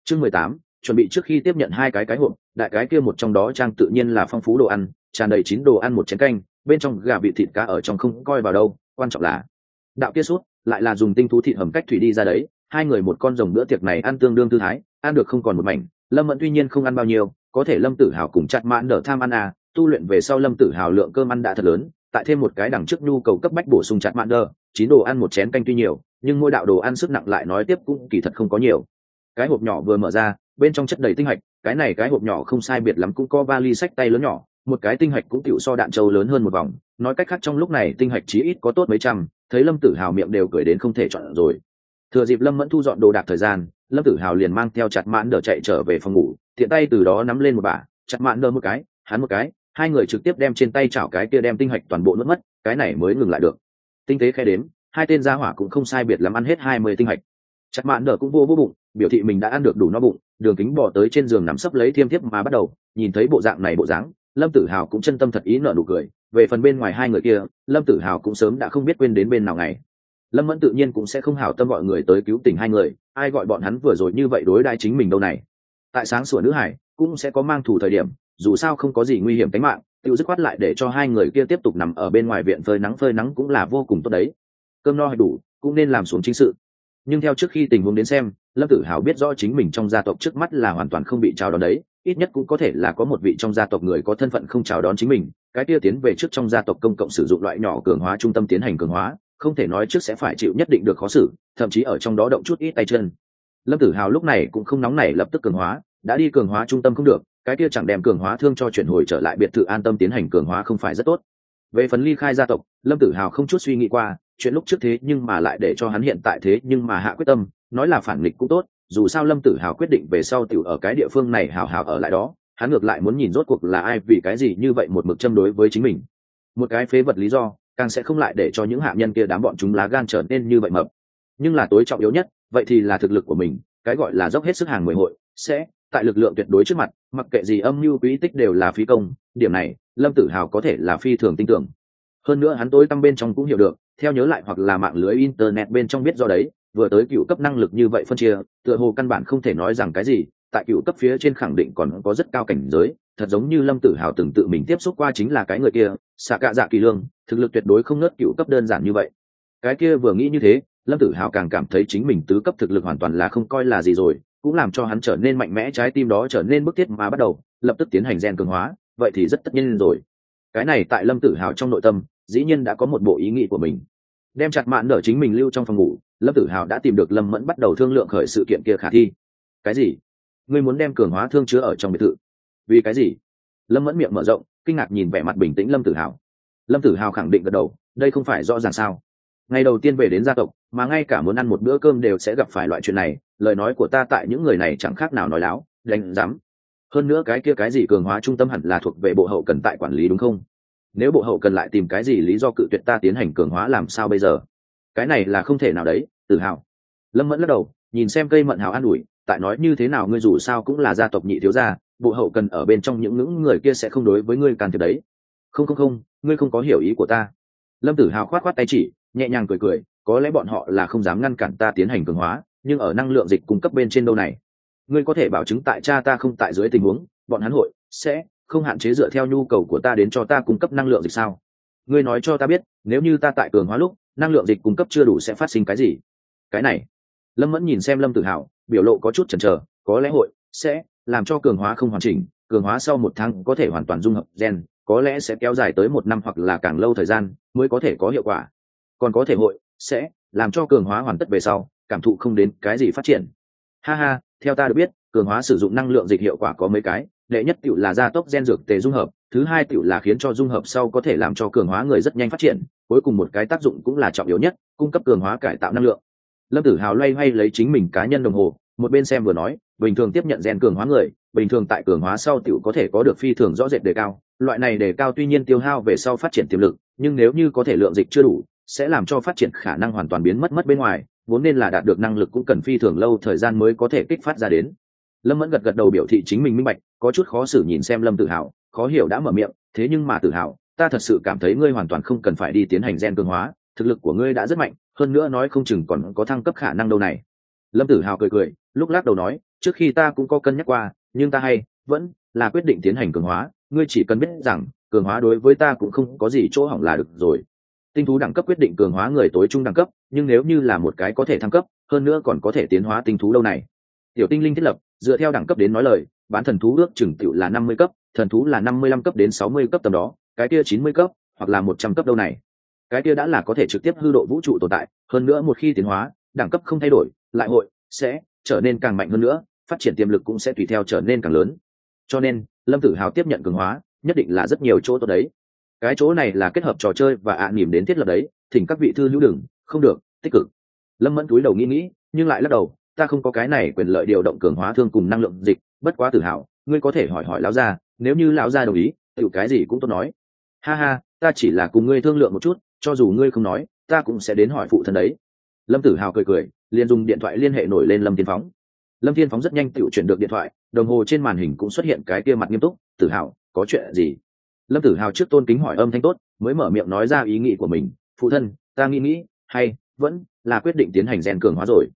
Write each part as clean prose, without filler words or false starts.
Chương 18, chuẩn bị trước khi tiếp nhận hai cái hộp, đại cái kia một trong đó trang tự nhiên là phong phú đồ ăn, tràn đầy chín đồ ăn một chén canh, bên trong gà vịt thịt cá ở trong không coi vào đâu, quan trọng là đạo kia sút lại là dùng tinh thú thịt hầm cách thủy đi ra đấy. Hai người một con rồng bữa tiệc này ăn tương đương tư thái, ăn được không còn một mảnh. Lâm Mẫn tuy nhiên không ăn bao nhiêu, có thể Lâm Tử Hào cùng chặt mãn đỡ tham ăn à, tu luyện về sau Lâm Tử Hào lượng cơm ăn đã thật lớn, tại thêm một cái đằng trước nhu cầu cấp bách bổ sung chặt mãn đỡ, chín đồ ăn một chén canh tuy nhiều, nhưng mỗi đạo đồ ăn sức nặng lại nói tiếp cũng kỳ thật không có nhiều. Cái hộp nhỏ vừa mở ra, bên trong chất đầy tinh hạch, cái này cái hộp nhỏ không sai biệt lắm cũng có vali sách tay lớn nhỏ, một cái tinh hạch cũng tựu so đạn châu lớn hơn một vòng, nói cách khác trong lúc này tinh hạch chí ít có tốt mấy trăm. Thấy Lâm Tử Hào miệng đều cười đến không thể chọn rồi. Thừa dịp Lâm Mẫn thu dọn đồ đạc thời gian, Lâm Tử Hào liền mang theo chặt mãn đỡ chạy trở về phòng ngủ, tiện tay từ đó nắm lên một bả, chặt mãn đỡ một cái, hắn một cái, hai người trực tiếp đem trên tay chảo cái kia đem tinh hạch toàn bộ nuốt mất, cái này mới ngừng lại được. Tinh tế khe đếm, hai tên gia hỏa cũng không sai biệt lắm ăn hết 20 tinh hạch. Chặt mãn đỡ cũng vô bụng, biểu thị mình đã ăn được đủ no bụng, Đường Kính bỏ tới trên giường nằm sấp lấy thiêm thiếp mà bắt đầu, nhìn thấy bộ dạng này bộ dáng, Lâm Tử Hào cũng chân tâm thật ý nở nụ cười. Về phần bên ngoài hai người kia, Lâm Tử Hào cũng sớm đã không biết quên đến bên nào ngày. Lâm Mẫn tự nhiên cũng sẽ không hảo tâm gọi người tới cứu tỉnh hai người, ai gọi bọn hắn vừa rồi như vậy đối đãi chính mình đâu này. Tại sáng sủa nữ hải cũng sẽ có mang thù thời điểm, dù sao không có gì nguy hiểm tính mạng, tiêu dứt khoát lại để cho hai người kia tiếp tục nằm ở bên ngoài viện phơi nắng cũng là vô cùng tốt đấy. Cơm no hay đủ, cũng nên làm xuống chính sự. Nhưng theo trước khi tình huống đến xem, Lâm Tử Hào biết rõ chính mình trong gia tộc trước mắt là hoàn toàn không bị chào đón đấy, ít nhất cũng có thể là có một vị trong gia tộc người có thân phận không chào đón chính mình, cái kia tiến về trước trong gia tộc công cộng sử dụng loại nhỏ cường hóa trung tâm tiến hành cường hóa, không thể nói trước sẽ phải chịu nhất định được khó xử, thậm chí ở trong đó động chút ít tay chân. Lâm Tử Hào lúc này cũng không nóng nảy lập tức cường hóa, đã đi cường hóa trung tâm không được, cái kia chẳng đem cường hóa thương cho chuyển hồi trở lại biệt thự an tâm tiến hành cường hóa không phải rất tốt. Về phần ly khai gia tộc, Lâm Tử Hào không chút suy nghĩ qua, chuyện lúc trước thế nhưng mà lại để cho hắn hiện tại thế nhưng mà hạ quyết tâm, nói là phản nghịch cũng tốt, dù sao Lâm Tử Hào quyết định về sau tiểu ở cái địa phương này hào hào ở lại đó, hắn ngược lại muốn nhìn rốt cuộc là ai vì cái gì như vậy một mực châm đối với chính mình. Một cái phế vật lý do, càng sẽ không lại để cho những hạ nhân kia đám bọn chúng lá gan trở nên như vậy mập. Nhưng là tối trọng yếu nhất, vậy thì là thực lực của mình, cái gọi là dốc hết sức hàng mười hội, sẽ tại lực lượng tuyệt đối trước mặt, mặc kệ gì âm mưu quỹ tích đều là phí công, điểm này, Lâm Tử Hào có thể là phi thường tin tưởng. Hơn nữa hắn tối tăm bên trong cũng hiểu được, theo nhớ lại hoặc là mạng lưới internet bên trong biết do đấy, vừa tới cựu cấp năng lực như vậy phân chia, tựa hồ căn bản không thể nói rằng cái gì, tại cựu cấp phía trên khẳng định còn có rất cao cảnh giới, thật giống như Lâm Tử Hào từng tự mình tiếp xúc qua chính là cái người kia, xạ cạ dạ kỳ lương, thực lực tuyệt đối không nớt cựu cấp đơn giản như vậy. Cái kia vừa nghĩ như thế, Lâm Tử Hào càng cảm thấy chính mình tứ cấp thực lực hoàn toàn là không coi là gì rồi, cũng làm cho hắn trở nên mạnh mẽ, trái tim đó trở nên bức thiết mà bắt đầu lập tức tiến hành gen cường hóa, vậy thì rất tất nhiên rồi. Cái này tại Lâm Tử Hào trong nội tâm dĩ nhiên đã có một bộ ý nghĩ của mình. Đem chặt mạn nở chính mình lưu trong phòng ngủ, Lâm Tử Hào đã tìm được Lâm Mẫn bắt đầu thương lượng khởi sự kiện kia khả thi. Cái gì? Ngươi muốn đem cường hóa thương chứa ở trong biệt thự? Vì cái gì? Lâm Mẫn miệng mở rộng, kinh ngạc nhìn vẻ mặt bình tĩnh Lâm Tử Hào. Lâm Tử Hào khẳng định gật đầu, đây không phải rõ ràng sao? Ngày đầu tiên về đến gia tộc, mà ngay cả muốn ăn một bữa cơm đều sẽ gặp phải loại chuyện này, lời nói của ta tại những người này chẳng khác nào nói láo, đánh dám. Hơn nữa cái kia cái gì cường hóa trung tâm hẳn là thuộc về bộ hậu cần tại quản lý đúng không? Nếu bộ hậu cần lại tìm cái gì lý do cự tuyệt ta tiến hành cường hóa làm sao bây giờ? Cái này là không thể nào đấy, Tử Hào. Lâm Mẫn lắc đầu, nhìn xem cây mận hào an ủi, tại nói như thế nào ngươi dù sao cũng là gia tộc nhị thiếu gia, bộ hậu cần ở bên trong những người kia sẽ không đối với ngươi can thiệp đấy. Không, ngươi không có hiểu ý của ta. Lâm Tử Hào khoát khoát tay chỉ, nhẹ nhàng cười, có lẽ bọn họ là không dám ngăn cản ta tiến hành cường hóa, nhưng ở năng lượng dịch cung cấp bên trên đâu này, ngươi có thể bảo chứng tại cha ta không tại dưới tình huống, bọn hắn hội sẽ không hạn chế dựa theo nhu cầu của ta đến cho ta cung cấp năng lượng dịch sao? Ngươi nói cho ta biết, nếu như ta tại cường hóa lúc, năng lượng dịch cung cấp chưa đủ sẽ phát sinh cái gì? Cái này, Lâm Mẫn nhìn xem Lâm Tử Hào, biểu lộ có chút chần chờ, có lẽ hội sẽ làm cho cường hóa không hoàn chỉnh, cường hóa sau 1 tháng có thể hoàn toàn dung hợp gen, có lẽ sẽ kéo dài tới 1 năm hoặc là càng lâu thời gian mới có thể có hiệu quả. Còn có thể hội sẽ làm cho cường hóa hoàn tất về sau, cảm thụ không đến cái gì phát triển. Ha, theo ta được biết, cường hóa sử dụng năng lượng dịch hiệu quả có mấy cái, đệ nhất tiểu là gia tốc gen dược tề dung hợp, thứ hai tiểu là khiến cho dung hợp sau có thể làm cho cường hóa người rất nhanh phát triển, cuối cùng một cái tác dụng cũng là trọng yếu nhất, cung cấp cường hóa cải tạo năng lượng. Lâm Tử Hào loay hoay lấy chính mình cá nhân đồng hồ, một bên xem vừa nói, bình thường tiếp nhận gen cường hóa người, bình thường tại cường hóa sau tiểu có thể có được phi thường rõ rệt đề cao, loại này đề cao tuy nhiên tiêu hao về sau phát triển tiềm lực, nhưng nếu như có thể lượng dịch chưa đủ, sẽ làm cho phát triển khả năng hoàn toàn biến mất bên ngoài, vốn nên là đạt được năng lực cũng cần phi thường lâu thời gian mới có thể kích phát ra đến. Lâm Mẫn gật đầu biểu thị chính mình minh bạch, có chút khó xử nhìn xem Lâm Tử Hào, khó hiểu đã mở miệng, thế nhưng mà Tử Hào, ta thật sự cảm thấy ngươi hoàn toàn không cần phải đi tiến hành gen cường hóa, thực lực của ngươi đã rất mạnh, hơn nữa nói không chừng còn có thăng cấp khả năng đâu này. Lâm Tử Hào cười cười, lúc lắc đầu nói, trước khi ta cũng có cân nhắc qua, nhưng ta vẫn là quyết định tiến hành cường hóa. Ngươi chỉ cần biết rằng cường hóa đối với ta cũng không có gì chỗ hỏng là được rồi. Tinh thú đẳng cấp quyết định cường hóa người tối trung đẳng cấp, nhưng nếu như là một cái có thể thăng cấp, hơn nữa còn có thể tiến hóa tinh thú đâu này. Tiểu tinh linh thiết lập, dựa theo đẳng cấp đến nói lời, bán thần thú ước chừng tiểu là 50 cấp, thần thú là 55 cấp đến 60 cấp tầm đó, cái kia 90 cấp hoặc là 100 cấp đâu này. Cái kia đã là có thể trực tiếp hư độ vũ trụ tồn tại, hơn nữa một khi tiến hóa, đẳng cấp không thay đổi, lại sẽ trở nên càng mạnh hơn nữa, phát triển tiềm lực cũng sẽ tùy theo trở nên càng lớn. Cho nên, Lâm Tử Hào tiếp nhận cường hóa, nhất định là rất nhiều chỗ tốt đấy. Cái chỗ này là kết hợp trò chơi và ạ niềm đến thiết lập đấy, thỉnh các vị thư hữu đừng không được tích cực. Lâm Mẫn cúi đầu nghĩ, nhưng lại lắc đầu, ta không có cái này quyền lợi điều động cường hóa thương cùng năng lượng dịch, bất quá Tử Hào, ngươi có thể hỏi lão gia, nếu như lão gia đồng ý, tiểu cái gì cũng tốt nói. Ha ha, ta chỉ là cùng ngươi thương lượng một chút, cho dù ngươi không nói, ta cũng sẽ đến hỏi phụ thân đấy. Lâm Tử Hào cười, liền dùng điện thoại liên hệ nổi lên Lâm Thiên Phóng. Lâm Thiên Phóng rất nhanh tự chuyển được điện thoại, đồng hồ trên màn hình cũng xuất hiện cái kia mặt nghiêm túc. Tử Hào, có chuyện gì? Lâm Tử Hào trước tôn kính hỏi âm thanh tốt, mới mở miệng nói ra ý nghĩ của mình. Phụ thân, ta nghĩ, vẫn là quyết định tiến hành gen cường hóa rồi.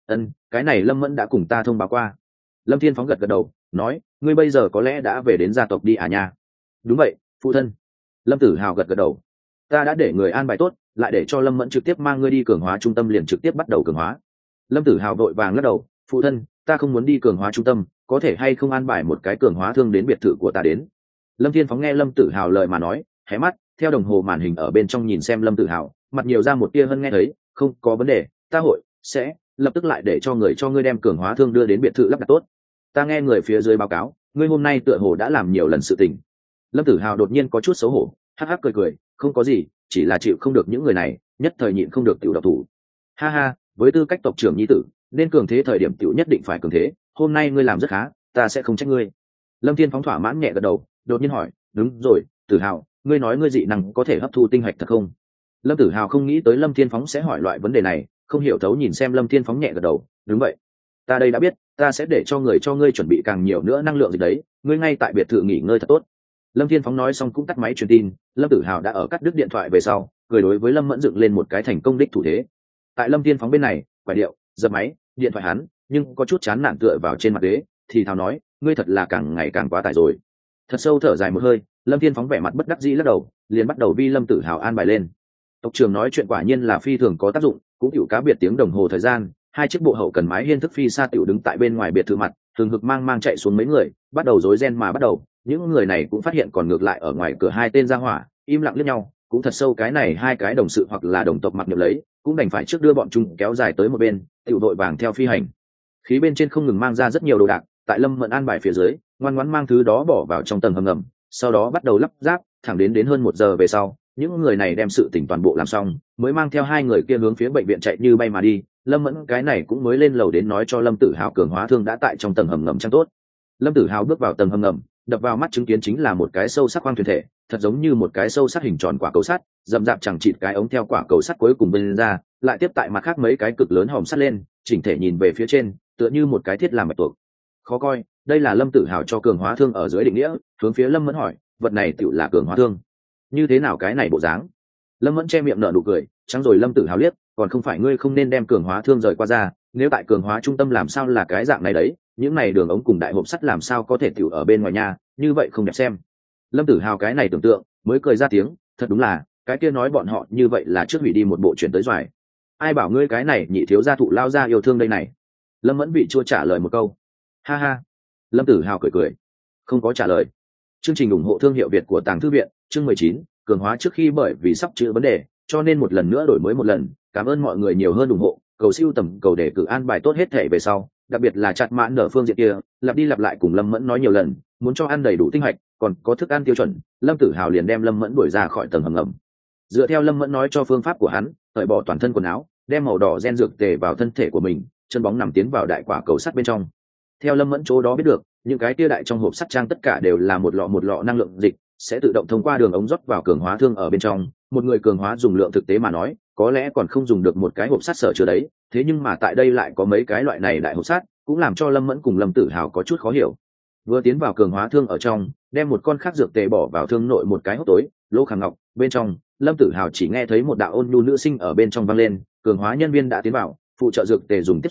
Cái này Lâm Mẫn đã cùng ta thông báo qua. Lâm Thiên Phóng gật đầu, nói, ngươi bây giờ có lẽ đã về đến gia tộc đi à nha? Đúng vậy, phụ thân. Lâm Tử Hào gật đầu. Ta đã để người an bài tốt, lại để cho Lâm Mẫn trực tiếp mang ngươi đi cường hóa trung tâm, liền trực tiếp bắt đầu cường hóa. Lâm Tử Hào vội vàng lắc đầu, phụ thân, ta không muốn đi cường hóa trung tâm, có thể hay không an bài một cái cường hóa thương đến biệt thự của ta đến. Lâm Thiên Phóng nghe Lâm Tử Hào lời mà nói, hé mắt theo đồng hồ màn hình ở bên trong nhìn xem Lâm Tử Hào, mặt nhiều ra một tia hân, nghe thấy, không có vấn đề, ta sẽ lập tức lại để cho ngươi đem cường hóa thương đưa đến biệt thự lắp đặt tốt. Ta nghe người phía dưới báo cáo, ngươi hôm nay tựa hồ đã làm nhiều lần sự tình. Lâm Tử Hào đột nhiên có chút xấu hổ, hắc hắc cười, không có gì, chỉ là chịu không được những người này, nhất thời nhịn không được tiểu độc thủ. Ha ha, với tư cách tộc trưởng nhi tử, nên cường thế thời điểm tiểu nhất định phải cường thế, hôm nay ngươi làm rất khá, ta sẽ không trách ngươi. Lâm Thiên Phóng thỏa mãn nhẹ gật đầu, đột nhiên hỏi, đúng rồi, Tử Hào, ngươi nói ngươi dị năng có thể hấp thu tinh hạch thật không? Lâm Tử Hào không nghĩ tới Lâm Thiên Phóng sẽ hỏi loại vấn đề này, không hiểu thấu nhìn xem Lâm Thiên Phóng nhẹ gật đầu, đúng vậy, ta đây đã biết, ta sẽ để cho ngươi chuẩn bị càng nhiều nữa năng lượng gì đấy, ngươi ngay tại biệt thự nghỉ ngơi thật tốt. Lâm Thiên Phóng nói xong cũng tắt máy truyền tin. Lâm Tử Hào đã ở cắt đứt điện thoại về sau, cười đối với Lâm Mẫn dựng lên một cái thành công đích thủ thế. Tại Lâm Thiên Phóng bên này, quải điệu, dập máy, điện thoại hắn, nhưng có chút chán nản tựa vào trên mặt ghế, thì thào nói, ngươi thật là càng ngày càng quá tải rồi. Thật sâu thở dài một hơi, Lâm Thiên Phóng vẻ mặt bất đắc dĩ lắc đầu, liền bắt đầu vi Lâm Tử Hào an bài lên. Tộc trưởng nói chuyện quả nhiên là phi thường có tác dụng, cũng tiểu cá biệt tiếng đồng hồ thời gian, hai chiếc bộ hậu cần mái hiên thức phi xa tiểu đứng tại bên ngoài biệt thự mặt, thường hực mang chạy xuống mấy người, bắt đầu rối ren mà bắt đầu. Những người này cũng phát hiện còn ngược lại ở ngoài cửa hai tên ra hỏa, im lặng liếc nhau, cũng thật sâu cái này hai cái đồng sự hoặc là đồng tộc mặc nhập lấy, cũng đành phải trước đưa bọn chúng kéo dài tới một bên, tiểu đội vàng theo phi hành. Khí bên trên không ngừng mang ra rất nhiều đồ đạc, tại Lâm Mẫn an bài phía dưới, ngoan ngoãn mang thứ đó bỏ vào trong tầng hầm ngầm, sau đó bắt đầu lắp ráp, thẳng đến hơn 1 giờ về sau, những người này đem sự tỉnh toàn bộ làm xong, mới mang theo hai người kia hướng phía bệnh viện chạy như bay mà đi. Lâm Mẫn cái này cũng mới lên lầu đến nói cho Lâm Tử Hào cường hóa thương đã tại trong tầng hầm ngầm chẳng tốt. Lâm Tử Hào bước vào tầng hầm ngầm, đập vào mắt chứng kiến chính là một cái sâu sắc khoang thuyền thể, thật giống như một cái sâu sắc hình tròn quả cầu sắt, rậm rạp chẳng chịt cái ống theo quả cầu sắt cuối cùng bên ra, lại tiếp tại mặt khác mấy cái cực lớn hòm sắt lên, chỉnh thể nhìn về phía trên, tựa như một cái thiết làm mạch tuộc. Khó coi, đây là Lâm Tử Hào cho cường hóa thương ở dưới định nghĩa, hướng phía Lâm Mẫn hỏi, vật này tựu là cường hóa thương? Như thế nào cái này bộ dáng? Lâm Mẫn che miệng nở nụ cười, trắng rồi Lâm Tử Hào liếc, còn không phải ngươi không nên đem cường hóa thương rời qua ra, nếu tại cường hóa trung tâm làm sao là cái dạng này đấy, những này đường ống cùng đại hộp sắt làm sao có thể tiểu ở bên ngoài nhà, như vậy không đẹp xem. Lâm Tử Hào cái này tưởng tượng, mới cười ra tiếng, thật đúng là, cái kia nói bọn họ như vậy là trước hủy đi một bộ chuyển tới doài. Ai bảo ngươi cái này nhị thiếu gia thụ lao ra yêu thương đây này. Lâm Mẫn bị chua trả lời một câu. Ha ha. Lâm Tử Hào cười, không có trả lời. Chương trình ủng hộ thương hiệu Việt của Tàng Thư viện, chương 19, cường hóa trước khi bởi vì sắp chữa vấn đề, cho nên một lần nữa đổi mới một lần, cảm ơn mọi người nhiều hơn ủng hộ, cầu siêu tầm cầu để cử an bài tốt hết thể về sau, đặc biệt là chặt mãn nở phương diện kia, lặp đi lặp lại cùng Lâm Mẫn nói nhiều lần, muốn cho ăn đầy đủ tinh hạch, còn có thức ăn tiêu chuẩn, Lâm Tử Hào liền đem Lâm Mẫn đuổi ra khỏi tầng hầm ngầm. Dựa theo Lâm Mẫn nói cho phương pháp của hắn, cởi bỏ toàn thân quần áo, đem màu đỏ gen dược tề vào thân thể của mình, chân bóng nằm tiến vào đại quả cầu sắt bên trong. Theo Lâm Mẫn chỗ đó biết được, những cái tia đại trong hộp sắt trang tất cả đều là một lọ năng lượng dịch, sẽ tự động thông qua đường ống rót vào cường hóa thương ở bên trong. Một người cường hóa dùng lượng thực tế mà nói, có lẽ còn không dùng được một cái hộp sắt sở chứa đấy, thế nhưng mà tại đây lại có mấy cái loại này đại hộp sắt, cũng làm cho Lâm Mẫn cùng Lâm Tử Hào có chút khó hiểu. Vừa tiến vào cường hóa thương ở trong, đem một con khác dược tề bỏ vào thương nội một cái hốc tối, lỗ khảm ngọc bên trong, Lâm Tử Hào chỉ nghe thấy một đạo ôn nhu nữ sinh ở bên trong vang lên, cường hóa nhân viên đã tiến vào, phụ trợ dược tề dùng tiếp xúc,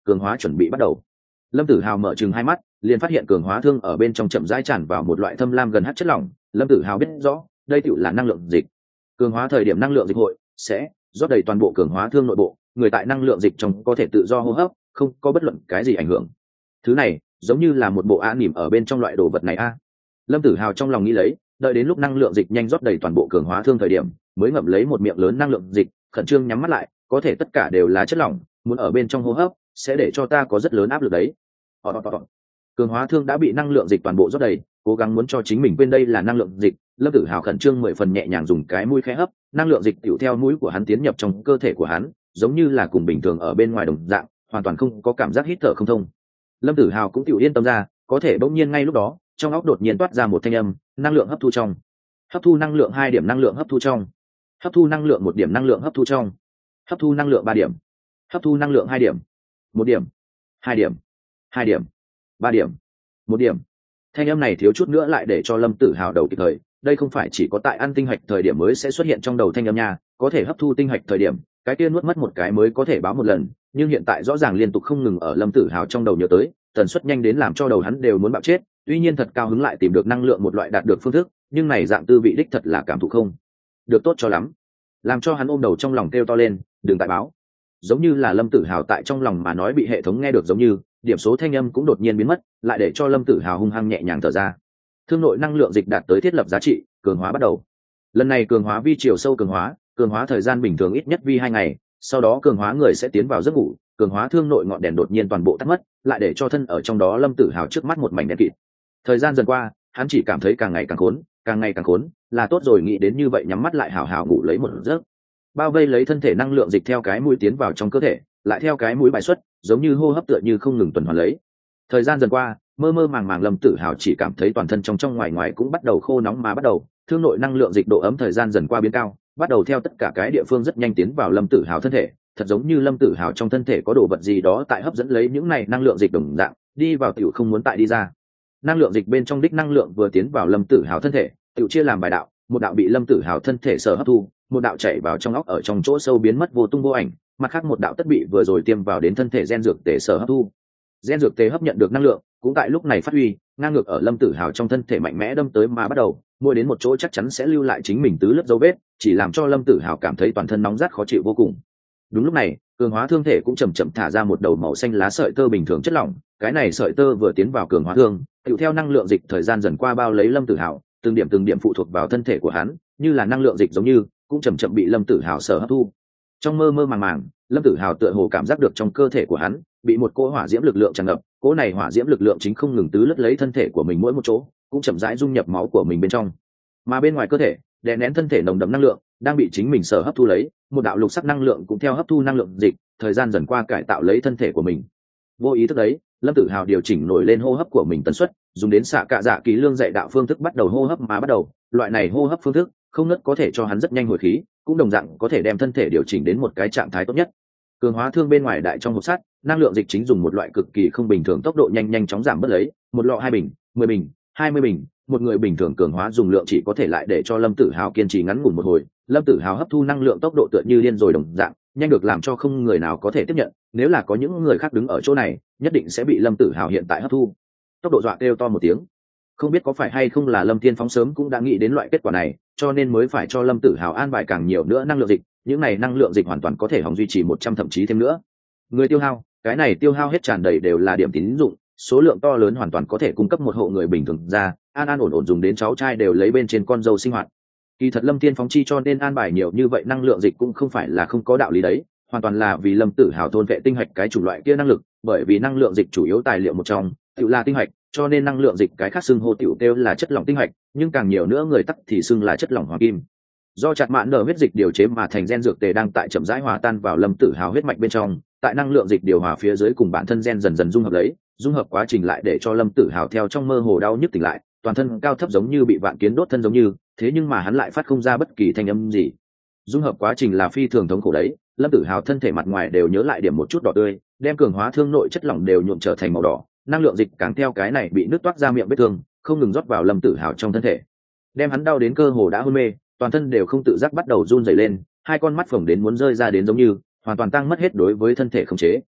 cường hóa chuẩn bị bắt đầu. Lâm Tử Hào mở chừng hai mắt, liền phát hiện cường hóa thương ở bên trong chậm rãi tràn vào một loại thâm lam gần hắc chất lỏng. Lâm Tử Hào biết rõ đây tựu là năng lượng dịch. Cường hóa thời điểm năng lượng dịch hội sẽ rót đầy toàn bộ cường hóa thương nội bộ, người tại năng lượng dịch trong có thể tự do hô hấp, không có bất luận cái gì ảnh hưởng. Thứ này giống như là một bộ á nỉm ở bên trong loại đồ vật này a. Lâm Tử Hào trong lòng nghĩ lấy, đợi đến lúc năng lượng dịch nhanh rót đầy toàn bộ cường hóa thương thời điểm, mới ngậm lấy một miệng lớn năng lượng dịch, khẩn trương nhắm mắt lại, có thể tất cả đều là chất lỏng, muốn ở bên trong hô hấp sẽ để cho ta có rất lớn áp lực đấy. Cường hóa thương đã bị năng lượng dịch toàn bộ rót đầy, cố gắng muốn cho chính mình quên đây là năng lượng dịch. Lâm Tử Hào khẩn trương 10 phần nhẹ nhàng dùng cái mũi khẽ hấp, năng lượng dịch tiểu theo mũi của hắn tiến nhập trong cơ thể của hắn, giống như là cùng bình thường ở bên ngoài đồng dạng, hoàn toàn không có cảm giác hít thở không thông. Lâm Tử Hào cũng tiểu yên tâm ra, có thể bỗng nhiên ngay lúc đó, trong óc đột nhiên toát ra một thanh âm, năng lượng hấp thu trong, hấp thu năng lượng 2 điểm năng lượng hấp thu trong, hấp thu năng lượng 1 điểm năng lượng hấp thu trong, hấp thu năng lượng 3 điểm, hấp thu năng lượng 2 điểm, 1 điểm, 2 điểm, 2 điểm, 3 điểm, 1 điểm. Thanh âm này thiếu chút nữa lại để cho Lâm Tử Hào đầu kịp thời, đây không phải chỉ có tại ăn tinh hạch thời điểm mới sẽ xuất hiện trong đầu thanh âm nha, có thể hấp thu tinh hạch thời điểm, cái kia nuốt mất một cái mới có thể báo một lần, nhưng hiện tại rõ ràng liên tục không ngừng ở Lâm Tử Hào trong đầu nhớ tới, tần suất nhanh đến làm cho đầu hắn đều muốn bạo chết. Tuy nhiên thật cao hứng lại tìm được năng lượng một loại đạt được phương thức, nhưng này dạng tư vị đích thật là cảm thụ không được tốt cho lắm, làm cho hắn ôm đầu trong lòng kêu to lên, đừng tại báo. Giống như là Lâm Tử Hào tại trong lòng mà nói bị hệ thống nghe được giống như, điểm số thanh âm cũng đột nhiên biến mất, lại để cho Lâm Tử Hào hung hăng nhẹ nhàng thở ra. Thương nội năng lượng dịch đạt tới thiết lập giá trị, cường hóa bắt đầu. Lần này cường hóa vi chiều sâu cường hóa thời gian bình thường ít nhất vi 2 ngày, sau đó cường hóa người sẽ tiến vào giấc ngủ, cường hóa thương nội ngọn đèn đột nhiên toàn bộ tắt mất, lại để cho thân ở trong đó Lâm Tử Hào trước mắt một mảnh đen kịt. Thời gian dần qua, hắn chỉ cảm thấy càng ngày càng khốn, là tốt rồi, nghĩ đến như vậy nhắm mắt lại hào hào ngủ lấy một giấc. Bao vây lấy thân thể năng lượng dịch theo cái mũi tiến vào trong cơ thể, lại theo cái mũi bài xuất, giống như hô hấp tựa như không ngừng tuần hoàn lấy. Thời gian dần qua, mơ mơ màng màng Lâm Tử Hào chỉ cảm thấy toàn thân trong ngoài ngoài cũng bắt đầu khô nóng mà bắt đầu, thương nội năng lượng dịch độ ấm thời gian dần qua biến cao, bắt đầu theo tất cả cái địa phương rất nhanh tiến vào Lâm Tử Hào thân thể, thật giống như Lâm Tử Hào trong thân thể có đồ vật gì đó tại hấp dẫn lấy những này năng lượng dịch đồng dạng, đi vào tiểu không muốn tại đi ra. Năng lượng dịch bên trong đích năng lượng vừa tiến vào Lâm Tử Hào thân thể, tiểu chia làm vài đạo, một đạo bị Lâm Tử Hào thân thể sở hấp thu, một đạo chạy vào trong óc ở trong chỗ sâu biến mất vô tung vô ảnh, mặt khác một đạo tất bị vừa rồi tiêm vào đến thân thể gen dược tề sở hấp thu. Gen dược tề hấp nhận được năng lượng, cũng tại lúc này phát huy, ngang ngược ở Lâm Tử Hào trong thân thể mạnh mẽ đâm tới mà bắt đầu, mỗi đến một chỗ chắc chắn sẽ lưu lại chính mình tứ lớp dấu vết, chỉ làm cho Lâm Tử Hào cảm thấy toàn thân nóng rát khó chịu vô cùng. Đúng lúc này, cường hóa thương thể cũng chậm chậm thả ra một đầu màu xanh lá sợi tơ bình thường chất lỏng, cái này sợi tơ vừa tiến vào cường hóa thương, tùy theo năng lượng dịch thời gian dần qua bao lấy Lâm Tử Hào, từng điểm phụ thuộc vào thân thể của hắn, như là năng lượng dịch giống như, cũng chậm chậm bị Lâm Tử Hào sở hấp thu. Trong mơ mơ màng màng, Lâm Tử Hào tựa hồ cảm giác được trong cơ thể của hắn bị một cỗ hỏa diễm lực lượng tràn ngập, cỗ này hỏa diễm lực lượng chính không ngừng tứ lướt lấy thân thể của mình mỗi một chỗ, cũng chậm rãi dung nhập máu của mình bên trong. Mà bên ngoài cơ thể, đè nén thân thể nồng đậm năng lượng đang bị chính mình sở hấp thu lấy, một đạo lục sắc năng lượng cũng theo hấp thu năng lượng dịch, thời gian dần qua cải tạo lấy thân thể của mình. Vô ý thức đấy, Lâm Tử Hào điều chỉnh nổi lên hô hấp của mình tần suất, dùng đến xạ cạ dạ kỳ lương dạy đạo phương thức bắt đầu hô hấp mà bắt đầu, loại này hô hấp phương thức không nứt có thể cho hắn rất nhanh hồi khí, cũng đồng dạng có thể đem thân thể điều chỉnh đến một cái trạng thái tốt nhất. Cường hóa thương bên ngoài đại trong hộp sắt, năng lượng dịch chính dùng một loại cực kỳ không bình thường tốc độ nhanh chóng giảm bớt lấy, một lọ 2 bình, 10 bình, 20 bình, một người bình thường cường hóa dùng lượng chỉ có thể lại để cho Lâm Tử Hào kiên trì ngắn ngủn một hồi. Lâm Tử Hào hấp thu năng lượng tốc độ tựa như điên rồi đồng dạng, nhanh được làm cho không người nào có thể tiếp nhận, nếu là có những người khác đứng ở chỗ này, nhất định sẽ bị Lâm Tử Hào hiện tại hấp thu. Tốc độ dọa kêu to một tiếng. Không biết có phải hay không là Lâm Thiên Phóng sớm cũng đã nghĩ đến loại kết quả này, cho nên mới phải cho Lâm Tử Hào an bài càng nhiều nữa năng lượng dịch, những này năng lượng dịch hoàn toàn có thể hòng duy trì 100 thậm chí thêm nữa. Người tiêu hao, cái này tiêu hao hết tràn đầy đều là điểm tín dụng, số lượng to lớn hoàn toàn có thể cung cấp một hộ người bình thường ra, an ổn dùng đến cháu trai đều lấy bên trên con dâu sinh hoạt. Kỳ thật Lâm Thiên Phóng chi cho nên an bài nhiều như vậy năng lượng dịch cũng không phải là không có đạo lý đấy, hoàn toàn là vì Lâm Tử Hào thôn vệ tinh hạch cái chủng loại kia năng lực, bởi vì năng lượng dịch chủ yếu tài liệu một trong tự là tinh hạch, cho nên năng lượng dịch cái khác xưng hô tiểu kêu là chất lỏng tinh hạch, nhưng càng nhiều nữa người tắc thì xưng là chất lỏng hoàng kim. Do chặt mạn nở huyết dịch điều chế mà thành gen dược tề đang tại chậm rãi hòa tan vào Lâm Tử Hào huyết mạch bên trong, tại năng lượng dịch điều hòa phía dưới cùng bản thân gen dần dần dung hợp lấy, dung hợp quá trình lại để cho Lâm Tử Hào theo trong mơ hồ đau nhức tỉnh lại, toàn thân cao thấp giống như bị vạn kiến đốt thân giống như, thế nhưng mà hắn lại phát không ra bất kỳ thanh âm gì. Dung hợp quá trình là phi thường thống khổ đấy, Lâm Tử Hào thân thể mặt ngoài đều nhớ lại điểm một chút đỏ tươi, đem cường hóa thương nội chất lỏng đều nhuộm trở thành màu đỏ, năng lượng dịch càng theo cái này bị nứt toát ra miệng vết thương, không ngừng rót vào Lâm Tử Hào trong thân thể, đem hắn đau đến cơ hồ đã hôn mê, toàn thân đều không tự giác bắt đầu run rẩy lên, hai con mắt phồng đến muốn rơi ra đến giống như hoàn toàn tăng mất hết đối với thân thể khống chế.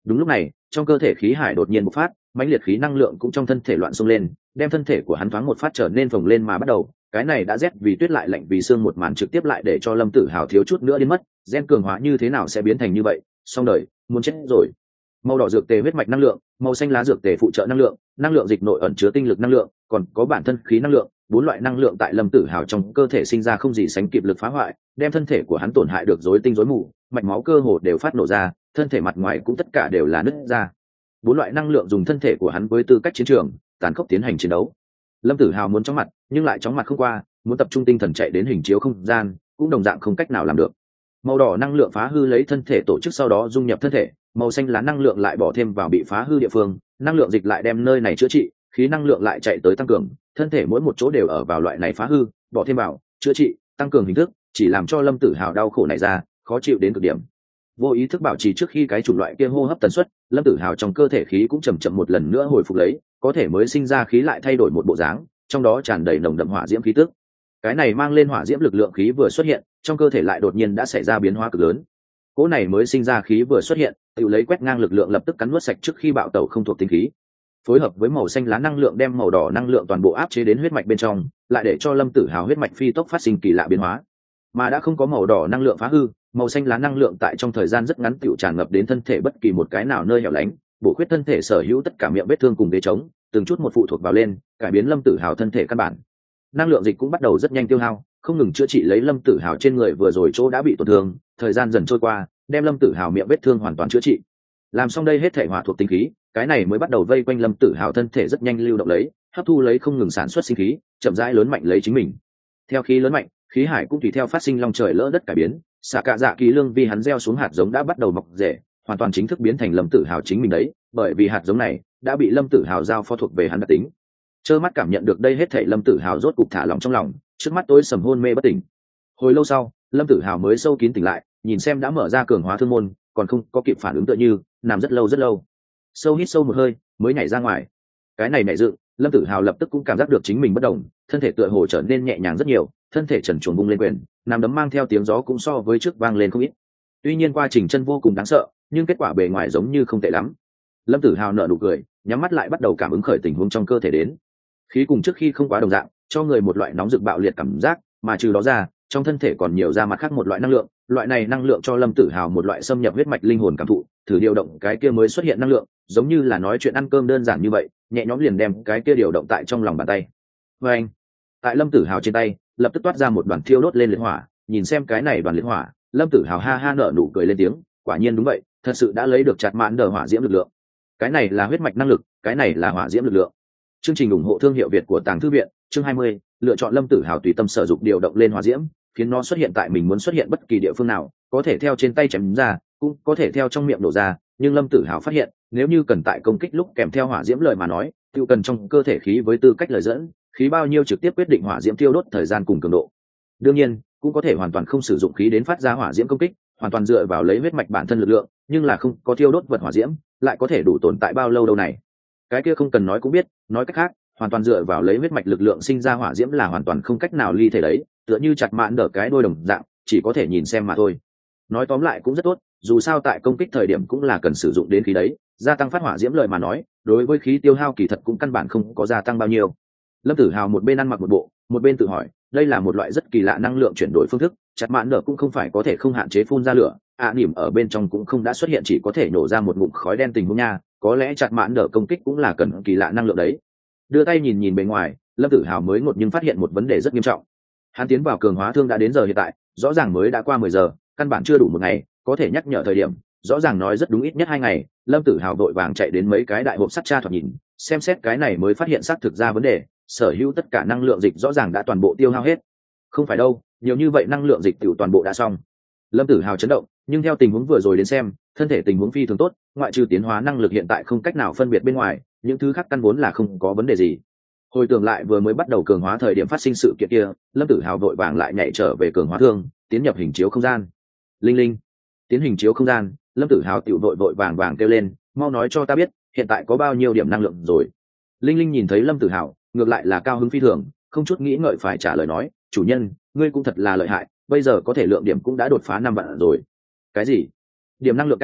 Đúng lúc này trong cơ thể khí hải đột nhiên bộc phát, mãnh liệt khí năng lượng cũng trong thân thể loạn xông lên, đem thân thể của hắn thoáng một phát trở nên phồng lên mà bắt đầu. Cái này đã rét vì tuyết lại lạnh vì xương một màn trực tiếp lại để cho Lâm Tử Hào thiếu chút nữa đến mất. Gen cường hóa như thế nào sẽ biến thành như vậy? Xong đời, muốn chết rồi. Màu đỏ dược tề huyết mạch năng lượng, màu xanh lá dược tề phụ trợ năng lượng dịch nội ẩn chứa tinh lực năng lượng, còn có bản thân khí năng lượng, 4 loại năng lượng tại Lâm Tử Hào trong cơ thể sinh ra không gì sánh kịp lực phá hoại, đem thân thể của hắn tổn hại được rối tinh rối mù, mạch máu cơ hồ đều phát nổ ra, thân thể mặt ngoài cũng tất cả đều là nứt ra. 4 loại năng lượng dùng thân thể của hắn với tư cách chiến trường, tàn khốc tiến hành chiến đấu. Lâm Tử Hào muốn chóng mặt, nhưng lại chóng mặt không qua, muốn tập trung tinh thần chạy đến hình chiếu không gian, cũng đồng dạng không cách nào làm được. Màu đỏ năng lượng phá hư lấy thân thể tổ chức sau đó dung nhập thân thể, màu xanh lá năng lượng lại bỏ thêm vào bị phá hư địa phương, năng lượng dịch lại đem nơi này chữa trị, khí năng lượng lại chạy tới tăng cường, thân thể mỗi một chỗ đều ở vào loại này phá hư, bỏ thêm vào, chữa trị, tăng cường hình thức, chỉ làm cho Lâm Tử Hào đau khổ này ra, khó chịu đến cực điểm. Vô ý thức bảo trì trước khi cái chủng loại kia hô hấp tần suất, Lâm Tử Hào trong cơ thể khí cũng chậm chậm một lần nữa hồi phục lấy, có thể mới sinh ra khí lại thay đổi một bộ dáng, trong đó tràn đầy nồng đậm hỏa diễm khí tức. Cái này mang lên hỏa diễm lực lượng khí vừa xuất hiện, trong cơ thể lại đột nhiên đã xảy ra biến hóa cực lớn. Cỗ này mới sinh ra khí vừa xuất hiện, tự lấy quét ngang lực lượng lập tức cắn nuốt sạch trước khi bạo tẩu không thuộc tinh khí, phối hợp với màu xanh lá năng lượng đem màu đỏ năng lượng toàn bộ áp chế đến huyết mạch bên trong, lại để cho Lâm Tử Hào huyết mạch phi tốc phát sinh kỳ lạ biến hóa. Mà đã không có màu đỏ năng lượng phá hư, màu xanh lá năng lượng tại trong thời gian rất ngắn tựu tràn ngập đến thân thể bất kỳ một cái nào nơi hẻo lánh, bổ khuyết thân thể sở hữu tất cả miệng vết thương cùng ghế trống, từng chút một phụ thuộc vào lên, cải biến Lâm Tử Hào thân thể căn bản. Năng lượng dịch cũng bắt đầu rất nhanh tiêu hao, không ngừng chữa trị lấy Lâm Tử Hào trên người vừa rồi chỗ đã bị tổn thương, thời gian dần trôi qua, đem Lâm Tử Hào miệng vết thương hoàn toàn chữa trị. Làm xong đây hết thể hỏa thuộc tinh khí, cái này mới bắt đầu vây quanh Lâm Tử Hào thân thể rất nhanh lưu động lấy, hấp thu lấy không ngừng sản xuất sinh khí, chậm rãi lớn mạnh lấy chính mình. Theo khí lớn mạnh, khí hải cũng tùy theo phát sinh long trời lỡ đất cải biến, xạ cạ dạ kỳ lương vi hắn gieo xuống hạt giống đã bắt đầu mọc rễ, hoàn toàn chính thức biến thành Lâm Tử Hào chính mình đấy, bởi vì hạt giống này đã bị Lâm Tử Hào giao phó thuộc về hắn đặc tính. Trơ mắt cảm nhận được đây hết thảy, Lâm Tử Hào rốt cục thả lỏng trong lòng, trước mắt tối sầm hôn mê bất tỉnh. Hồi lâu sau, Lâm Tử Hào mới sâu kín tỉnh lại, nhìn xem đã mở ra cường hóa thương môn, còn không có kịp phản ứng tựa như nằm rất lâu. Sâu hít sâu một hơi, mới nhảy ra ngoài. Cái này nhảy dựng, Lâm Tử Hào lập tức cũng cảm giác được chính mình bất động, thân thể tựa hồ trở nên nhẹ nhàng rất nhiều, thân thể trần truồng bung lên quyền, nằm đấm mang theo tiếng gió cũng so với trước vang lên không ít. Tuy nhiên quá trình chân vô cùng đáng sợ, nhưng kết quả bề ngoài giống như không tệ lắm. Lâm Tử Hào nở nụ cười, nhắm mắt lại bắt đầu cảm ứng khởi tình huống trong cơ thể đến. Khí cùng trước khi không quá đồng dạng, cho người một loại nóng rực bạo liệt cảm giác, mà trừ đó ra, trong thân thể còn nhiều ra mặt khác một loại năng lượng, loại này năng lượng cho Lâm Tử Hào một loại xâm nhập huyết mạch linh hồn cảm thụ, thử điều động cái kia mới xuất hiện năng lượng, giống như là nói chuyện ăn cơm đơn giản như vậy, nhẹ nhõm liền đem cái kia điều động tại trong lòng bàn tay. Và anh, tại Lâm Tử Hào trên tay, lập tức toát ra một đoàn thiêu đốt lên liệt hỏa, nhìn xem cái này đoàn liệt hỏa, Lâm Tử Hào ha ha nở nụ cười lên tiếng, quả nhiên đúng vậy, thật sự đã lấy được chặt mãn đờ hỏa diễm lực lượng. Cái này là huyết mạch năng lực, cái này là hỏa diễm lực lượng. Chương trình ủng hộ thương hiệu Việt của Tàng Thư viện, chương 20, lựa chọn Lâm Tử Hào tùy tâm sở dụng điều động lên hỏa diễm, khiến nó xuất hiện tại mình muốn xuất hiện bất kỳ địa phương nào, có thể theo trên tay chém ra, cũng có thể theo trong miệng đổ ra, nhưng Lâm Tử Hào phát hiện, nếu như cần tại công kích lúc kèm theo hỏa diễm lời mà nói, tiêu cần trong cơ thể khí với tư cách lời dẫn, khí bao nhiêu trực tiếp quyết định hỏa diễm tiêu đốt thời gian cùng cường độ. Đương nhiên, cũng có thể hoàn toàn không sử dụng khí đến phát ra hỏa diễm công kích, hoàn toàn dựa vào lấy huyết mạch bản thân lực lượng, nhưng là không có tiêu đốt vật hỏa diễm, lại có thể đủ tồn tại bao lâu đâu này. Cái kia không cần nói cũng biết, nói cách khác, hoàn toàn dựa vào lấy huyết mạch lực lượng sinh ra hỏa diễm là hoàn toàn không cách nào ly thể đấy, tựa như chặt mạn đỡ cái đôi đồng dạng, chỉ có thể nhìn xem mà thôi. Nói tóm lại cũng rất tốt, dù sao tại công kích thời điểm cũng là cần sử dụng đến khí đấy, gia tăng phát hỏa diễm lời mà nói, đối với khí tiêu hao kỳ thật cũng căn bản không có gia tăng bao nhiêu. Lâm Tử Hào một bên ăn mặc một bộ, một bên tự hỏi, đây là một loại rất kỳ lạ năng lượng chuyển đổi phương thức, chặt mạn đỡ cũng không phải có thể không hạn chế phun ra lửa, nỉm ở bên trong cũng không đã xuất hiện chỉ có thể nổ ra một ngụm khói đen tình huống nha, có lẽ chặt mạn đỡ công kích cũng là cần kỳ lạ năng lượng đấy. Đưa tay nhìn nhìn bên ngoài, Lâm Tử Hào mới ngột nhưng phát hiện một vấn đề rất nghiêm trọng. Hắn tiến vào cường hóa thương đã đến giờ hiện tại, rõ ràng mới đã qua 10 giờ, căn bản chưa đủ một ngày, có thể nhắc nhở thời điểm, rõ ràng nói rất đúng ít nhất 2 ngày. Lâm Tử Hào vội vàng chạy đến mấy cái đại hộp sắt tra thoạt nhìn, xem xét cái này mới phát hiện xác thực ra vấn đề, sở hữu tất cả năng lượng dịch rõ ràng đã toàn bộ tiêu hao hết. Không phải đâu, nhiều như vậy năng lượng dịch tiểu toàn bộ đã xong. Lâm Tử Hào chấn động, nhưng theo tình huống vừa rồi đến xem, thân thể tình huống phi thường tốt, ngoại trừ tiến hóa năng lực hiện tại không cách nào phân biệt bên ngoài, những thứ khác căn vốn là không có vấn đề gì. Hồi tưởng lại vừa mới bắt đầu cường hóa thời điểm phát sinh sự kiện kia, Lâm Tử Hào vội vàng lại nhảy trở về cường hóa thương, tiến nhập hình chiếu không gian. Linh linh, tiến hình chiếu không gian, Lâm Tử Hào tiểu vội vàng kêu lên, mau nói cho ta biết, hiện tại có bao nhiêu điểm năng lượng rồi. Linh linh nhìn thấy Lâm Tử Hào, ngược lại là cao hứng phi thường, không chút nghĩ ngợi phải trả lời nói, chủ nhân, ngươi cũng thật là lợi hại, bây giờ có thể lượng điểm cũng đã đột phá 5 vạn rồi. Cái gì? Điểm năng lượng cao,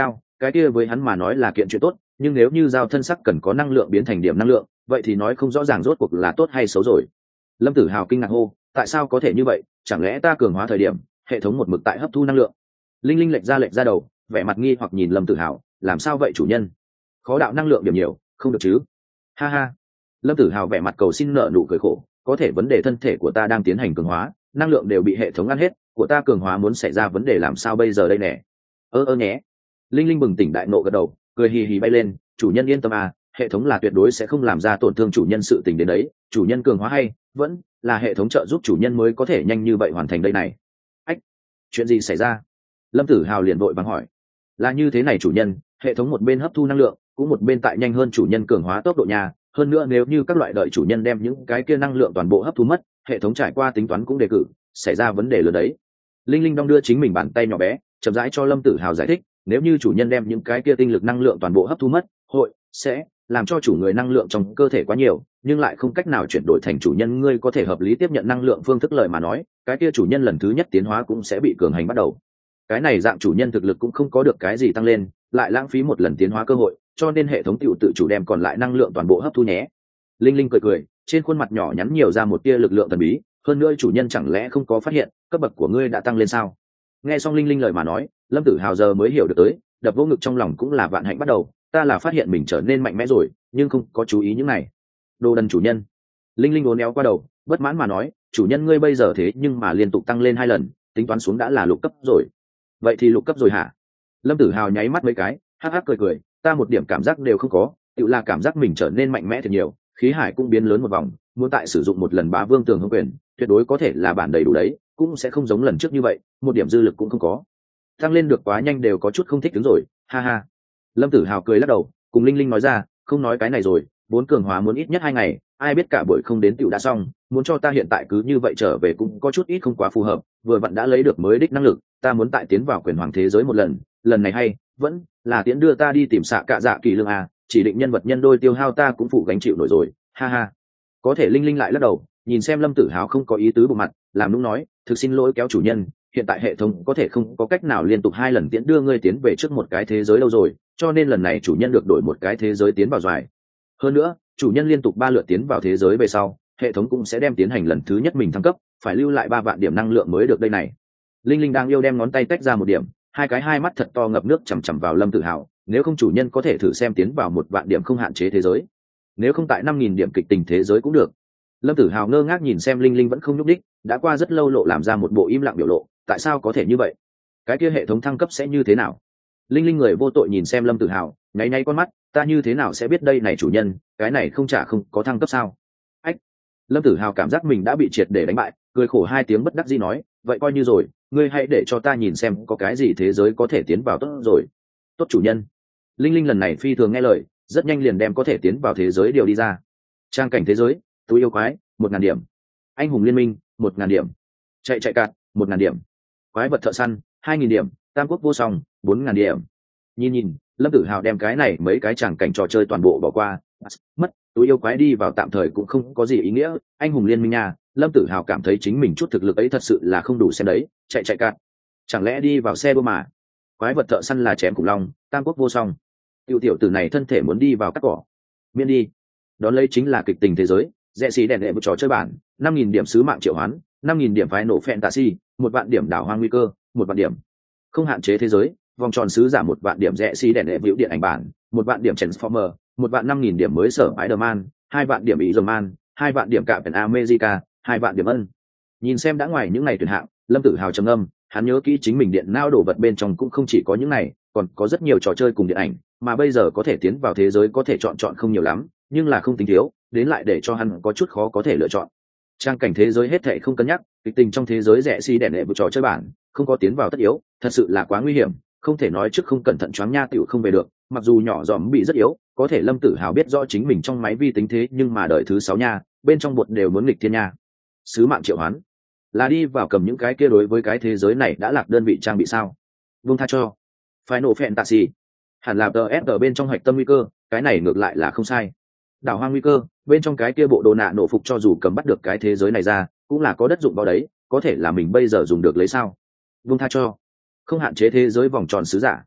cái kia với hắn mà nói là kiện chuyện tốt, nhưng nếu như giao thân sắc cần có năng lượng biến thành điểm năng lượng, vậy thì nói không rõ ràng rốt cuộc là tốt hay xấu rồi. Lâm Tử Hào kinh ngạc hô, tại sao có thể như vậy, chẳng lẽ ta cường hóa thời điểm hệ thống một mực tại hấp thu năng lượng? Linh Linh lệch ra đầu, vẻ mặt nghi hoặc nhìn Lâm Tử Hào, làm sao vậy chủ nhân? Khó đạo năng lượng điểm nhiều, không được chứ? Ha ha. Lâm Tử Hào vẻ mặt cầu xin nợ nụ cười khổ, có thể vấn đề thân thể của ta đang tiến hành cường hóa, năng lượng đều bị hệ thống ăn hết, của ta cường hóa muốn xảy ra vấn đề làm sao bây giờ đây nè? Nhé. Linh Linh bừng tỉnh đại nộ gật đầu, cười hì hì bay lên, chủ nhân yên tâm à, hệ thống là tuyệt đối sẽ không làm ra tổn thương chủ nhân sự tình đến đấy, chủ nhân cường hóa hay vẫn là hệ thống trợ giúp chủ nhân mới có thể nhanh như vậy hoàn thành đây này. Ách, chuyện gì xảy ra? Lâm Tử Hào liền vội vàng hỏi. Là như thế này chủ nhân, hệ thống một bên hấp thu năng lượng, cũng một bên tại nhanh hơn chủ nhân cường hóa tốc độ nhà, hơn nữa nếu như các loại đợi chủ nhân đem những cái kia năng lượng toàn bộ hấp thu mất, hệ thống trải qua tính toán cũng đề cử xảy ra vấn đề lớn đấy. Linh Linh đong đưa chính mình bàn tay nhỏ bé, chậm rãi cho Lâm Tử Hào giải thích, nếu như chủ nhân đem những cái kia tinh lực năng lượng toàn bộ hấp thu mất, sẽ làm cho chủ người năng lượng trong cơ thể quá nhiều, nhưng lại không cách nào chuyển đổi thành chủ nhân ngươi có thể hợp lý tiếp nhận năng lượng phương thức lời mà nói, cái kia chủ nhân lần thứ nhất tiến hóa cũng sẽ bị cường hành bắt đầu. Cái này dạng chủ nhân thực lực cũng không có được cái gì tăng lên, lại lãng phí một lần tiến hóa cơ hội, cho nên hệ thống tự chủ đem còn lại năng lượng toàn bộ hấp thu nhé. Linh Linh cười, trên khuôn mặt nhỏ nhắn nhiều ra một tia lực lượng thần bí, hơn nữa chủ nhân chẳng lẽ không có phát hiện cấp bậc của ngươi đã tăng lên sao? Nghe xong Linh Linh lời mà nói, Lâm Tử Hào giờ mới hiểu được tới, đập vô ngực trong lòng cũng là vạn hạnh bắt đầu, ta là phát hiện mình trở nên mạnh mẽ rồi, nhưng không có chú ý những này. Đồ đần chủ nhân. Linh Linh uốn éo qua đầu, bất mãn mà nói, chủ nhân ngươi bây giờ thế nhưng mà liên tục tăng lên 2 lần, tính toán xuống đã là lục cấp rồi. Vậy thì lục cấp rồi hả? Lâm Tử Hào nháy mắt mấy cái, hắc hắc cười, ta một điểm cảm giác đều không có, tự là cảm giác mình trở nên mạnh mẽ thật nhiều, khí hải cũng biến lớn một vòng, muốn tại sử dụng một lần bá vương tường hung quyền, tuyệt đối có thể là bản đầy đủ đấy, cũng sẽ không giống lần trước như vậy, một điểm dư lực cũng không có. Tăng lên được quá nhanh đều có chút không thích đứng rồi, ha ha. Lâm Tử Hào cười lắc đầu, cùng Linh Linh nói ra, không nói cái này rồi, 4 cường hóa muốn ít nhất 2 ngày, ai biết cả buổi không đến tiểu đã xong, muốn cho ta hiện tại cứ như vậy trở về cũng có chút ít không quá phù hợp, vừa vặn đã lấy được mới đích năng lực, ta muốn tại tiến vào quyền hoàng thế giới một lần, lần này hay vẫn là tiễn đưa ta đi tìm xạ cạ dạ kỳ lương à, chỉ định nhân vật nhân đôi tiêu hao ta cũng phụ gánh chịu nổi rồi, ha ha. Có thể Linh Linh lại lắc đầu, nhìn xem Lâm Tử Hào không có ý tứ bộ mặt, làm nũng nói, thực xin lỗi kéo chủ nhân, hiện tại hệ thống có thể không có cách nào liên tục 2 lần tiễn đưa ngươi tiến về trước một cái thế giới đâu rồi, cho nên lần này chủ nhân được đổi một cái thế giới tiến vào doài. Hơn nữa, chủ nhân liên tục 3 lượt tiến vào thế giới về sau, hệ thống cũng sẽ đem tiến hành lần thứ nhất mình thăng cấp, phải lưu lại 3 vạn điểm năng lượng mới được đây này. Linh Linh đang yêu đem ngón tay tách ra một điểm, hai mắt thật to ngập nước chằm chằm vào Lâm Tử Hào, nếu không chủ nhân có thể thử xem tiến vào 1 vạn điểm không hạn chế thế giới, nếu không tại 5.000 điểm kịch tình thế giới cũng được. Lâm Tử Hào ngơ ngác nhìn xem Linh Linh vẫn không nhúc đích, đã qua rất lâu lộ làm ra một bộ im lặng biểu lộ, tại sao có thể như vậy? Cái kia hệ thống thăng cấp sẽ như thế nào? Linh Linh người vô tội nhìn xem Lâm Tử Hào, nháy nháy con mắt, ta như thế nào sẽ biết đây này chủ nhân, cái này không có thăng cấp sao? Ách. Lâm Tử Hào cảm giác mình đã bị triệt để đánh bại, cười khổ 2 tiếng bất đắc dĩ nói, vậy coi như rồi, ngươi hãy để cho ta nhìn xem có cái gì thế giới có thể tiến vào tốt rồi. Tốt chủ nhân. Linh Linh lần này phi thường nghe lời, rất nhanh liền đem có thể tiến vào thế giới điều đi ra. Trang cảnh thế giới, túi yêu quái, 1.000 điểm. Anh hùng liên minh, 1.000 điểm. Chạy cạn, 1.000 điểm. Quái vật thợ săn, 2.000 điểm. Tam quốc vô song, 4.000 điểm. Nhìn, Lâm Tử Hào đem cái này mấy cái tràng cảnh trò chơi toàn bộ bỏ qua, mất, túi yêu quái đi vào tạm thời cũng không có gì ý nghĩa, anh hùng liên minh nha, Lâm Tử Hào cảm thấy chính mình chút thực lực ấy thật sự là không đủ xem đấy, chạy cạn. Chẳng lẽ đi vào xe bơ mà? Quái vật thợ săn là chém khủng long, tam quốc vô song. Tiểu tử này thân thể muốn đi vào cắt cỏ. Miễn đi. Đón lấy chính là kịch tình thế giới, rẽ xí đèn đệ một trò chơi bản, 5.000 điểm sứ mạng triệu hoán, 5.000 điểm phái nổ fantasy, 1 vạn điểm đảo hoang nguy cơ, 1 vạn điểm. Không hạn chế thế giới, vòng tròn sứ giả 1 vạn điểm rẽ xí đèn đệ vĩu điện ảnh bản, 1 vạn điểm Transformer, 1 vạn 5.000 điểm mới sở Spider-Man, 2 vạn điểm Iron Man, 2 vạn điểm Captain America, 2 vạn điểm ân. Nhìn xem đã ngoài những ngày tuyển hạng, Lâm Tử Hào trầm ngâm, hắn nhớ kỹ chính mình điện não đồ vật bên trong cũng không chỉ có những này, còn có rất nhiều trò chơi cùng điện ảnh, mà bây giờ có thể tiến vào thế giới có thể chọn không nhiều lắm, nhưng là không tính thiếu, đến lại để cho hắn có chút khó có thể lựa chọn. Trang cảnh thế giới hết thảy không cân nhắc, kịch tình trong thế giới rẻ xi đèn lệ một trò chơi bản, không có tiến vào tất yếu, thật sự là quá nguy hiểm, không thể nói trước không cẩn thận choáng nha tiểu không về được, mặc dù nhỏ giòm bị rất yếu, có thể Lâm Tử Hào biết rõ chính mình trong máy vi tính thế nhưng mà đợi thứ 6 nha, bên trong bột đều muốn nghịch thiên nha. Sứ mạng triệu hoán, là đi vào cầm những cái kia đối với cái thế giới này đã lạc đơn vị trang bị sao? Vung tha cho. Final Fantasy, hẳn là TSG bên trong hạch tâm nguy cơ, cái này ngược lại là không sai. Đảo hoang nguy cơ, bên trong cái kia bộ đồ nạ nổ phục cho dù cầm bắt được cái thế giới này ra, cũng là có đất dụng vào đấy, có thể là mình bây giờ dùng được lấy sao? Vung tha cho. Không hạn chế thế giới vòng tròn sứ giả.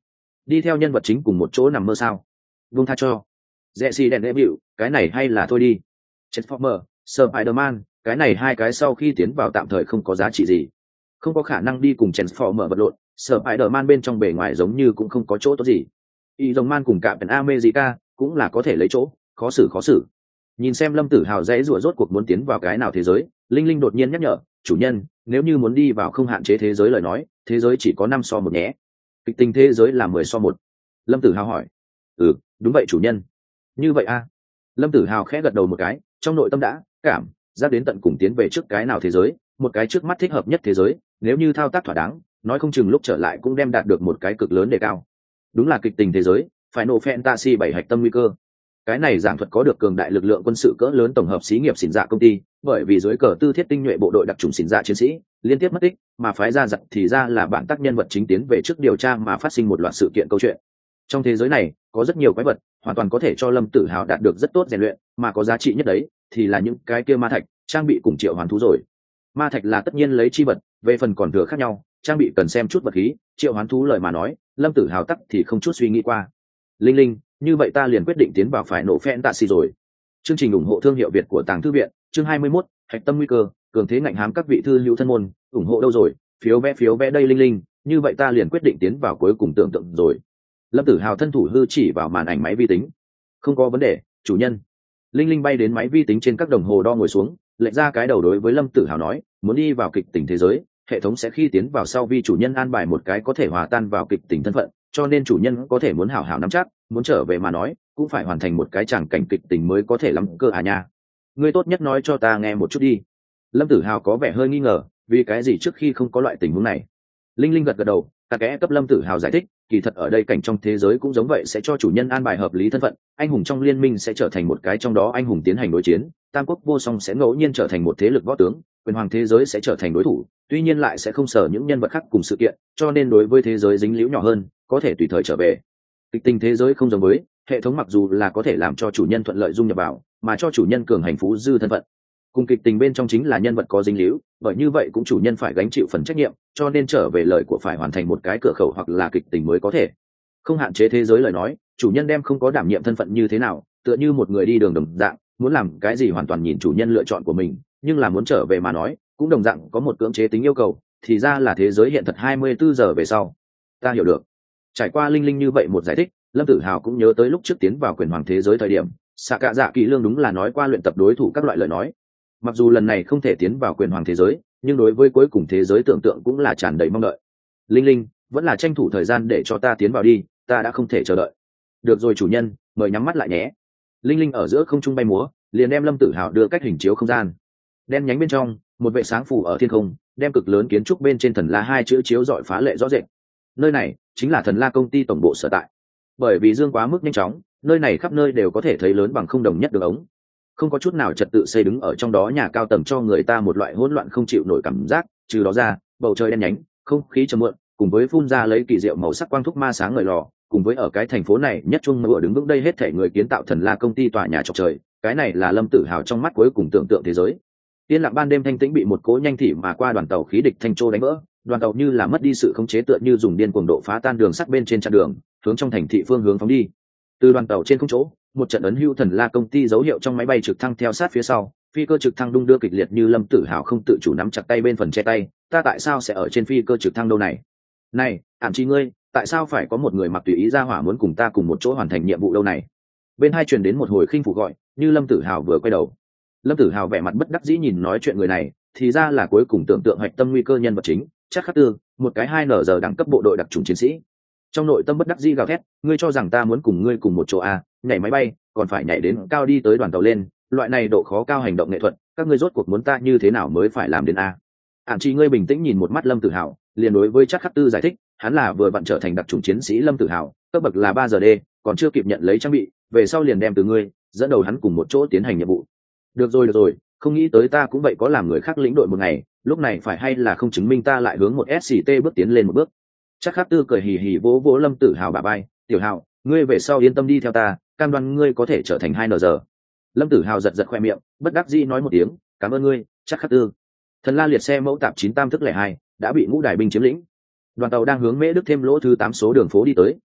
đi theo nhân vật chính cùng một chỗ nằm mơ sao? Vung tha cho. Jesse đèn debut, cái này hay là thôi đi. Transformer, Spider-Man, cái này hai cái sau khi tiến vào tạm thời không có giá trị gì. Không có khả năng đi cùng Transformer vật lộn, Spider-Man bên trong bề ngoài giống như cũng không có chỗ tốt gì. Iron Man cùng Captain America cũng là có thể lấy chỗ, khó xử. Nhìn xem Lâm Tử Hào dãy rủa rốt cuộc muốn tiến vào cái nào thế giới, Linh Linh đột nhiên nhắc nhở, chủ nhân, nếu như muốn đi vào không hạn chế thế giới lời nói, thế giới chỉ có 5-1 nhé. Kịch tình thế giới là 10-1. Lâm Tử Hào hỏi. Ừ, đúng vậy chủ nhân. Như vậy a? Lâm Tử Hào khẽ gật đầu một cái, trong nội tâm đã cảm giác đến tận cùng tiến về trước cái nào thế giới, một cái trước mắt thích hợp nhất thế giới, nếu như thao tác thỏa đáng, nói không chừng lúc trở lại cũng đem đạt được một cái cực lớn đề cao. Đúng là kịch tình thế giới, Final Fantasy 7 hạch tâm nguy cơ. Cái này giảng thuật có được cường đại lực lượng quân sự cỡ lớn tổng hợp xí nghiệp xỉn dạ công ty, bởi vì dưới cờ tư thiết tinh nhuệ bộ đội đặc trùng xỉn dạ chiến sĩ liên tiếp mất tích, mà phái ra giặc thì ra là bản tác nhân vật chính tiến về trước điều tra mà phát sinh một loạt sự kiện câu chuyện. Trong thế giới này có rất nhiều quái vật, hoàn toàn có thể cho Lâm Tử Hào đạt được rất tốt rèn luyện, mà có giá trị nhất đấy thì là những cái kia ma thạch, trang bị cùng triệu hoán thú rồi. Ma thạch là tất nhiên lấy chi vật, về phần còn thừa khác nhau, trang bị cần xem chút vật khí, triệu hoán thú lời mà nói, Lâm Tử Hào tắc thì không chút suy nghĩ qua. Linh Linh, như vậy ta liền quyết định tiến vào phải nổ fantasy rồi. Chương trình ủng hộ thương hiệu Việt của Tàng Thư viện, chương 21, hạch tâm nguy cơ, cường thế ngạnh hám các vị thư hữu thân môn, ủng hộ đâu rồi, phiếu vé đây Linh Linh, như vậy ta liền quyết định tiến vào cuối cùng tưởng tượng rồi. Lâm Tử Hào thân thủ hư chỉ vào màn ảnh máy vi tính. Không có vấn đề, chủ nhân. Linh Linh bay đến máy vi tính trên các đồng hồ đo ngồi xuống, lệch ra cái đầu đối với Lâm Tử Hào nói, muốn đi vào kịch tình thế giới, hệ thống sẽ khi tiến vào sau vi chủ nhân an bài một cái có thể hòa tan vào kịch tình thân phận, cho nên chủ nhân có thể muốn hảo hảo nắm chắc, muốn trở về mà nói, cũng phải hoàn thành một cái tràng cảnh kịch tình mới có thể lắm cơ à nha. Ngươi tốt nhất nói cho ta nghe một chút đi. Lâm Tử Hào có vẻ hơi nghi ngờ, vì cái gì trước khi không có loại tình huống này. Linh Linh gật gật đầu, ta kẽ cấp Lâm Tử Hào giải thích, kỳ thật ở đây cảnh trong thế giới cũng giống vậy, sẽ cho chủ nhân an bài hợp lý thân phận, anh hùng trong liên minh sẽ trở thành một cái trong đó anh hùng tiến hành đối chiến, tam quốc vô song sẽ ngẫu nhiên trở thành một thế lực võ tướng, quyền hoàng thế giới sẽ trở thành đối thủ, tuy nhiên lại sẽ không sở những nhân vật khác cùng sự kiện, cho nên đối với thế giới dính líu nhỏ hơn, có thể tùy thời trở về. Kịch tình thế giới không giống với hệ thống, mặc dù là có thể làm cho chủ nhân thuận lợi dung nhập vào, mà cho chủ nhân cường hành phú dư thân phận. Cùng kịch tình bên trong chính là nhân vật có dính líu, bởi như vậy cũng chủ nhân phải gánh chịu phần trách nhiệm, cho nên trở về lời của phải hoàn thành một cái cửa khẩu hoặc là kịch tình mới có thể. Không hạn chế thế giới lời nói, chủ nhân đem không có đảm nhiệm thân phận như thế nào, tựa như một người đi đường đồng dạng, muốn làm cái gì hoàn toàn nhìn chủ nhân lựa chọn của mình, nhưng là muốn trở về mà nói, cũng đồng dạng có một cưỡng chế tính yêu cầu, thì ra là thế giới hiện thật 24 giờ về sau. Ta hiểu được. Trải qua Linh Linh như vậy một giải thích, Lâm Tử Hào cũng nhớ tới lúc trước tiến vào quyền hoàng thế giới thời điểm, xạ cạ dạ kỳ lương đúng là nói qua luyện tập đối thủ các loại lời nói. Mặc dù lần này không thể tiến vào quyền hoàng thế giới, nhưng đối với cuối cùng thế giới tưởng tượng cũng là tràn đầy mong đợi. Linh Linh, vẫn là tranh thủ thời gian để cho ta tiến vào đi, ta đã không thể chờ đợi. Được rồi chủ nhân, mời nhắm mắt lại nhé. Linh Linh ở giữa không trung bay múa, liền đem Lâm Tử Hào đưa cách hình chiếu không gian. Đen nhánh bên trong, một vệ sáng phủ ở thiên không, đem cực lớn kiến trúc bên trên thần la hai chữ chiếu rọi phá lệ rõ rệt. Nơi này chính là thần la công ty tổng bộ sở tại. Bởi vì dương quá mức nhanh chóng, nơi này khắp nơi đều có thể thấy lớn bằng không đồng nhất đường ống, không có chút nào trật tự xây đứng ở trong đó, nhà cao tầng cho người ta một loại hỗn loạn không chịu nổi cảm giác. Trừ đó ra, bầu trời đen nhánh, không khí trầm muộn, cùng với phun ra lấy kỳ diệu màu sắc quang thúc ma sáng ngời lò, cùng với ở cái thành phố này nhất trung mưa đứng vững đây hết thể người kiến tạo thần la công ty tòa nhà chọc trời, cái này là Lâm Tử Hào trong mắt cuối cùng tưởng tượng thế giới. Yên lặng ban đêm thanh tĩnh bị một cỗ nhanh thị mà qua đoàn tàu khí địch thanh trô đánh vỡ, đoàn tàu như là mất đi sự khống chế, tựa như dùng điên cuồng độ phá tan đường sắt bên trên chặn đường, hướng trong thành thị phương hướng phóng đi. Từ đoàn tàu trên không chỗ, một trận ấn hưu thần la công ty dấu hiệu trong máy bay trực thăng theo sát phía sau, phi cơ trực thăng đung đưa kịch liệt như Lâm Tử Hào không tự chủ nắm chặt tay bên phần che tay, ta tại sao sẽ ở trên phi cơ trực thăng đâu này? Này, ảm chi ngươi, tại sao phải có một người mặc tùy ý ra hỏa muốn cùng ta cùng một chỗ hoàn thành nhiệm vụ đâu này? Bên hai truyền đến một hồi khinh phục gọi, như Lâm Tử Hào vừa quay đầu. Lâm Tử Hào vẻ mặt bất đắc dĩ nhìn nói chuyện người này, thì ra là cuối cùng tưởng tượng hạch tâm nguy cơ nhân vật chính, chắc khắc tư, một cái 2N đẳng cấp bộ đội đặc trùng chiến sĩ. Trong nội tâm bất đắc dĩ gào thét, ngươi cho rằng ta muốn cùng ngươi cùng một chỗ à, nhảy máy bay, còn phải nhảy đến cao đi tới đoàn tàu lên, loại này độ khó cao hành động nghệ thuật, các ngươi rốt cuộc muốn ta như thế nào mới phải làm đến a? Ản Chi ngươi bình tĩnh nhìn một mắt Lâm Tử Hào, liền đối với chắc khắc tư giải thích, hắn là vừa vặn trở thành đặc chủng chiến sĩ Lâm Tử Hào, cấp bậc là 3 giờ D, còn chưa kịp nhận lấy trang bị, về sau liền đem từ ngươi dẫn đầu hắn cùng một chỗ tiến hành nhiệm vụ. Được rồi, không nghĩ tới ta cũng vậy có làm người khác lĩnh đội một ngày, lúc này phải hay là không chứng minh ta lại hướng một SCT bước tiến lên một bước. Chắc khắc tư cười hì hì vỗ vỗ Lâm Tử Hào bả vai, tiểu Hào, ngươi về sau yên tâm đi theo ta, cam đoan ngươi có thể trở thành 2N giờ. Lâm Tử Hào giật khoe miệng, bất đắc dĩ nói một tiếng, cảm ơn ngươi, chắc khắc tư. Thần la liệt xe mẫu tạp 9 tam thức 02 đã bị ngũ đài binh chiếm lĩnh. Đoàn tàu đang hướng Mễ Đức thêm lỗ thứ 8 số đường phố đi tới,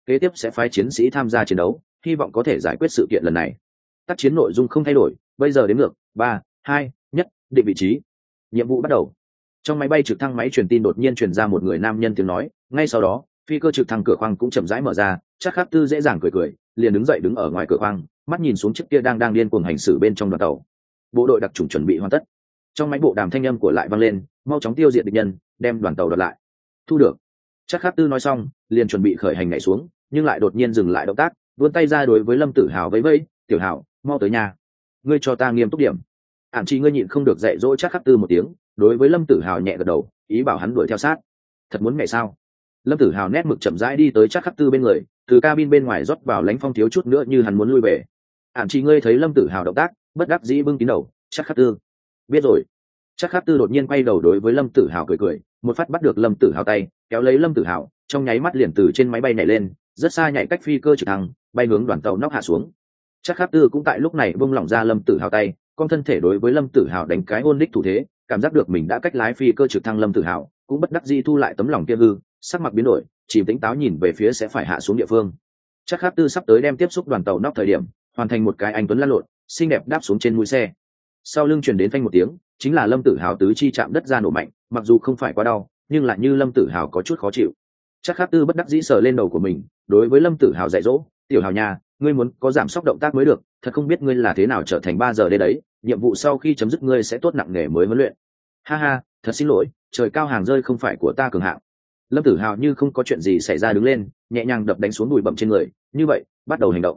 kế tiếp sẽ phái chiến sĩ tham gia chiến đấu, hy vọng có thể giải quyết sự kiện lần này. Tác chiến nội dung không thay đổi, bây giờ đến ngược 3, 2, 1, định vị trí. Nhiệm vụ bắt đầu. Trong máy bay trực thăng máy truyền tin đột nhiên truyền ra một người nam nhân tiếng nói, ngay sau đó phi cơ trực thăng cửa khoang cũng chậm rãi mở ra, chắc khắc tư dễ dàng cười cười, liền đứng dậy đứng ở ngoài cửa khoang, mắt nhìn xuống chiếc kia đang điên cuồng hành xử bên trong đoàn tàu. Bộ đội đặc chủng chuẩn bị hoàn tất. Trong máy bộ đàm thanh âm của lại vang lên, mau chóng tiêu diệt địch nhân, đem đoàn tàu đoạt lại. Thu được. Chắc khắc tư nói xong, liền chuẩn bị khởi hành nhảy xuống, nhưng lại đột nhiên dừng lại động tác, vươn tay ra đối với Lâm Tử Hào vẫy vẫy, "Tiểu Hào, mau tới nhà. Ngươi cho ta nghiêm túc điểm." Ản Chi ngươi nhịn không được dạy dỗ Chắc khắc tư một tiếng, đối với Lâm Tử Hào nhẹ gật đầu, ý bảo hắn đuổi theo sát. Thật muốn nhảy sao? Lâm Tử Hào nét mực chậm rãi đi tới Chắc khắc tư bên người, từ cabin bên ngoài rót vào lãnh phong thiếu chút nữa như hắn muốn lui về. Ản Chi ngươi thấy Lâm Tử Hào động tác, bất đắc dĩ bưng kín đầu, "Chắc khắc tư." "Biết rồi." Chắc khắc tư đột nhiên quay đầu đối với Lâm Tử Hào cười cười, một phát bắt được Lâm Tử Hào tay, kéo lấy Lâm Tử Hào, trong nháy mắt liền từ trên máy bay nhảy lên, rất xa nhảy cách phi cơ trực thăng, bay hướng đoàn tàu nóc hạ xuống. Chắc khắc tư cũng tại lúc này buông lỏng ra Lâm Tử Hào tay, con thân thể đối với Lâm Tử Hào đánh cái hôn đích thủ thế, cảm giác được mình đã cách lái phi cơ trực thăng. Lâm Tử Hào cũng bất đắc dĩ thu lại tấm lòng kia hư, sắc mặt biến đổi, chìm tĩnh táo nhìn về phía sẽ phải hạ xuống địa phương. Chắc khắc tư sắp tới đem tiếp xúc đoàn tàu nóc thời điểm, hoàn thành một cái anh tuấn lăn lộn, xinh đẹp đáp xuống trên mũi xe. Sau lưng truyền đến phanh một tiếng, chính là Lâm Tử Hào tứ chi chạm đất ra nổ mạnh, mặc dù không phải quá đau, nhưng lại như Lâm Tử Hào có chút khó chịu. Chắc khắc tư bất đắc dĩ sờ lên đầu của mình, đối với Lâm Tử Hào dạy dỗ, "Tiểu Hào nhà, ngươi muốn có giảm sóc động tác mới được, thật không biết ngươi là thế nào trở thành 3 giờ đây đấy, nhiệm vụ sau khi chấm dứt ngươi sẽ tốt nặng nề mới huấn luyện." "Ha ha, thật xin lỗi, trời cao hàng rơi không phải của ta cường hạng." Lâm Tử Hào như không có chuyện gì xảy ra đứng lên, nhẹ nhàng đập đánh xuống bụi bặm trên người, "Như vậy, bắt đầu hành động."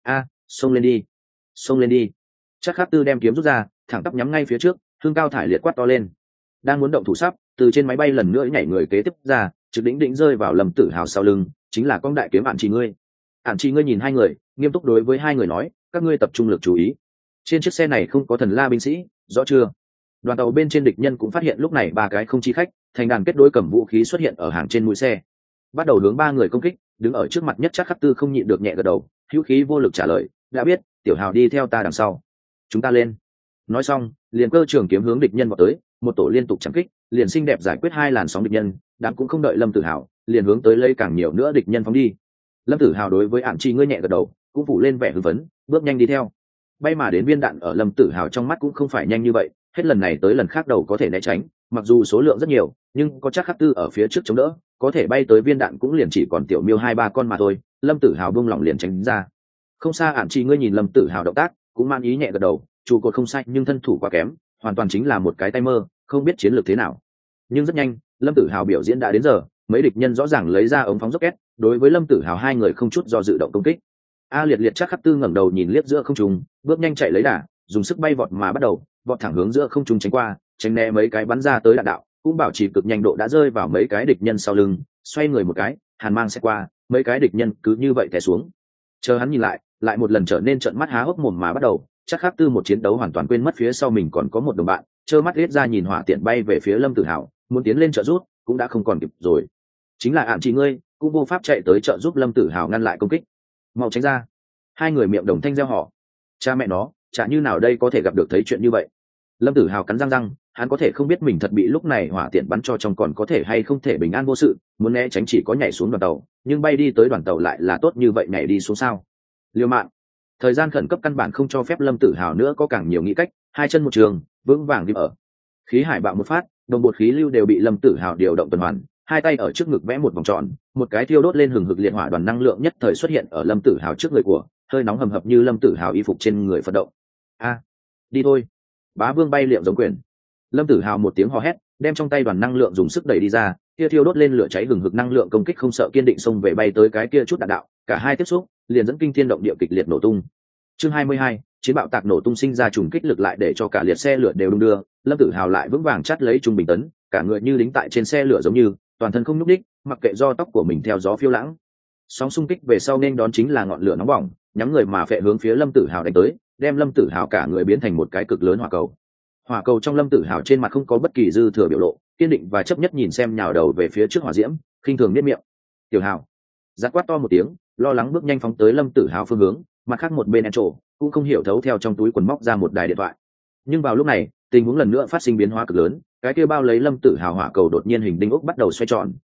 Xông lên đi, xông lên đi." Chắc khắc tư đem kiếm rút ra, thẳng tắp nhắm ngay phía trước, hương cao thải liệt quát to lên. Đang muốn động thủ sắp, từ trên máy bay lần nữa nhảy người kế tiếp ra, trực đỉnh đỉnh rơi vào Lâm Tử Hào sau lưng, chính là con đại kiếm Ản Chỉ ngươi. Ản Chỉ ngươi nhìn hai người, nghiêm túc đối với hai người nói, "Các ngươi tập trung lực chú ý. Trên chiếc xe này không có thần la binh sĩ, rõ chưa?" Đoàn tàu bên trên địch nhân cũng phát hiện lúc này ba cái không chi khách, thành đàn kết đối cầm vũ khí xuất hiện ở hàng trên mũi xe, bắt đầu hướng ba người công kích. Đứng ở trước mặt nhất Chắc khắc tư không nhịn được nhẹ gật đầu, hữu khí vô lực trả lời, "Đã biết, Tiểu Hào đi theo ta đằng sau. Chúng ta lên." Nói xong, liền cơ trường kiếm hướng địch nhân vào tới, một tổ liên tục chạm kích, liền xinh đẹp giải quyết hai làn sóng địch nhân, đám cũng không đợi Lâm Tử Hào, liền hướng tới lấy càng nhiều nữa địch nhân phóng đi. Lâm Tử Hào đối với Ản Chi ngươi nhẹ gật đầu, cũng phủ lên vẻ hưng phấn, bước nhanh đi theo. Bay mà đến viên đạn ở Lâm Tử Hào trong mắt cũng không phải nhanh như vậy, hết lần này tới lần khác đầu có thể né tránh, mặc dù số lượng rất nhiều, nhưng có Chắc khắc tư ở phía trước chống đỡ, có thể bay tới viên đạn cũng liền chỉ còn tiểu miêu 2-3 con mà thôi. Lâm Tử Hào buông lỏng liền tránh ra. Không xa Ản Chi ngươi nhìn Lâm Tử Hào động tác, cũng man ý nhẹ gật đầu, trụ cột không sai nhưng thân thủ quá kém, hoàn toàn chính là một cái tay mơ, không biết chiến lược thế nào. Nhưng rất nhanh, Lâm Tử Hào biểu diễn đã đến giờ, mấy địch nhân rõ ràng lấy ra ống phóng rocket, đối với Lâm Tử Hào hai người không chút do dự động công kích. Liệt liệt Chắc khắc tư ngẩng đầu nhìn liếc giữa không trung, bước nhanh chạy lấy đà, dùng sức bay vọt mà bắt đầu, vọt thẳng hướng giữa không trung tránh qua, tránh né mấy cái bắn ra tới đạn đạo, cũng bảo trì cực nhanh độ đã rơi vào mấy cái địch nhân sau lưng, xoay người một cái, hàn mang sẽ qua, mấy cái địch nhân cứ như vậy té xuống. Chờ hắn nhìn lại một lần trở nên trợn mắt há hốc mồm mà bắt đầu. Chắc khắc tư một chiến đấu hoàn toàn quên mất phía sau mình còn có một đồng bạn, trơ mắt liếc ra nhìn hỏa tiện bay về phía Lâm Tử Hào, muốn tiến lên trợ giúp cũng đã không còn kịp rồi. Chính là Ản Chỉ ngươi cũng vô pháp chạy tới trợ giúp Lâm Tử Hào ngăn lại công kích, mau tránh ra. Hai người miệng đồng thanh reo hò, cha mẹ nó, chả như nào đây có thể gặp được thấy chuyện như vậy. Lâm Tử Hào cắn răng, hắn có thể không biết mình thật bị lúc này hỏa tiện bắn cho trong còn có thể hay không thể bình an vô sự, muốn né tránh chỉ có nhảy xuống đoàn tàu, nhưng bay đi tới đoàn tàu lại là tốt như vậy nhảy đi xuống sao? Liều mạng. Thời gian khẩn cấp căn bản không cho phép Lâm Tử Hào nữa có càng nhiều nghĩ cách, hai chân một trường, vững vàng đi ở. Khí hải bạo một phát, đồng bột khí lưu đều bị Lâm Tử Hào điều động tuần hoàn, hai tay ở trước ngực vẽ một vòng tròn, một cái thiêu đốt lên hừng hực liệt hỏa đoàn năng lượng nhất thời xuất hiện ở Lâm Tử Hào trước người của, hơi nóng hầm hập như Lâm Tử Hào y phục trên người phật động. Đi thôi. Bá Vương bay liệm giống quyền. Lâm Tử Hào một tiếng hò hét, đem trong tay đoàn năng lượng dùng sức đẩy đi ra, kia thiêu đốt lên lửa cháy hừng hực năng lượng công kích không sợ kiên định xông về bay tới cái kia chút đạn đạo, cả hai tiếp xúc, liền dẫn kinh thiên động địa kịch liệt nổ tung. Chương 22, chiến bạo tạc nổ tung sinh ra trùng kích lực lại để cho cả liệt xe lửa đều đung đưa, Lâm Tử Hào lại vững vàng chắt lấy trung bình tấn, cả người như lính tại trên xe lửa giống như, toàn thân không nhúc nhích, mặc kệ do tóc của mình theo gió phiêu lãng. Sóng xung kích về sau nên đón chính là ngọn lửa nóng bỏng, nhắm người mà phệ hướng phía Lâm Tử Hào đánh tới, đem Lâm Tử Hào cả người biến thành một cái cực lớn hỏa cầu. Hỏa cầu trong Lâm Tử Hào trên mặt không có bất kỳ dư thừa biểu lộ, kiên định và chấp nhất nhìn xem nhào đầu về phía trước hỏa diễm, khinh thường niết miệng. "Tiểu Hào!" Giặc quát to một tiếng, lo lắng bước nhanh phóng tới Lâm Tử Hào phương hướng, mặt khác một bên En Trổ cũng không hiểu thấu theo trong túi quần móc ra một đài điện thoại. Nhưng vào lúc này, tình huống lần nữa phát sinh biến hóa cực lớn, cái kia bao lấy Lâm Tử Hào hỏa cầu đột nhiên hình đinh ốc bắt đầu xoay tròn,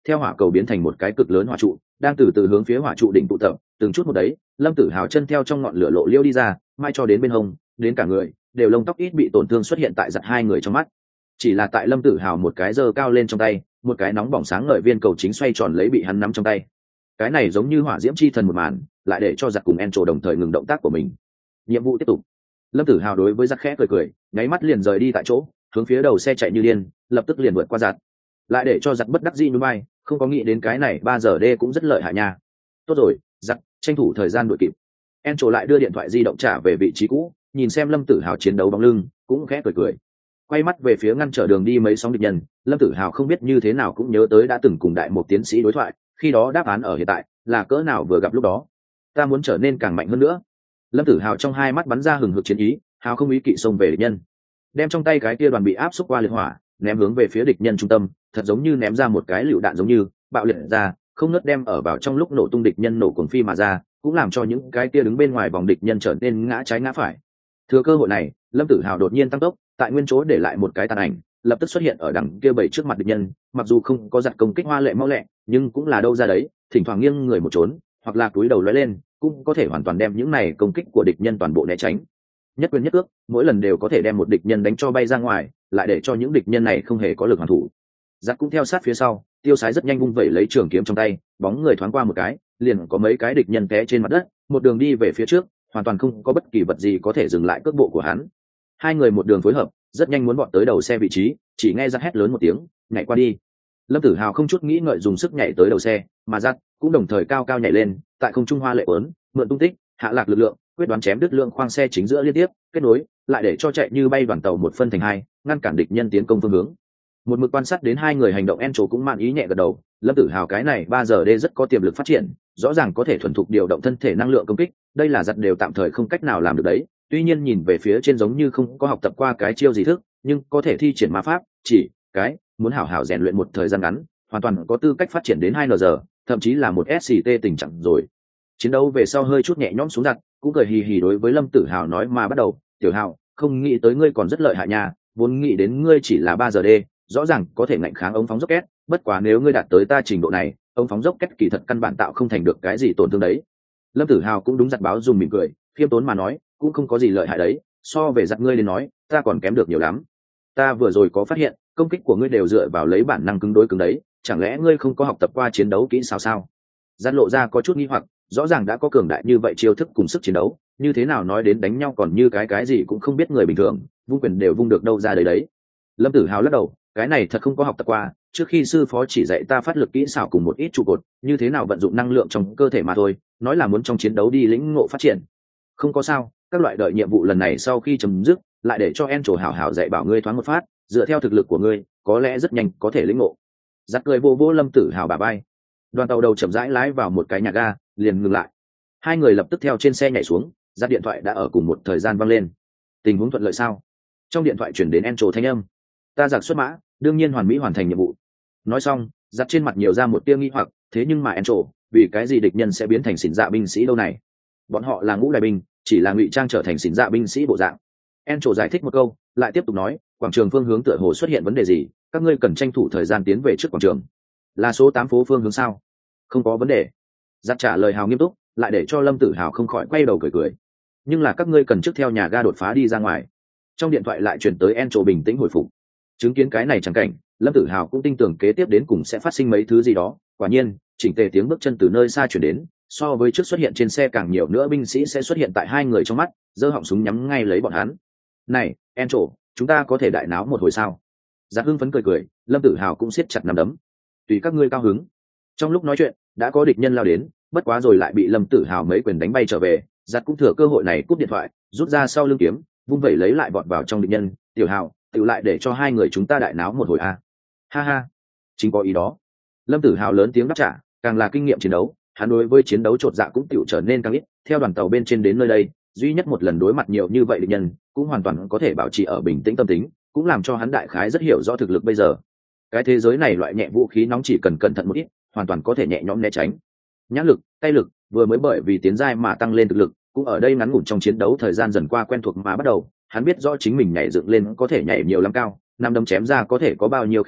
theo hỏa cầu biến thành một cái cực lớn hỏa trụ đang từ từ hướng phía hỏa trụ đỉnh tụ tập từng chút một đấy. Lâm Tử Hào chân theo trong ngọn lửa lộ liêu đi ra, mai cho đến bên hông, đến cả người đều lông tóc ít bị tổn thương xuất hiện tại giặt hai người trong mắt. Chỉ là tại Lâm Tử Hào một cái giơ cao lên trong tay, một cái nóng bỏng sáng ngời viên cầu chính xoay tròn lấy bị hắn nắm trong tay. Cái này giống như hỏa diễm chi thần một màn, lại để cho giặt cùng Encho đồng thời ngừng động tác của mình. Nhiệm vụ tiếp tục. Lâm Tử Hào đối với giặt khẽ cười cười, nháy mắt liền rời đi tại chỗ, hướng phía đầu xe chạy như điên, lập tức liền vượt qua giặt, lại để cho giặt bất đắc dĩ nhún vai, không có nghĩ đến cái này 3 giờ đê cũng rất lợi hại nha. Tốt rồi, giặt tranh thủ thời gian đuổi kịp. Encho lại đưa điện thoại di động trả về vị trí cũ, nhìn xem Lâm Tử Hào chiến đấu bóng lưng, cũng khẽ cười cười. Quay mắt về phía ngăn trở đường đi mấy sóng địch nhân, Lâm Tử Hào không biết như thế nào cũng nhớ tới đã từng cùng đại một tiến sĩ đối thoại, khi đó đáp án ở hiện tại là cỡ nào vừa gặp lúc đó. Ta muốn trở nên càng mạnh hơn nữa. Lâm Tử Hào trong hai mắt bắn ra hừng hực chiến ý, hào không ý kỵ xông về địch nhân, đem trong tay cái kia đoàn bị áp xúc qua liệt hỏa ném hướng về phía địch nhân trung tâm, thật giống như ném ra một cái lựu đạn giống như bạo liệt ra, không ngớt đem ở vào trong lúc nổ tung địch nhân nổ cuồng phi mà ra, cũng làm cho những cái kia đứng bên ngoài vòng địch nhân trở nên ngã trái ngã phải. Thừa cơ hội này, Lâm Tử Hào đột nhiên tăng tốc, tại nguyên chỗ để lại một cái tàn ảnh, lập tức xuất hiện ở đằng kia bảy trước mặt địch nhân, mặc dù không có giật công kích hoa lệ mau lẹ, nhưng cũng là đâu ra đấy, thỉnh thoảng nghiêng người một trốn, hoặc là cúi đầu lóe lên, cũng có thể hoàn toàn đem những này công kích của địch nhân toàn bộ né tránh. Nhất quyền nhất cước, mỗi lần đều có thể đem một địch nhân đánh cho bay ra ngoài, lại để cho những địch nhân này không hề có lực hoàn thủ. Giặc cũng theo sát phía sau, tiêu sái rất nhanh vung vẩy lấy trường kiếm trong tay, bóng người thoáng qua một cái, liền có mấy cái địch nhân té trên mặt đất, một đường đi về phía trước, hoàn toàn không có bất kỳ vật gì có thể dừng lại cước bộ của hắn. Hai người một đường phối hợp, rất nhanh muốn bọn tới đầu xe vị trí, chỉ nghe giặc hét lớn một tiếng, nhảy qua đi. Lâm Tử Hào không chút nghĩ ngợi dùng sức nhảy tới đầu xe, mà giặc cũng đồng thời cao cao nhảy lên, tại không trung hoa lệ ớn, mượn tung tích, hạ lạc lực lượng, quyết đoán chém đứt lượng khoang xe chính giữa liên tiếp, kết nối, lại để cho chạy như bay đoàn tàu một phân thành hai, ngăn cản địch nhân tiến công phương hướng. Một mực quan sát đến hai người hành động, Encho cũng mạn ý nhẹ gật đầu, Lâm Tử Hào cái này 3 giờ đê rất có tiềm lực phát triển, rõ ràng có thể thuần thục điều động thân thể năng lượng công kích, đây là giật đều tạm thời không cách nào làm được đấy. Tuy nhiên nhìn về phía trên giống như không có học tập qua cái chiêu gì thức, nhưng có thể thi triển ma pháp, chỉ cái muốn hảo hảo rèn luyện một thời gian ngắn, hoàn toàn có tư cách phát triển đến 2 giờ, thậm chí là một SCT tình trạng rồi. Chiến đấu về sau hơi chút nhẹ nhõm xuống giật, cũng cười hì hì đối với Lâm Tử Hào nói mà bắt đầu, "Tiểu Hào, không nghĩ tới ngươi còn rất lợi hại nha, vốn nghĩ đến ngươi chỉ là 3 giờ đê, rõ ràng có thể ngạnh kháng ống phóng rocket, bất quá nếu ngươi đạt tới ta trình độ này, ống phóng rocket kỳ thật căn bản tạo không thành được cái gì tổn thương đấy." Lâm Tử Hào cũng đúng giật báo dùng mỉm cười, khiêm tốn mà nói, "Cũng không có gì lợi hại đấy, so về giật ngươi đến nói, ta còn kém được nhiều lắm. Ta vừa rồi có phát hiện, công kích của ngươi đều dựa vào lấy bản năng cứng đối cứng đấy, chẳng lẽ ngươi không có học tập qua chiến đấu kỹ sao?" Giật lộ ra có chút nghi hoặc, rõ ràng đã có cường đại như vậy chiêu thức cùng sức chiến đấu, như thế nào nói đến đánh nhau còn như cái gì cũng không biết người bình thường, vung quyền đều vung được đâu ra đấy. Lâm Tử Hào lắc đầu, cái này thật không có học tập qua, trước khi sư phó chỉ dạy ta phát lực kỹ xảo cùng một ít trụ cột, như thế nào vận dụng năng lượng trong cơ thể mà thôi, nói là muốn trong chiến đấu đi lĩnh ngộ phát triển. Không có sao, các loại đợi nhiệm vụ lần này sau khi chấm dứt, lại để cho Encho hảo hảo dạy bảo ngươi thoáng một phát, dựa theo thực lực của ngươi, có lẽ rất nhanh có thể lĩnh ngộ. Giật cười vô vô Lâm Tử Hào bả vai. Đoàn tàu đầu chậm rãi lái vào một cái nhà ga, liền ngừng lại. Hai người lập tức theo trên xe nhảy xuống, giật điện thoại đã ở cùng một thời gian vang lên. Tình huống thuận lợi sao? Trong điện thoại chuyển đến Encho thanh âm. Ta giặc xuất mã, đương nhiên hoàn mỹ hoàn thành nhiệm vụ. Nói xong, giặc trên mặt nhiều ra một tia nghi hoặc, thế nhưng mà Encho, vì cái gì địch nhân sẽ biến thành xỉn dạ binh sĩ đâu này? Bọn họ là ngũ đại binh, chỉ là ngụy trang trở thành xỉn dạ binh sĩ bộ dạng. Encho giải thích một câu, lại tiếp tục nói, quảng trường phương hướng tựa hồ xuất hiện vấn đề gì, các ngươi cần tranh thủ thời gian tiến về trước quảng trường. Là số 8 phố phương hướng sao? Không có vấn đề. Giặc trả lời hào nghiêm túc, lại để cho Lâm Tử Hào không khỏi quay đầu cười cười. Nhưng là các ngươi cần trước theo nhà ga đột phá đi ra ngoài. Trong điện thoại lại truyền tới Encho bình tĩnh hồi phục. Chứng kiến cái này chẳng cảnh, Lâm Tử Hào cũng tin tưởng kế tiếp đến cùng sẽ phát sinh mấy thứ gì đó. Quả nhiên, chỉnh tề tiếng bước chân từ nơi xa truyền đến, so với trước xuất hiện trên xe càng nhiều nữa binh sĩ sẽ xuất hiện tại hai người trong mắt, giơ họng súng nhắm ngay lấy bọn hắn. Này, Encho, chúng ta có thể đại náo một hồi sao? Giặc hưng phấn cười cười, Lâm Tử Hào cũng siết chặt nắm đấm. Tùy các ngươi cao hứng. Trong lúc nói chuyện, đã có địch nhân lao đến, bất quá rồi lại bị Lâm Tử Hào mấy quyền đánh bay trở về. Giặc cũng thừa cơ hội này cúp điện thoại, rút ra sau lưng kiếm, vung vẩy lấy lại vọt vào trong địch nhân. Tiểu Hào, tự lại để cho hai người chúng ta đại náo một hồi a. Ha ha, chính có ý đó. Lâm Tử Hào lớn tiếng đáp trả, càng là kinh nghiệm chiến đấu, hắn đối với chiến đấu chột dạ cũng tựu trở nên càng ít. Theo đoàn tàu bên trên đến nơi đây, duy nhất một lần đối mặt nhiều như vậy địch nhân, cũng hoàn toàn có thể bảo trì ở bình tĩnh tâm tính, cũng làm cho hắn đại khái rất hiểu rõ thực lực bây giờ. Cái thế giới này loại nhẹ vũ khí nóng chỉ cần cẩn thận một ít, hoàn toàn có thể nhẹ nhõm né tránh. Nhãn lực, tay lực vừa mới bởi vì tiến giai mà tăng lên thực lực, cũng ở đây ngắn ngủn trong chiến đấu thời gian dần qua quen thuộc mà bắt đầu, hắn biết rõ chính mình nhảy dựng lên có thể nhảy nhiều lắm cao, năm đấm chém ra có thể có bao nhiêu khí lực,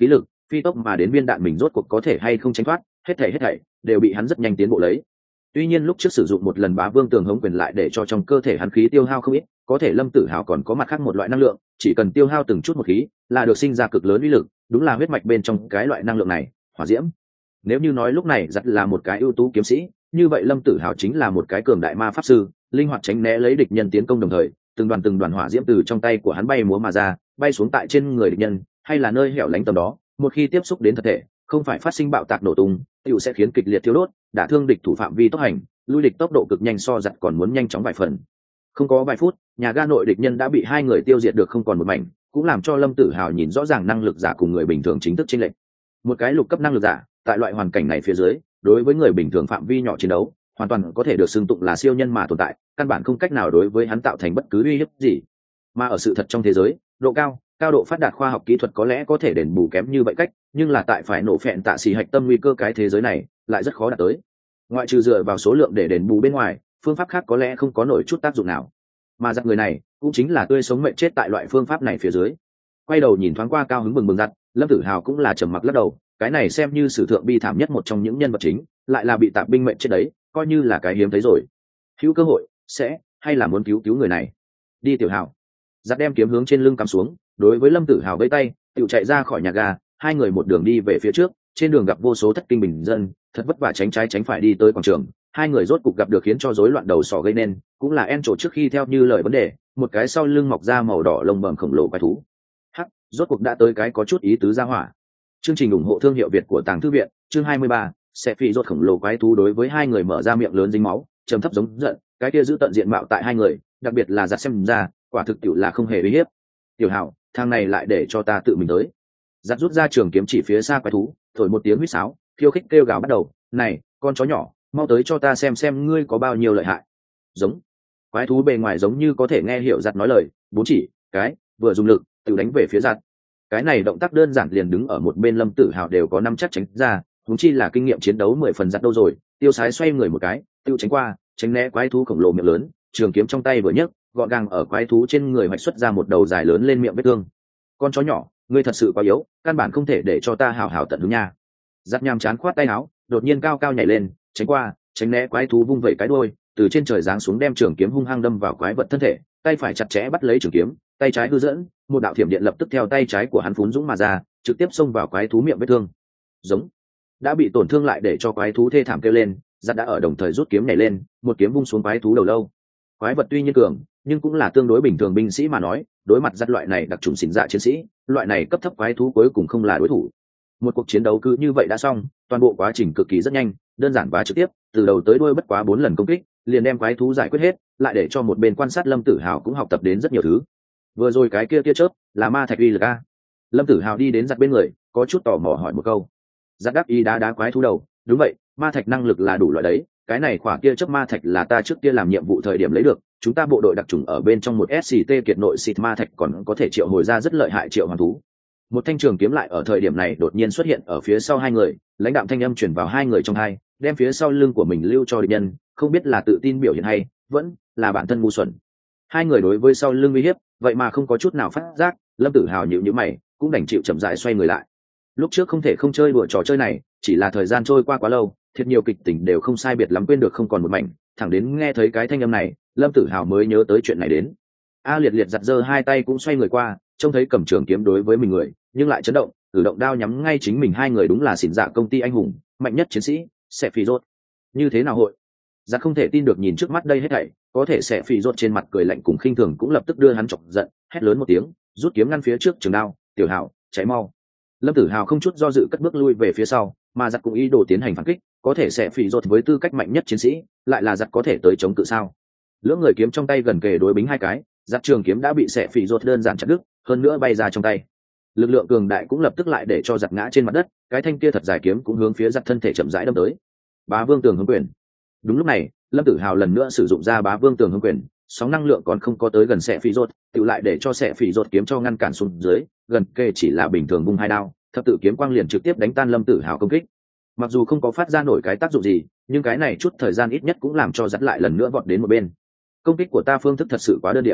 phi tốc mà đến viên đạn mình rốt cuộc có thể hay không tránh thoát, hết thảy đều bị hắn rất nhanh tiến bộ lấy. Tuy nhiên lúc trước sử dụng một lần Bá Vương Tường Hống Quyền lại để cho trong cơ thể hắn khí tiêu hao không ít, có thể Lâm Tử Hào còn có mặt khác một loại năng lượng, chỉ cần tiêu hao từng chút một khí, là được sinh ra cực lớn uy lực, đúng là huyết mạch bên trong cái loại năng lượng này, hỏa diễm. Nếu như nói lúc này giật là một cái ưu tú kiếm sĩ, như vậy Lâm Tử Hào chính là một cái cường đại ma pháp sư, linh hoạt tránh né lấy địch nhân tiến công đồng thời, từng đoàn hỏa diễm từ trong tay của hắn bay múa mà ra, bay xuống tại trên người địch nhân, hay là nơi hẻo lánh tầm đó, một khi tiếp xúc đến thật thể, không phải phát sinh bạo tạc nổ tung, tiểu sẽ khiến kịch liệt thiêu đốt, đả thương địch thủ phạm vi tốc hành, lui địch tốc độ cực nhanh so giật còn muốn nhanh chóng vài phần. Không có vài phút, nhà ga nội địch nhân đã bị hai người tiêu diệt được không còn một mảnh, cũng làm cho Lâm Tử Hào nhìn rõ ràng năng lực giả cùng người bình thường chính thức chênh lệch. Một cái lục cấp năng lực giả, tại loại hoàn cảnh này phía dưới, đối với người bình thường phạm vi nhỏ chiến đấu, hoàn toàn có thể được xưng tụng là siêu nhân mà tồn tại, căn bản không cách nào đối với hắn tạo thành bất cứ uy hiếp gì. Mà ở sự thật trong thế giới, độ cao độ phát đạt khoa học kỹ thuật có lẽ có thể đền bù kém như vậy cách, nhưng là tại phải nổ phẹn tạ xì hạch tâm nguy cơ cái thế giới này, lại rất khó đạt tới. Ngoại trừ dựa vào số lượng để đền bù bên ngoài, phương pháp khác có lẽ không có nổi chút tác dụng nào. Mà giặc người này cũng chính là tươi sống mệnh chết tại loại phương pháp này phía dưới. Quay đầu nhìn thoáng qua cao hứng bừng giặc, Lâm Tử Hào cũng là trầm mặc lắc đầu, cái này xem như sử thượng bi thảm nhất một trong những nhân vật chính, lại là bị tạp binh mệnh chết đấy, coi như là cái hiếm thấy rồi. Hữu cơ hội sẽ hay là muốn cứu người này. Đi Tiểu Hào. Giặc đem kiếm hướng trên lưng cắm xuống, đối với Lâm Tử Hào vẫy tay, tiểu chạy ra khỏi nhà ga, hai người một đường đi về phía trước, trên đường gặp vô số thất kinh bình dân, thật vất vả tránh trái tránh phải đi tới quảng trường, hai người rốt cục gặp được khiến cho rối loạn đầu sỏ gây nên, cũng là En trổ trước khi theo như lời vấn đề, một cái sau lưng mọc ra màu đỏ lông bẩm khổng lồ quái thú. Hắc, rốt cuộc đã tới cái có chút ý tứ ra hỏa. Chương trình ủng hộ thương hiệu Việt của Tàng Thư viện, chương 23, sẽ phi rốt khổng lồ quái thú đối với hai người mở ra miệng lớn dính máu, trầm thấp giống giận, cái kia giữ tận diện mạo tại hai người, đặc biệt là giặt xem ra, quả thực tiểu là không hề uy hiếp. Tiểu Hạo, thằng này lại để cho ta tự mình tới. Giặt rút ra trường kiếm chỉ phía xa quái thú, thổi một tiếng huýt sáo, khiêu khích kêu gào bắt đầu, này, con chó nhỏ, mau tới cho ta xem ngươi có bao nhiêu lợi hại. Giống. Quái thú bề ngoài giống như có thể nghe hiểu giặt nói lời, bốn chỉ, cái, vừa dùng lực, tự đánh về phía giặt. Cái này động tác đơn giản liền đứng ở một bên Lâm Tử Hào đều có năm chắc tránh ra, huống chi là kinh nghiệm chiến đấu 10 phần giặt đâu rồi, tiêu sái xoay người một cái, tiêu tránh qua, tránh né quái thú khổng lồ miệng lớn, trường kiếm trong tay vừa nhấc, gọn gàng ở quái thú trên người hoạch xuất ra một đầu dài lớn lên miệng vết thương. Con chó nhỏ, ngươi thật sự quá yếu, căn bản không thể để cho ta hảo hảo tận hứng nha. Giặt nhàm chán khoát tay áo, đột nhiên cao cao nhảy lên, tránh qua, tránh né quái thú vung vẩy cái đuôi, từ trên trời giáng xuống đem trường kiếm hung hăng đâm vào quái vật thân thể, tay phải chặt chẽ bắt lấy trường kiếm, tay trái hư dẫn, một đạo thiểm điện lập tức theo tay trái của hắn phún dũng mà ra, trực tiếp xông vào quái thú miệng vết thương. Giống. Đã bị tổn thương lại để cho quái thú thê thảm kêu lên, giặt đã ở đồng thời rút kiếm nhảy lên, một kiếm vung xuống quái thú đầu lâu. Quái vật tuy nhiên cường, nhưng cũng là tương đối bình thường binh sĩ mà nói, đối mặt giặt loại này đặc trùng xỉn dạ chiến sĩ, loại này cấp thấp quái thú cuối cùng không là đối thủ. Một cuộc chiến đấu cứ như vậy đã xong, toàn bộ quá trình cực kỳ rất nhanh, đơn giản và trực tiếp, từ đầu tới đuôi bất quá 4 lần công kích, liền đem quái thú giải quyết hết, lại để cho một bên quan sát Lâm Tử Hào cũng học tập đến rất nhiều thứ. Vừa rồi cái kia tia chớp là ma thạch uy lực a? Lâm Tử Hào đi đến giặt bên người, có chút tò mò hỏi một câu. Giặt đáp ý đá quái thú đầu, đúng vậy, ma thạch năng lực là đủ loại đấy, cái này khỏa kia chớp ma thạch là ta trước kia làm nhiệm vụ thời điểm lấy được, chúng ta bộ đội đặc trùng ở bên trong một SCT kiệt nội xịt ma thạch còn có thể triệu hồi ra rất lợi hại triệu hoàn thú. Một thanh trường kiếm lại ở thời điểm này đột nhiên xuất hiện ở phía sau hai người, lãnh đạm thanh âm truyền vào hai người trong hai, đem phía sau lưng của mình lưu cho địch nhân, không biết là tự tin biểu hiện hay vẫn là bản thân ngu xuẩn. Hai người đối với sau lưng uy hiếp, vậy mà không có chút nào phát giác, Lâm Tử Hào nhíu mày, cũng đành chịu chậm rãi xoay người lại. Lúc trước không thể không chơi đùa trò chơi này, chỉ là thời gian trôi qua quá lâu, thiệt nhiều kịch tình đều không sai biệt lắm quên được không còn một mảnh, thẳng đến nghe thấy cái thanh âm này, Lâm Tử Hào mới nhớ tới chuyện này đến. A Liệt Liệt giật giơ hai tay cũng xoay người qua, trông thấy cầm trường kiếm đối với mình người, nhưng lại chấn động, cử động đao nhắm ngay chính mình hai người đúng là xỉn dạ công ty anh hùng, mạnh nhất chiến sĩ, sẽ phi rốt. Như thế nào hội? Giặc không thể tin được nhìn trước mắt đây hết thảy, có thể sẽ phi rốt trên mặt cười lạnh cùng khinh thường cũng lập tức đưa hắn chọc giận, hét lớn một tiếng, rút kiếm ngăn phía trước trường đao, "Tiểu Hào, cháy mau!" Lâm Tử Hào không chút do dự cất bước lui về phía sau, mà giặc cũng ý đồ tiến hành phản kích, có thể sẽ phi rốt với tư cách mạnh nhất chiến sĩ, lại là giặc có thể tới chống cự sao? Lưỡng người kiếm trong tay gần kề đối bính hai cái, giặc trường kiếm đã bị sẽ phi rốt đơn giản chặt đứt, hơn nữa bay ra trong tay. Lực lượng cường đại cũng lập tức lại để cho giặc ngã trên mặt đất, cái thanh kia thật dài kiếm cũng hướng phía giặc thân thể chậm rãi đâm tới. Bá Vương Tường Hống Quyền. Đúng lúc này, Lâm Tử Hào lần nữa sử dụng ra Bá Vương Tường Hống Quyền, sóng năng lượng còn không có tới gần sẽ phi rốt, tự lại để cho sẽ phi rốt kiếm cho ngăn cản xuống dưới, gần kề chỉ là bình thường vung hai đao, thập tự kiếm quang liền trực tiếp đánh tan Lâm Tử Hào công kích. Mặc dù không có phát ra nổi cái tác dụng gì, nhưng cái này chút thời gian ít nhất cũng làm cho giặc lại lần nữa vọt đến một bên. Công kích của ta phương thức thật sự quá đơn điệu.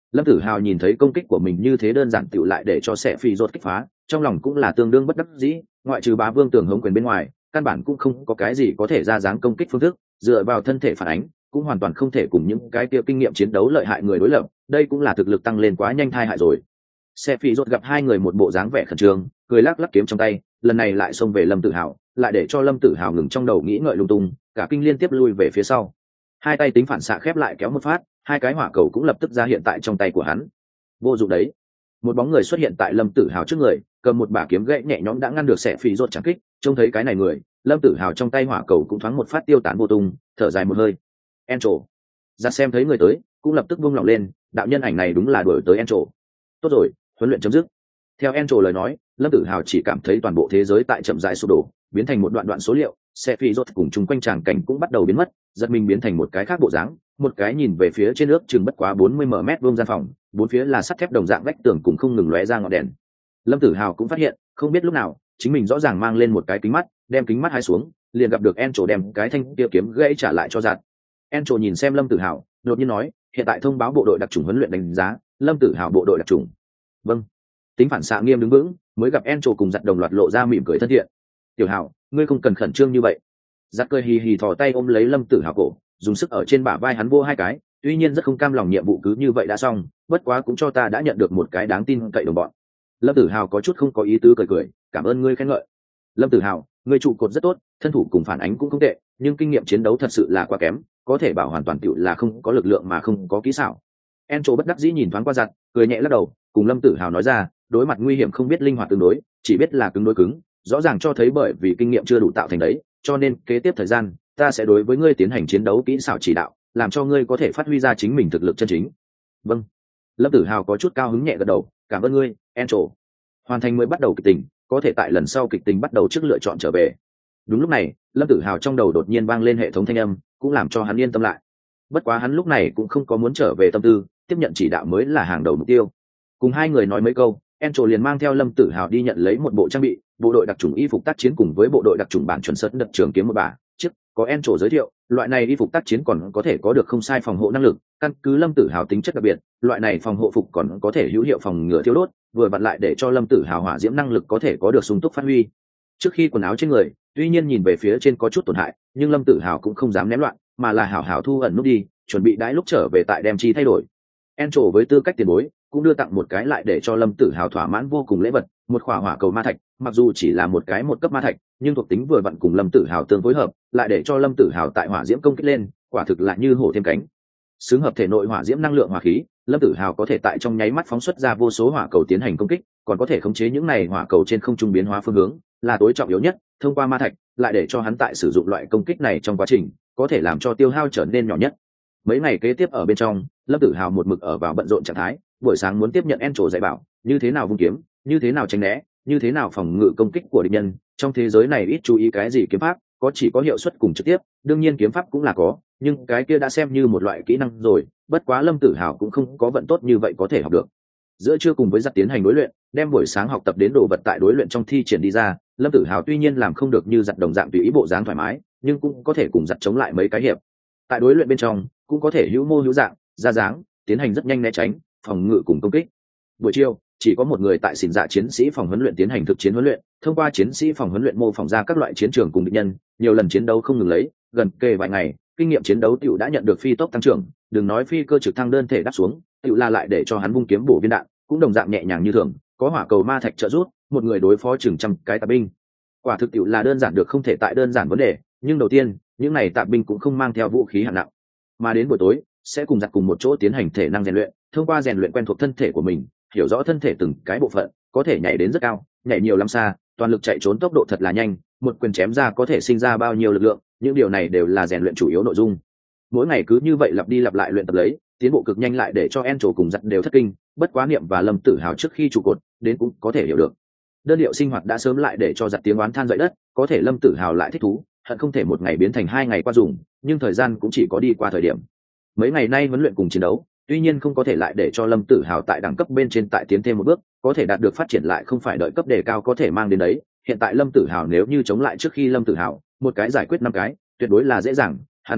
Lâm Tử Hào nhìn thấy công kích của mình như thế đơn giản tựu lại để cho Xẻ Phi rốt kích phá, trong lòng cũng là tương đương bất đắc dĩ, ngoại trừ Bá Vương Tường hống quyền bên ngoài, căn bản cũng không có cái gì có thể ra dáng công kích phương thức, dựa vào thân thể phản ánh, cũng hoàn toàn không thể cùng những cái kia kinh nghiệm chiến đấu lợi hại người đối lập, đây cũng là thực lực tăng lên quá nhanh thai hại rồi. Xẻ Phi rốt gặp hai người một bộ dáng vẻ khẩn trương, cười lắc lắc kiếm trong tay, lần này lại xông về Lâm Tử Hào, lại để cho Lâm Tử Hào ngừng trong đầu nghĩ ngợi lung tung, cả kinh liên tiếp lui về phía sau. Hai tay tính phản xạ khép lại kéo một phát, hai cái hỏa cầu cũng lập tức ra hiện tại trong tay của hắn. Vô dụng đấy. Một bóng người xuất hiện tại Lâm Tử Hào trước người, cầm một bả kiếm gãy nhẹ nhõm đã ngăn được Xẻ Phi rốt chẳng kích, trông thấy cái này người, Lâm Tử Hào trong tay hỏa cầu cũng thoáng một phát tiêu tán vô tung, thở dài một hơi. Encho. Ra xem thấy người tới, cũng lập tức buông lỏng lên, đạo nhân ảnh này đúng là đuổi tới Encho. Tốt rồi, huấn luyện chấm dứt. Theo Encho lời nói, Lâm Tử Hào chỉ cảm thấy toàn bộ thế giới tại chậm rãi sụp đổ, biến thành một đoạn đoạn số liệu, Xẻ Phi rốt cùng chung quanh tràng cảnh cũng bắt đầu biến mất, giật mình biến thành một cái khác bộ dáng, một cái nhìn về phía trên nước chừng bất quá 40 mét vuông gian phòng, bốn phía là sắt thép đồng dạng vách tường cùng không ngừng lóe ra ngọn đèn. Lâm Tử Hào cũng phát hiện, không biết lúc nào, chính mình rõ ràng mang lên một cái kính mắt, đem kính mắt hai xuống, liền gặp được Encho đem cái thanh kia kiếm gãy trả lại cho giạt. Encho nhìn xem Lâm Tử Hào, đột nhiên nói, hiện tại thông báo bộ đội đặc chủng huấn luyện đánh giá, Lâm Tử Hào bộ đội đặc chủng. Vâng. Tính phản xạ nghiêm đứng vững, mới gặp Encho cùng giật đồng loạt lộ ra mỉm cười thân thiện. Tiểu Hào, ngươi không cần khẩn trương như vậy. Giật cười hì hì thò tay ôm lấy Lâm Tử Hào cổ, dùng sức ở trên bả vai hắn vô hai cái, tuy nhiên rất không cam lòng nhiệm vụ cứ như vậy đã xong, bất quá cũng cho ta đã nhận được một cái đáng tin cậy đồng bọn. Lâm Tử Hào có chút không có ý tứ cười cười, cảm ơn ngươi khen ngợi. Lâm Tử Hào, ngươi trụ cột rất tốt, thân thủ cùng phản ánh cũng không tệ, nhưng kinh nghiệm chiến đấu thật sự là quá kém, có thể bảo hoàn toàn tựu là không có lực lượng mà không có kỹ xảo. Encho bất đắc dĩ nhìn thoáng qua giặt, cười nhẹ lắc đầu, cùng Lâm Tử Hào nói ra, đối mặt nguy hiểm không biết linh hoạt tương đối, chỉ biết là cứng đối cứng, rõ ràng cho thấy bởi vì kinh nghiệm chưa đủ tạo thành đấy, cho nên kế tiếp thời gian, ta sẽ đối với ngươi tiến hành chiến đấu kỹ xảo chỉ đạo, làm cho ngươi có thể phát huy ra chính mình thực lực chân chính. Vâng. Lâm Tử Hào có chút cao hứng nhẹ gật đầu, cảm ơn ngươi, Encho. Hoàn thành mới bắt đầu kịch tình, có thể tại lần sau kịch tình bắt đầu trước lựa chọn trở về. Đúng lúc này, Lâm Tử Hào trong đầu đột nhiên vang lên hệ thống thanh âm, cũng làm cho hắn yên tâm lại. Bất quá hắn lúc này cũng không có muốn trở về tâm tư, tiếp nhận chỉ đạo mới là hàng đầu mục tiêu. Cùng hai người nói mấy câu, Encho liền mang theo Lâm Tử Hào đi nhận lấy một bộ trang bị, bộ đội đặc chủng y phục tác chiến cùng với bộ đội đặc chủng bản chuẩn sẵn đập trường kiếm một bả. Trước có Encho giới thiệu, loại này y phục tác chiến còn có thể có được không sai phòng hộ năng lực, căn cứ Lâm Tử Hào tính chất đặc biệt, loại này phòng hộ phục còn có thể hữu hiệu phòng ngừa thiêu đốt, vừa vặn lại để cho Lâm Tử Hào hỏa diễm năng lực có thể có được sung túc phát huy. Trước khi quần áo trên người, tuy nhiên nhìn về phía trên có chút tổn hại, nhưng Lâm Tử Hào cũng không dám ném loạn, mà là hảo hảo thu ẩn nút đi, chuẩn bị đãi lúc trở về tại đem chi thay đổi. Encho với tư cách tiền bối, cũng đưa tặng một cái lại để cho Lâm Tử Hào thỏa mãn vô cùng lễ vật, một khỏa hỏa cầu ma thạch, mặc dù chỉ là một cái một cấp ma thạch, nhưng thuộc tính vừa vặn cùng Lâm Tử Hào tương phối hợp, lại để cho Lâm Tử Hào tại hỏa diễm công kích lên, quả thực là như hổ thêm cánh. Xứng hợp thể nội hỏa diễm năng lượng hỏa khí, Lâm Tử Hào có thể tại trong nháy mắt phóng xuất ra vô số hỏa cầu tiến hành công kích, còn có thể khống chế những này hỏa cầu trên không trung biến hóa phương hướng, là tối trọng yếu nhất, thông qua ma thạch, lại để cho hắn tại sử dụng loại công kích này trong quá trình, có thể làm cho tiêu hao trở nên nhỏ nhất. Mấy ngày kế tiếp ở bên trong, Lâm Tử Hào một mực ở vào bận rộn trạng thái, buổi sáng muốn tiếp nhận Encho dạy bảo, như thế nào vung kiếm, như thế nào tránh né, như thế nào phòng ngự công kích của địch nhân, trong thế giới này ít chú ý cái gì kiếm pháp, có chỉ có hiệu suất cùng trực tiếp, đương nhiên kiếm pháp cũng là có, nhưng cái kia đã xem như một loại kỹ năng rồi, bất quá Lâm Tử Hào cũng không có vận tốt như vậy có thể học được. Giữa trưa cùng với giặc tiến hành đối luyện, đem buổi sáng học tập đến đồ vật tại đối luyện trong thi triển đi ra, Lâm Tử Hào tuy nhiên làm không được như giặc đồng dạng tùy ý bộ dáng thoải mái, nhưng cũng có thể cùng giặc chống lại mấy cái hiệp. Tại đối luyện bên trong, cũng có thể hữu mô hữu dạng, ra dáng, tiến hành rất nhanh né tránh, phòng ngự cùng công kích. Buổi chiều, chỉ có một người tại xỉn dạ chiến sĩ phòng huấn luyện tiến hành thực chiến huấn luyện, thông qua chiến sĩ phòng huấn luyện mô phỏng ra các loại chiến trường cùng địch nhân, nhiều lần chiến đấu không ngừng lấy, gần kề vài ngày, kinh nghiệm chiến đấu tiểu đã nhận được phi tốc tăng trưởng, đừng nói phi cơ trực thăng đơn thể đáp xuống, tiểu là lại để cho hắn vung kiếm bổ viên đạn, cũng đồng dạng nhẹ nhàng như thường, có hỏa cầu ma thạch trợ giúp, một người đối phó chừng trăm cái tạp binh. Quả thực tiểu là đơn giản được không thể tại đơn giản vấn đề, nhưng đầu tiên, những này tạp binh cũng không mang theo vũ khí hạng nặng, mà đến buổi tối sẽ cùng giặc cùng một chỗ tiến hành thể năng rèn luyện, thông qua rèn luyện quen thuộc thân thể của mình, hiểu rõ thân thể từng cái bộ phận, có thể nhảy đến rất cao, nhảy nhiều lắm xa, toàn lực chạy trốn tốc độ thật là nhanh, một quyền chém ra có thể sinh ra bao nhiêu lực lượng, những điều này đều là rèn luyện chủ yếu nội dung. Mỗi ngày cứ như vậy lặp đi lặp lại luyện tập lấy, tiến bộ cực nhanh lại để cho Encho cùng giặc đều thất kinh, bất quá niệm và Lâm Tử Hào trước khi trụ cột đến cũng có thể hiểu được. Đơn điệu sinh hoạt đã sớm lại để cho giặc tiếng oán than dậy đất, có thể Lâm Tử Hào lại thích thú, hận không thể một ngày biến thành 2 ngày qua dùng, nhưng thời gian cũng chỉ có đi qua thời điểm. Mấy ngày nay huấn luyện cùng chiến đấu, tuy nhiên không có thể lại để cho Lâm Tử Hào tại đẳng cấp bên trên tại tiến thêm một bước, có thể đạt được phát triển lại không phải đợi cấp đề cao có thể mang đến đấy. Hiện tại Lâm Tử Hào nếu như chống lại trước khi Lâm Tử Hào, một cái giải quyết 5 cái, tuyệt đối là dễ dàng, hắn hiện tại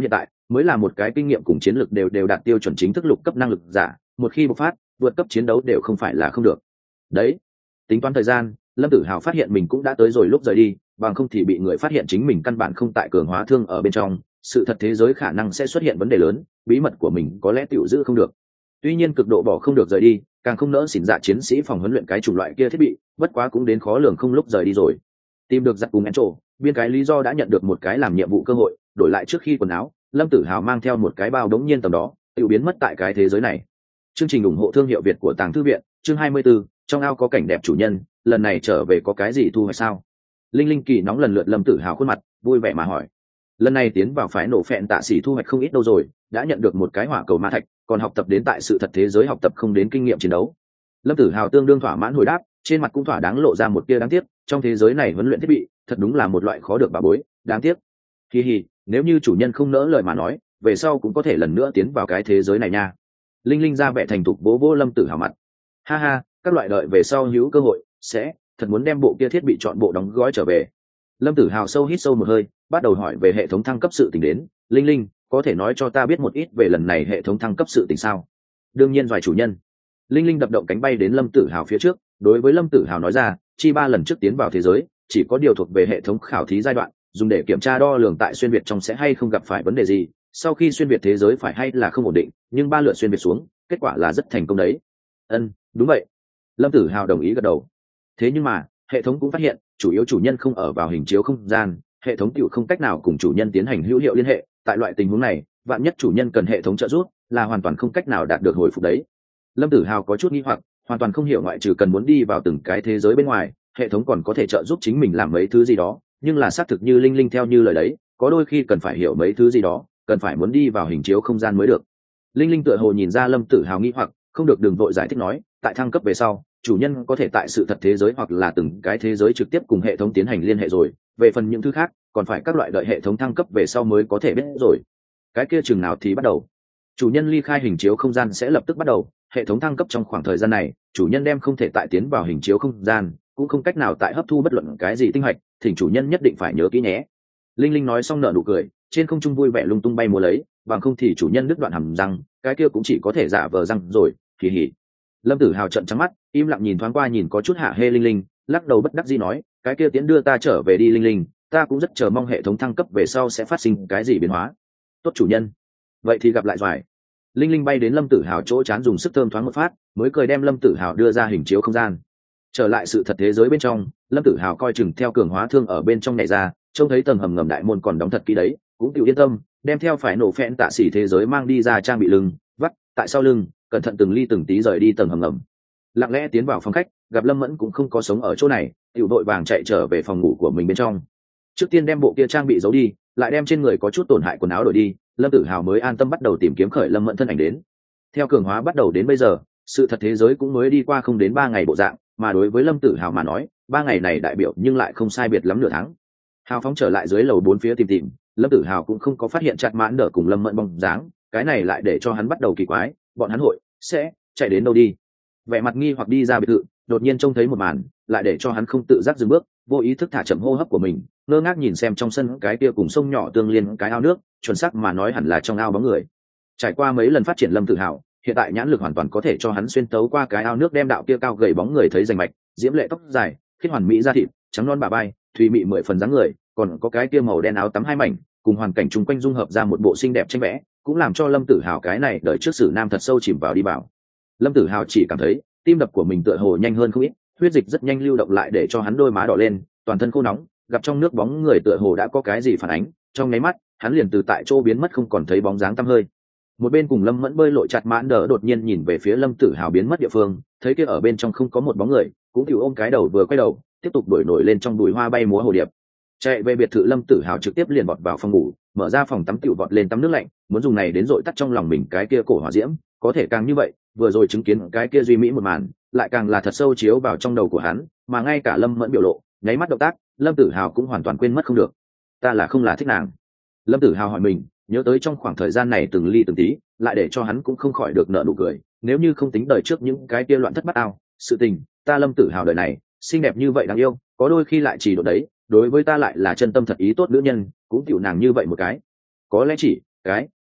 mới là một cái kinh nghiệm cùng chiến lược đều đạt tiêu chuẩn chính thức lục cấp năng lực giả, một khi bộc phát vượt cấp chiến đấu đều không phải là không được. Đấy, tính toán thời gian, Lâm Tử Hào phát hiện mình cũng đã tới rồi lúc rời đi, bằng không thì bị người phát hiện chính mình căn bản không tại cường hóa thương ở bên trong, sự thật thế giới khả năng sẽ xuất hiện vấn đề lớn, bí mật của mình có lẽ tiểu giữ không được. Tuy nhiên cực độ bỏ không được rời đi, càng không nỡ xỉn dạ chiến sĩ phòng huấn luyện cái chủng loại kia thiết bị, bất quá cũng đến khó lường không lúc rời đi rồi. Tìm được giặc cùng Encho, biên cái lý do đã nhận được một cái làm nhiệm vụ cơ hội, đổi lại trước khi quần áo, Lâm Tử Hào mang theo một cái bao đống nhiên tầm đó, tự biến mất tại cái thế giới này. Chương trình ủng hộ thương hiệu Việt của Tàng Thư viện, chương 24, trong ao có cảnh đẹp chủ nhân, lần này trở về có cái gì thu hoạch sao? Linh Linh kỳ nóng lần lượt Lâm Tử Hào khuôn mặt, vui vẻ mà hỏi. Lần này tiến vào phái nổ phẹn tạ sĩ thu hoạch không ít đâu rồi, đã nhận được một cái hỏa cầu ma thạch, còn học tập đến tại sự thật thế giới học tập không đến kinh nghiệm chiến đấu. Lâm Tử Hào tương đương thỏa mãn hồi đáp, trên mặt cũng thỏa đáng lộ ra một tia đáng tiếc, trong thế giới này huấn luyện thiết bị, thật đúng là một loại khó được bà bối, đáng tiếc. Hi hi, nếu như chủ nhân không nỡ lời mà nói, về sau cũng có thể lần nữa tiến vào cái thế giới này nha. Linh Linh ra vẻ thành thục vỗ vỗ Lâm Tử Hào mặt. Ha ha, các loại đợi về sau hữu cơ hội, sẽ thật muốn đem bộ kia thiết bị chọn bộ đóng gói trở về. Lâm Tử Hào sâu hít sâu một hơi, bắt đầu hỏi về hệ thống thăng cấp sự tình đến. Linh Linh, có thể nói cho ta biết một ít về lần này hệ thống thăng cấp sự tình sao? Đương nhiên vài chủ nhân. Linh Linh đập động cánh bay đến Lâm Tử Hào phía trước, đối với Lâm Tử Hào nói ra, chi 3 lần trước tiến vào thế giới, chỉ có điều thuộc về hệ thống khảo thí giai đoạn, dùng để kiểm tra đo lường tại xuyên việt trong sẽ hay không gặp phải vấn đề gì, sau khi xuyên việt thế giới phải hay là không ổn định, nhưng 3 lượt xuyên việt xuống, kết quả là rất thành công đấy. Đúng vậy. Lâm Tử Hào đồng ý gật đầu. Thế nhưng mà, hệ thống cũng phát hiện, chủ yếu chủ nhân không ở vào hình chiếu không gian, hệ thống tiểu không cách nào cùng chủ nhân tiến hành hữu hiệu liên hệ, tại loại tình huống này, vạn nhất chủ nhân cần hệ thống trợ giúp, là hoàn toàn không cách nào đạt được hồi phục đấy. Lâm Tử Hào có chút nghi hoặc, hoàn toàn không hiểu ngoại trừ cần muốn đi vào từng cái thế giới bên ngoài, hệ thống còn có thể trợ giúp chính mình làm mấy thứ gì đó, nhưng là xác thực như Linh Linh theo như lời đấy, có đôi khi cần phải hiểu mấy thứ gì đó, cần phải muốn đi vào hình chiếu không gian mới được. Linh Linh tựa hồ nhìn ra Lâm Tử Hào nghi hoặc, không được đừng vội giải thích nói, tại thăng cấp về sau, chủ nhân có thể tại sự thật thế giới hoặc là từng cái thế giới trực tiếp cùng hệ thống tiến hành liên hệ rồi, về phần những thứ khác, còn phải các loại đợi hệ thống thăng cấp về sau mới có thể biết rồi. Cái kia chừng nào thì bắt đầu? Chủ nhân ly khai hình chiếu không gian sẽ lập tức bắt đầu, hệ thống thăng cấp trong khoảng thời gian này, chủ nhân đem không thể tại tiến vào hình chiếu không gian, cũng không cách nào tại hấp thu bất luận cái gì tinh hạch, thỉnh chủ nhân nhất định phải nhớ kỹ nhé. Linh Linh nói xong nở nụ cười, trên không trung vui vẻ lung tung bay múa lấy, bằng không thì chủ nhân đứt đoạn hàm răng, cái kia cũng chỉ có thể giả vờ răng rồi, kỳ hỉ. Lâm Tử Hào trợn trắng mắt, im lặng nhìn thoáng qua nhìn có chút hạ hê Linh Linh, lắc đầu bất đắc dĩ nói, cái kia tiến đưa ta trở về đi Linh Linh, ta cũng rất chờ mong hệ thống thăng cấp về sau sẽ phát sinh cái gì biến hóa. Tốt chủ nhân. Vậy thì gặp lại rồi. Linh Linh bay đến Lâm Tử Hào chỗ chán dùng sức thơm thoáng một phát, mới cười đem Lâm Tử Hào đưa ra hình chiếu không gian. Trở lại sự thật thế giới bên trong, Lâm Tử Hào coi chừng theo cường hóa thương ở bên trong nhảy ra, trông thấy tầng hầm ngầm đại môn còn đóng thật kỹ đấy, cũng tự yên tâm, đem theo phải nổ phẹn tạ xỉ thế giới mang đi ra trang bị lưng, vắt tại sau lưng, cẩn thận từng ly từng tí rời đi tầng hầm ngầm. Lặng lẽ tiến vào phòng khách, gặp Lâm Mẫn cũng không có sống ở chỗ này, tiểu đội vàng chạy trở về phòng ngủ của mình bên trong. Trước tiên đem bộ kia trang bị giấu đi, lại đem trên người có chút tổn hại quần áo đổi đi, Lâm Tử Hào mới an tâm bắt đầu tìm kiếm khởi Lâm Mẫn thân ảnh đến. Theo cường hóa bắt đầu đến bây giờ, sự thật thế giới cũng mới đi qua không đến 3 ngày bộ dạng, mà đối với Lâm Tử Hào mà nói, 3 ngày này đại biểu nhưng lại không sai biệt lắm nửa tháng. Hào phóng trở lại dưới lầu 4 phía tìm, Lâm Tử Hào cũng không có phát hiện chặt mãn đỡ cùng Lâm Mẫn bóng dáng, cái này lại để cho hắn bắt đầu kỳ quái, bọn hắn hội sẽ chạy đến đâu đi? Vẻ mặt nghi hoặc đi ra biệt thự, đột nhiên trông thấy một màn, lại để cho hắn không tự giác dừng bước, vô ý thức thả chậm hô hấp của mình, ngơ ngác nhìn xem trong sân cái kia cùng sông nhỏ tương liên cái ao nước, chuẩn xác mà nói hẳn là trong ao bóng người. Trải qua mấy lần phát triển Lâm Tử Hào, hiện tại nhãn lực hoàn toàn có thể cho hắn xuyên tấu qua cái ao nước đem đạo kia cao gầy bóng người thấy rành mạch, diễm lệ tóc dài, khiết hoàn mỹ da thịt, trắng non bả vai, thùy mị 10 phần dáng người, còn có cái kia màu đen áo tắm hai mảnh, cùng hoàn cảnh chung quanh dung hợp ra một bộ xinh đẹp tranh vẽ, cũng làm cho Lâm Tử Hào cái này đời trước sử nam thật sâu chìm vào đi vào. Lâm Tử Hào chỉ cảm thấy tim đập của mình tựa hồ nhanh hơn không ít, huyết dịch rất nhanh lưu động lại để cho hắn đôi má đỏ lên, toàn thân khô nóng, gặp trong nước bóng người tựa hồ đã có cái gì phản ánh, trong nháy mắt, hắn liền từ tại chỗ biến mất không còn thấy bóng dáng tăm hơi. Một bên cùng Lâm Mẫn bơi lội chặt mãn đỡ đột nhiên nhìn về phía Lâm Tử Hào biến mất địa phương, thấy kia ở bên trong không có một bóng người, cũng chịu ôm cái đầu vừa quay đầu, tiếp tục đuổi nổi lên trong bụi hoa bay múa hồ điệp. Chạy về biệt thự Lâm Tử Hào trực tiếp liền vọt vào phòng ngủ, mở ra phòng tắm tiểu vọt lên tắm nước lạnh, muốn dùng này đến dội tắt trong lòng mình cái kia cổ hỏa diễm, có thể càng như vậy, vừa rồi chứng kiến cái kia duy mỹ một màn, lại càng là thật sâu chiếu vào trong đầu của hắn, mà ngay cả Lâm Mẫn biểu lộ, nháy mắt động tác, Lâm Tử Hào cũng hoàn toàn quên mất không được. Ta là không là thích nàng. Lâm Tử Hào hỏi mình, nhớ tới trong khoảng thời gian này từng ly từng tí, lại để cho hắn cũng không khỏi được nở nụ cười, nếu như không tính đời trước những cái kia loạn thất bát ao, sự tình, ta Lâm Tử Hào đời này, xinh đẹp như vậy đáng yêu, có đôi khi lại chỉ độ đấy, đối với ta lại là chân tâm thật ý tốt nữ nhân, cũng tiểu nàng như vậy một cái. Có lẽ chỉ cái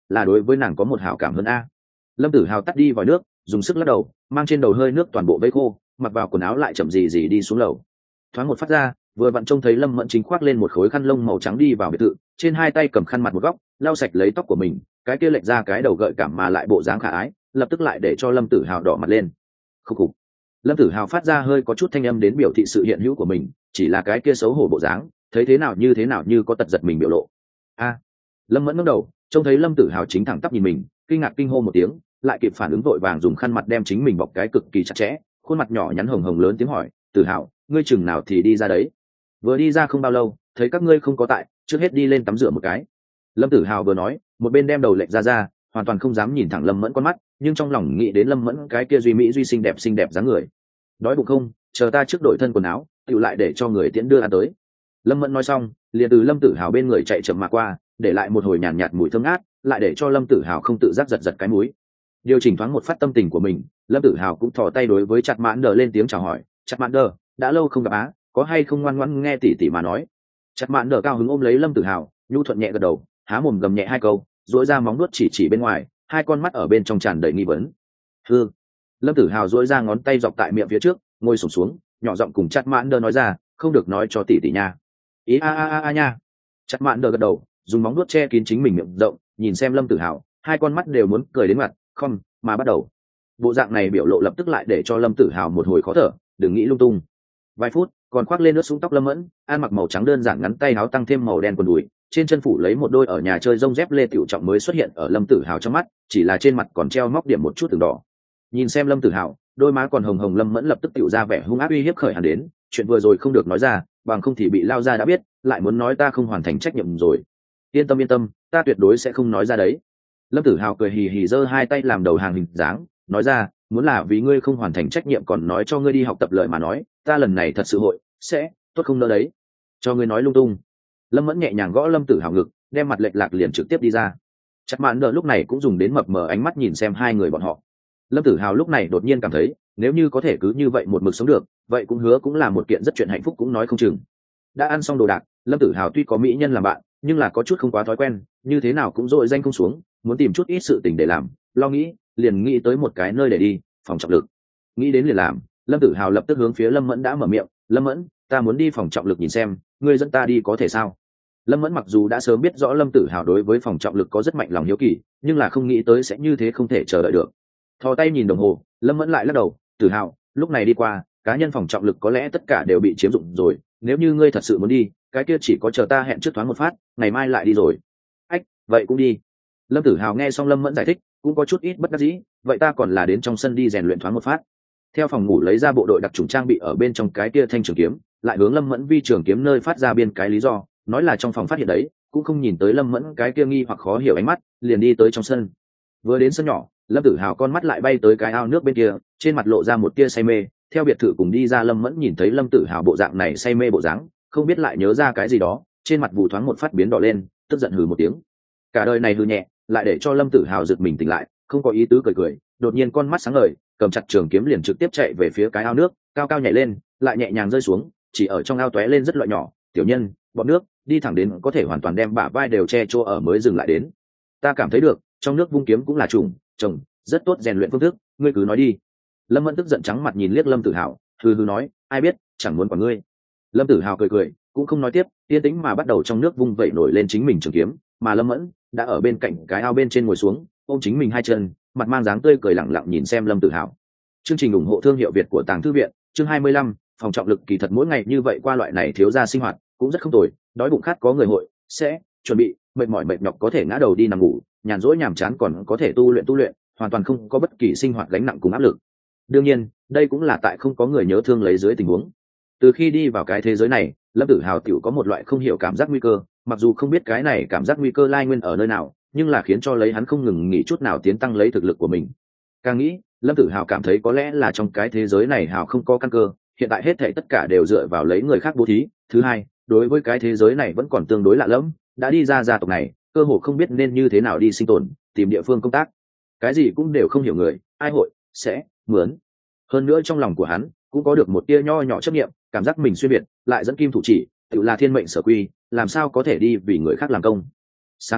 là đối với nàng có một hảo cảm hơn a. Lâm Tử Hào tắt đi vòi nước, dùng sức lắc đầu, mang trên đầu hơi nước toàn bộ vây khô, mặc vào quần áo lại chậm gì đi xuống lầu. Thoáng một phát ra, vừa vặn trông thấy Lâm Mẫn chính khoác lên một khối khăn lông màu trắng đi vào biệt thự, trên hai tay cầm khăn mặt một góc, lau sạch lấy tóc của mình, cái kia lệch ra cái đầu gợi cảm mà lại bộ dáng khả ái, lập tức lại để cho Lâm Tử Hào đỏ mặt lên. Khúc khục. Lâm Tử Hào phát ra hơi có chút thanh âm đến biểu thị sự hiện hữu của mình, chỉ là cái kia xấu hổ bộ dáng, thấy thế nào như có tật giật mình biểu lộ. A. Lâm Mẫn ngẩng đầu, trông thấy Lâm Tử Hào chính thẳng tắp nhìn mình, kinh ngạc kinh hô một tiếng, lại kịp phản ứng vội vàng dùng khăn mặt đem chính mình bọc cái cực kỳ chặt chẽ, khuôn mặt nhỏ nhắn hồng hồng lớn tiếng hỏi, Tử Hào, ngươi chừng nào thì đi ra đấy? Vừa đi ra không bao lâu, thấy các ngươi không có tại, trước hết đi lên tắm rửa một cái. Lâm Tử Hào vừa nói, một bên đem đầu lệch ra, hoàn toàn không dám nhìn thẳng Lâm Mẫn con mắt, nhưng trong lòng nghĩ đến Lâm Mẫn cái kia duy mỹ duy xinh đẹp dáng người. Đói bụng không? Chờ ta trước đổi thân quần áo, tựu lại để cho người tiễn đưa ăn tới. Lâm Mẫn nói xong, liền từ Lâm Tử Hào bên người chạy chậm mà qua, để lại một hồi nhàn nhạt mùi thơm ngát, lại để cho Lâm Tử Hào không tự giác giật cái mũi. Điều chỉnh thoáng một phát tâm tình của mình, Lâm Tử Hào cũng thò tay đối với Chặt Mãn Đờ lên tiếng chào hỏi, Chặt Mãn Đờ, đã lâu không gặp á, có hay không ngoan ngoãn nghe tỷ tỷ mà nói. Chặt Mãn Đờ cao hứng ôm lấy Lâm Tử Hào, nhu thuận nhẹ gật đầu, há mồm gầm nhẹ hai câu, duỗi ra móng nuốt chỉ bên ngoài, hai con mắt ở bên trong tràn đầy nghi vấn. Hư. Lâm Tử Hào duỗi ra ngón tay dọc tại miệng phía trước, ngồi xổm xuống, nhỏ giọng cùng Chặt Mãn Đờ nói ra, không được nói cho tỷ tỷ nha. Ý a nha. Chặt Mãn Đờ gật đầu, dùng móng nuốt che kín chính mình miệng rộng, nhìn xem Lâm Tử Hào, hai con mắt đều muốn cười đến mặt, không, mà bắt đầu. Bộ dạng này biểu lộ lập tức lại để cho Lâm Tử Hào một hồi khó thở, đừng nghĩ lung tung. Vài phút, còn khoác lên nước súng tóc Lâm Mẫn, ăn mặc màu trắng đơn giản ngắn tay áo tăng thêm màu đen quần đùi, trên chân phủ lấy một đôi ở nhà chơi rông dép lê tiểu trọng mới xuất hiện ở Lâm Tử Hào trong mắt, chỉ là trên mặt còn treo móc điểm một chút từng đỏ. Nhìn xem Lâm Tử Hào, đôi má còn hồng hồng, Lâm Mẫn lập tức tiểu ra vẻ hung ác uy hiếp khởi hẳn đến, chuyện vừa rồi không được nói ra, bằng không thì bị lao ra đã biết, lại muốn nói ta không hoàn thành trách nhiệm rồi. Yên tâm, ta tuyệt đối sẽ không nói ra đấy. Lâm Tử Hào cười hì hì giơ hai tay làm đầu hàng hình dáng, nói ra, muốn là vì ngươi không hoàn thành trách nhiệm còn nói cho ngươi đi học tập lời mà nói, ta lần này thật sự hội sẽ tốt không nỡ đấy. Cho ngươi nói lung tung. Lâm Mẫn nhẹ nhàng gõ Lâm Tử Hào ngực, đem mặt lệch lạc liền trực tiếp đi ra. Chặt Mãn Đờ lúc này cũng dùng đến mập mờ ánh mắt nhìn xem hai người bọn họ. Lâm Tử Hào lúc này đột nhiên cảm thấy, nếu như có thể cứ như vậy một mực sống được, vậy cũng hứa cũng là một kiện rất chuyện hạnh phúc cũng nói không chừng. Đã ăn xong đồ đạc, Lâm Tử Hào tuy có mỹ nhân làm bạn, nhưng là có chút không quá thói quen, như thế nào cũng dội danh không xuống, muốn tìm chút ít sự tình để làm, lo nghĩ, liền nghĩ tới một cái nơi để đi, phòng trọng lực. Nghĩ đến liền làm, Lâm Tử Hào lập tức hướng phía Lâm Mẫn đã mở miệng, Lâm Mẫn, ta muốn đi phòng trọng lực nhìn xem, ngươi dẫn ta đi có thể sao? Lâm Mẫn mặc dù đã sớm biết rõ Lâm Tử Hào đối với phòng trọng lực có rất mạnh lòng hiếu kỳ, nhưng là không nghĩ tới sẽ như thế không thể chờ đợi được. Thò tay nhìn đồng hồ, Lâm Mẫn lại lắc đầu, Tử Hào, lúc này đi qua, cá nhân phòng trọng lực có lẽ tất cả đều bị chiếm dụng rồi, nếu như ngươi thật sự muốn đi, cái kia chỉ có chờ ta hẹn trước thoáng một phát, ngày mai lại đi rồi. Ách, vậy cũng đi. Lâm Tử Hào nghe xong Lâm Mẫn giải thích, cũng có chút ít bất đắc dĩ, vậy ta còn là đến trong sân đi rèn luyện thoáng một phát. Theo phòng ngủ lấy ra bộ đội đặc trùng trang bị ở bên trong cái kia thanh trường kiếm, lại hướng Lâm Mẫn vi trường kiếm nơi phát ra biên cái lý do, nói là trong phòng phát hiện đấy, cũng không nhìn tới Lâm Mẫn cái kia nghi hoặc khó hiểu ánh mắt, liền đi tới trong sân. Vừa đến sân nhỏ, Lâm Tử Hào con mắt lại bay tới cái ao nước bên kia, trên mặt lộ ra một tia say mê. Theo biệt thự cùng đi ra, Lâm Mẫn nhìn thấy Lâm Tử Hào bộ dạng này say mê bộ dáng, không biết lại nhớ ra cái gì đó, trên mặt vụ thoáng một phát biến đỏ lên, tức giận hừ một tiếng. Cả đời này hừ nhẹ, lại để cho Lâm Tử Hào giật mình tỉnh lại, không có ý tứ cười, đột nhiên con mắt sáng ngời, cầm chặt trường kiếm liền trực tiếp chạy về phía cái ao nước, cao cao nhảy lên, lại nhẹ nhàng rơi xuống, chỉ ở trong ao tóe lên rất loại nhỏ, tiểu nhân, bọt nước, đi thẳng đến có thể hoàn toàn đem bả vai đều che chỗ ở mới dừng lại đến. Ta cảm thấy được, trong nước vung kiếm cũng là trồng, rất tốt rèn luyện phương thức, ngươi cứ nói đi. Lâm Mẫn tức giận trắng mặt nhìn liếc Lâm Tử Hào, hừ nói, ai biết, chẳng muốn quản ngươi. Lâm Tử Hào cười, cũng không nói tiếp, yên tĩnh mà bắt đầu trong nước vung vẩy nổi lên chính mình trường kiếm, mà Lâm Mẫn đã ở bên cạnh cái ao bên trên ngồi xuống, ôm chính mình hai chân, mặt mang dáng tươi cười lặng lặng nhìn xem Lâm Tử Hào. Chương trình ủng hộ thương hiệu Việt của Tàng Thư viện, chương 25, phòng trọng lực kỳ thật mỗi ngày như vậy qua loại này thiếu gia sinh hoạt, cũng rất không tồi, đói bụng khát có người hội sẽ chuẩn bị, mệt mỏi mệt nhọc có thể ngã đầu đi nằm ngủ, nhàn rỗi nhàm chán còn có thể tu luyện, hoàn toàn không có bất kỳ sinh hoạt gánh nặng cùng áp lực. Đương nhiên, đây cũng là tại không có người nhớ thương lấy dưới tình huống. Từ khi đi vào cái thế giới này, Lâm Tử Hào tiểu có một loại không hiểu cảm giác nguy cơ, mặc dù không biết cái này cảm giác nguy cơ lai nguyên ở nơi nào, nhưng là khiến cho lấy hắn không ngừng nghỉ chút nào tiến tăng lấy thực lực của mình. Càng nghĩ, Lâm Tử Hào cảm thấy có lẽ là trong cái thế giới này hào không có căn cơ, hiện tại hết thảy tất cả đều dựa vào lấy người khác bố thí. Thứ hai, đối với cái thế giới này vẫn còn tương đối lạ lẫm, đã đi ra gia tộc này, cơ hồ không biết nên như thế nào đi sinh tồn, tìm địa phương công tác, cái gì cũng đều không hiểu người, ai hội sẽ mướn. Hơn nữa trong lòng của hắn cũng có được một tia nho nhỏ chấp niệm, cảm giác mình xuyên biệt, lại dẫn kim thủ chỉ, tự là thiên mệnh sở quy, làm sao có thể đi vì người khác làm công. Sáng sớm,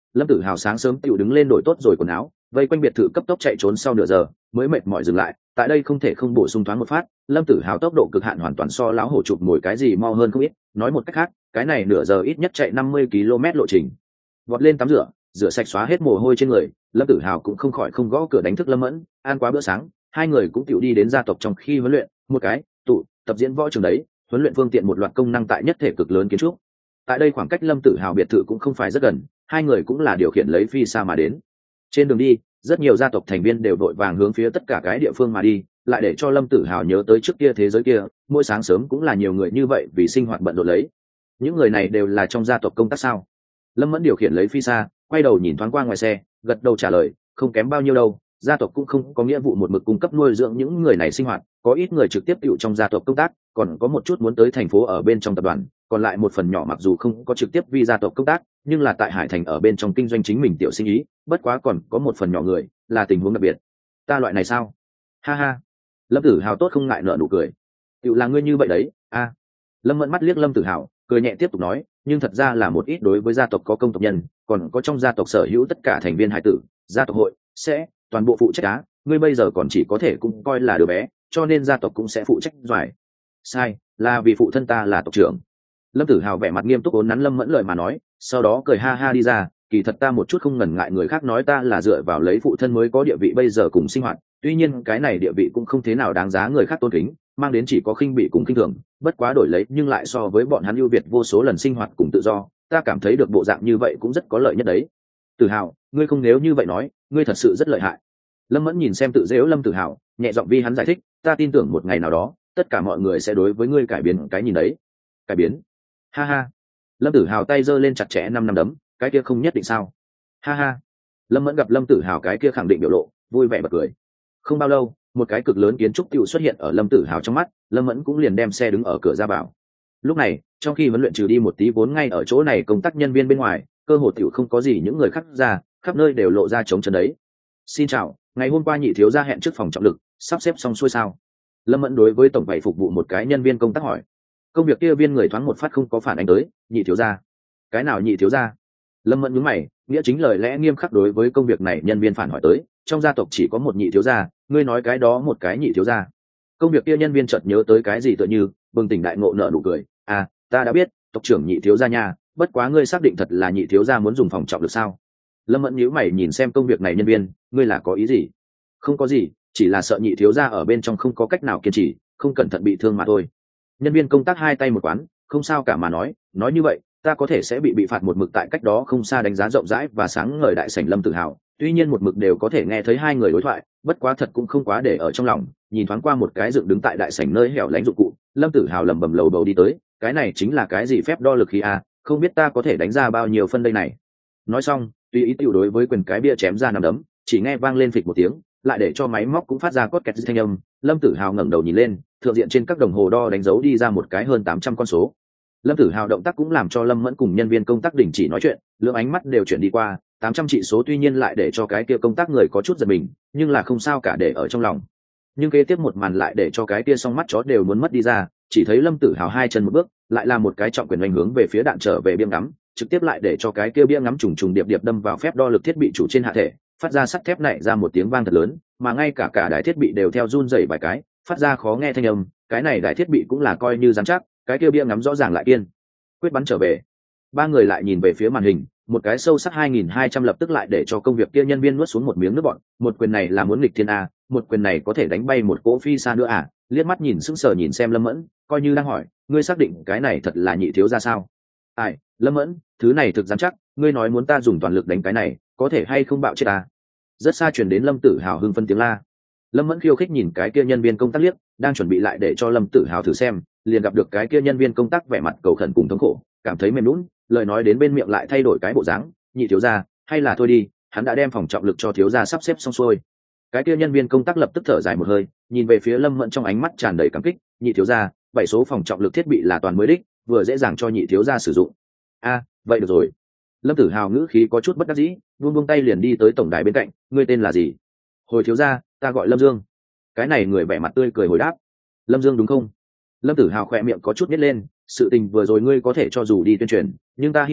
Lâm Tử Hào sáng sớm tựu đứng lên đổi tốt rồi quần áo, vây quanh biệt thự cấp tốc chạy trốn sau nửa giờ mới mệt mỏi dừng lại. Tại đây không thể không bổ sung thoáng một phát, Lâm Tử Hào tốc độ cực hạn hoàn toàn so lão hổ chụp mồi cái gì mau hơn không ít. Nói một cách khác, cái này nửa giờ ít nhất chạy 50 km lộ trình. Vọt lên tắm rửa sạch xóa hết mồ hôi trên người, Lâm Tử Hào cũng không khỏi không gõ cửa đánh thức Lâm Mẫn. Ăn quá bữa sáng, hai người cũng tựu đi đến gia tộc trong khi huấn luyện, một cái tụ tập diễn võ trường đấy, huấn luyện phương tiện một loạt công năng tại nhất thể cực lớn kiến trúc. Tại đây khoảng cách Lâm Tử Hào biệt thự cũng không phải rất gần, hai người cũng là điều khiển lấy phi xa mà đến. Trên đường đi, rất nhiều gia tộc thành viên đều vội vàng hướng phía tất cả cái địa phương mà đi, lại để cho Lâm Tử Hào nhớ tới trước kia thế giới kia, mỗi sáng sớm cũng là nhiều người như vậy vì sinh hoạt bận rộn lấy. Những người này đều là trong gia tộc công tác sao? Lâm Mẫn điều khiển lấy phi xa, quay đầu nhìn thoáng qua ngoài xe, gật đầu trả lời, không kém bao nhiêu đâu, gia tộc cũng không có nghĩa vụ một mực cung cấp nuôi dưỡng những người này sinh hoạt, có ít người trực tiếp tựu trong gia tộc công tác, còn có một chút muốn tới thành phố ở bên trong tập đoàn, còn lại một phần nhỏ mặc dù không có trực tiếp vì gia tộc công tác, nhưng là tại Hải Thành ở bên trong kinh doanh chính mình tiểu sinh ý, bất quá còn có một phần nhỏ người là tình huống đặc biệt. Ta loại này sao? Ha ha. Lâm Tử Hào tốt không ngại nở nụ cười. Tựu là ngươi như vậy đấy, a. Lâm Mẫn mắt liếc Lâm Tử Hào, cười nhẹ tiếp tục nói, nhưng thật ra là một ít đối với gia tộc có công tộc nhân, còn có trong gia tộc sở hữu tất cả thành viên hải tử, gia tộc hội sẽ toàn bộ phụ trách á, ngươi bây giờ còn chỉ có thể cũng coi là đứa bé, cho nên gia tộc cũng sẽ phụ trách doài. Sai, là vì phụ thân ta là tộc trưởng. Lâm Tử Hào vẻ mặt nghiêm túc ốn nắn Lâm Mẫn lời mà nói, sau đó cười ha ha đi ra, kỳ thật ta một chút không ngần ngại người khác nói ta là dựa vào lấy phụ thân mới có địa vị bây giờ cùng sinh hoạt, tuy nhiên cái này địa vị cũng không thế nào đáng giá người khác tôn kính, mang đến chỉ có khinh bị cùng khinh thường, bất quá đổi lấy nhưng lại so với bọn hắn ưu việt vô số lần sinh hoạt cùng tự do, ta cảm thấy được bộ dạng như vậy cũng rất có lợi nhất đấy. Tử Hào, ngươi không nếu như vậy nói, ngươi thật sự rất lợi hại. Lâm Mẫn nhìn xem tự dễu Lâm Tử Hào, nhẹ giọng vi hắn giải thích, ta tin tưởng một ngày nào đó, tất cả mọi người sẽ đối với ngươi cải biến cái nhìn đấy. Cải biến? Ha ha. Lâm Tử Hào tay giơ lên chặt chẽ 5 năm đấm, cái kia không nhất định sao? Ha ha. Lâm Mẫn gặp Lâm Tử Hào cái kia khẳng định biểu lộ, vui vẻ bật cười. Không bao lâu, một cái cực lớn kiến trúc tựu xuất hiện ở Lâm Tử Hào trong mắt, Lâm Mẫn cũng liền đem xe đứng ở cửa ra vào. Lúc này, trong khi huấn luyện trừ đi một tí vốn ngay ở chỗ này công tác nhân viên bên ngoài, cơ hồ tựu không có gì những người khác ra, khắp nơi đều lộ ra trống trơn đấy. Xin chào, ngày hôm qua nhị thiếu gia hẹn trước phòng trọng lực, sắp xếp xong xuôi sao? Lâm Mẫn đối với tổng bảy phục vụ một cái nhân viên công tác hỏi. Công việc kia viên người thoáng một phát không có phản ánh tới, nhị thiếu gia. Cái nào nhị thiếu gia? Lâm Mẫn nhướng mày, nghĩa chính lời lẽ nghiêm khắc đối với công việc này nhân viên phản hỏi tới, trong gia tộc chỉ có một nhị thiếu gia, ngươi nói cái đó một cái nhị thiếu gia. Công việc kia nhân viên chợt nhớ tới cái gì tựa như bừng tỉnh đại ngộ nở nụ cười, à, ta đã biết, tộc trưởng nhị thiếu gia nha, bất quá ngươi xác định thật là nhị thiếu gia muốn dùng phòng trọng lực sao? Lâm Mẫn nhíu mày nhìn xem công việc này nhân viên, ngươi là có ý gì? Không có gì, chỉ là sợ nhị thiếu gia ở bên trong không có cách nào kiên trì, không cẩn thận bị thương mà thôi. Nhân viên công tác hai tay một quán, không sao cả mà nói như vậy ta có thể sẽ bị phạt một mực tại cách đó không xa đánh giá rộng rãi và sáng ngời đại sảnh Lâm Tử Hào, tuy nhiên một mực đều có thể nghe thấy hai người đối thoại, bất quá thật cũng không quá để ở trong lòng. Nhìn thoáng qua một cái dựng đứng tại đại sảnh nơi hẻo lánh dụng cụ, Lâm Tử Hào lẩm bẩm lầu bầu đi tới, cái này chính là cái gì phép đo lực khí a, không biết ta có thể đánh ra bao nhiêu phân đây này. Nói xong, tùy ý tiểu đối với quyền cái bia chém ra nằm đấm, chỉ nghe vang lên phịch một tiếng, lại để cho máy móc cũng phát ra cốt kẹt thanh âm. Lâm Tử Hào ngẩng đầu nhìn lên, thượng diện trên các đồng hồ đo đánh dấu đi ra một cái hơn 800 con số. Lâm Tử Hào động tác cũng làm cho Lâm Mẫn cùng nhân viên công tác đình chỉ nói chuyện, lượng ánh mắt đều chuyển đi qua 800 trị số, tuy nhiên lại để cho cái kia công tác người có chút giật mình, nhưng là không sao cả để ở trong lòng. Nhưng kế tiếp một màn lại để cho cái kia song mắt chó đều muốn mất đi ra, chỉ thấy Lâm Tử Hào hai chân một bước, lại là một cái trọng quyền đánh hướng về phía đạn trở về bia ngắm, trực tiếp lại để cho cái kia bia ngắm trùng trùng điệp điệp đâm vào phép đo lực thiết bị chủ trên hạ thể, phát ra sắt thép này ra một tiếng vang thật lớn, mà ngay cả đài thiết bị đều theo run rẩy vài cái, phát ra khó nghe thanh âm. Cái này đài thiết bị cũng là coi như rắn chắc, cái kia bia ngắm rõ ràng lại kiên quyết bắn trở về. Ba người lại nhìn về phía màn hình, một cái sâu sắc 2200 lập tức lại để cho công việc kia nhân viên nuốt xuống một miếng nước bọt. Một quyền này là muốn nghịch thiên a, một quyền này có thể đánh bay một cỗ phi xa nữa à? Liếc mắt nhìn sững sờ nhìn xem Lâm Mẫn, coi như đang hỏi, ngươi xác định cái này thật là nhị thiếu gia sao? Ai, Lâm Mẫn, thứ này thực rắn chắc, ngươi nói muốn ta dùng toàn lực đánh cái này, có thể hay không bạo chết ta? Rất xa truyền đến Lâm Tử Hào hưng phân tiếng la. Lâm Mẫn khiêu khích nhìn cái kia nhân viên công tác liếc, đang chuẩn bị lại để cho Lâm Tử Hào thử xem, liền gặp được cái kia nhân viên công tác vẻ mặt cầu khẩn cùng thống khổ, cảm thấy mềm nhũn, lời nói đến bên miệng lại thay đổi cái bộ dáng, nhị thiếu gia, hay là thôi đi, hắn đã đem phòng trọng lực cho thiếu gia sắp xếp xong xuôi. Cái kia nhân viên công tác lập tức thở dài một hơi, nhìn về phía Lâm Mẫn trong ánh mắt tràn đầy cảm kích, nhị thiếu gia, 7 số phòng trọng lực thiết bị là toàn mới đích, vừa dễ dàng cho nhị thiếu gia sử dụng. A, vậy được rồi. Lâm Tử Hào ngữ khí có chút bất đắc dĩ, buông tay liền đi tới tổng đài bên cạnh, ngươi tên là gì? Hồi thiếu gia, ta gọi Lâm Dương. Cái này người vẻ mặt tươi cười hồi đáp, Lâm Dương đúng không? Lâm Tử Hào khỏe miệng có chút nhếch lên, sự tình vừa rồi ngươi có thể cho dù đi tuyên truyền, nhưng ta hy vọng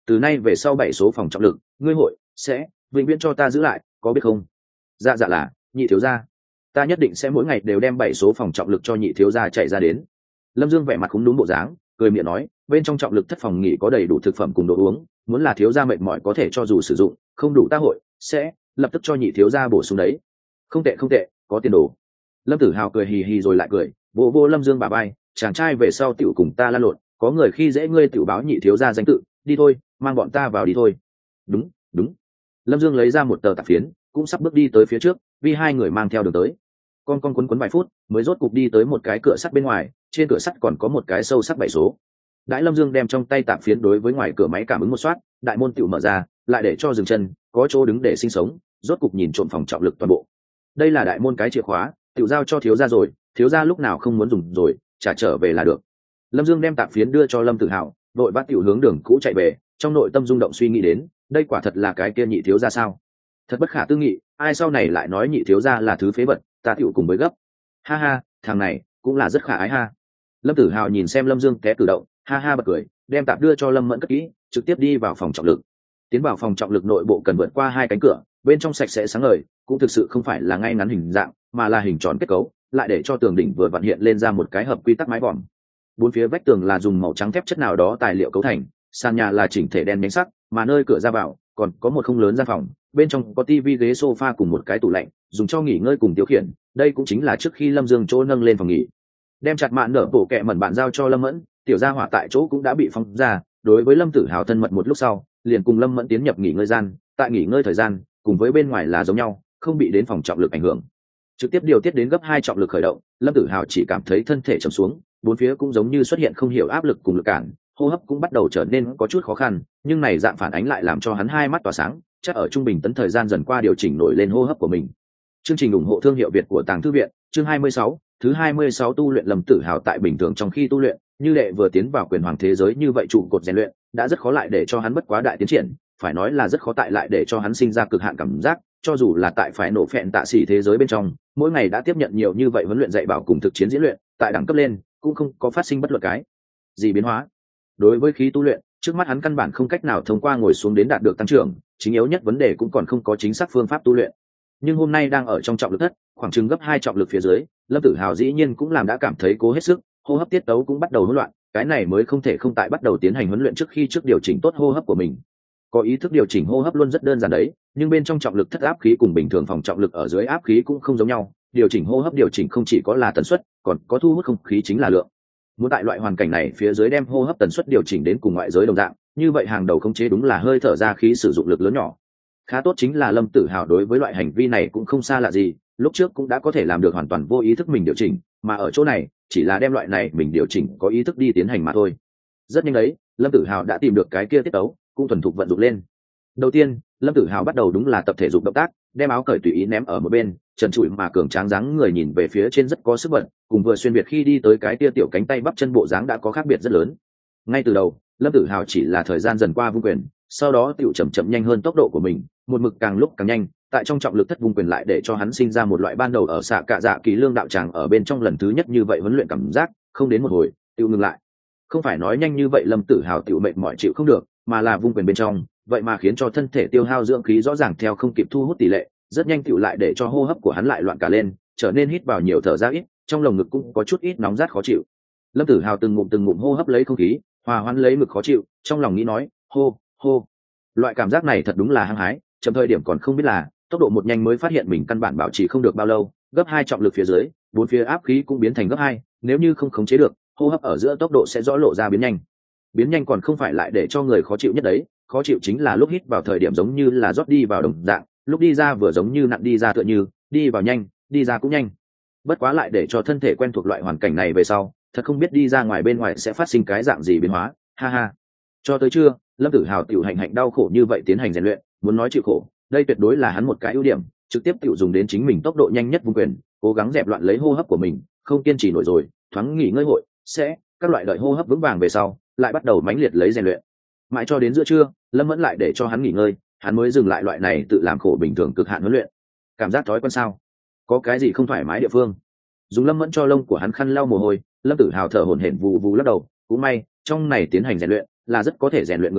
từ nay về sau 7 số phòng trọng lực ngươi hội sẽ vĩnh viễn cho ta giữ lại, có biết không? Dạ dạ là nhị thiếu gia, ta nhất định sẽ mỗi ngày đều đem 7 số phòng trọng lực cho nhị thiếu gia chạy ra đến. Lâm Dương vẻ mặt cũng đúng bộ dáng, cười miệng nói, bên trong trọng lực thất phòng nghỉ có đầy đủ thực phẩm cùng đồ uống, muốn là thiếu gia mệt mỏi có thể cho dù sử dụng, không đủ ta hội sẽ lập tức cho nhị thiếu gia bổ sung đấy. Không tệ không tệ, có tiền đồ. Lâm Tử Hào cười hì hì rồi lại cười, vô vô Lâm Dương bả vai, chàng trai về sau tiểu cùng ta lan lộn, có người khi dễ ngươi tiểu báo nhị thiếu gia danh tự, đi thôi, mang bọn ta vào đi thôi. Đúng đúng. Lâm Dương lấy ra một tờ tạp phiến, cũng sắp bước đi tới phía trước, vì hai người mang theo đường tới. Con quấn vài phút mới rốt cục đi tới một cái cửa sắt bên ngoài, trên cửa sắt còn có một cái sâu sắc 7 số. Đãi Lâm Dương đem trong tay tạp phiến đối với ngoài cửa máy cảm ứng một soát, đại môn tiểu mở ra, lại để cho dừng chân, có chỗ đứng để sinh sống, rốt cục nhìn trộm phòng trọng lực toàn bộ. Đây là đại môn cái chìa khóa, tiểu giao cho thiếu gia rồi, thiếu gia lúc nào không muốn dùng rồi, trả trở về là được. Lâm Dương đem tạp phiến đưa cho Lâm Tử Hạo, đội bắt tiểu hướng đường cũ chạy về, trong nội tâm rung động suy nghĩ đến, đây quả thật là cái kia nhị thiếu gia sao? Thật bất khả tư nghị, ai sau này lại nói nhị thiếu gia là thứ phế vật, ta tiểu cùng với gấp. Ha ha, thằng này cũng là rất khả ái ha. Lâm Tử Hào nhìn xem Lâm Dương té cử động, ha ha bật cười, đem tạp đưa cho Lâm Mẫn cất kỹ, trực tiếp đi vào phòng trọng lực. Tiến vào phòng trọng lực nội bộ cần vượt qua 2 cánh cửa, bên trong sạch sẽ sáng ngời, cũng thực sự không phải là ngay ngắn hình dạng, mà là hình tròn kết cấu, lại để cho tường đỉnh vừa vặn hiện lên ra một cái hợp quy tắc mái vòm. Bốn phía vách tường là dùng màu trắng thép chất nào đó tài liệu cấu thành, sàn nhà là chỉnh thể đen nhánh sắc, mà nơi cửa ra vào còn có một không lớn gian phòng, bên trong có tivi ghế sofa cùng một cái tủ lạnh, dùng cho nghỉ ngơi cùng tiêu khiển. Đây cũng chính là trước khi Lâm Dương chỗ nâng lên phòng nghỉ. Đem chặt mạn nở bổ kẹ mẩn bạn giao cho Lâm Mẫn, tiểu gia hỏa tại chỗ cũng đã bị phóng ra. Đối với Lâm Tử Hào thân mật một lúc sau, liền cùng Lâm Mẫn tiến nhập nghỉ ngơi gian. Tại nghỉ ngơi thời gian, cùng với bên ngoài là giống nhau, không bị đến phòng trọng lực ảnh hưởng. Trực tiếp điều tiết đến gấp 2 trọng lực khởi động, Lâm Tử Hào chỉ cảm thấy thân thể trầm xuống, bốn phía cũng giống như xuất hiện không hiểu áp lực cùng lực cản, hô hấp cũng bắt đầu trở nên có chút khó khăn, nhưng này dạng phản ánh lại làm cho hắn hai mắt tỏa sáng, chắc ở trung bình tấn thời gian dần qua điều chỉnh nổi lên hô hấp của mình. Chương trình ủng hộ thương hiệu Việt của Tàng Thư viện, chương 26, thứ 26 tu luyện. Lâm Tử Hào tại bình thường trong khi tu luyện, như lệ vừa tiến vào quyền hoàng thế giới như vậy trụ cột rèn luyện, đã rất khó lại để cho hắn bất quá đại tiến triển, phải nói là rất khó tại lại để cho hắn sinh ra cực hạn cảm giác, cho dù là tại phải nổ phẹn tạ xỉ thế giới bên trong, mỗi ngày đã tiếp nhận nhiều như vậy huấn luyện dạy bảo cùng thực chiến diễn luyện, tại đẳng cấp lên cũng không có phát sinh bất luận cái gì biến hóa. Đối với khí tu luyện, trước mắt hắn căn bản không cách nào thông qua ngồi xuống đến đạt được tăng trưởng, chính yếu nhất vấn đề cũng còn không có chính xác phương pháp tu luyện. Nhưng hôm nay đang ở trong trọng lực thất, khoảng chừng gấp 2 trọng lực phía dưới, Lâm Tử Hào dĩ nhiên cũng làm đã cảm thấy cố hết sức, hô hấp tiết tấu cũng bắt đầu hỗn loạn, cái này mới không thể không tại bắt đầu tiến hành huấn luyện trước khi trước điều chỉnh tốt hô hấp của mình. Có ý thức điều chỉnh hô hấp luôn rất đơn giản đấy, nhưng bên trong trọng lực thất áp khí cùng bình thường phòng trọng lực ở dưới áp khí cũng không giống nhau, điều chỉnh hô hấp điều chỉnh không chỉ có là tần suất, còn có thu hút không khí chính là lượng. Muốn tại loại hoàn cảnh này phía dưới đem hô hấp tần suất điều chỉnh đến cùng ngoại giới đồng dạng, như vậy hàng đầu khống chế đúng là hơi thở ra khí sử dụng lực lớn nhỏ. Khá tốt chính là Lâm Tử Hào đối với loại hành vi này cũng không xa lạ gì, lúc trước cũng đã có thể làm được hoàn toàn vô ý thức mình điều chỉnh, mà ở chỗ này chỉ là đem loại này mình điều chỉnh có ý thức đi tiến hành mà thôi. Rất nhanh đấy, Lâm Tử Hào đã tìm được cái kia tiết tấu, cũng thuần thục vận dụng lên. Đầu tiên, Lâm Tử Hào bắt đầu đúng là tập thể dục động tác, đem áo cởi tùy ý ném ở một bên, trần trụi mà cường tráng dáng người nhìn về phía trên rất có sức bật, cùng vừa xuyên việt khi đi tới cái kia tiểu cánh tay bắp chân bộ dáng đã có khác biệt rất lớn. Ngay từ đầu, Lâm Tử Hào chỉ là thời gian dần qua vung quyền, sau đó tiểu chậm chậm nhanh hơn tốc độ của mình, một mực càng lúc càng nhanh, tại trong trọng lực thất vung quyền lại để cho hắn sinh ra một loại ban đầu ở xạ cạ dạ kỳ lương đạo tràng ở bên trong lần thứ nhất như vậy huấn luyện cảm giác, không đến một hồi, tiểu ngừng lại. Không phải nói nhanh như vậy Lâm Tử Hào tiểu mệt mỏi chịu không được, mà là vung quyền bên trong, vậy mà khiến cho thân thể tiêu hao dưỡng khí rõ ràng theo không kịp thu hút tỷ lệ, rất nhanh tiểu lại để cho hô hấp của hắn lại loạn cả lên, trở nên hít vào nhiều thở ra ít, trong lồng ngực cũng có chút ít nóng rát khó chịu. Lâm Tử Hào từng ngụm hô hấp lấy không khí, hòa hoãn lấy ngực khó chịu, trong lòng nghĩ nói, hô. Loại cảm giác này thật đúng là hăng hái, chậm thời điểm còn không biết là, tốc độ một nhanh mới phát hiện mình căn bản bảo trì không được bao lâu, gấp 2 trọng lực phía dưới, bốn phía áp khí cũng biến thành gấp 2, nếu như không khống chế được, hô hấp ở giữa tốc độ sẽ rõ lộ ra biến nhanh. Biến nhanh còn không phải lại để cho người khó chịu nhất đấy, khó chịu chính là lúc hít vào thời điểm giống như là rót đi vào đồng dạng, lúc đi ra vừa giống như nặn đi ra tựa như, đi vào nhanh, đi ra cũng nhanh. Bất quá lại để cho thân thể quen thuộc loại hoàn cảnh này về sau, thật không biết đi ra ngoài bên ngoài sẽ phát sinh cái dạng gì biến hóa, ha ha. Cho tới trưa, Lâm Tử Hào tiểu hành đau khổ như vậy tiến hành rèn luyện, muốn nói chịu khổ, đây tuyệt đối là hắn một cái ưu điểm, trực tiếp tiểu dùng đến chính mình tốc độ nhanh nhất vung quyền, cố gắng dẹp loạn lấy hô hấp của mình, không kiên trì nổi rồi, thoáng nghỉ ngơi hội, sẽ các loại đợi hô hấp vững vàng về sau, lại bắt đầu mãnh liệt lấy rèn luyện. Mãi cho đến giữa trưa, Lâm Mẫn lại để cho hắn nghỉ ngơi, hắn mới dừng lại loại này tự làm khổ bình thường cực hạn huấn luyện. Cảm giác thói quen sao? Có cái gì không thoải mái địa phương? Dùng Lâm Mẫn cho lông của hắn khăn lau mồ hôi, Lâm Tử Hào thở hổn hển vù vù lắc đầu, cũng may, trong này tiến hành rèn luyện, là rất có thể rèn luyện người đấy,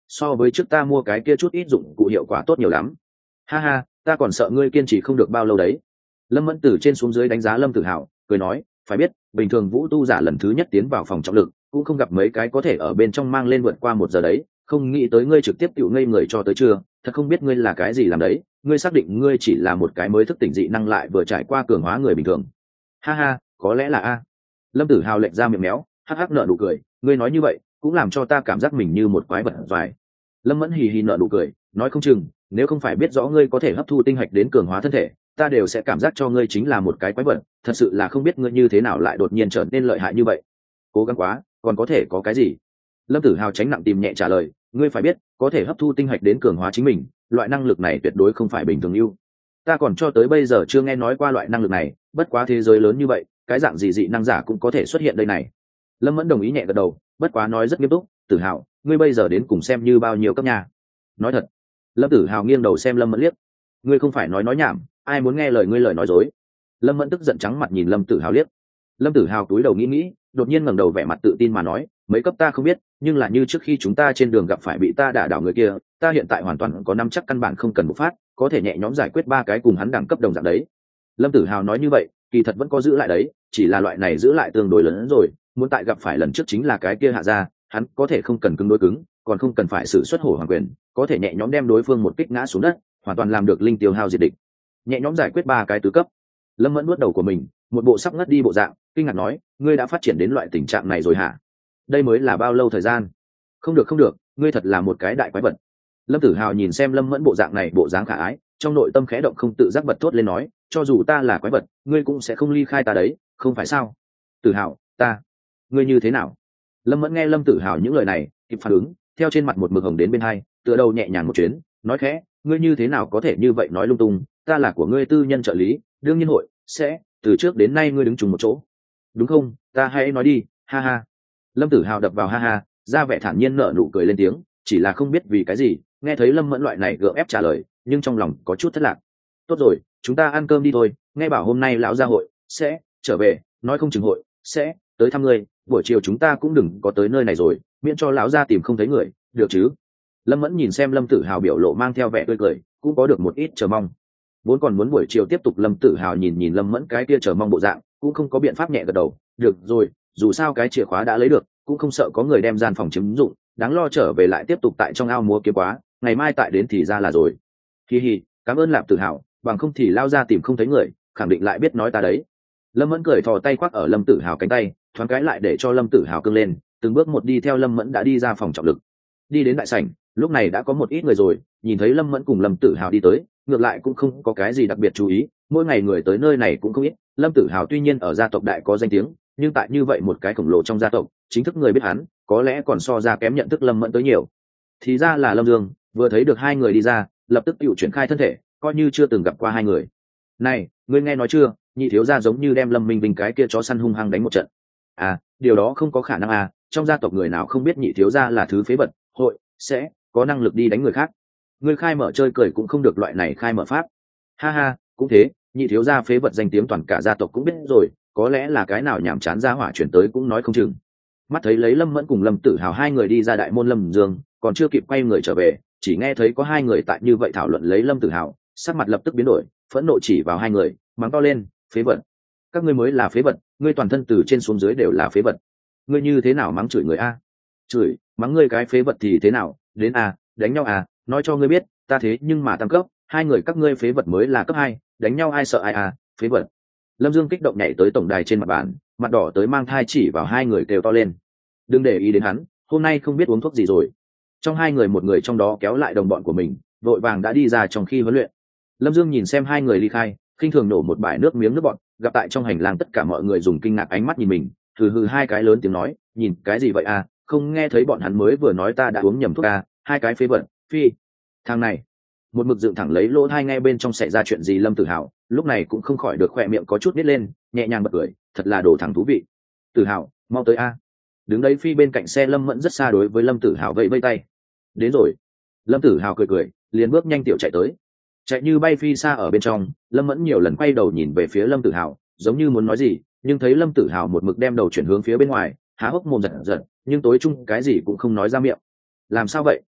so với trước ta mua cái kia chút ít dụng cụ hiệu quả tốt nhiều lắm. Ha ha, ta còn sợ ngươi kiên trì không được bao lâu đấy. Lâm Mẫn từ trên xuống dưới đánh giá Lâm Tử Hào, cười nói, phải biết bình thường vũ tu giả lần thứ nhất tiến vào phòng trọng lực cũng không gặp mấy cái có thể ở bên trong mang lên vượt qua 1 giờ đấy, không nghĩ tới ngươi trực tiếp tự ngây người cho tới trưa. Thật không biết ngươi là cái gì làm đấy, ngươi xác định ngươi chỉ là một cái mới thức tỉnh dị năng lại vừa trải qua cường hóa người bình thường? Ha ha, có lẽ là a. Lâm Tử Hào lệch ra miệng méo, hắc hắc nở nụ cười, ngươi nói như vậy cũng làm cho ta cảm giác mình như một quái vật doài. Lâm Mẫn hì hì nở nụ cười, nói không chừng nếu không phải biết rõ ngươi có thể hấp thu tinh hạch đến cường hóa thân thể, ta đều sẽ cảm giác cho ngươi chính là một cái quái vật. Thật sự là không biết ngươi như thế nào lại đột nhiên trở nên lợi hại như vậy. Cố gắng quá, còn có thể có cái gì? Lâm Tử Hào tránh nặng tìm nhẹ trả lời, ngươi phải biết có thể hấp thu tinh hạch đến cường hóa chính mình, loại năng lực này tuyệt đối không phải bình thường ưu. Ta còn cho tới bây giờ chưa nghe nói qua loại năng lực này, bất quá thế giới lớn như vậy, cái dạng gì dị năng giả cũng có thể xuất hiện đây này. Lâm Mẫn đồng ý nhẹ gật đầu, bất quá nói rất nghiêm túc, Tử Hào, ngươi bây giờ đến cùng xem như bao nhiêu cấp nhà? Nói thật. Lâm Tử Hào nghiêng đầu xem Lâm Mẫn liếc, ngươi không phải nói nhảm, ai muốn nghe lời ngươi lời nói dối. Lâm Mẫn tức giận trắng mặt nhìn Lâm Tử Hào liếc. Lâm Tử Hào túi đầu nghĩ, đột nhiên ngẩng đầu vẻ mặt tự tin mà nói, mấy cấp ta không biết, nhưng là như trước khi chúng ta trên đường gặp phải bị ta đả đảo người kia, ta hiện tại hoàn toàn có nắm chắc căn bản không cần bộc phát, có thể nhẹ nhõm giải quyết 3 cái cùng hắn đẳng cấp đồng dạng đấy. Lâm Tử Hào nói như vậy, kỳ thật vẫn có giữ lại đấy, chỉ là loại này giữ lại tương đối lớn hơn rồi, muốn tại gặp phải lần trước chính là cái kia hạ ra, hắn có thể không cần cứng đối cứng, còn không cần phải sử xuất hổ hoàng quyền, có thể nhẹ nhõm đem đối phương một kích ngã xuống đất, hoàn toàn làm được linh tiêu hao diệt địch. Nhẹ nhõm giải quyết 3 cái tứ cấp. Lâm Mẫn nuốt đầu của mình, một bộ sắp ngất đi bộ dạng, kinh ngạc nói, ngươi đã phát triển đến loại tình trạng này rồi hả? Đây mới là bao lâu thời gian? Không được, ngươi thật là một cái đại quái vật. Lâm Tử Hào nhìn xem Lâm Mẫn bộ dạng này, bộ dáng khả ái, trong nội tâm khẽ động, không tự giác bật thốt lên nói, cho dù ta là quái vật, ngươi cũng sẽ không ly khai ta đấy, không phải sao? Tử Hào, ngươi như thế nào? Lâm Mẫn nghe Lâm Tử Hào những lời này, kịp phản ứng, theo trên mặt một mực hồng đến bên hai, tựa đầu nhẹ nhàng một chuyến, nói khẽ, ngươi như thế nào có thể như vậy nói lung tung, ta là của ngươi tư nhân trợ lý, đương nhiên hội sẽ từ trước đến nay ngươi đứng chung một chỗ, đúng không? Ta hãy nói đi, ha ha. Lâm Tử Hào đập vào ha ha, ra vẻ thản nhiên nở nụ cười lên tiếng, chỉ là không biết vì cái gì, nghe thấy Lâm Mẫn loại này gượng ép trả lời, nhưng trong lòng có chút thất lạc. Tốt rồi, chúng ta ăn cơm đi thôi, nghe bảo hôm nay lão gia hội sẽ trở về, nói không chừng hội sẽ tới thăm ngươi, buổi chiều chúng ta cũng đừng có tới nơi này rồi, miễn cho lão gia tìm không thấy người, được chứ? Lâm Mẫn nhìn xem Lâm Tử Hào biểu lộ mang theo vẻ tươi cười, cũng có được một ít chờ mong. Vốn còn muốn buổi chiều tiếp tục, Lâm Tử Hào nhìn Lâm Mẫn cái kia chờ mong bộ dạng, cũng không có biện pháp, nhẹ gật đầu, được rồi, dù sao cái chìa khóa đã lấy được, cũng không sợ có người đem gian phòng chiếm dụng, đáng lo trở về lại tiếp tục tại trong ao múa kiếm quá, ngày mai tại đến thì ra là rồi. Hi hi, cảm ơn Lạp Tử Hào, bằng không thì lao ra tìm không thấy người, khẳng định lại biết nói ta đấy. Lâm Mẫn cười thò tay khoác ở Lâm Tử Hào cánh tay, thoáng cái lại để cho Lâm Tử Hào cưng lên, từng bước một đi theo Lâm Mẫn đã đi ra phòng trọng lực. Đi đến đại sảnh, lúc này đã có một ít người rồi, nhìn thấy Lâm Mẫn cùng Lâm Tử Hào đi tới, ngược lại cũng không có cái gì đặc biệt chú ý, mỗi ngày người tới nơi này cũng không ít. Lâm Tử Hào tuy nhiên ở gia tộc đại có danh tiếng, nhưng tại như vậy một cái khổng lồ trong gia tộc, chính thức người biết hắn có lẽ còn so ra kém nhận thức Lâm Mẫn tới nhiều. Thì ra là Lâm Dương, vừa thấy được hai người đi ra, lập tức tự chuyển khai thân thể, coi như chưa từng gặp qua hai người. Này, ngươi nghe nói chưa, nhị thiếu gia giống như đem Lâm Minh Vinh cái kia chó săn hung hăng đánh một trận. À, điều đó không có khả năng à, trong gia tộc người nào không biết nhị thiếu gia là thứ phế vật, hội sẽ có năng lực đi đánh người khác. Ngươi khai mở chơi cười cũng không được loại này khai mở pháp. Ha ha, cũng thế, nhị thiếu gia phế vật danh tiếng toàn cả gia tộc cũng biết rồi, có lẽ là cái nào nhảm chán gia hỏa chuyển tới cũng nói không chừng. Mắt thấy lấy Lâm Mẫn cùng Lâm Tử Hào hai người đi ra đại môn Lâm Dương, còn chưa kịp quay người trở về, chỉ nghe thấy có hai người tại như vậy thảo luận lấy Lâm Tử Hào, sắc mặt lập tức biến đổi, phẫn nộ chỉ vào hai người, mắng to lên, phế vật, các ngươi mới là phế vật, ngươi toàn thân từ trên xuống dưới đều là phế vật. Ngươi như thế nào mắng chửi người a? Chửi, mắng ngươi cái phế vật thì thế nào, đến a, đánh nhau à, nói cho ngươi biết, ta thế nhưng mà tăng cấp, hai người các ngươi phế vật mới là cấp 2, đánh nhau ai sợ ai à, phế vật. Lâm Dương kích động nhảy tới tổng đài trên mặt bàn, mặt đỏ tới mang thai chỉ vào hai người kêu to lên. Đừng để ý đến hắn, hôm nay không biết uống thuốc gì rồi. Trong hai người một người trong đó kéo lại đồng bọn của mình, vội vàng đã đi ra trong khi huấn luyện. Lâm Dương nhìn xem hai người ly khai, khinh thường nổ một bãi nước miếng nước bọn, gặp tại trong hành lang tất cả mọi người dùng kinh ngạc ánh mắt nhìn mình, hừ hừ hai cái lớn tiếng nói, nhìn cái gì vậy à, không nghe thấy bọn hắn mới vừa nói ta đã uống nhầm thuốc à, hai cái phế vật, phi. Thằng này, một mực dựng thẳng lấy lỗ tai nghe bên trong xảy ra chuyện gì. Lâm Tử Hào lúc này cũng không khỏi được khỏe miệng có chút nít lên, nhẹ nhàng bật cười, thật là đồ thằng thú vị. Tử Hào, mau tới a. Đứng đấy phi bên cạnh xe Lâm Mẫn rất xa đối với Lâm Tử Hào vẫy vẫy tay. Đến rồi. Lâm Tử Hào cười cười, liền bước nhanh tiểu chạy tới. Chạy như bay phi xa ở bên trong, Lâm Mẫn nhiều lần quay đầu nhìn về phía Lâm Tử Hào, giống như muốn nói gì, nhưng thấy Lâm Tử Hào một mực đem đầu chuyển hướng phía bên ngoài, há hốc mồm giật giật, nhưng tối chung cái gì cũng không nói ra miệng. Làm sao vậy?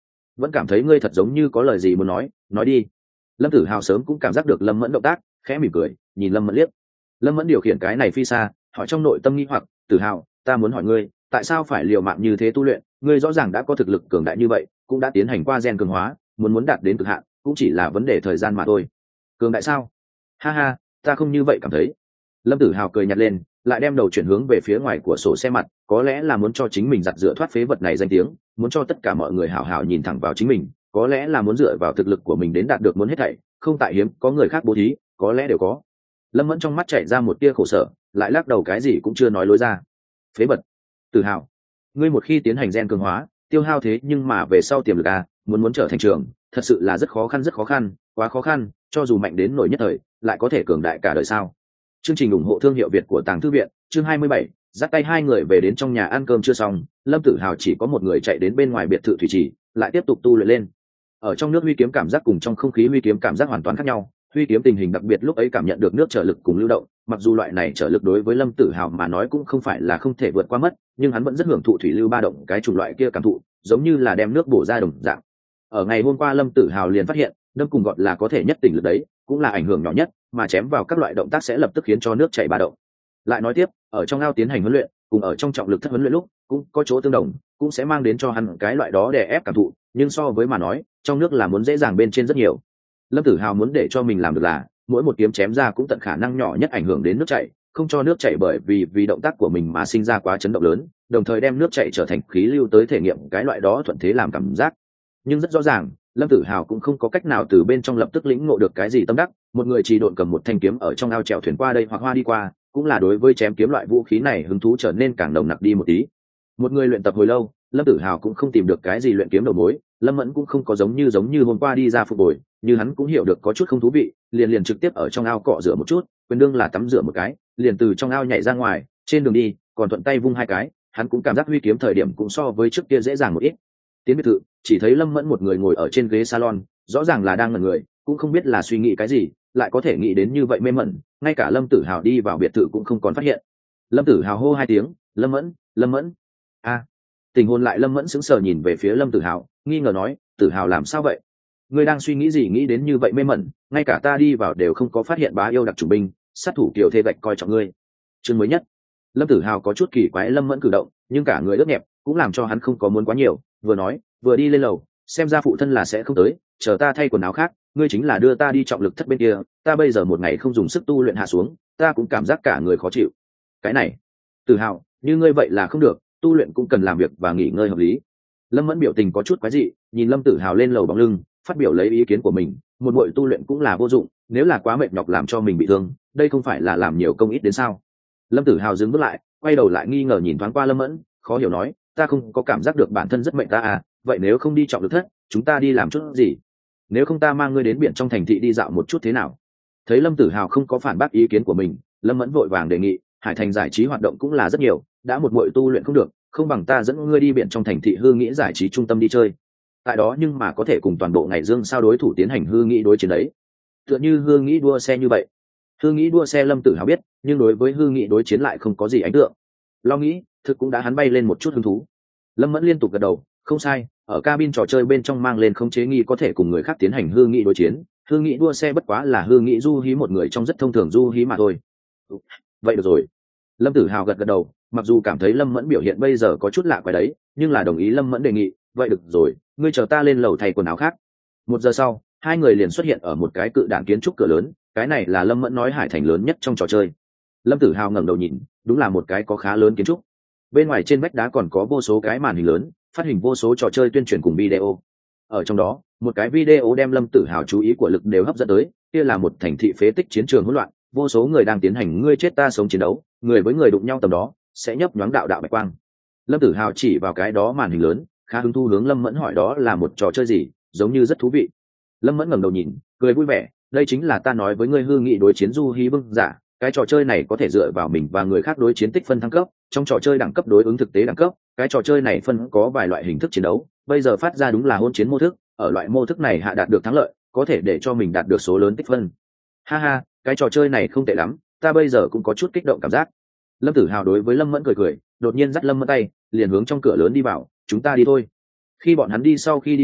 vẫn cảm thấy ngươi thật giống như có lời gì muốn nói đi. Lâm Tử Hào sớm cũng cảm giác được Lâm Mẫn động tác, khẽ mỉm cười nhìn Lâm Mẫn liếc. Lâm Mẫn điều khiển cái này phi xa, hỏi trong nội tâm nghi hoặc, Tử Hào, ta muốn hỏi ngươi, tại sao phải liều mạng như thế tu luyện? Ngươi rõ ràng đã có thực lực cường đại như vậy, cũng đã tiến hành qua gen cường hóa, muốn đạt đến cực hạn cũng chỉ là vấn đề thời gian mà thôi. Cường đại sao? Ha ha, ta không như vậy cảm thấy. Lâm Tử Hào cười nhạt lên, lại đem đầu chuyển hướng về phía ngoài của sổ xe mặt, có lẽ là muốn cho chính mình giặt rửa thoát phế vật này danh tiếng, muốn cho tất cả mọi người hào hào nhìn thẳng vào chính mình, có lẽ là muốn dựa vào thực lực của mình đến đạt được muốn hết thảy, không tại hiếm có người khác bố thí, có lẽ đều có. Lâm Mẫn trong mắt chảy ra một tia khổ sở, lại lắc đầu cái gì cũng chưa nói lối ra. Phế vật. Tử Hào, ngươi một khi tiến hành gen cường hóa, tiêu hao thế nhưng mà về sau tiềm lực muốn trở thành trường, thật sự là rất khó khăn, quá khó khăn, cho dù mạnh đến nổi nhất thời, lại có thể cường đại cả đời sao? Chương trình ủng hộ thương hiệu Việt của Tàng Thư viện, chương 27, dắt tay hai người về đến trong nhà ăn cơm chưa xong, Lâm Tử Hào chỉ có một người chạy đến bên ngoài biệt thự thủy trì, lại tiếp tục tu luyện lên. Ở trong nước huy kiếm cảm giác cùng trong không khí huy kiếm cảm giác hoàn toàn khác nhau, huy kiếm tình hình đặc biệt lúc ấy cảm nhận được nước trở lực cùng lưu động, mặc dù loại này trở lực đối với Lâm Tử Hào mà nói cũng không phải là không thể vượt qua mất, nhưng hắn vẫn rất hưởng thụ thủy lưu ba động cái chủng loại kia cảm thụ, giống như là đem nước bổ ra đồng dạng. Ở ngày hôm qua Lâm Tử Hào liền phát hiện, đâm cùng gọt là có thể nhất tỉnh lực đấy, cũng là ảnh hưởng nhỏ nhất, mà chém vào các loại động tác sẽ lập tức khiến cho nước chảy ba động. Lại nói tiếp, ở trong ao tiến hành huấn luyện, cùng ở trong trọng lực thất huấn luyện lúc, cũng có chỗ tương đồng, cũng sẽ mang đến cho hắn cái loại đó để ép cảm thụ, nhưng so với mà nói, trong nước là muốn dễ dàng bên trên rất nhiều. Lâm Tử Hào muốn để cho mình làm được là, mỗi một kiếm chém ra cũng tận khả năng nhỏ nhất ảnh hưởng đến nước chảy, không cho nước chảy bởi vì động tác của mình mà sinh ra quá chấn động lớn, đồng thời đem nước chảy trở thành khí lưu tới thể nghiệm cái loại đó thuận thế làm cảm giác. Nhưng rất rõ ràng, Lâm Tử Hào cũng không có cách nào từ bên trong lập tức lĩnh ngộ được cái gì tâm đắc, một người chỉ độn cầm một thanh kiếm ở trong ao chèo thuyền qua đây hoặc hoa đi qua, cũng là đối với chém kiếm loại vũ khí này hứng thú trở nên càng nồng nặc đi một tí. Một người luyện tập hồi lâu, Lâm Tử Hào cũng không tìm được cái gì luyện kiếm đầu mối, Lâm Mẫn cũng không có giống như hôm qua đi ra phục hồi, như hắn cũng hiểu được có chút không thú vị, liền trực tiếp ở trong ao cọ rửa một chút, quyền đương là tắm rửa một cái, liền từ trong ao nhảy ra ngoài, trên đường đi, còn thuận tay vung hai cái, hắn cũng cảm giác huy kiếm thời điểm cũng so với trước kia dễ dàng một ít. Tiến biệt thự, chỉ thấy Lâm Mẫn một người ngồi ở trên ghế salon, rõ ràng là đang ngẩn người, cũng không biết là suy nghĩ cái gì, lại có thể nghĩ đến như vậy mê mẩn, ngay cả Lâm Tử Hào đi vào biệt thự cũng không còn phát hiện. Lâm Tử Hào hô hai tiếng, Lâm Mẫn. Tình hồn lại Lâm Mẫn sững sờ nhìn về phía Lâm Tử Hào, nghi ngờ nói, Tử Hào làm sao vậy? Ngươi đang suy nghĩ gì nghĩ đến như vậy mê mẩn, ngay cả ta đi vào đều không có phát hiện bá yêu đặc chủng binh, sát thủ kiều thê gạch coi trọng ngươi. Chương mới nhất. Lâm Tử Hào có chút kỳ quái Lâm Mẫn cử động, nhưng cả người ướt nhẹp, cũng làm cho hắn không có muốn quá nhiều, vừa nói, vừa đi lên lầu, xem ra phụ thân là sẽ không tới, chờ ta thay quần áo khác, ngươi chính là đưa ta đi trọng lực thất bên kia, ta bây giờ một ngày không dùng sức tu luyện hạ xuống, ta cũng cảm giác cả người khó chịu. Cái này, Tử Hào, như ngươi vậy là không được, tu luyện cũng cần làm việc và nghỉ ngơi hợp lý. Lâm Mẫn biểu tình có chút quái dị, nhìn Lâm Tử Hào lên lầu bóng lưng, phát biểu lấy ý kiến của mình, một buổi tu luyện cũng là vô dụng, nếu là quá mệt nhọc làm cho mình bị thương, đây không phải là làm nhiều công ít đến sao? Lâm Tử Hào dừng bước lại, quay đầu lại nghi ngờ nhìn thoáng qua Lâm Mẫn, khó hiểu nói, ta không có cảm giác được bản thân rất mệt ta vậy nếu không đi trọng lực thất, chúng ta đi làm chút gì? Nếu không ta mang ngươi đến biển trong thành thị đi dạo một chút thế nào? Thấy Lâm Tử Hào không có phản bác ý kiến của mình, Lâm Mẫn vội vàng đề nghị, Hải Thành giải trí hoạt động cũng là rất nhiều, đã một buổi tu luyện không được, không bằng ta dẫn ngươi đi biển trong thành thị hư nghĩ giải trí trung tâm đi chơi. Tại đó nhưng mà có thể cùng toàn bộ ngày dương sao đối thủ tiến hành hư nghĩ đối chiến đấy. Tựa như hư nghĩ đua xe như vậy. Hư nghĩ đua xe Lâm Tử Hào biết, nhưng đối với hư nghĩ đối chiến lại không có gì ấn tượng. Lo nghĩ, thực cũng đã hắn bay lên một chút hứng thú. Lâm Mẫn liên tục gật đầu, không sai, ở cabin trò chơi bên trong mang lên khống chế nghi có thể cùng người khác tiến hành hư nghĩ đối chiến, hư nghĩ đua xe bất quá là hư nghĩ du hí một người trong rất thông thường du hí mà thôi. Vậy được rồi. Lâm Tử Hào gật đầu, mặc dù cảm thấy Lâm Mẫn biểu hiện bây giờ có chút lạ quái đấy, nhưng là đồng ý Lâm Mẫn đề nghị, vậy được rồi, ngươi chờ ta lên lầu thay quần áo khác. 1 giờ sau, hai người liền xuất hiện ở một cái cự đản kiến trúc cửa lớn, cái này là Lâm Mẫn nói Hải Thành lớn nhất trong trò chơi. Lâm Tử Hào ngẩng đầu nhìn, đúng là một cái có khá lớn kiến trúc. Bên ngoài trên vách đá còn có vô số cái màn hình lớn, phát hình vô số trò chơi tuyên truyền cùng video. Ở trong đó, một cái video đem Lâm Tử Hào chú ý của lực đều hấp dẫn tới, kia là một thành thị phế tích chiến trường hỗn loạn, vô số người đang tiến hành ngươi chết ta sống chiến đấu, người với người đụng nhau tầm đó, sẽ nhấp nhoáng đạo đạo bạch quang. Lâm Tử Hào chỉ vào cái đó màn hình lớn, khá hứng thú hướng Lâm Mẫn hỏi đó là một trò chơi gì, giống như rất thú vị. Lâm Mẫn ngẩng đầu nhìn, cười vui vẻ, đây chính là ta nói với ngươi hư nghị đối chiến du hí bưng giả, cái trò chơi này có thể dựa vào mình và người khác đối chiến tích phân thăng cấp, trong trò chơi đẳng cấp đối ứng thực tế đẳng cấp, cái trò chơi này phân có vài loại hình thức chiến đấu, bây giờ phát ra đúng là hôn chiến mô thức, ở loại mô thức này hạ đạt được thắng lợi, có thể để cho mình đạt được số lớn tích phân. Ha ha, cái trò chơi này không tệ lắm, ta bây giờ cũng có chút kích động cảm giác. Lâm Tử Hào đối với Lâm Mẫn cười cười, đột nhiên dắt Lâm Mẫn tay, liền hướng trong cửa lớn đi vào, chúng ta đi thôi. Khi bọn hắn đi sau khi đi vào,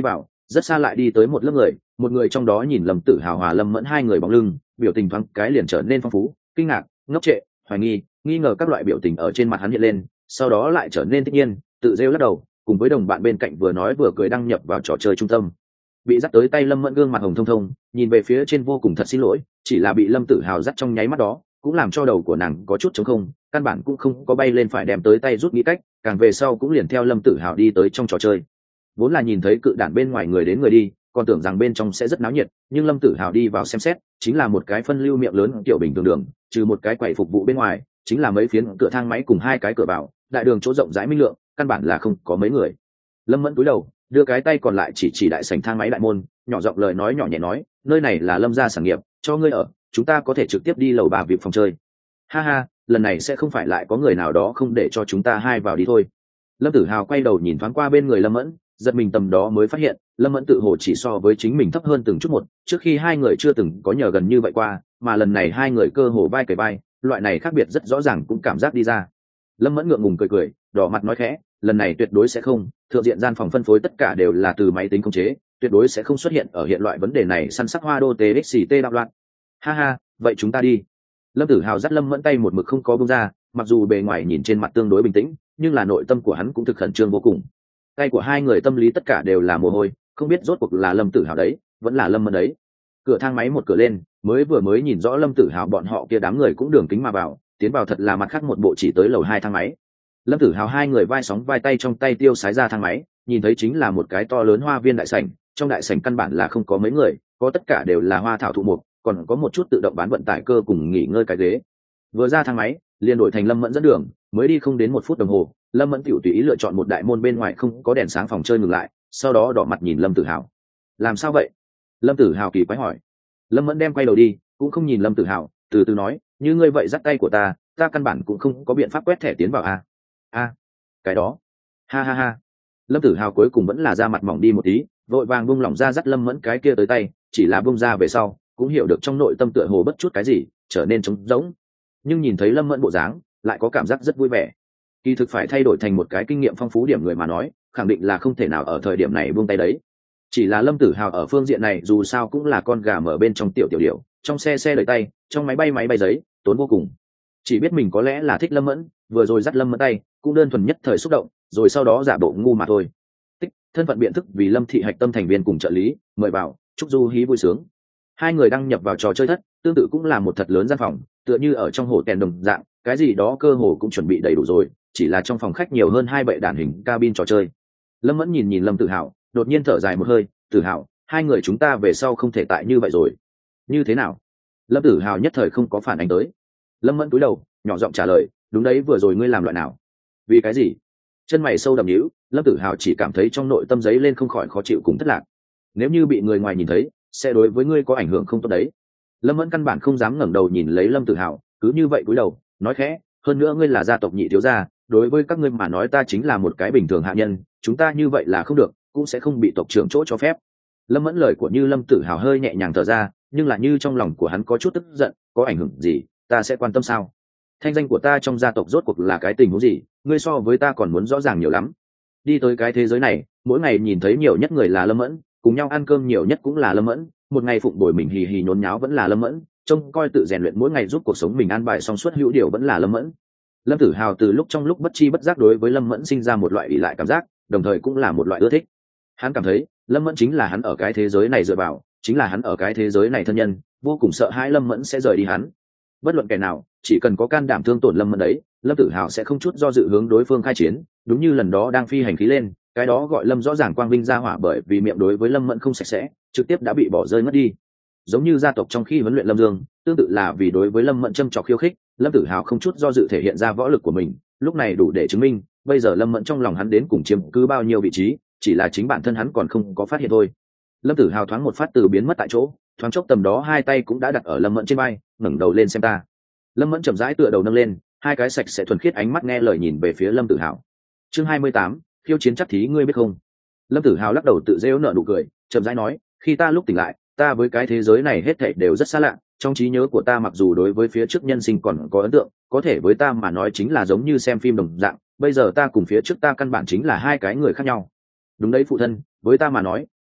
rất xa lại đi tới một lớp người, một người trong đó nhìn Lâm Tử Hào hòa Lâm Mẫn hai người bóng lưng, biểu tình thoáng cái liền trở nên phong phú, kinh ngạc, ngốc trệ, hoài nghi, nghi ngờ các loại biểu tình ở trên mặt hắn hiện lên, sau đó lại trở nên thích nhiên, tự rêu lắc đầu, cùng với đồng bạn bên cạnh vừa nói vừa cười đăng nhập vào trò chơi trung tâm. Bị dắt tới tay Lâm Mẫn gương mặt hồng thông thông, nhìn về phía trên vô cùng thật xin lỗi, chỉ là bị Lâm Tử Hào dắt trong nháy mắt đó, cũng làm cho đầu của nàng có chút trống không, căn bản cũng không có bay lên phải đem tới tay rút nghĩ cách, càng về sau cũng liền theo Lâm Tử Hào đi tới trong trò chơi. Vốn là nhìn thấy cự đản bên ngoài người đến người đi, còn tưởng rằng bên trong sẽ rất náo nhiệt, nhưng Lâm Tử Hào đi vào xem xét, chính là một cái phân lưu miệng lớn kiểu bình thường đường, trừ một cái quầy phục vụ bên ngoài, chính là mấy phiến cửa thang máy cùng hai cái cửa vào, đại đường chỗ rộng rãi minh lượng, căn bản là không có mấy người. Lâm Mẫn cúi đầu, đưa cái tay còn lại chỉ đại sảnh thang máy đại môn, nhỏ giọng lời nói nhỏ nhẹ nói, nơi này là Lâm gia sản nghiệp, cho ngươi ở, chúng ta có thể trực tiếp đi lầu bà việc phòng chơi. Ha ha, lần này sẽ không phải lại có người nào đó không để cho chúng ta hai vào đi thôi. Lâm Tử Hào quay đầu nhìn thoáng qua bên người Lâm Mẫn, giật mình tầm đó mới phát hiện Lâm Mẫn tự hồ chỉ so với chính mình thấp hơn từng chút một, trước khi hai người chưa từng có nhờ gần như vậy qua, mà lần này hai người cơ hồ vai kề vai, loại này khác biệt rất rõ ràng cũng cảm giác đi ra. Lâm Mẫn ngượng ngùng cười cười, đỏ mặt nói khẽ, lần này tuyệt đối sẽ không, thượng diện gian phòng phân phối tất cả đều là từ máy tính khống chế, tuyệt đối sẽ không xuất hiện ở hiện loại vấn đề này săn sắc hoa đô txt đạo loạn. Ha ha, vậy chúng ta đi. Lâm Tử Hào dắt Lâm Mẫn tay một mực không có buông ra, mặc dù bề ngoài nhìn trên mặt tương đối bình tĩnh, nhưng là nội tâm của hắn cũng thực khẩn trương vô cùng. Tay của hai người tâm lý tất cả đều là mồ hôi, không biết rốt cuộc là Lâm Tử Hào đấy, vẫn là Lâm Mẫn đấy. Cửa thang máy một cửa lên, mới nhìn rõ Lâm Tử Hào bọn họ kia đám người cũng đường kính mà vào, tiến vào thật là mặt khác một bộ chỉ tới lầu 2 thang máy. Lâm Tử Hào hai người vai sóng vai tay trong tay tiêu sái ra thang máy, nhìn thấy chính là một cái to lớn hoa viên đại sảnh, trong đại sảnh căn bản là không có mấy người, có tất cả đều là hoa thảo thụ mục, còn có một chút tự động bán vận tải cơ cùng nghỉ ngơi cái ghế. Vừa ra thang máy, liền đổi thành Lâm Mẫn dẫn đường, mới đi không đến 1 phút đồng hồ, Lâm Mẫn tiểu tùy ý lựa chọn một đại môn bên ngoài không có đèn sáng phòng chơi ngừng lại, sau đó đỏ mặt nhìn Lâm Tử Hào. Làm sao vậy? Lâm Tử Hào kỳ quái hỏi. Lâm Mẫn đem quay đầu đi, cũng không nhìn Lâm Tử Hào, từ từ nói, như ngươi vậy dắt tay của ta căn bản cũng không có biện pháp quét thẻ tiến vào a. Cái đó. Ha ha ha. Lâm Tử Hào cuối cùng vẫn là ra mặt mỏng đi một tí, vội vàng buông lỏng ra dắt Lâm Mẫn cái kia tới tay, chỉ là buông ra về sau, cũng hiểu được trong nội tâm tựa hồ bất chút cái gì, trở nên trống rỗng. Nhưng nhìn thấy Lâm Mẫn bộ dáng, lại có cảm giác rất vui vẻ. Kỳ thực phải thay đổi thành một cái kinh nghiệm phong phú điểm người mà nói, khẳng định là không thể nào ở thời điểm này buông tay đấy. Chỉ là Lâm Tử Hào ở phương diện này dù sao cũng là con gà mở bên trong tiểu điểu, trong xe đẩy tay, trong máy bay giấy, tốn vô cùng. Chỉ biết mình có lẽ là thích Lâm Mẫn, vừa rồi dắt Lâm Mẫn tay, cũng đơn thuần nhất thời xúc động, rồi sau đó giả bộ ngu mà thôi. Tích, thân phận biện thức vì Lâm thị hạch tâm thành viên cùng trợ lý, mời vào, chúc du hí vui sướng. Hai người đăng nhập vào trò chơi thất, tương tự cũng là một thật lớn gian phòng, tựa như ở trong hồ kèn đồng dạng, cái gì đó cơ hồ cũng chuẩn bị đầy đủ rồi, chỉ là trong phòng khách nhiều hơn 2 bệ đàn hình cabin trò chơi. Lâm Mẫn nhìn Lâm Tử Hào, đột nhiên thở dài một hơi, Tử Hào, hai người chúng ta về sau không thể tại như vậy rồi. Như thế nào? Lâm Tử Hào nhất thời không có phản ánh tới. Lâm Mẫn cúi đầu, nhỏ giọng trả lời, đúng đấy, vừa rồi ngươi làm loại nào? Vì cái gì? Chân mày sâu đậm nhíu, Lâm Tử Hào chỉ cảm thấy trong nội tâm giấy lên không khỏi khó chịu cùng thất lạc. Nếu như bị người ngoài nhìn thấy, sẽ đối với ngươi có ảnh hưởng không tốt đấy. Lâm Mẫn căn bản không dám ngẩng đầu nhìn lấy Lâm Tử Hào, cứ như vậy cúi đầu, nói khẽ, hơn nữa ngươi là gia tộc nhị thiếu gia, đối với các ngươi mà nói ta chính là một cái bình thường hạ nhân, chúng ta như vậy là không được, cũng sẽ không bị tộc trưởng chỗ cho phép. Lâm Mẫn lời của Lâm Tử Hào hơi nhẹ nhàng thở ra, nhưng là như trong lòng của hắn có chút tức giận, có ảnh hưởng gì, ta sẽ quan tâm sao? Thanh danh của ta trong gia tộc rốt cuộc là cái tình huống gì, ngươi so với ta còn muốn rõ ràng nhiều lắm. Đi tới cái thế giới này, mỗi ngày nhìn thấy nhiều nhất người là Lâm Mẫn, cùng nhau ăn cơm nhiều nhất cũng là Lâm Mẫn, một ngày phụng bồi mình hì hì nhốn nháo vẫn là Lâm Mẫn, trông coi tự rèn luyện mỗi ngày giúp cuộc sống mình an bài song suốt hữu điều vẫn là Lâm Mẫn. Lâm Tử Hào từ lúc trong lúc bất chi bất giác đối với Lâm Mẫn sinh ra một loại ỷ lại cảm giác, đồng thời cũng là một loại ưa thích. Hắn cảm thấy Lâm Mẫn chính là hắn ở cái thế giới này dựa vào, chính là hắn ở cái thế giới này thân nhân, vô cùng sợ hãi Lâm Mẫn sẽ rời đi hắn. Bất luận kẻ nào, chỉ cần có can đảm thương tổn Lâm Mẫn đấy, Lâm Tử Hào sẽ không chút do dự hướng đối phương khai chiến, đúng như lần đó đang phi hành khí lên, cái đó gọi Lâm rõ ràng quang vinh ra hỏa bởi vì miệng đối với Lâm Mẫn không sạch sẽ, trực tiếp đã bị bỏ rơi mất đi. Giống như gia tộc trong khi huấn luyện Lâm Dương, tương tự là vì đối với Lâm Mẫn châm trọc khiêu khích, Lâm Tử Hào không chút do dự thể hiện ra võ lực của mình, lúc này đủ để chứng minh bây giờ Lâm Mẫn trong lòng hắn đến cùng chiếm cứ bao nhiêu vị trí, chỉ là chính bản thân hắn còn không có phát hiện thôi. Lâm Tử Hào thoáng một phát từ biến mất tại chỗ, thoáng chốc tầm đó hai tay cũng đã đặt ở Lâm Mẫn trên vai, ngẩng đầu lên xem ta. Lâm Mẫn chậm rãi tựa đầu nâng lên, hai cái sạch sẽ thuần khiết ánh mắt nghe lời nhìn về phía Lâm Tử Hào. Chương 28, khiêu chiến chắc thí ngươi biết không? Lâm Tử Hào lắc đầu tự rêu nở nụ cười, chậm rãi nói, khi ta lúc tỉnh lại, ta với cái thế giới này hết thảy đều rất xa lạ, trong trí nhớ của ta mặc dù đối với phía trước nhân sinh còn có ấn tượng, có thể với ta mà nói chính là giống như xem phim đồng dạng, bây giờ ta cùng phía trước ta căn bản chính là hai cái người khác nhau. Đúng đấy phụ thân, với ta mà nói,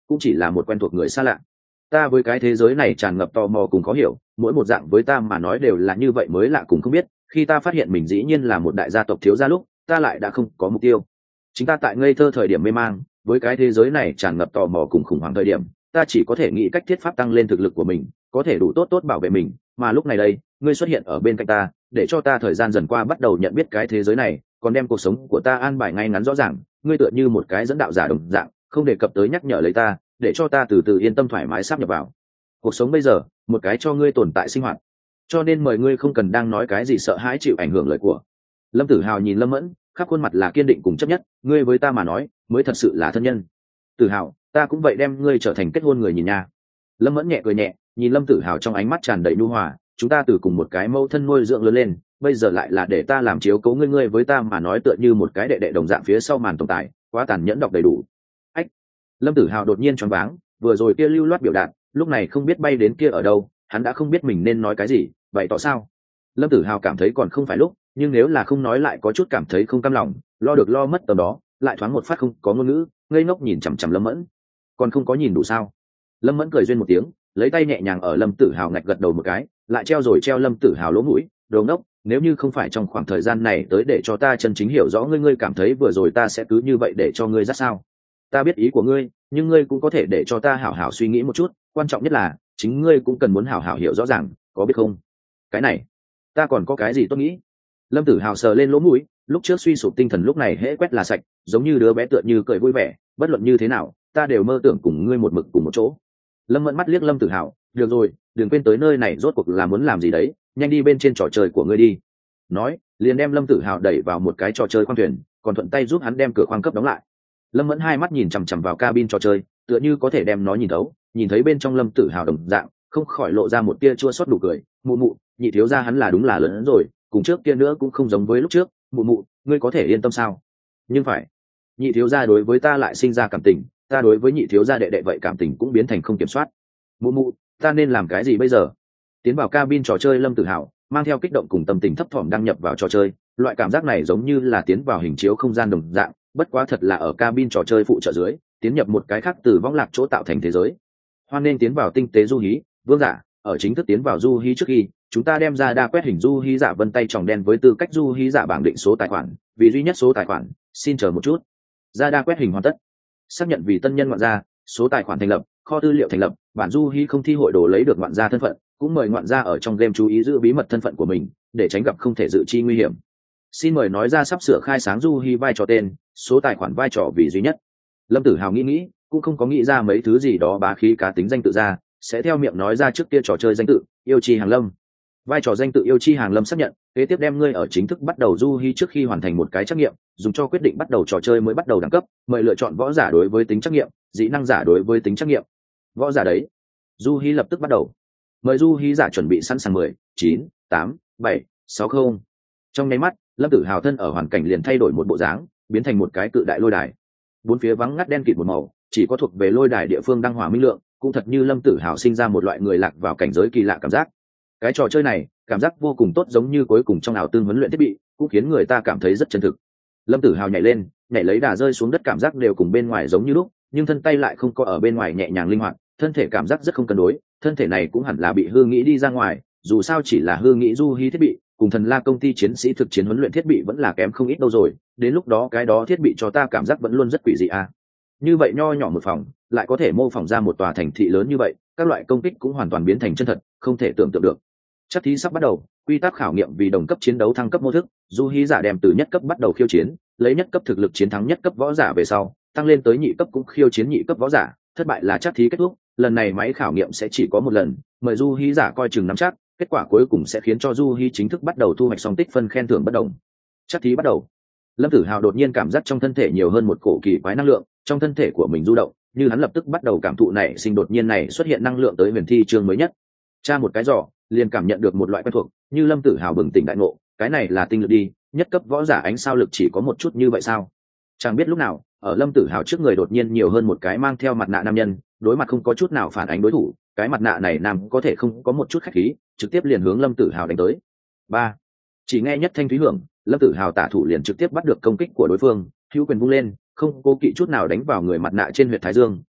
cũng chỉ là một quen thuộc người xa lạ. Ta với cái thế giới này tràn ngập tò mò cùng khó hiểu, mỗi một dạng với ta mà nói đều là như vậy mới lạ cùng không biết. Khi ta phát hiện mình dĩ nhiên là một đại gia tộc thiếu gia lúc, ta lại đã không có mục tiêu. Chính ta tại ngây thơ thời điểm mê mang, với cái thế giới này tràn ngập tò mò cùng khủng hoảng thời điểm, ta chỉ có thể nghĩ cách thiết pháp tăng lên thực lực của mình, có thể đủ tốt bảo vệ mình. Mà lúc này đây, ngươi xuất hiện ở bên cạnh ta, để cho ta thời gian dần qua bắt đầu nhận biết cái thế giới này, còn đem cuộc sống của ta an bài ngay ngắn rõ ràng. Ngươi tựa như một cái dẫn đạo giả đồng dạng, không đề cập tới nhắc nhở lấy ta, để cho ta từ từ yên tâm thoải mái sáp nhập vào cuộc sống bây giờ, một cái cho ngươi tồn tại sinh hoạt. Cho nên mời ngươi không cần đang nói cái gì sợ hãi chịu ảnh hưởng lời của. Lâm Tử Hào nhìn Lâm Mẫn, khắp khuôn mặt là kiên định cùng chấp nhất, ngươi với ta mà nói mới thật sự là thân nhân. Tử Hào, ta cũng vậy đem ngươi trở thành kết hôn người nhìn nha. Lâm Mẫn nhẹ cười nhẹ, nhìn Lâm Tử Hào trong ánh mắt tràn đầy nhu hòa, chúng ta từ cùng một cái mẫu thân nuôi dưỡng lớn lên, bây giờ lại là để ta làm chiếu cố ngươi, ngươi với ta mà nói tựa như một cái đệ đệ đồng dạng phía sau màn tồn tại, quá tàn nhẫn đọc đầy đủ. Ách. Lâm Tử Hào đột nhiên choáng váng, vừa rồi kia lưu loát biểu đạt, lúc này không biết bay đến kia ở đâu, hắn đã không biết mình nên nói cái gì, vậy tại sao? Lâm Tử Hào cảm thấy còn không phải lúc, nhưng nếu là không nói lại có chút cảm thấy không cam lòng, lo được lo mất tầm đó, lại thoáng một phát không có ngôn ngữ, ngây ngốc nhìn chằm chằm Lâm Mẫn. Còn không có nhìn đủ sao? Lâm Mẫn cười duyên một tiếng, lấy tay nhẹ nhàng ở Lâm Tử Hào ngạch gật đầu một cái, lại treo rồi treo Lâm Tử Hào lỗ mũi, đồ ngốc, nếu như không phải trong khoảng thời gian này tới để cho ta chân chính hiểu rõ ngươi, ngươi cảm thấy vừa rồi ta sẽ cứ như vậy để cho ngươi ra sao? Ta biết ý của ngươi, nhưng ngươi cũng có thể để cho ta hảo hảo suy nghĩ một chút, quan trọng nhất là chính ngươi cũng cần muốn hảo hảo hiểu rõ ràng, có biết không? Cái này, ta còn có cái gì tốt nghĩ? Lâm Tử Hào sờ lên lỗ mũi, lúc trước suy sụp tinh thần lúc này hễ quét là sạch, giống như đứa bé tựa như cười vui vẻ, bất luận như thế nào, ta đều mơ tưởng cùng ngươi một mực cùng một chỗ. Lâm Mẫn mắt liếc Lâm Tử Hào, được rồi, đừng quên tới nơi này rốt cuộc là muốn làm gì đấy, nhanh đi bên trên trò chơi của ngươi đi. Nói, liền đem Lâm Tử Hào đẩy vào một cái trò chơi khoang thuyền, còn thuận tay giúp hắn đem cửa khoang cấp đóng lại. Lâm Mẫn hai mắt nhìn chằm chằm vào cabin trò chơi, tựa như có thể đem nó nhìn thấu, nhìn thấy bên trong Lâm Tử Hào đồng dạng, không khỏi lộ ra một tia chua xót nụ cười. Mụ mụ, nhị thiếu gia hắn là đúng là lớn hơn rồi, cùng trước kia nữa cũng không giống với lúc trước. Mụ mụ, ngươi có thể yên tâm sao? Nhưng phải, nhị thiếu gia đối với ta lại sinh ra cảm tình, ta đối với nhị thiếu gia đệ đệ vậy cảm tình cũng biến thành không kiểm soát. Mụ mụ, ta nên làm cái gì bây giờ? Tiến vào cabin trò chơi, Lâm Tử Hào mang theo kích động cùng tâm tình thấp thỏm đăng nhập vào trò chơi, loại cảm giác này giống như là tiến vào hình chiếu không gian đồng dạng, bất quá thật là ở cabin trò chơi phụ trợ dưới tiến nhập một cái khác từ võng lạc chỗ tạo thành thế giới. Hoan nên tiến vào tinh tế du hí vương giả. Ở chính thức tiến vào du hí trước khi, chúng ta đem ra đa quét hình du hí giả vân tay tròng đen với tư cách du hí giả bảng định số tài khoản, vì duy nhất số tài khoản, xin chờ một chút. Ra đa quét hình hoàn tất, xác nhận vì tân nhân ngoạn gia, số tài khoản thành lập, kho tư liệu thành lập, bản du hí không thi hội đồ lấy được ngoạn gia thân phận, cũng mời ngoạn gia ở trong game chú ý giữ bí mật thân phận của mình để tránh gặp không thể dự chi nguy hiểm. Xin mời nói ra sắp sửa khai sáng du hí vai trò tên, số tài khoản vai trò vì duy nhất. Lâm Tử Hào nghĩ cũng không có nghĩ ra mấy thứ gì đó bá khí cá tính danh tự ra, sẽ theo miệng nói ra trước kia trò chơi danh tự Yêu Chi Hàng Lâm. Vai trò danh tự Yêu Chi Hàng Lâm xác nhận, kế tiếp đem ngươi ở chính thức bắt đầu du hí trước khi hoàn thành một cái trắc nghiệm, dùng cho quyết định bắt đầu trò chơi mới bắt đầu đẳng cấp, mời lựa chọn võ giả đối với tính trắc nghiệm, dị năng giả đối với tính trắc nghiệm. Võ giả đấy. Du hí lập tức bắt đầu. Mời du hí giả chuẩn bị sẵn sàng 10, 9, 8, 7, 6 không. Trong nháy mắt, Lâm Tử Hào thân ở hoàn cảnh liền thay đổi một bộ dáng, biến thành một cái cự đại lôi đài. Bốn phía vắng ngắt đen kịt một màu, chỉ có thuộc về lôi đài địa phương đăng hỏa minh lượng, cũng thật như Lâm Tử Hào sinh ra một loại người lạc vào cảnh giới kỳ lạ cảm giác. Cái trò chơi này, cảm giác vô cùng tốt, giống như cuối cùng trong ảo tương huấn luyện thiết bị, cũng khiến người ta cảm thấy rất chân thực. Lâm Tử Hào nhảy lên, nhảy lấy đà rơi xuống đất, cảm giác đều cùng bên ngoài giống như lúc, nhưng thân tay lại không có ở bên ngoài nhẹ nhàng linh hoạt, thân thể cảm giác rất không cân đối, thân thể này cũng hẳn là bị hư nghĩ đi ra ngoài, dù sao chỉ là hư nghĩ du hí thiết bị, cùng Thần La công ty chiến sĩ thực chiến huấn luyện thiết bị vẫn là kém không ít đâu rồi, đến lúc đó cái đó thiết bị cho ta cảm giác vẫn luôn rất quỷ dị à. Như vậy nho nhỏ một phòng, lại có thể mô phỏng ra một tòa thành thị lớn như vậy, các loại công kích cũng hoàn toàn biến thành chân thật, không thể tưởng tượng được. Chắc thí sắp bắt đầu, quy tắc khảo nghiệm vì đồng cấp chiến đấu thăng cấp mô thức, du hí giả đem từ nhất cấp bắt đầu khiêu chiến, lấy nhất cấp thực lực chiến thắng nhất cấp võ giả về sau, tăng lên tới nhị cấp cũng khiêu chiến nhị cấp võ giả, thất bại là chắc thí kết thúc, lần này máy khảo nghiệm sẽ chỉ có một lần, mời du hí giả coi chừng nắm chắc, kết quả cuối cùng sẽ khiến cho du hí chính thức bắt đầu thu hoạch song tích phân khen thưởng bất đồng. Chắc thí bắt đầu. Lâm Tử Hào đột nhiên cảm giác trong thân thể nhiều hơn một cổ kỳ quái năng lượng, trong thân thể của mình du động, như hắn lập tức bắt đầu cảm thụ này sinh đột nhiên này xuất hiện năng lượng tới huyền thi chương mới nhất. Tra một cái giỏ, liền cảm nhận được một loại quen thuộc, như Lâm Tử Hào bừng tỉnh đại ngộ, cái này là tinh lực đi, nhất cấp võ giả ánh sao lực chỉ có một chút như vậy sao? Chẳng biết lúc nào, ở Lâm Tử Hào trước người đột nhiên nhiều hơn một cái mang theo mặt nạ nam nhân, đối mặt không có chút nào phản ánh đối thủ, cái mặt nạ này nam có thể không có một chút khách khí, trực tiếp liền hướng Lâm Tử Hào đánh tới. Ba, chỉ nghe nhất thanh thúy hưởng, Lâm Tử Hào tả thủ liền trực tiếp bắt được công kích của đối phương, hữu quyền vung lên, không cố kỵ chút nào đánh vào người mặt nạ trên huyệt thái dương,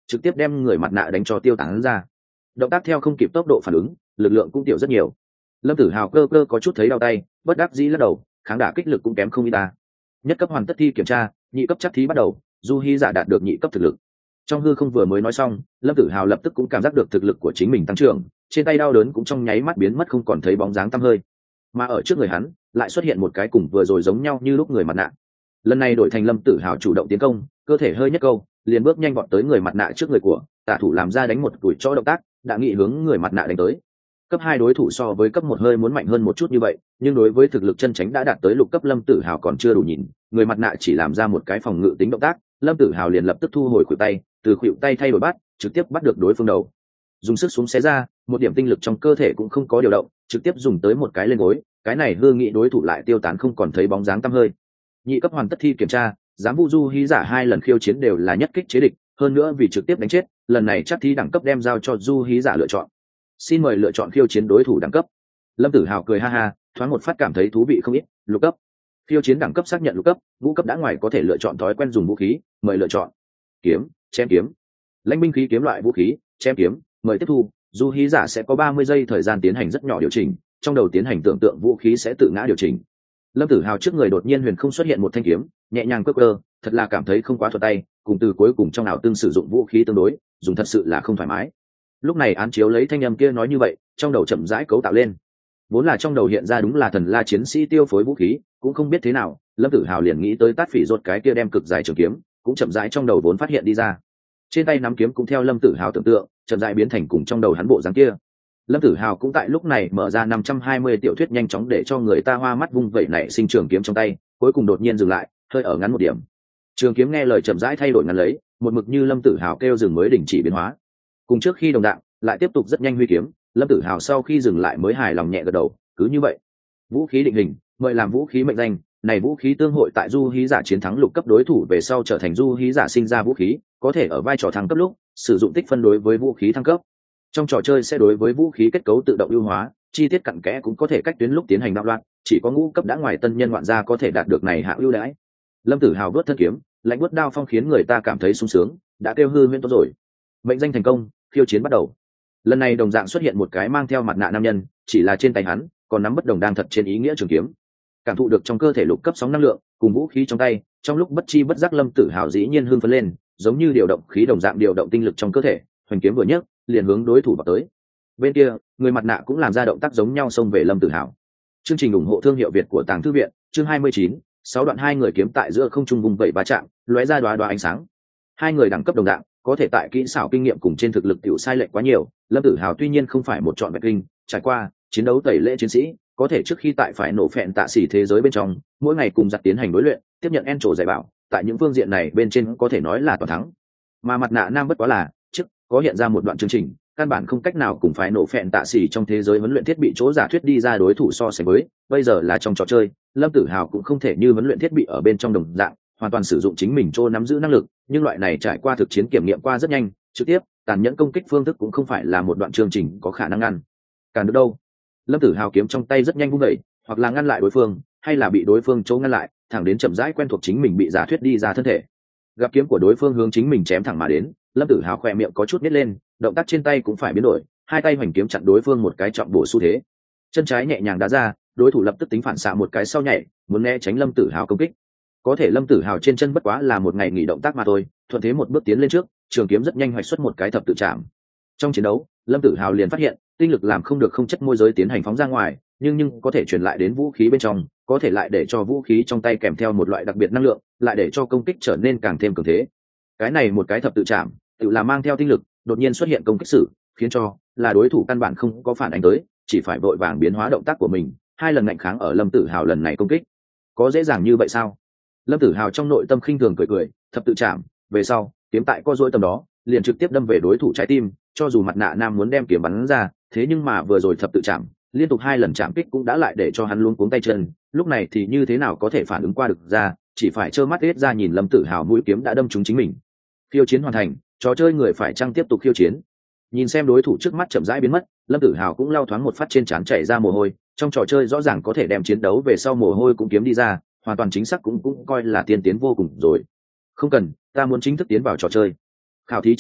trực tiếp đem người mặt nạ đánh cho tiêu tán ra. Động tác theo không kịp tốc độ phản ứng, lực lượng cũng tiểu rất nhiều. Lâm Tử Hào cơ cơ có chút thấy đau tay, bất đắc dĩ lắc đầu, kháng đả kích lực cũng kém không ít ta. Nhất cấp hoàn tất thi kiểm tra, nhị cấp chắc thí bắt đầu, du hy giả đạt được nhị cấp thực lực. Trong hư không vừa mới nói xong, Lâm Tử Hào lập tức cũng cảm giác được thực lực của chính mình tăng trưởng, trên tay đau đớn cũng trong nháy mắt biến mất không còn thấy bóng dáng tăm hơi. Mà ở trước người hắn lại xuất hiện một cái cùng vừa rồi giống nhau như lúc người mặt nạ. Lần này đổi thành Lâm Tử Hào chủ động tiến công, cơ thể hơi nhất câu, liền bước nhanh vọt tới người mặt nạ trước người của, tả thủ làm ra đánh một tuổi cho động tác, đã nghị hướng người mặt nạ đánh tới. Cấp 2 đối thủ so với cấp 1 hơi muốn mạnh hơn một chút như vậy, nhưng đối với thực lực chân chính đã đạt tới lục cấp Lâm Tử Hào còn chưa đủ nhìn, người mặt nạ chỉ làm ra một cái phòng ngự tính động tác, Lâm Tử Hào liền lập tức thu hồi khuỷu tay, từ khuỷu tay thay đổi bắt, trực tiếp bắt được đối phương đầu. Dùng sức xuống xé ra, một điểm tinh lực trong cơ thể cũng không có điều động, trực tiếp dùng tới một cái lên gối, cái này hư nghị đối thủ lại tiêu tán không còn thấy bóng dáng tăm hơi. Nhị cấp hoàn tất thi kiểm tra, giám vu du hí giả 2 lần khiêu chiến đều là nhất kích chế địch, hơn nữa vì trực tiếp đánh chết, lần này chắc thi đẳng cấp đem giao cho du hí giả lựa chọn. Xin mời lựa chọn khiêu chiến đối thủ đẳng cấp. Lâm Tử Hào cười ha ha, thoáng một phát cảm thấy thú vị không ít. Lục cấp khiêu chiến đẳng cấp xác nhận lục cấp, ngũ cấp đã ngoài có thể lựa chọn thói quen dùng vũ khí, mời lựa chọn kiếm, chém kiếm, lãnh binh khí kiếm loại vũ khí, chém kiếm, mời tiếp thu. Du hí giả sẽ có 30 giây thời gian tiến hành rất nhỏ điều chỉnh, trong đầu tiến hành tưởng tượng vũ khí sẽ tự ngã điều chỉnh. Lâm Tử Hào trước người đột nhiên huyền không xuất hiện một thanh kiếm, nhẹ nhàng cơ, thật là cảm thấy không quá thuận tay, cùng từ cuối cùng trong ảo tương sử dụng vũ khí tương đối, dùng thật sự là không thoải mái. Lúc này án chiếu lấy thanh âm kia nói như vậy, trong đầu chậm rãi cấu tạo lên. Vốn là trong đầu hiện ra đúng là thần la chiến sĩ tiêu phối vũ khí, cũng không biết thế nào, Lâm Tử Hào liền nghĩ tới Tát Phỉ Rốt cái kia đem cực dài trường kiếm, cũng chậm rãi trong đầu vốn phát hiện đi ra. Trên tay nắm kiếm cũng theo Lâm Tử Hào tưởng tượng, chậm rãi biến thành cùng trong đầu hắn bộ dáng kia. Lâm Tử Hào cũng tại lúc này mở ra 520 tiểu thuyết nhanh chóng để cho người ta hoa mắt vung vậy nảy sinh trường kiếm trong tay, cuối cùng đột nhiên dừng lại, hơi ở ngắn một điểm. Trường kiếm nghe lời chậm rãi thay đổi ngắn lấy, một mực như Lâm Tử Hào kêu dừng mới đình chỉ biến hóa. Cùng trước khi đồng đạo, lại tiếp tục rất nhanh huy kiếm, Lâm Tử Hào sau khi dừng lại mới hài lòng nhẹ gật đầu, cứ như vậy. Vũ khí định hình, mời làm vũ khí mệnh danh, này vũ khí tương hội tại du hí giả chiến thắng lục cấp đối thủ về sau trở thành du hí giả sinh ra vũ khí, có thể ở vai trò thăng cấp lúc sử dụng tích phân đối với vũ khí thăng cấp. Trong trò chơi sẽ đối với vũ khí kết cấu tự động ưu hóa, chi tiết cặn kẽ cũng có thể cách tuyến lúc tiến hành đạo loạn, chỉ có ngũ cấp đã ngoài tân nhân ngoạn gia có thể đạt được này hạng ưu đãi. Lâm Tử Hào vớt thân kiếm, lạnh vớt đao phong khiến người ta cảm thấy sung sướng, đã kêu hư huyễn tốt rồi. Mệnh danh thành công, khiêu chiến bắt đầu. Lần này đồng dạng xuất hiện một cái mang theo mặt nạ nam nhân, chỉ là trên tay hắn còn nắm bất đồng đang thật trên ý nghĩa trường kiếm. Cảm thụ được trong cơ thể lục cấp sóng năng lượng cùng vũ khí trong tay, trong lúc bất chi bất giác Lâm Tử Hào dĩ nhiên hưng phấn lên, giống như điều động khí đồng dạng điều động tinh lực trong cơ thể, hoành kiếm vừa nhấc, liền hướng đối thủ vào tới. Bên kia, người mặt nạ cũng làm ra động tác giống nhau xông về Lâm Tử Hào. Chương trình ủng hộ thương hiệu Việt của Tàng Thư viện, chương 29, 6 đoạn hai người kiếm tại giữa không trung vùng vẫy va chạm, lóe ra đóa đóa ánh sáng. Hai người đẳng cấp đồng dạng, có thể tại kỹ xảo kinh nghiệm cùng trên thực lực tiểu sai lệch quá nhiều. Lâm Tử Hào tuy nhiên không phải một chọn vẹn kinh, trải qua chiến đấu tẩy lễ chiến sĩ, có thể trước khi tại phải nổ phẹn tạ xỉ thế giới bên trong, mỗi ngày cùng giặc tiến hành đối luyện, tiếp nhận en trổ dạy bảo, tại những phương diện này bên trên có thể nói là toàn thắng. Mà mặt nạ nam bất quá là trước có hiện ra một đoạn chương trình, căn bản không cách nào cùng phải nổ phẹn tạ xỉ trong thế giới huấn luyện thiết bị chỗ giả thuyết đi ra đối thủ so sánh với. Bây giờ là trong trò chơi, Lâm Tử Hào cũng không thể như huấn luyện thiết bị ở bên trong đồng dạng, hoàn toàn sử dụng chính mình chỗ nắm giữ năng lực, nhưng loại này trải qua thực chiến kiểm nghiệm qua rất nhanh, trực tiếp tàn nhẫn công kích phương thức cũng không phải là một đoạn chương trình có khả năng ngăn cản được đâu. Lâm Tử Hào kiếm trong tay rất nhanh vung đẩy, hoặc là ngăn lại đối phương, hay là bị đối phương chỗ ngăn lại, thẳng đến chậm rãi quen thuộc chính mình bị giả thuyết đi ra thân thể. Gặp kiếm của đối phương hướng chính mình chém thẳng mà đến, Lâm Tử Hào khỏe miệng có chút nhếch lên, động tác trên tay cũng phải biến đổi, hai tay hoành kiếm chặn đối phương một cái trọng bổ xu thế. Chân trái nhẹ nhàng đá ra, đối thủ lập tức tính phản xạ một cái sau nhảy, muốn né tránh Lâm Tử Hào công kích. Có thể Lâm Tử Hào trên chân bất quá là một ngày nghỉ động tác mà thôi, thuận thế một bước tiến lên trước, trường kiếm rất nhanh hoạch xuất một cái thập tự chạm. Trong chiến đấu, Lâm Tử Hào liền phát hiện, tinh lực làm không được không chất môi giới tiến hành phóng ra ngoài, nhưng có thể truyền lại đến vũ khí bên trong, có thể lại để cho vũ khí trong tay kèm theo một loại đặc biệt năng lượng, lại để cho công kích trở nên càng thêm cường thế. Cái này một cái thập tự chạm, tự là mang theo tinh lực, đột nhiên xuất hiện công kích sử, khiến cho là đối thủ căn bản không có phản ánh tới, chỉ phải vội vàng biến hóa động tác của mình, hai lần ngạnh kháng ở Lâm Tử Hào lần này công kích. Có dễ dàng như vậy sao? Lâm Tử Hào trong nội tâm khinh thường cười, thập tự chạm, về sau, kiếm tại co duỗi tầm đó, liền trực tiếp đâm về đối thủ trái tim, cho dù mặt nạ nam muốn đem kiếm bắn ra, thế nhưng mà vừa rồi thập tự chạm, liên tục hai lần chạm kích cũng đã lại để cho hắn luống cuống tay chân, lúc này thì như thế nào có thể phản ứng qua được ra, chỉ phải trơ mắt hết ra nhìn Lâm Tử Hào mũi kiếm đã đâm trúng chính mình. Khiêu chiến hoàn thành, trò chơi người phải chăng tiếp tục khiêu chiến. Nhìn xem đối thủ trước mắt chậm rãi biến mất, Lâm Tử Hào cũng lau thoáng một phát trên trán chảy ra mồ hôi, trong trò chơi rõ ràng có thể đem chiến đấu về sau mồ hôi cũng kiếm đi ra, hoàn toàn chính xác cũng coi là tiên tiến vô cùng rồi. Không cần, ta muốn chính thức tiến vào trò chơi. Khảo thí chấm dứt,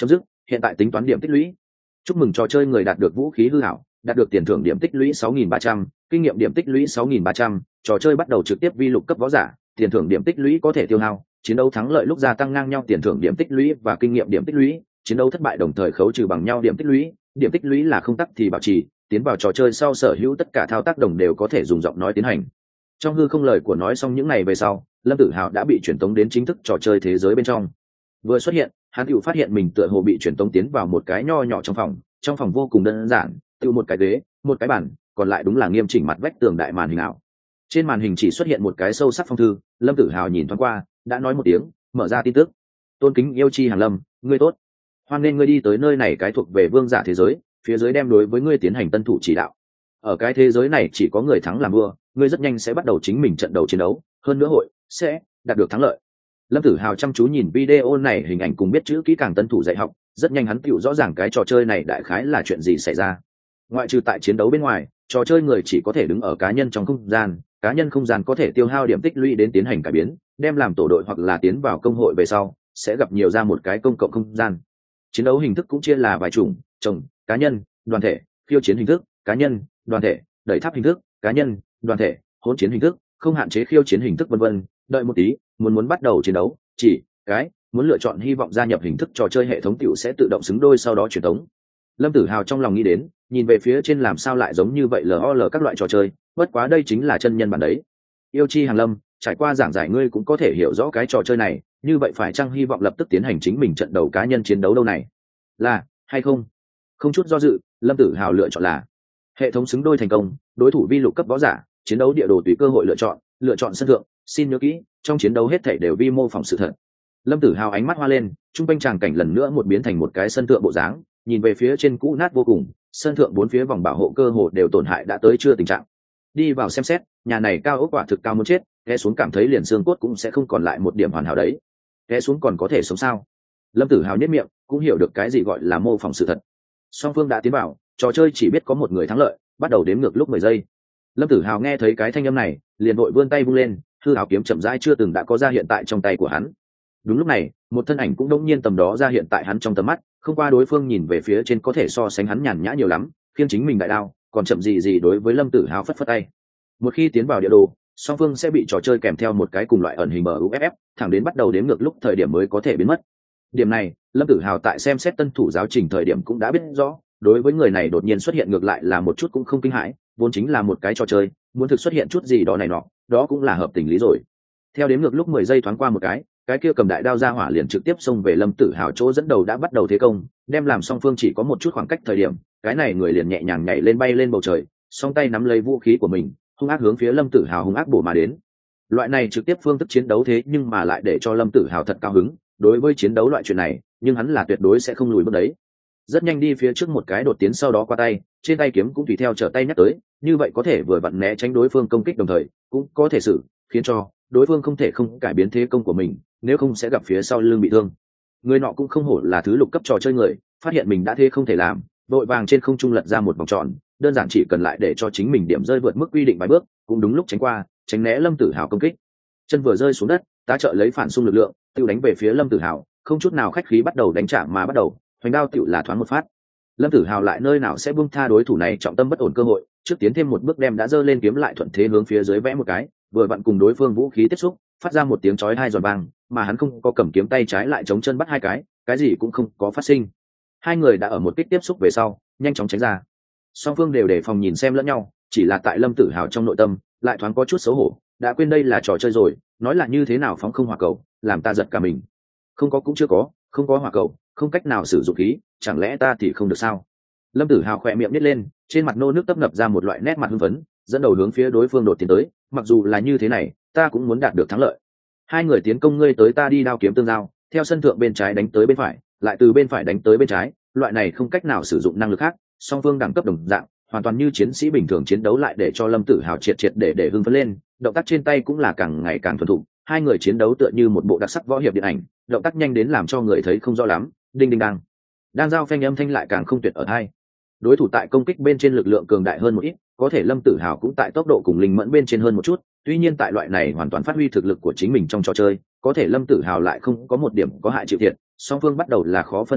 hiện tại tính toán điểm tích lũy. Chúc mừng trò chơi người đạt được vũ khí hư hảo, đạt được tiền thưởng điểm tích lũy 6.300, kinh nghiệm điểm tích lũy 6.300. Trò chơi bắt đầu trực tiếp vi lục cấp võ giả, tiền thưởng điểm tích lũy có thể tiêu hao, chiến đấu thắng lợi lúc gia tăng ngang nhau tiền thưởng điểm tích lũy và kinh nghiệm điểm tích lũy, chiến đấu thất bại đồng thời khấu trừ bằng nhau điểm tích lũy là không tắc thì bảo trì. Tiến vào trò chơi sau sở hữu tất cả thao tác đồng đều có thể dùng giọng nói tiến hành. Trong hư không lời của nói xong những ngày về sau, Lâm Tử Hào đã bị truyền tống đến chính thức trò chơi thế giới bên trong. Vừa xuất hiện, hắn tự phát hiện mình tựa hồ bị truyền tống tiến vào một cái nho nhỏ trong phòng vô cùng đơn giản, tự một cái ghế, một cái bàn, còn lại đúng là nghiêm chỉnh mặt vách tường đại màn hình ảo. Trên màn hình chỉ xuất hiện một cái sâu sắc phong thư, Lâm Tử Hào nhìn thoáng qua, đã nói một tiếng, mở ra tin tức. Tôn kính yêu chi Hàn Lâm, ngươi tốt. Hoan nên ngươi đi tới nơi này cái thuộc về vương giả thế giới, phía dưới đem đối với ngươi tiến hành tân thủ chỉ đạo. Ở cái thế giới này chỉ có người thắng làm vua, ngươi rất nhanh sẽ bắt đầu chính mình trận đầu chiến đấu, hơn nữa hội sẽ đạt được thắng lợi. Lâm Tử Hào chăm chú nhìn video này hình ảnh cùng biết chữ kỹ càng tân thủ dạy học, rất nhanh hắn tựu rõ ràng cái trò chơi này đại khái là chuyện gì xảy ra. Ngoại trừ tại chiến đấu bên ngoài, trò chơi người chỉ có thể đứng ở cá nhân trong không gian, cá nhân không gian có thể tiêu hao điểm tích lũy đến tiến hành cải biến, đem làm tổ đội hoặc là tiến vào công hội về sau, sẽ gặp nhiều ra một cái công cộng không gian. Chiến đấu hình thức cũng chia là vài chủng, chồng, cá nhân, đoàn thể, khiêu chiến hình thức, cá nhân, đoàn thể, đẩy tháp hình thức, cá nhân, đoàn thể, hỗn chiến hình thức, không hạn chế khiêu chiến hình thức vân vân. Đợi một tí, muốn bắt đầu chiến đấu, chỉ cái muốn lựa chọn hy vọng gia nhập hình thức trò chơi hệ thống tiểu sẽ tự động xứng đôi sau đó truyền tống. Lâm Tử Hào trong lòng nghĩ đến, nhìn về phía trên làm sao lại giống như vậy LOL các loại trò chơi, bất quá đây chính là chân nhân bản đấy. Yêu chi Hàn Lâm, trải qua giảng giải ngươi cũng có thể hiểu rõ cái trò chơi này, như vậy phải chăng hy vọng lập tức tiến hành chính mình trận đầu cá nhân chiến đấu đâu này? Là hay không? Không chút do dự, Lâm Tử Hào lựa chọn là hệ thống xứng đôi thành công, đối thủ vi lục cấp võ giả, chiến đấu địa đồ tùy cơ hội lựa chọn sân thượng, xin nhớ kỹ, trong chiến đấu hết thảy đều vi mô phỏng sự thật. Lâm Tử Hào ánh mắt hoa lên, trung quanh tràng cảnh lần nữa một biến thành một cái sân thượng bộ dáng, nhìn về phía trên cũ nát vô cùng, sân thượng bốn phía vòng bảo hộ cơ hồ đều tổn hại đã tới chưa tình trạng. Đi vào xem xét, nhà này cao ốc quả thực cao muốn chết, ghé xuống cảm thấy liền xương cốt cũng sẽ không còn lại một điểm hoàn hảo đấy. Ghé xuống còn có thể sống sao? Lâm Tử Hào nhếch miệng, cũng hiểu được cái gì gọi là mô phỏng sự thật. Song phương đã tiến vào, trò chơi chỉ biết có một người thắng lợi, bắt đầu đếm ngược lúc 10 giây. Lâm Tử Hào nghe thấy cái thanh âm này, liền vội vươn tay vung lên, hư áo kiếm chậm rãi chưa từng đã có ra hiện tại trong tay của hắn. Đúng lúc này, một thân ảnh cũng đống nhiên tầm đó ra hiện tại hắn trong tầm mắt, không qua đối phương nhìn về phía trên có thể so sánh hắn nhàn nhã nhiều lắm, khiêng chính mình đại đao, còn chậm gì đối với Lâm Tử Hào phất phất tay. Một khi tiến vào địa đồ, song phương sẽ bị trò chơi kèm theo một cái cùng loại ẩn hình MUFF, thẳng đến bắt đầu đếm ngược lúc thời điểm mới có thể biến mất. Điểm này, Lâm Tử Hào tại xem xét tân thủ giáo trình thời điểm cũng đã biết rõ, đối với người này đột nhiên xuất hiện ngược lại là một chút cũng không kinh hãi, vốn chính là một cái trò chơi, muốn thực xuất hiện chút gì đó này nọ, đó cũng là hợp tình lý rồi. Theo đếm ngược lúc 10 giây thoáng qua một cái kia cầm đại đao ra hỏa liền trực tiếp xông về Lâm Tử Hào chỗ dẫn đầu đã bắt đầu thế công, đem làm song phương chỉ có một chút khoảng cách thời điểm, cái này người liền nhẹ nhàng nhảy lên bay lên bầu trời, song tay nắm lấy vũ khí của mình, hung ác hướng phía Lâm Tử Hào hung ác bổ mà đến. Loại này trực tiếp phương thức chiến đấu thế nhưng mà lại để cho Lâm Tử Hào thật cao hứng, đối với chiến đấu loại chuyện này, nhưng hắn là tuyệt đối sẽ không lùi bước đấy. Rất nhanh đi phía trước một cái đột tiến sau đó qua tay, trên tay kiếm cũng tùy theo trở tay nhắc tới, như vậy có thể vừa vặn né tránh đối phương công kích đồng thời, cũng có thể khiến cho đối phương không thể không cải biến thế công của mình, nếu không sẽ gặp phía sau lưng bị thương. Người nọ cũng không hổ là thứ lục cấp trò chơi người, phát hiện mình đã thế không thể làm, vội vàng trên không trung lật ra một vòng tròn, đơn giản chỉ cần lại để cho chính mình điểm rơi vượt mức quy định vài bước, cũng đúng lúc tránh né Lâm Tử Hào công kích. Chân vừa rơi xuống đất, tá trợ lấy phản xung lực lượng, tiêu đánh về phía Lâm Tử Hào, không chút nào khách khí bắt đầu đánh trả mà bắt đầu, hoành đao tựu là thoáng một phát. Lâm Tử Hào lại nơi nào sẽ buông tha đối thủ này trọng tâm bất ổn cơ hội, trước tiến thêm một bước đem đã giơ lên kiếm lại thuận thế hướng phía dưới vẽ một cái, vừa vặn cùng đối phương vũ khí tiếp xúc, phát ra một tiếng chói tai giòn vang, mà hắn không có cầm kiếm tay trái lại chống chân bắt hai cái gì cũng không có phát sinh. Hai người đã ở một kích tiếp xúc về sau, nhanh chóng tránh ra. Song phương đều đề phòng nhìn xem lẫn nhau, chỉ là tại Lâm Tử Hào trong nội tâm lại thoáng có chút xấu hổ, đã quên đây là trò chơi rồi, nói là như thế nào phóng không hỏa cầu, làm ta giật cả mình. Không có cũng chưa có, không có hỏa cầu, không cách nào sử dụng khí, chẳng lẽ ta thì không được sao? Lâm Tử Hào khỏe miệng nít lên, trên mặt nô nước tấp nập ra một loại nét mặt hưng phấn, dẫn đầu hướng phía đối phương đột tiến tới, mặc dù là như thế này, ta cũng muốn đạt được thắng lợi. Hai người tiến công ngươi tới ta đi đao kiếm tương giao, theo sân thượng bên trái đánh tới bên phải, lại từ bên phải đánh tới bên trái, loại này không cách nào sử dụng năng lực khác, song phương đẳng cấp đồng dạng, hoàn toàn như chiến sĩ bình thường chiến đấu lại để cho Lâm Tử Hào triệt để hưng phấn lên, động tác trên tay cũng là càng ngày càng thuần thục, hai người chiến đấu tựa như một bộ đặc sắc võ hiệp điện ảnh, động tác nhanh đến làm cho người thấy không rõ lắm, đinh đinh đang giao phanh âm thanh lại càng không tuyệt ở hai. Đối thủ tại công kích bên trên lực lượng cường đại hơn một ít, có thể Lâm Tử Hào cũng tại tốc độ cùng linh mẫn bên trên hơn một chút, tuy nhiên tại loại này hoàn toàn phát huy thực lực của chính mình trong trò chơi, có thể Lâm Tử Hào lại không có một điểm có hại chịu thiệt, song phương bắt đầu là khó phân thắng bại,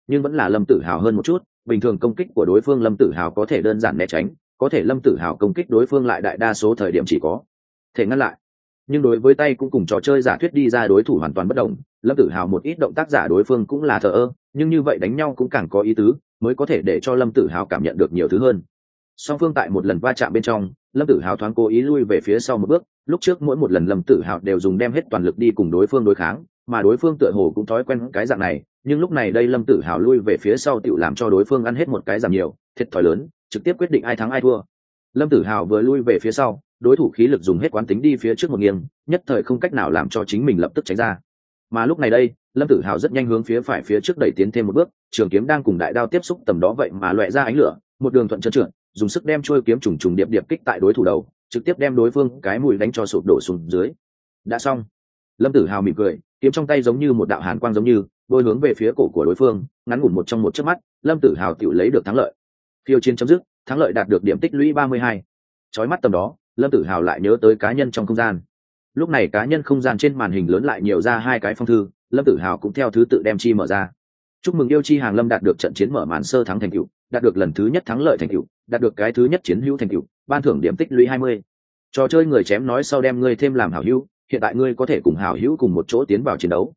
nhưng vẫn là Lâm Tử Hào hơn một chút. Bình thường công kích của đối phương Lâm Tử Hào có thể đơn giản né tránh, có thể Lâm Tử Hào công kích đối phương lại đại đa số thời điểm chỉ có thể ngăn lại. Nhưng đối với tay cũng cùng trò chơi giả thuyết đi ra đối thủ hoàn toàn bất đồng. Lâm Tử Hào một ít động tác giả đối phương cũng là thờ ơ, nhưng như vậy đánh nhau cũng càng có ý tứ, mới có thể để cho Lâm Tử Hào cảm nhận được nhiều thứ hơn. Song phương tại một lần va chạm bên trong, Lâm Tử Hào thoáng cố ý lui về phía sau một bước. Lúc trước mỗi một lần Lâm Tử Hào đều dùng đem hết toàn lực đi cùng đối phương đối kháng, mà đối phương tựa hồ cũng thói quen cái dạng này, nhưng lúc này đây Lâm Tử Hào lui về phía sau tựu làm cho đối phương ăn hết một cái giảm nhiều, thiệt thòi lớn, trực tiếp quyết định ai thắng ai thua. Lâm Tử Hào vừa lui về phía sau, đối thủ khí lực dùng hết quán tính đi phía trước một nghiêng, nhất thời không cách nào làm cho chính mình lập tức tránh ra. Mà lúc này đây, Lâm Tử Hào rất nhanh hướng phía phải phía trước đẩy tiến thêm một bước, trường kiếm đang cùng đại đao tiếp xúc tầm đó vậy mà loẹt ra ánh lửa, một đường thuận trơn trượt, dùng sức đem chuôi kiếm trùng trùng điệp điệp kích tại đối thủ đầu, trực tiếp đem đối phương cái mũi đánh cho sụp đổ xuống dưới. Đã xong. Lâm Tử Hào mỉm cười, kiếm trong tay giống như một đạo hàn quang giống như bôi hướng về phía cổ của đối phương, ngắn ngủn một trong một chớp mắt, Lâm Tử Hào tự lấy được thắng lợi. Khiêu chiến chấm dứt, thắng lợi đạt được điểm tích lũy 32. Chói mắt tầm đó, Lâm Tử Hào lại nhớ tới cá nhân trong không gian. Lúc này cá nhân không gian trên màn hình lớn lại nhiều ra hai cái phong thư, Lâm Tử Hào cũng theo thứ tự đem chi mở ra. Chúc mừng yêu chi hàng Lâm đạt được trận chiến mở màn sơ thắng thành tựu, đạt được lần thứ nhất thắng lợi thành tựu, đạt được cái thứ nhất chiến hữu thành tựu, ban thưởng điểm tích lũy 20. Trò chơi người chém nói sau đem ngươi thêm làm hảo hữu, hiện tại ngươi có thể cùng hảo hữu cùng một chỗ tiến vào chiến đấu.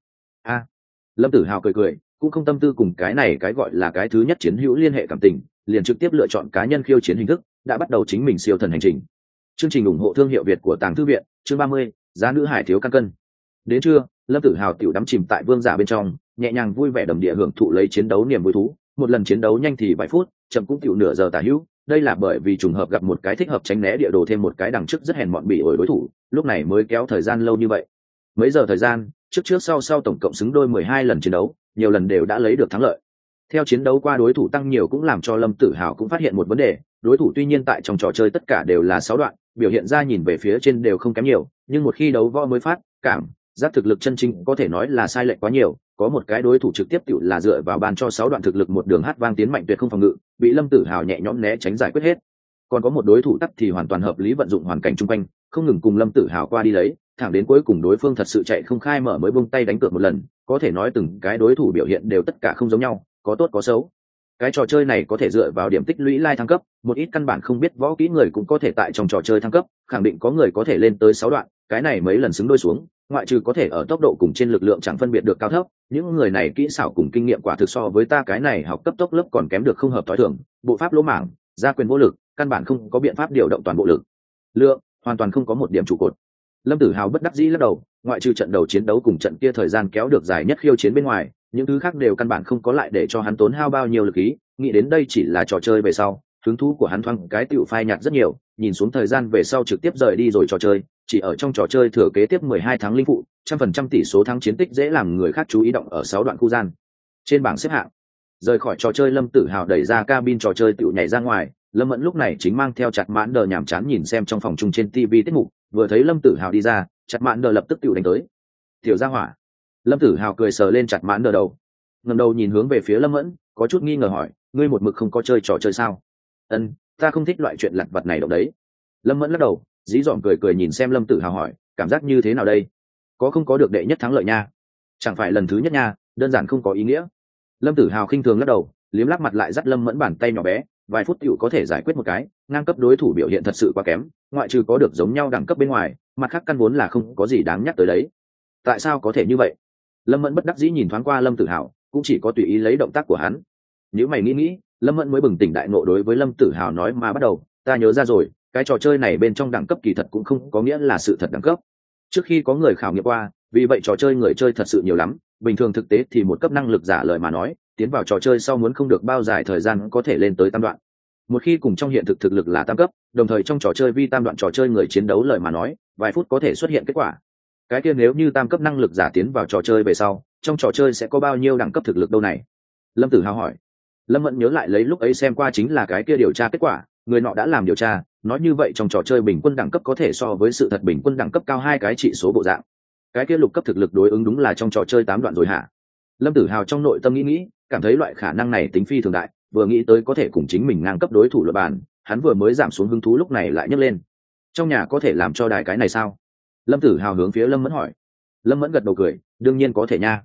Lâm Tử Hào cười cười, cũng không tâm tư cùng cái này cái gọi là cái thứ nhất chiến hữu liên hệ cảm tình, liền trực tiếp lựa chọn cá nhân khiêu chiến hình thức, đã bắt đầu chính mình siêu thần hành trình. Chương trình ủng hộ thương hiệu Việt của Tàng Thư viện, chương 30, giá nữ hải thiếu căn cân. Đến trưa, Lâm Tử Hào tiểu đắm chìm tại vương giả bên trong, nhẹ nhàng vui vẻ đầm địa hưởng thụ lấy chiến đấu niềm vui thú, một lần chiến đấu nhanh thì vài phút, chậm cũng tiểu nửa giờ tả hữu, đây là bởi vì trùng hợp gặp một cái thích hợp tránh né địa đồ thêm một cái đằng trước rất hèn mọn bị ổi đối thủ, lúc này mới kéo thời gian lâu như vậy. Mấy giờ thời gian, trước sau tổng cộng xứng đôi 12 lần chiến đấu, nhiều lần đều đã lấy được thắng lợi. Theo chiến đấu qua đối thủ tăng nhiều cũng làm cho Lâm Tử Hào cũng phát hiện một vấn đề, đối thủ tuy nhiên tại trong trò chơi tất cả đều là 6 đoạn, biểu hiện ra nhìn về phía trên đều không kém nhiều, nhưng một khi đấu võ mới phát cảm giác thực lực chân chính có thể nói là sai lệch quá nhiều, có một cái đối thủ trực tiếp tự là dựa vào ban cho 6 đoạn thực lực một đường hát vang tiến mạnh tuyệt không phòng ngự, bị Lâm Tử Hào nhẹ nhõm né tránh giải quyết hết. Còn có một đối thủ tắc thì hoàn toàn hợp lý vận dụng hoàn cảnh chung quanh, không ngừng cùng Lâm Tử Hào qua đi lấy, thẳng đến cuối cùng đối phương thật sự chạy không khai mở mới buông tay đánh cược một lần, có thể nói từng cái đối thủ biểu hiện đều tất cả không giống nhau, có tốt có xấu. Cái trò chơi này có thể dựa vào điểm tích lũy lai thăng cấp, một ít căn bản không biết võ kỹ người cũng có thể tại trong trò chơi thăng cấp, khẳng định có người có thể lên tới 6 đoạn, cái này mấy lần xứng đôi xuống, ngoại trừ có thể ở tốc độ cùng trên lực lượng chẳng phân biệt được cao thấp, những người này kỹ xảo cùng kinh nghiệm quả thực so với ta cái này học cấp tốc lớp còn kém được không hợp tối thường, bộ pháp lỗ mảng, gia quyền vô lực, căn bản không có biện pháp điều động toàn bộ lực lượng, hoàn toàn không có một điểm trụ cột. Lâm Tử Hào bất đắc dĩ lắc đầu, ngoại trừ trận đầu chiến đấu cùng trận kia thời gian kéo được dài nhất khiêu chiến bên ngoài, những thứ khác đều căn bản không có lại để cho hắn tốn hao bao nhiêu lực ý, nghĩ đến đây chỉ là trò chơi về sau, hứng thú của hắn thoáng cái tựu phai nhạt rất nhiều, nhìn xuống thời gian về sau trực tiếp rời đi rồi trò chơi, chỉ ở trong trò chơi thừa kế tiếp 12 tháng linh phụ, 100% tỷ số thắng chiến tích dễ làm người khác chú ý động ở 6 đoạn khu gian. Trên bảng xếp hạng, rời khỏi trò chơi Lâm Tử Hào đẩy ra cabin trò chơi tựu nhảy ra ngoài, Lâm Mẫn lúc này chính mang theo chặt mãn đờ nhàm chán nhìn xem trong phòng chung trên TV tiết mục, vừa thấy Lâm Tử Hào đi ra, chặt mãn đờ lập tức tựu đánh tới. Tiểu gia hỏa. Lâm Tử Hào cười sờ lên chặt mãn đờ đầu, ngẩng đầu nhìn hướng về phía Lâm Mẫn, có chút nghi ngờ hỏi, ngươi một mực không có chơi trò chơi sao? Ân, ta không thích loại chuyện lặt vặt này đâu đấy. Lâm Mẫn lắc đầu, dí dỏm cười cười nhìn xem Lâm Tử Hào hỏi, cảm giác như thế nào đây? Có không có được đệ nhất thắng lợi nha? Chẳng phải lần thứ nhất nha, đơn giản không có ý nghĩa. Lâm Tử Hào khinh thường lắc đầu, liếm lắc mặt lại dắt Lâm Mẫn bàn tay nhỏ bé, vài phút tựu có thể giải quyết một cái, ngang cấp đối thủ biểu hiện thật sự quá kém, ngoại trừ có được giống nhau đẳng cấp bên ngoài, mặt khác căn vốn là không có gì đáng nhắc tới đấy. Tại sao có thể như vậy? Lâm Mẫn bất đắc dĩ nhìn thoáng qua Lâm Tử Hào, cũng chỉ có tùy ý lấy động tác của hắn. Nếu mày nghĩ, Lâm Mẫn mới bừng tỉnh đại ngộ đối với Lâm Tử Hào nói mà bắt đầu, ta nhớ ra rồi, cái trò chơi này bên trong đẳng cấp kỳ thật cũng không có nghĩa là sự thật đẳng cấp. Trước khi có người khảo nghiệm qua, vì vậy trò chơi người chơi thật sự nhiều lắm, bình thường thực tế thì một cấp năng lực giả lời mà nói, tiến vào trò chơi sau muốn không được bao dài thời gian có thể lên tới tam đoạn. Một khi cùng trong hiện thực thực lực là tam cấp, đồng thời trong trò chơi vi tam đoạn trò chơi người chiến đấu lời mà nói, vài phút có thể xuất hiện kết quả. Cái kia nếu như tam cấp năng lực giả tiến vào trò chơi về sau, trong trò chơi sẽ có bao nhiêu đẳng cấp thực lực đâu này? Lâm Tử Hào hỏi. Lâm Mẫn nhớ lại lấy lúc ấy xem qua chính là cái kia điều tra kết quả, người nọ đã làm điều tra, nói như vậy trong trò chơi bình quân đẳng cấp có thể so với sự thật bình quân đẳng cấp cao hai cái trị số bộ dạng. Cái kia lục cấp thực lực đối ứng đúng là trong trò chơi 8 đoạn rồi hả? Lâm Tử Hào trong nội tâm nghĩ, cảm thấy loại khả năng này tính phi thường đại, vừa nghĩ tới có thể cùng chính mình ngang cấp đối thủ luận bàn, hắn vừa mới giảm xuống hứng thú lúc này lại nhấc lên. Trong nhà có thể làm cho đài cái này sao? Lâm Tử Hào hướng phía Lâm Mẫn hỏi. Lâm Mẫn gật đầu cười, đương nhiên có thể nha.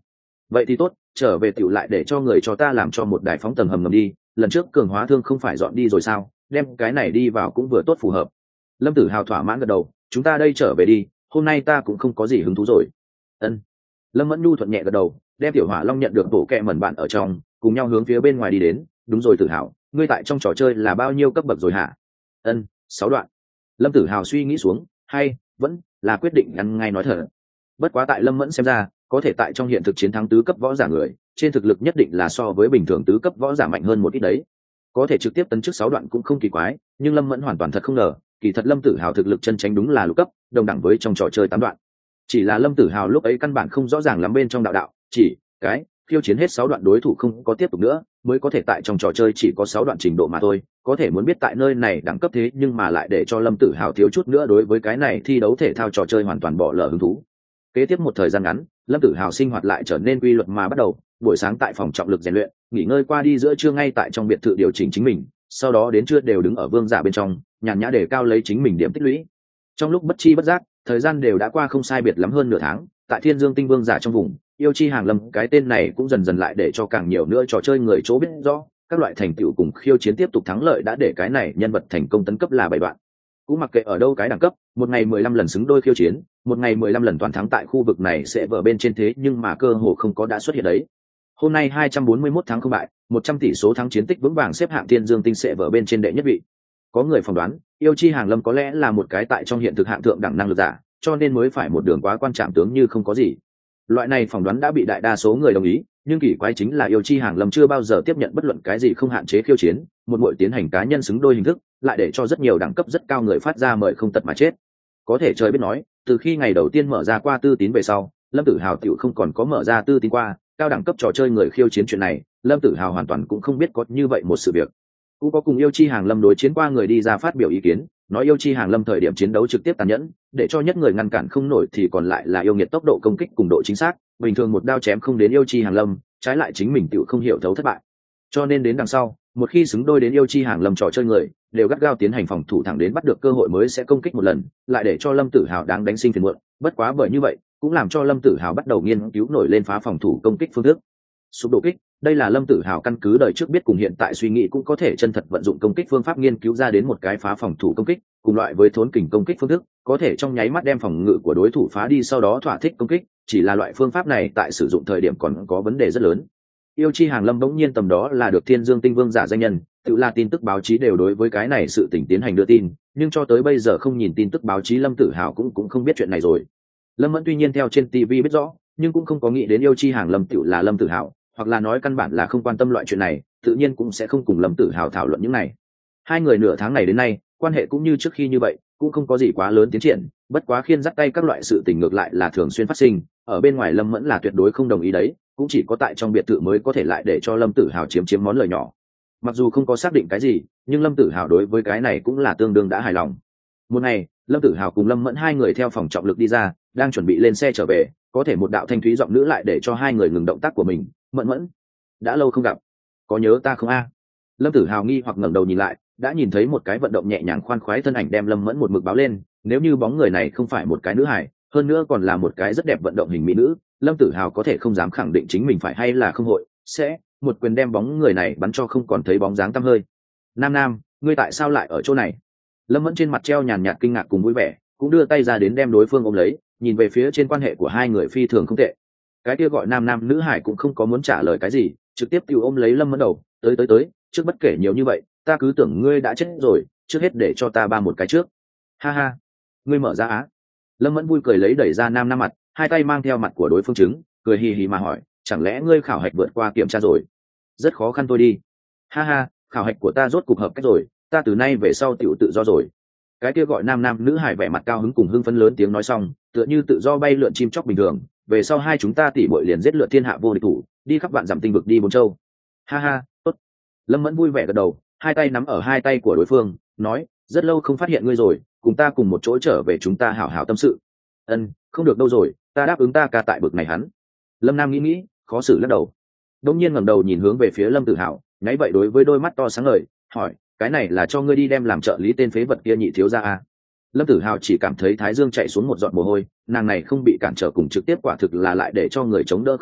vậy thì tốt, trở về tiểu lại để cho người cho ta làm cho một đài phóng tầng hầm ngầm đi, lần trước cường hóa thương không phải dọn đi rồi sao, đem cái này đi vào cũng vừa tốt phù hợp. Lâm Tử Hào thỏa mãn gật đầu, chúng ta đây trở về đi, hôm nay ta cũng không có gì hứng thú rồi. Ân. Lâm Mẫn Nhu thuận nhẹ gật đầu, đem Tiểu Hỏa Long nhận được bộ kẹ mẩn bạn ở trong, cùng nhau hướng phía bên ngoài đi đến. Đúng rồi Tử Hào, ngươi tại trong trò chơi là bao nhiêu cấp bậc rồi hả? Ân, 6 đoạn. Lâm Tử Hào suy nghĩ xuống, hay vẫn là quyết định ngắn ngay nói thật. Bất quá tại Lâm Mẫn xem ra, có thể tại trong hiện thực chiến thắng tứ cấp võ giả người, trên thực lực nhất định là so với bình thường tứ cấp võ giả mạnh hơn một ít đấy. Có thể trực tiếp tấn trước 6 đoạn cũng không kỳ quái, nhưng Lâm Mẫn hoàn toàn thật không ngờ, kỳ thật Lâm Tử Hào thực lực chân chính đúng là lục cấp, đồng đẳng với trong trò chơi 8 đoạn. Chỉ là Lâm Tử Hào lúc ấy căn bản không rõ ràng lắm bên trong đạo, chỉ cái khiêu chiến hết 6 đoạn đối thủ không có tiếp tục nữa, mới có thể tại trong trò chơi chỉ có 6 đoạn trình độ mà thôi. Có thể muốn biết tại nơi này đẳng cấp thế nhưng mà lại để cho Lâm Tử Hào thiếu chút nữa đối với cái này thi đấu thể thao trò chơi hoàn toàn bỏ lỡ hứng thú. Kế tiếp một thời gian ngắn, Lâm Tử Hào sinh hoạt lại trở nên quy luật mà bắt đầu, buổi sáng tại phòng trọng lực rèn luyện, nghỉ ngơi qua đi giữa trưa ngay tại trong biệt thự điều chỉnh chính mình, sau đó đến trưa đều đứng ở vương giả bên trong, nhàn nhã để cao lấy chính mình điểm tích lũy. Trong lúc bất chi bất giác, thời gian đều đã qua không sai biệt lắm hơn nửa tháng, tại Thiên Dương Tinh Vương giả trong vùng, Yêu Chi Hàng Lâm cái tên này cũng dần dần lại để cho càng nhiều nữa trò chơi người chỗ biết rõ, các loại thành tựu cùng khiêu chiến tiếp tục thắng lợi đã để cái này nhân vật thành công tấn cấp là 7 đoạn. Cũng mặc kệ ở đâu cái đẳng cấp, một ngày 15 lần xứng đôi khiêu chiến, một ngày 15 lần toàn thắng tại khu vực này sẽ vỡ bên trên thế nhưng mà cơ hồ không có đã xuất hiện đấy. Hôm nay 241 tháng không bại, 100 tỷ số thắng chiến tích vững vàng xếp hạng Thiên Dương Tinh sẽ vỡ bên trên đệ nhất vị. Có người phỏng đoán, Yêu Chi Hàng Lâm có lẽ là một cái tại trong hiện thực hạng thượng đẳng năng lực giả, cho nên mới phải một đường quá quan trọng tướng như không có gì. Loại này phỏng đoán đã bị đại đa số người đồng ý, nhưng kỳ quái chính là Yêu Chi Hàng Lâm chưa bao giờ tiếp nhận bất luận cái gì không hạn chế khiêu chiến, một buổi tiến hành cá nhân xứng đôi hình thức, lại để cho rất nhiều đẳng cấp rất cao người phát ra mời không tật mà chết. Có thể trời biết nói, từ khi ngày đầu tiên mở ra qua tư tín về sau, Lâm Tử Hào tiểu không còn có mở ra tư tín qua, cao đẳng cấp trò chơi người khiêu chiến chuyện này, Lâm Tử Hào hoàn toàn cũng không biết có như vậy một sự việc. Cũng có cùng Yêu Chi Hàng Lâm đối chiến qua người đi ra phát biểu ý kiến, nói Yêu Chi Hàng Lâm thời điểm chiến đấu trực tiếp tàn nhẫn, để cho nhất người ngăn cản không nổi thì còn lại là yêu nghiệt tốc độ công kích cùng độ chính xác, bình thường một đao chém không đến Yêu Chi Hàng Lâm, trái lại chính mình tự không hiểu thấu thất bại. Cho nên đến đằng sau, một khi xứng đôi đến Yêu Chi Hàng Lâm trò chơi người, đều gắt gao tiến hành phòng thủ thẳng đến bắt được cơ hội mới sẽ công kích một lần, lại để cho Lâm Tử Hào đáng đánh sinh phiền muộn. Bất quá bởi như vậy, cũng làm cho Lâm Tử Hào bắt đầu nghiên cứu nổi lên phá phòng thủ công kích phương thức. Sụp đổ kích, đây là Lâm Tử Hào căn cứ đời trước biết cùng hiện tại suy nghĩ cũng có thể chân thật vận dụng công kích phương pháp nghiên cứu ra đến một cái phá phòng thủ công kích, cùng loại với thốn kình công kích phương thức, có thể trong nháy mắt đem phòng ngự của đối thủ phá đi sau đó thỏa thích công kích, chỉ là loại phương pháp này tại sử dụng thời điểm còn có vấn đề rất lớn. Yêu Chi Hàng Lâm bỗng nhiên tầm đó là được Thiên Dương Tinh Vương giả danh nhân, tự là tin tức báo chí đều đối với cái này sự tình tiến hành đưa tin, nhưng cho tới bây giờ không nhìn tin tức báo chí Lâm Tử Hào cũng không biết chuyện này rồi. Lâm Mẫn tuy nhiên theo trên TV biết rõ, nhưng cũng không có nghĩ đến Yêu Chi Hàng Lâm tự là Lâm Tử Hào, hoặc là nói căn bản là không quan tâm loại chuyện này, tự nhiên cũng sẽ không cùng Lâm Tử Hào thảo luận những này. Hai người nửa tháng này đến nay, quan hệ cũng như trước khi như vậy, cũng không có gì quá lớn tiến triển, bất quá khiên dắt tay các loại sự tình ngược lại là thường xuyên phát sinh, ở bên ngoài Lâm Mẫn là tuyệt đối không đồng ý đấy, cũng chỉ có tại trong biệt thự mới có thể lại để cho Lâm Tử Hào chiếm món lời nhỏ. Mặc dù không có xác định cái gì, nhưng Lâm Tử Hào đối với cái này cũng là tương đương đã hài lòng. Một ngày, Lâm Tử Hào cùng Lâm Mẫn hai người theo phòng trọng lực đi ra, đang chuẩn bị lên xe trở về, có thể một đạo thanh thúy giọng nữ lại để cho hai người ngừng động tác của mình. Mẫn Mẫn, đã lâu không gặp, có nhớ ta không a? Lâm Tử Hào nghi hoặc ngẩng đầu nhìn lại, đã nhìn thấy một cái vận động nhẹ nhàng khoan khoái thân ảnh đem Lâm Mẫn một mực báo lên. Nếu như bóng người này không phải một cái nữ hài, hơn nữa còn là một cái rất đẹp vận động hình mỹ nữ, Lâm Tử Hào có thể không dám khẳng định chính mình phải hay là không hội sẽ một quyền đem bóng người này bắn cho không còn thấy bóng dáng tăm hơi. Nam, ngươi tại sao lại ở chỗ này? Lâm Mẫn trên mặt treo nhàn nhạt kinh ngạc cùng vui vẻ, cũng đưa tay ra đến đem đối phương ôm lấy, nhìn về phía trên quan hệ của hai người phi thường không tệ. Cái kia gọi nam nữ hải cũng không có muốn trả lời cái gì, trực tiếp tiêu ôm lấy Lâm Mẫn đầu, tới, trước bất kể nhiều như vậy, ta cứ tưởng ngươi đã chết rồi, trước hết để cho ta ba một cái trước. Ha, ngươi mở ra á? Lâm Mẫn vui cười lấy đẩy ra nam mặt, hai tay mang theo mặt của đối phương chứng, cười hì hì mà hỏi, chẳng lẽ ngươi khảo hạch vượt qua kiểm tra rồi? Rất khó khăn thôi đi. Ha, khảo hạch của ta rốt cục hợp cách rồi, ta từ nay về sau tiểu tự do rồi. Cái kia gọi nam nữ hải vẻ mặt cao hứng cùng hưng phấn lớn tiếng nói xong, tựa như tự do bay lượn chim chóc bình thường, về sau hai chúng ta tỉ muội liền giết lượn thiên hạ vô địch thủ, đi khắp vạn dặm tinh vực đi bốn châu. Ha, tốt. Lâm Mẫn vui vẻ gật đầu, hai tay nắm ở hai tay của đối phương, nói, rất lâu không phát hiện ngươi rồi, cùng ta cùng một chỗ trở về chúng ta hảo hảo tâm sự. Không được đâu rồi, ta đáp ứng ta ca tại bực này hắn. Lâm Nam nghĩ, khó xử lắc đầu. Đông nhiên ngẩng đầu nhìn hướng về phía Lâm Tử Hào, ngáy vậy đối với đôi mắt to sáng ngời, hỏi, cái này là cho ngươi đi đem làm trợ lý tên phế vật kia nhị thiếu gia à? Lâm Tử Hào chỉ cảm thấy thái dương chạy xuống một giọt mồ hôi, nàng này không bị cản trở cùng trực tiếp quả thực là lại để cho người chống đỡ không được,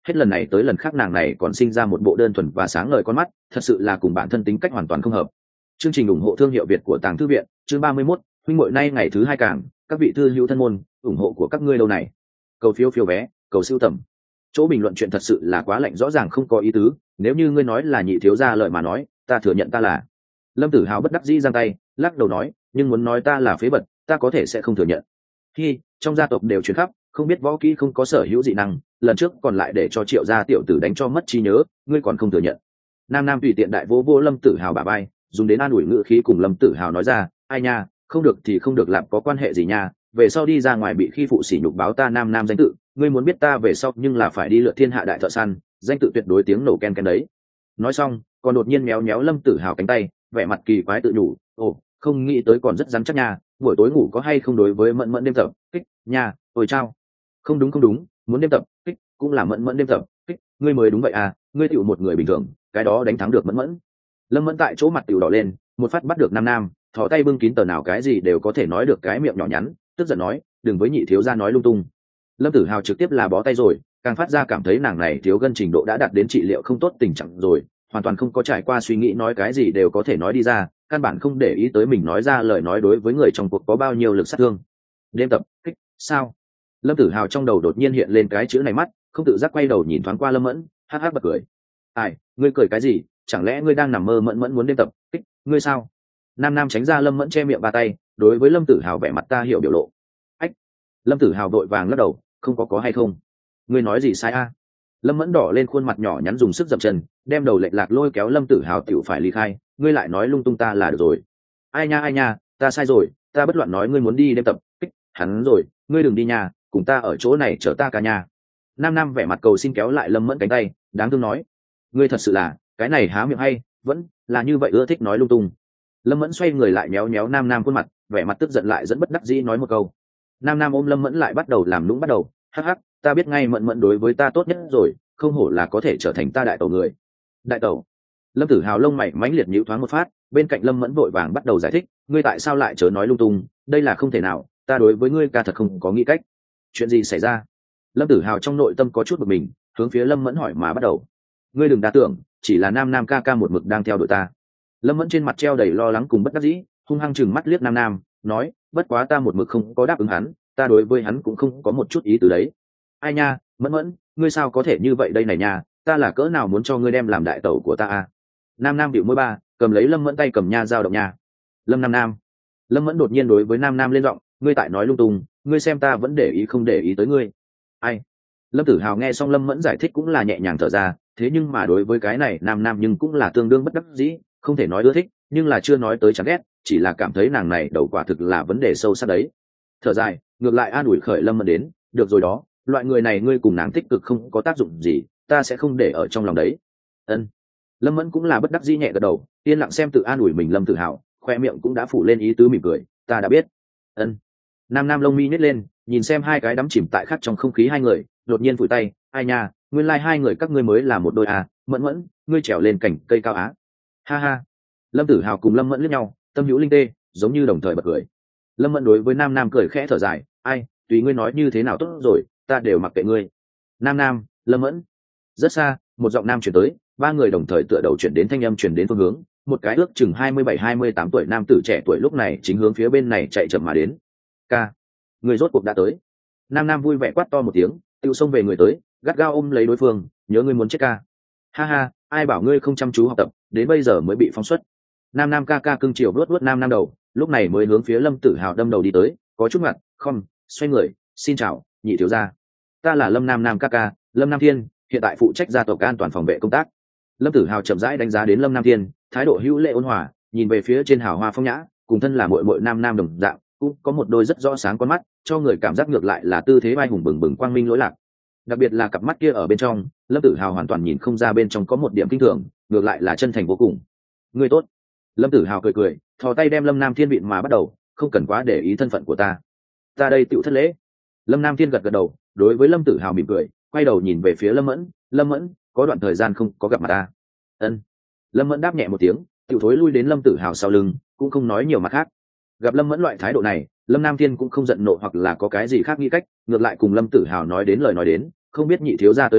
hết lần này tới lần khác nàng này còn sinh ra một bộ đơn thuần và sáng ngời con mắt, thật sự là cùng bản thân tính cách hoàn toàn không hợp. Chương trình ủng hộ thương hiệu Việt của Tàng Thư viện, chương 31, huynh muội nay ngày thứ 2 càng, các vị thư hữu thân môn, ủng hộ của các ngươi lâu này. Cầu phiếu vé, cầu siêu tầm. Chỗ bình luận chuyện thật sự là quá lạnh, rõ ràng không có ý tứ, nếu như ngươi nói là nhị thiếu gia lợi mà nói, ta thừa nhận ta là. Lâm Tử Hào bất đắc dĩ giang tay, lắc đầu nói, nhưng muốn nói ta là phế vật, ta có thể sẽ không thừa nhận. Khi trong gia tộc đều truyền khắp, không biết võ kỹ không có sở hữu dị năng, lần trước còn lại để cho Triệu gia tiểu tử đánh cho mất trí nhớ, ngươi còn không thừa nhận. Nam tùy tiện đại vô Lâm Tử Hào bả vai, dùng đến an ủi ngữ khí cùng Lâm Tử Hào nói ra, ai nha, không được thì không được, làm có quan hệ gì nha, về sau đi ra ngoài bị khi phụ sỉ nhục báo ta Nam danh tự, ngươi muốn biết ta về sau nhưng là phải đi lượt thiên hạ đại thợ săn, danh tự tuyệt đối tiếng nổ ken ken đấy. Nói xong còn đột nhiên méo méo Lâm Tử Hào cánh tay, vẻ mặt kỳ quái tự nhủ, ồ, không nghĩ tới còn rất rắn chắc nha, buổi tối ngủ có hay không đối với Mẫn Mẫn đêm tập kích nha, ôi chao, không đúng, muốn đêm tập kích cũng là Mẫn Mẫn đêm tập kích, ngươi mới đúng vậy à, ngươi tiểu một người bình thường cái đó đánh thắng được Mẫn Mẫn. Lâm Mẫn tại chỗ mặt tiểu đỏ lên, một phát bắt được Nam, thò tay bưng kín tờ nào cái gì đều có thể nói được cái miệng nhỏ nhắn, tức giận nói, đừng với nhị thiếu gia nói lung tung. Lâm Tử Hào trực tiếp là bó tay rồi, càng phát ra cảm thấy nàng này thiếu gân trình độ đã đạt đến trị liệu không tốt tình trạng rồi, hoàn toàn không có trải qua suy nghĩ, nói cái gì đều có thể nói đi ra, căn bản không để ý tới mình nói ra lời nói đối với người trong cuộc có bao nhiêu lực sát thương. Đêm tập kích sao? Lâm Tử Hào trong đầu đột nhiên hiện lên cái chữ này, mắt không tự giác quay đầu nhìn thoáng qua Lâm Mẫn, hắc hắc bật cười. Ai, ngươi cười cái gì? Chẳng lẽ ngươi đang nằm mơ Mẫn Mẫn muốn đêm tập kích ngươi sao? Nam tránh ra Lâm Mẫn che miệng ba tay, đối với Lâm Tử Hào vẻ mặt ta hiểu biểu lộ. Ách! Lâm Tử Hào vội vàng lắc đầu, không có hay không? Ngươi nói gì sai a? Lâm Mẫn đỏ lên khuôn mặt nhỏ nhắn dùng sức dậm chân, đem đầu lệch lạc lôi kéo Lâm Tử Hào tiểu phải ly khai, ngươi lại nói lung tung ta là được rồi. Ai nha, ta sai rồi, ta bất loạn nói ngươi muốn đi đêm tập kích hắn rồi, ngươi đừng đi nhà, cùng ta ở chỗ này chờ ta cả nhà. Nam vẻ mặt cầu xin kéo lại Lâm Mẫn cánh tay, đáng thương nói, ngươi thật sự là cái này há miệng hay, vẫn là như vậy ưa thích nói lung tung. Lâm Mẫn xoay người lại méo méo Nam khuôn mặt, vẻ mặt tức giận lại dẫn bất đắc dĩ nói một câu. Nam ôm Lâm Mẫn lại bắt đầu làm nũng bắt đầu, hắc hắc, ta biết ngay Mẫn đối với ta tốt nhất rồi, không hổ là có thể trở thành ta đại tẩu người. Đại tẩu? Lâm Tử Hào lông mày mãnh liệt nhíu thoáng một phát, bên cạnh Lâm Mẫn vội vàng bắt đầu giải thích, ngươi tại sao lại chớ nói lung tung, đây là không thể nào, ta đối với ngươi ca thật không có nghĩ cách. Chuyện gì xảy ra? Lâm Tử Hào trong nội tâm có chút bực mình, hướng phía Lâm Mẫn hỏi mà bắt đầu. Ngươi đừng đa tưởng, chỉ là Nam ca một mực đang theo đuổi ta. Lâm Mẫn trên mặt treo đầy lo lắng cùng bất đắc dĩ, hung hăng chừng mắt liếc Nam, nói, bất quá ta một mực không có đáp ứng hắn, ta đối với hắn cũng không có một chút ý từ đấy. Ai nha, Mẫn, ngươi sao có thể như vậy đây này nha, ta là cỡ nào muốn cho ngươi đem làm đại tẩu của ta à? Nam bĩu môi ba, cầm lấy Lâm Mẫn tay cầm nha dao động nha. Nam. Lâm Mẫn đột nhiên đối với Nam lên giọng, ngươi tại nói lung tung, ngươi xem ta vẫn để ý không để ý tới ngươi. Ai? Lâm Tử Hào nghe xong Lâm Mẫn giải thích cũng là nhẹ nhàng thở ra, thế nhưng mà đối với cái này Nam nhưng cũng là tương đương bất đắc dĩ, không thể nói ưa thích, nhưng là chưa nói tới chán ghét, chỉ là cảm thấy nàng này đầu quả thực là vấn đề sâu sắc đấy. Thở dài, ngược lại an ủi khởi Lâm Mẫn đến, được rồi đó, loại người này ngươi cùng nàng tích cực không có tác dụng gì, ta sẽ không để ở trong lòng đấy. Ân. Lâm Mẫn cũng là bất đắc dĩ nhẹ gật đầu, yên lặng xem tự an ủi mình. Lâm Tử Hào khoe miệng cũng đã phủ lên ý tứ mỉm cười, ta đã biết. Ân. Nam lông mi nhếch lên, nhìn xem hai cái đắm chìm tại khắc trong không khí hai người, đột nhiên phủi tay, ai nha, nguyên lai hai người các ngươi mới là một đôi à, Mẫn, ngươi trèo lên cành cây cao á. Ha ha. Lâm Tử Hào cùng Lâm Mẫn liếc nhau, tâm hữu linh tê, giống như đồng thời bật cười. Lâm Mẫn đối với Nam cười khẽ thở dài, ai, tùy ngươi nói như thế nào tốt rồi, ta đều mặc kệ ngươi. Nam, Lâm Mẫn. Rất xa, một giọng nam chuyển tới, ba người đồng thời tựa đầu chuyển đến thanh âm chuyển đến phương hướng, một cái ước chừng 27-28 tuổi nam tử trẻ tuổi lúc này chính hướng phía bên này chạy chậm mà đến. Ca, người rốt cuộc đã tới. Nam vui vẻ quát to một tiếng, tiêu xông về người tới, gắt gao ôm lấy đối phương, nhớ ngươi muốn chết ca. Ha, ai bảo ngươi không chăm chú học tập, đến bây giờ mới bị phóng xuất. Nam ca cưng chiều vuốt Nam đầu, lúc này mới hướng phía Lâm Tử Hào đâm đầu đi tới, có chút ngặt, không, xoay người, xin chào, nhị thiếu gia. Ta là Lâm Nam ca, Lâm Nam Thiên, hiện tại phụ trách gia tộc an toàn phòng vệ công tác. Lâm Tử Hào chậm rãi đánh giá đến Lâm Nam Thiên, thái độ hữu lệ ôn hòa, nhìn về phía trên hào hoa phong nhã, cùng thân là muội Nam đồng dạng, cũng có một đôi rất rõ sáng con mắt, cho người cảm giác ngược lại là tư thế vai hùng bừng quang minh lỗi lạc. Đặc biệt là cặp mắt kia ở bên trong, Lâm Tử Hào hoàn toàn nhìn không ra bên trong có một điểm kinh thường, ngược lại là chân thành vô cùng. Người tốt. Lâm Tử Hào cười, thò tay đem Lâm Nam Thiên vịn mà bắt đầu, không cần quá để ý thân phận của ta. Ta đây tựu thất lễ. Lâm Nam Thiên gật đầu, đối với Lâm Tử Hào mỉm cười, quay đầu nhìn về phía Lâm Mẫn, có đoạn thời gian không có gặp mặt ta. Ân. Lâm Mẫn đáp nhẹ một tiếng, tựu thối lui đến Lâm Tử Hào sau lưng, cũng không nói nhiều mặt khác. Gặp Lâm Mẫn loại thái độ này, Lâm Nam Thiên cũng không giận nộ hoặc là có cái gì khác nghĩ cách, ngược lại cùng Lâm Tử Hào nói đến lời nói đến, không biết nhị thiếu gia tới đây,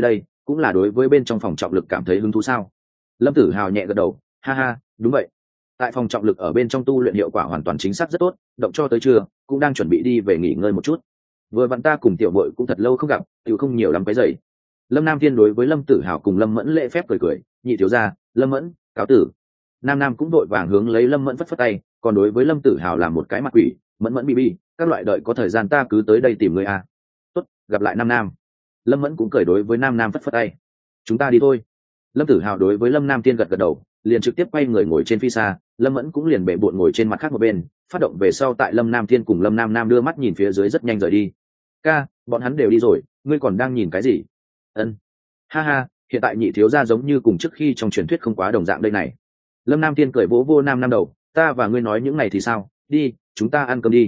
cũng là đối với bên trong phòng trọng lực cảm thấy hứng thú sao? Lâm Tử Hào nhẹ gật đầu, ha ha, đúng vậy. Tại phòng trọng lực ở bên trong tu luyện hiệu quả hoàn toàn chính xác rất tốt, động cho tới trưa cũng đang chuẩn bị đi về nghỉ ngơi một chút. Vừa vặn ta cùng tiểu bội cũng thật lâu không gặp, tiểu không nhiều lắm cái dậy. Lâm Nam Thiên đối với Lâm Tử Hào cùng Lâm Mẫn lễ phép cười cười, nhị thiếu gia, Lâm Mẫn, cáo tử. Nam Nam cũng đội vàng hướng lấy Lâm Mẫn phất phất tay, còn đối với Lâm Tử Hào làm một cái mặt quỷ, Mẫn Mẫn bi bi, các loại đợi có thời gian ta cứ tới đây tìm người a. Tốt, gặp lại Nam Nam. Lâm Mẫn cũng cười đối với Nam Nam phất phất tay. Chúng ta đi thôi. Lâm Tử Hào đối với Lâm Nam Thiên gật gật đầu, liền trực tiếp quay người ngồi trên phi xa. Lâm Mẫn cũng liền bệ bội ngồi trên mặt khác một bên, phát động về sau tại Lâm Nam Thiên cùng Lâm Nam Nam đưa mắt nhìn phía dưới rất nhanh rời đi. Ca, bọn hắn đều đi rồi, ngươi còn đang nhìn cái gì? Ân. Ha ha, hiện tại nhị thiếu gia giống như cùng trước khi trong truyền thuyết không quá đồng dạng đây này. Lâm Nam Thiên cười vỗ vô Nam Nam đầu, ta và ngươi nói những này thì sao? Đi, chúng ta ăn cơm đi.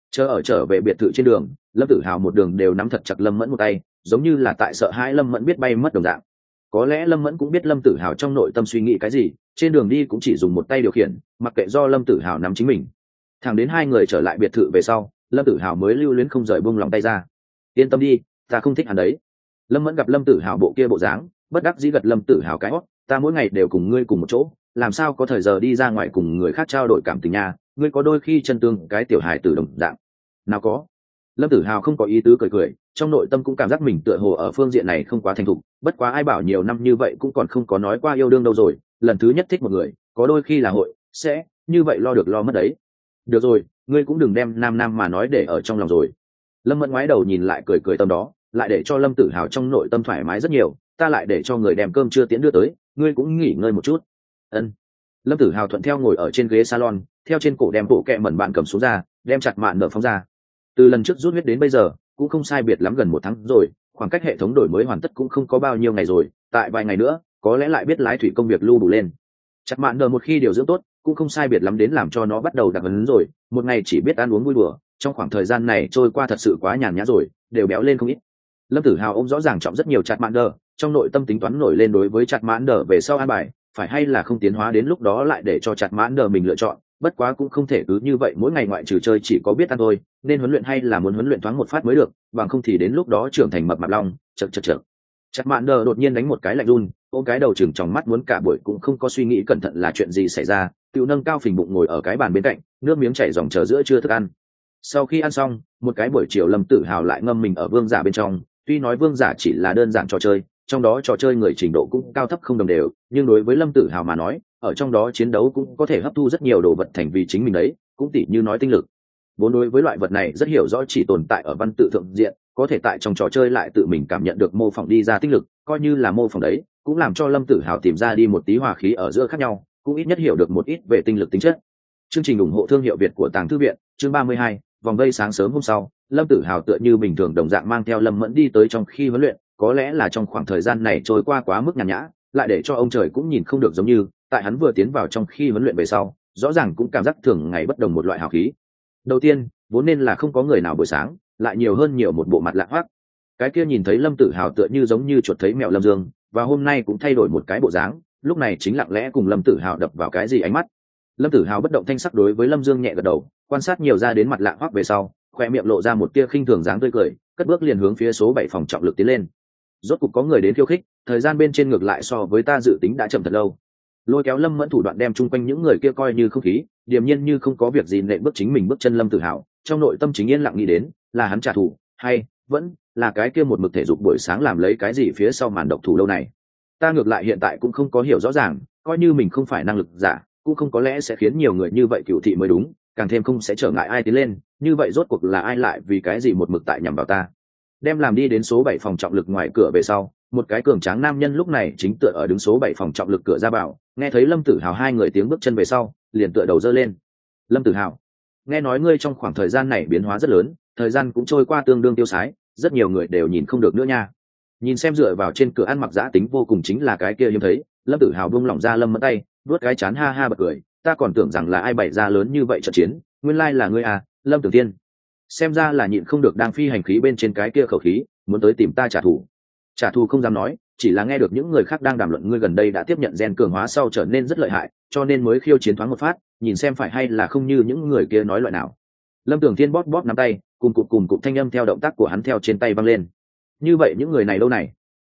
Trở về biệt thự trên đường, Lâm Tử Hào một đường đều nắm thật chặt Lâm Mẫn một tay, giống như là tại sợ hãi Lâm Mẫn biết bay mất đồng dạng. Có lẽ Lâm Mẫn cũng biết Lâm Tử Hào trong nội tâm suy nghĩ cái gì, trên đường đi cũng chỉ dùng một tay điều khiển, mặc kệ do Lâm Tử Hào nắm chính mình. Thẳng đến hai người trở lại biệt thự về sau, Lâm Tử Hào mới lưu luyến không rời buông lòng tay ra. Yên tâm đi, ta không thích hắn đấy. Lâm Mẫn gặp Lâm Tử Hào bộ kia bộ dáng, bất đắc dĩ gật Lâm Tử Hào cái hót, ta mỗi ngày đều cùng ngươi cùng một chỗ, làm sao có thời giờ đi ra ngoài cùng người khác trao đổi cảm tình nha, ngươi có đôi khi chân tương cái tiểu hài tử đồng dạng. Nào có. Lâm Tử Hào không có ý tứ cười cười, trong nội tâm cũng cảm giác mình tựa hồ ở phương diện này không quá thành thục, bất quá ai bảo nhiều năm như vậy cũng còn không có nói qua yêu đương đâu rồi, lần thứ nhất thích một người, có đôi khi là hội sẽ như vậy lo được lo mất đấy. Được rồi, ngươi cũng đừng đem Nam Nam mà nói để ở trong lòng rồi. Lâm Mẫn ngoái đầu nhìn lại cười cười tâm đó, lại để cho Lâm Tử Hào trong nội tâm thoải mái rất nhiều, ta lại để cho người đem cơm trưa tiễn đưa tới, ngươi cũng nghỉ ngơi một chút. Ân. Lâm Tử Hào thuận theo ngồi ở trên ghế salon, theo trên cổ đem bộ kẹ mẩn bạn cầm xuống ra, đem chặt mạn nở phóng ra. Từ lần trước rút huyết đến bây giờ cũng không sai biệt lắm gần một tháng rồi, khoảng cách hệ thống đổi mới hoàn tất cũng không có bao nhiêu ngày rồi, tại vài ngày nữa có lẽ lại biết lái thủy công việc lưu đủ lên. Chặt mạn nở một khi điều dưỡng tốt cũng không sai biệt lắm đến làm cho nó bắt đầu đặc hấn rồi, một ngày chỉ biết ăn uống vui đùa, trong khoảng thời gian này trôi qua thật sự quá nhàn nhã rồi, đều béo lên không ít. Lâm Tử Hào ôm rõ ràng trọng rất nhiều chặt mạn nở, trong nội tâm tính toán nổi lên đối với chặt mạn nở về sau an bài, phải hay là không tiến hóa đến lúc đó lại để cho chặt mạn nở mình lựa chọn, bất quá cũng không thể cứ như vậy mỗi ngày ngoại trừ chơi chỉ có biết ăn thôi, nên huấn luyện hay là muốn huấn luyện thoáng một phát mới được, bằng không thì đến lúc đó trưởng thành mập mạp long. Chật. Chặt mạn nở đột nhiên đánh một cái lạnh run, ôm cái đầu chừng tròng mắt muốn cả buổi cũng không có suy nghĩ cẩn thận là chuyện gì xảy ra, tự nâng cao phình bụng ngồi ở cái bàn bên cạnh, nước miếng chảy dòng chờ giữa trưa thức ăn. Sau khi ăn xong, một cái buổi chiều Lâm Tử Hào lại ngâm mình ở vương giả bên trong, tuy nói vương giả chỉ là đơn giản trò chơi, trong đó trò chơi người trình độ cũng cao thấp không đồng đều, nhưng đối với Lâm Tử Hào mà nói, ở trong đó chiến đấu cũng có thể hấp thu rất nhiều đồ vật thành vì chính mình đấy, cũng tỉ như nói tinh lực. Vốn đối với loại vật này rất hiểu rõ chỉ tồn tại ở văn tự thượng diện, có thể tại trong trò chơi lại tự mình cảm nhận được mô phỏng đi ra tinh lực, coi như là mô phỏng đấy, cũng làm cho Lâm Tử Hào tìm ra đi một tí hòa khí ở giữa khác nhau, cũng ít nhất hiểu được một ít về tinh lực tính chất. Chương trình ủng hộ thương hiệu Việt của Tàng Thư viện, chương 32, vòng vây sáng sớm hôm sau, Lâm Tử Hào tựa như bình thường đồng dạng mang theo Lâm Mẫn đi tới trong khi huấn luyện, có lẽ là trong khoảng thời gian này trôi qua quá mức nhàn nhã, lại để cho ông trời cũng nhìn không được giống như, tại hắn vừa tiến vào trong khi huấn luyện về sau, rõ ràng cũng cảm giác thường ngày bất đồng một loại hào khí. Đầu tiên, vốn nên là không có người nào buổi sáng, lại nhiều hơn nhiều một bộ mặt lạ hoắc. Cái kia nhìn thấy Lâm Tử Hào tựa như giống như chuột thấy mèo Lâm Dương, và hôm nay cũng thay đổi một cái bộ dáng, lúc này chính lặng lẽ cùng Lâm Tử Hào đập vào cái gì ánh mắt. Lâm Tử Hào bất động thanh sắc đối với Lâm Dương nhẹ gật đầu, quan sát nhiều ra đến mặt lạ hoắc về sau, khoe miệng lộ ra một tia khinh thường dáng tươi cười, cất bước liền hướng phía số 7 phòng trọng lực tiến lên. Rốt cục có người đến khiêu khích, thời gian bên trên ngược lại so với ta dự tính đã chậm thật lâu. Lôi kéo Lâm Mẫn thủ đoạn đem chung quanh những người kia coi như không khí, điềm nhiên như không có việc gì nện bước chính mình bước chân Lâm Tử Hào, trong nội tâm chính yên lặng nghĩ đến, là hắn trả thù, hay vẫn là cái kia một mực thể dục buổi sáng làm lấy cái gì phía sau màn độc thủ lâu này. Ta ngược lại hiện tại cũng không có hiểu rõ ràng, coi như mình không phải năng lực giả, cũng không có lẽ sẽ khiến nhiều người như vậy cựu thị mới đúng, càng thêm không sẽ trở ngại ai tiến lên, như vậy rốt cuộc là ai lại vì cái gì một mực tại nhằm vào ta. Đem làm đi đến số 7 phòng trọng lực ngoài cửa về sau, một cái cường tráng nam nhân lúc này chính tựa ở đứng số 7 phòng trọng lực cửa ra vào, nghe thấy Lâm Tử Hào hai người tiếng bước chân về sau, liền tựa đầu giơ lên. Lâm Tử Hào, nghe nói ngươi trong khoảng thời gian này biến hóa rất lớn, thời gian cũng trôi qua tương đương tiêu sái, rất nhiều người đều nhìn không được nữa nha. Nhìn xem dựa vào trên cửa ăn mặc giã tính vô cùng chính là cái kia hiếm thấy, Lâm Tử Hào buông lỏng ra Lâm Mẫn tay, vuốt cái chán ha ha bật cười, ta còn tưởng rằng là ai bày ra lớn như vậy trận chiến, nguyên lai là ngươi à, Lâm Tử Tiên. Xem ra là nhịn không được đang phi hành khí bên trên cái kia khẩu khí, muốn tới tìm ta trả thù. Trả thù không dám nói, chỉ là nghe được những người khác đang đàm luận ngươi gần đây đã tiếp nhận gen cường hóa sau trở nên rất lợi hại, cho nên mới khiêu chiến thoáng một phát, nhìn xem phải hay là không như những người kia nói loại nào. Lâm Tưởng Thiên bóp bóp nắm tay, cùng cụm thanh âm theo động tác của hắn theo trên tay văng lên. Như vậy những người này đâu này?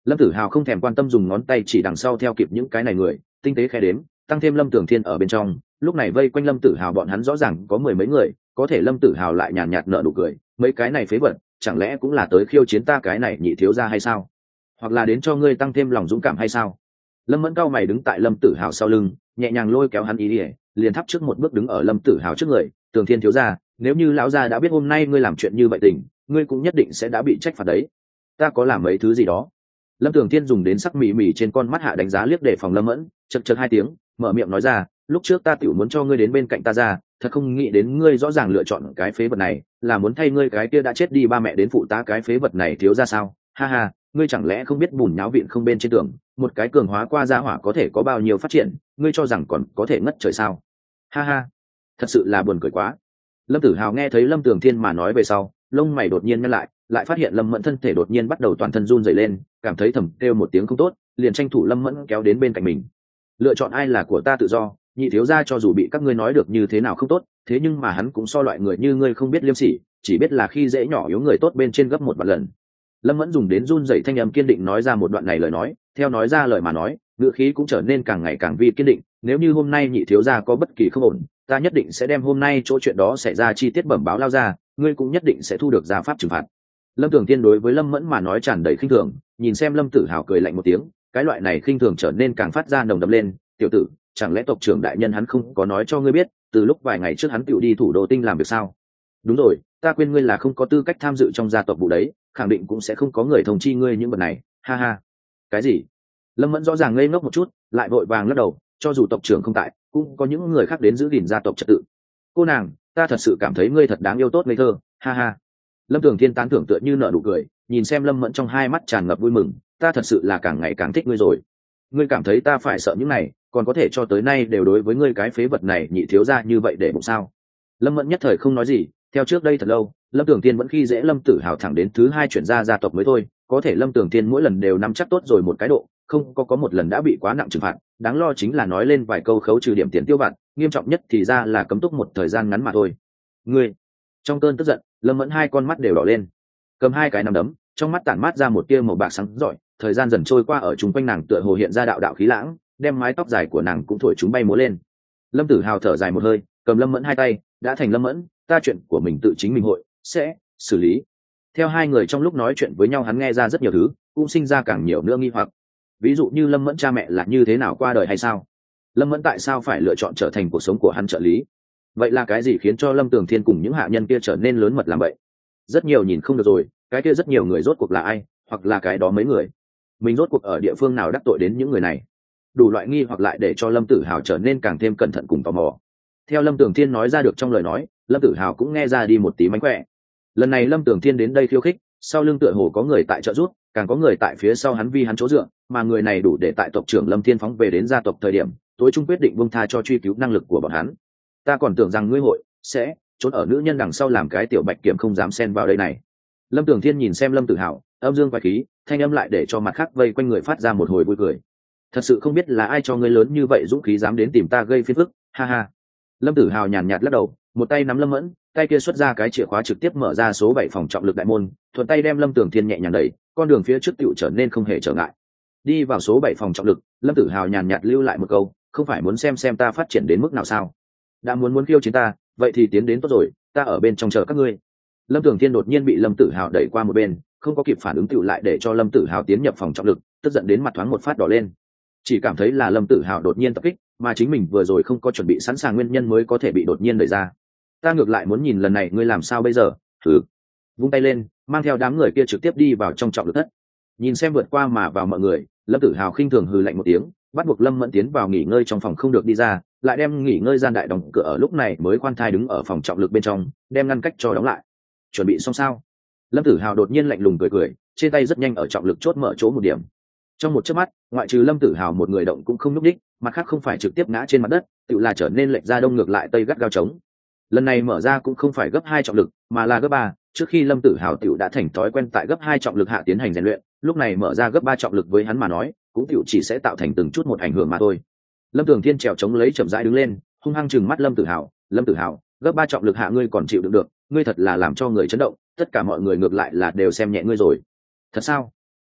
Lâm Tử Hào không thèm quan tâm, dùng ngón tay chỉ đằng sau theo kịp những cái này người, tinh tế khe đếm, tăng thêm Lâm Tưởng Thiên ở bên trong, lúc này vây quanh Lâm Tử Hào bọn hắn rõ ràng có mười mấy người, có thể Lâm Tử Hào lại nhàn nhạt nở nụ cười, mấy cái này phế vật, chẳng lẽ cũng là tới khiêu chiến ta cái này nhị thiếu gia hay sao? Hoặc là đến cho ngươi tăng thêm lòng dũng cảm hay sao? Lâm Mẫn cao mày đứng tại Lâm Tử Hào sau lưng, nhẹ nhàng lôi kéo hắn ý ỉa, liền thắp trước một bước đứng ở Lâm Tử Hào trước người. Tường Thiên thiếu gia, nếu như lão gia đã biết hôm nay ngươi làm chuyện như vậy tình, ngươi cũng nhất định sẽ đã bị trách phạt đấy. Ta có làm mấy thứ gì đó? Lâm Tường Thiên dùng đến sắc mỉ mỉ trên con mắt hạ đánh giá liếc để phòng Lâm Mẫn, chật chật hai tiếng, mở miệng nói ra, lúc trước ta tiểu muốn cho ngươi đến bên cạnh ta ra, thật không nghĩ đến ngươi rõ ràng lựa chọn cái phế vật này, là muốn thay ngươi cái kia đã chết đi ba mẹ đến phụ tá cái phế vật này thiếu ra sao? Ha ha, ngươi chẳng lẽ không biết bùn nháo vịn không bên trên tường, một cái cường hóa qua gia hỏa có thể có bao nhiêu phát triển, ngươi cho rằng còn có thể ngất trời sao? Ha ha, thật sự là buồn cười quá. Lâm Tử Hào nghe thấy Lâm Tường Thiên mà nói về sau, lông mày đột nhiên nhăn lại phát hiện Lâm Mẫn thân thể đột nhiên bắt đầu toàn thân run rẩy lên, cảm thấy thầm kêu một tiếng không tốt, liền tranh thủ Lâm Mẫn kéo đến bên cạnh mình. Lựa chọn ai là của ta tự do, nhị thiếu gia cho dù bị các ngươi nói được như thế nào không tốt, thế nhưng mà hắn cũng so loại người như ngươi không biết liêm sỉ, chỉ biết là khi dễ nhỏ yếu người tốt bên trên gấp một vạn lần. Lâm Mẫn dùng đến run rẩy thanh âm kiên định nói ra một đoạn này lời nói, theo nói ra lời mà nói, ngữ khí cũng trở nên càng ngày càng vi kiên định. Nếu như hôm nay nhị thiếu gia có bất kỳ không ổn, ta nhất định sẽ đem hôm nay chỗ chuyện đó xảy ra chi tiết bẩm báo lao ra, ngươi cũng nhất định sẽ thu được gia pháp trừng phạt. Lâm Tưởng Tiên đối với Lâm Mẫn mà nói tràn đầy khinh thường, nhìn xem Lâm Tử Hào cười lạnh một tiếng, cái loại này khinh thường trở nên càng phát ra nồng đậm lên. Tiểu tử, chẳng lẽ tộc trưởng đại nhân hắn không có nói cho ngươi biết, từ lúc vài ngày trước hắn tựu đi thủ đô tinh làm việc sao? Đúng rồi, ta quên ngươi là không có tư cách tham dự trong gia tộc vụ đấy, khẳng định cũng sẽ không có người thông chi ngươi những vật này. Ha ha. Cái gì? Lâm Mẫn rõ ràng ngây ngốc một chút, lại vội vàng lắc đầu, cho dù tộc trưởng không tại, cũng có những người khác đến giữ gìn gia tộc trật tự. Cô nàng, ta thật sự cảm thấy ngươi thật đáng yêu tốt ngây thơ. Ha ha. Lâm Tường Thiên tán thưởng tựa như nở nụ cười, nhìn xem Lâm Mẫn trong hai mắt tràn ngập vui mừng, ta thật sự là càng ngày càng thích ngươi rồi. Ngươi cảm thấy ta phải sợ những này, còn có thể cho tới nay đều đối với ngươi cái phế vật này nhị thiếu gia như vậy để bụng sao? Lâm Mẫn nhất thời không nói gì, theo trước đây thật lâu, Lâm Tường Thiên vẫn khi dễ Lâm Tử Hào thẳng đến thứ hai chuyển ra gia tộc mới thôi, có thể Lâm Tường Thiên mỗi lần đều nắm chắc tốt rồi một cái độ, không có một lần đã bị quá nặng trừng phạt, đáng lo chính là nói lên vài câu khấu trừ điểm tiền tiêu vặt, nghiêm trọng nhất thì ra là cấm túc một thời gian ngắn mà thôi. Ngươi, trong cơn tức giận, Lâm Mẫn hai con mắt đều đỏ lên, cầm hai cái nắm đấm, trong mắt tản mát ra một tia màu bạc sáng rọi, thời gian dần trôi qua ở chung quanh nàng tựa hồ hiện ra đạo đạo khí lãng, đem mái tóc dài của nàng cũng thổi chúng bay múa lên. Lâm Tử Hào thở dài một hơi, cầm Lâm Mẫn hai tay, đã thành Lâm Mẫn, ta chuyện của mình tự chính mình hội sẽ xử lý. Theo hai người trong lúc nói chuyện với nhau, hắn nghe ra rất nhiều thứ, cũng sinh ra càng nhiều nữa nghi hoặc. Ví dụ như Lâm Mẫn cha mẹ là như thế nào qua đời hay sao? Lâm Mẫn tại sao phải lựa chọn trở thành cuộc sống của hắn trợ lý? Vậy là cái gì khiến cho Lâm Tường Thiên cùng những hạ nhân kia trở nên lớn mật làm vậy? Rất nhiều nhìn không được rồi, cái kia rất nhiều người rốt cuộc là ai, hoặc là cái đó mấy người? Mình rốt cuộc ở địa phương nào đắc tội đến những người này? Đủ loại nghi hoặc lại để cho Lâm Tử Hào trở nên càng thêm cẩn thận cùng tò mò. Theo Lâm Tường Thiên nói ra được trong lời nói, Lâm Tử Hào cũng nghe ra đi một tí mánh khỏe. Lần này Lâm Tường Thiên đến đây khiêu khích, sau lưng tựa hồ có người tại trợ giúp, càng có người tại phía sau hắn vi hắn chỗ dựa, mà người này đủ để tại tộc trưởng Lâm Thiên phóng về đến gia tộc thời điểm, tối trung quyết định buông tha cho truy cứu năng lực của bọn hắn. Ta còn tưởng rằng ngươi hội sẽ trốn ở nữ nhân đằng sau làm cái tiểu bạch kiểm không dám xen vào đây này. Lâm Tường Thiên nhìn xem Lâm Tử Hào, âm dương quái khí, thanh âm lại để cho mặt khác vây quanh người phát ra một hồi vui cười. Thật sự không biết là ai cho ngươi lớn như vậy dũng khí dám đến tìm ta gây phiền phức, ha ha. Lâm Tử Hào nhàn nhạt lắc đầu, một tay nắm Lâm Mẫn, tay kia xuất ra cái chìa khóa trực tiếp mở ra số 7 phòng trọng lực đại môn, thuận tay đem Lâm Tường Thiên nhẹ nhàng đẩy, con đường phía trước tựu trở nên không hề trở ngại. Đi vào số 7 phòng trọng lực, Lâm Tử Hào nhàn nhạt lưu lại một câu, không phải muốn xem ta phát triển đến mức nào sao? Đã muốn khiêu chiến ta, vậy thì tiến đến tốt rồi, ta ở bên trong chờ các ngươi. Lâm Tường Thiên đột nhiên bị Lâm Tử Hào đẩy qua một bên, không có kịp phản ứng tựu lại để cho Lâm Tử Hào tiến nhập phòng trọng lực, tức giận đến mặt thoáng một phát đỏ lên. Chỉ cảm thấy là Lâm Tử Hào đột nhiên tập kích, mà chính mình vừa rồi không có chuẩn bị sẵn sàng nguyên nhân mới có thể bị đột nhiên đẩy ra. Ta ngược lại muốn nhìn lần này ngươi làm sao bây giờ. Thử vung tay lên, mang theo đám người kia trực tiếp đi vào trong trọng lực thất. Nhìn xem vượt qua mà vào mọi người, Lâm Tử Hào khinh thường hừ lạnh một tiếng, bắt buộc Lâm Mẫn tiến vào nghỉ ngơi trong phòng không được đi ra, lại đem nghỉ ngơi gian đại đóng cửa ở lúc này mới khoan thai đứng ở phòng trọng lực bên trong, đem ngăn cách cho đóng lại. Chuẩn bị xong sao? Lâm Tử Hào đột nhiên lạnh lùng cười, trên tay rất nhanh ở trọng lực chốt mở chỗ một điểm. Trong một chớp mắt, ngoại trừ Lâm Tử Hào một người động cũng không nhúc nhích, mặt khác không phải trực tiếp ngã trên mặt đất, tự là trở nên lệch ra đông ngược lại tây gắt gao trống. Lần này mở ra cũng không phải gấp 2 trọng lực, mà là gấp 3, trước khi Lâm Tử Hào tiểu đã thành thói quen tại gấp 2 trọng lực hạ tiến hành rèn luyện, lúc này mở ra gấp 3 trọng lực với hắn mà nói, cũng tiểu chỉ sẽ tạo thành từng chút một ảnh hưởng mà thôi. Lâm Tường Thiên trèo chống lấy chậm rãi đứng lên, hung hăng trừng mắt Lâm Tử Hào, "Lâm Tử Hào, gấp 3 trọng lực hạ ngươi còn chịu đựng được, ngươi thật là làm cho người chấn động, tất cả mọi người ngược lại là đều xem nhẹ ngươi rồi." "Thật sao?"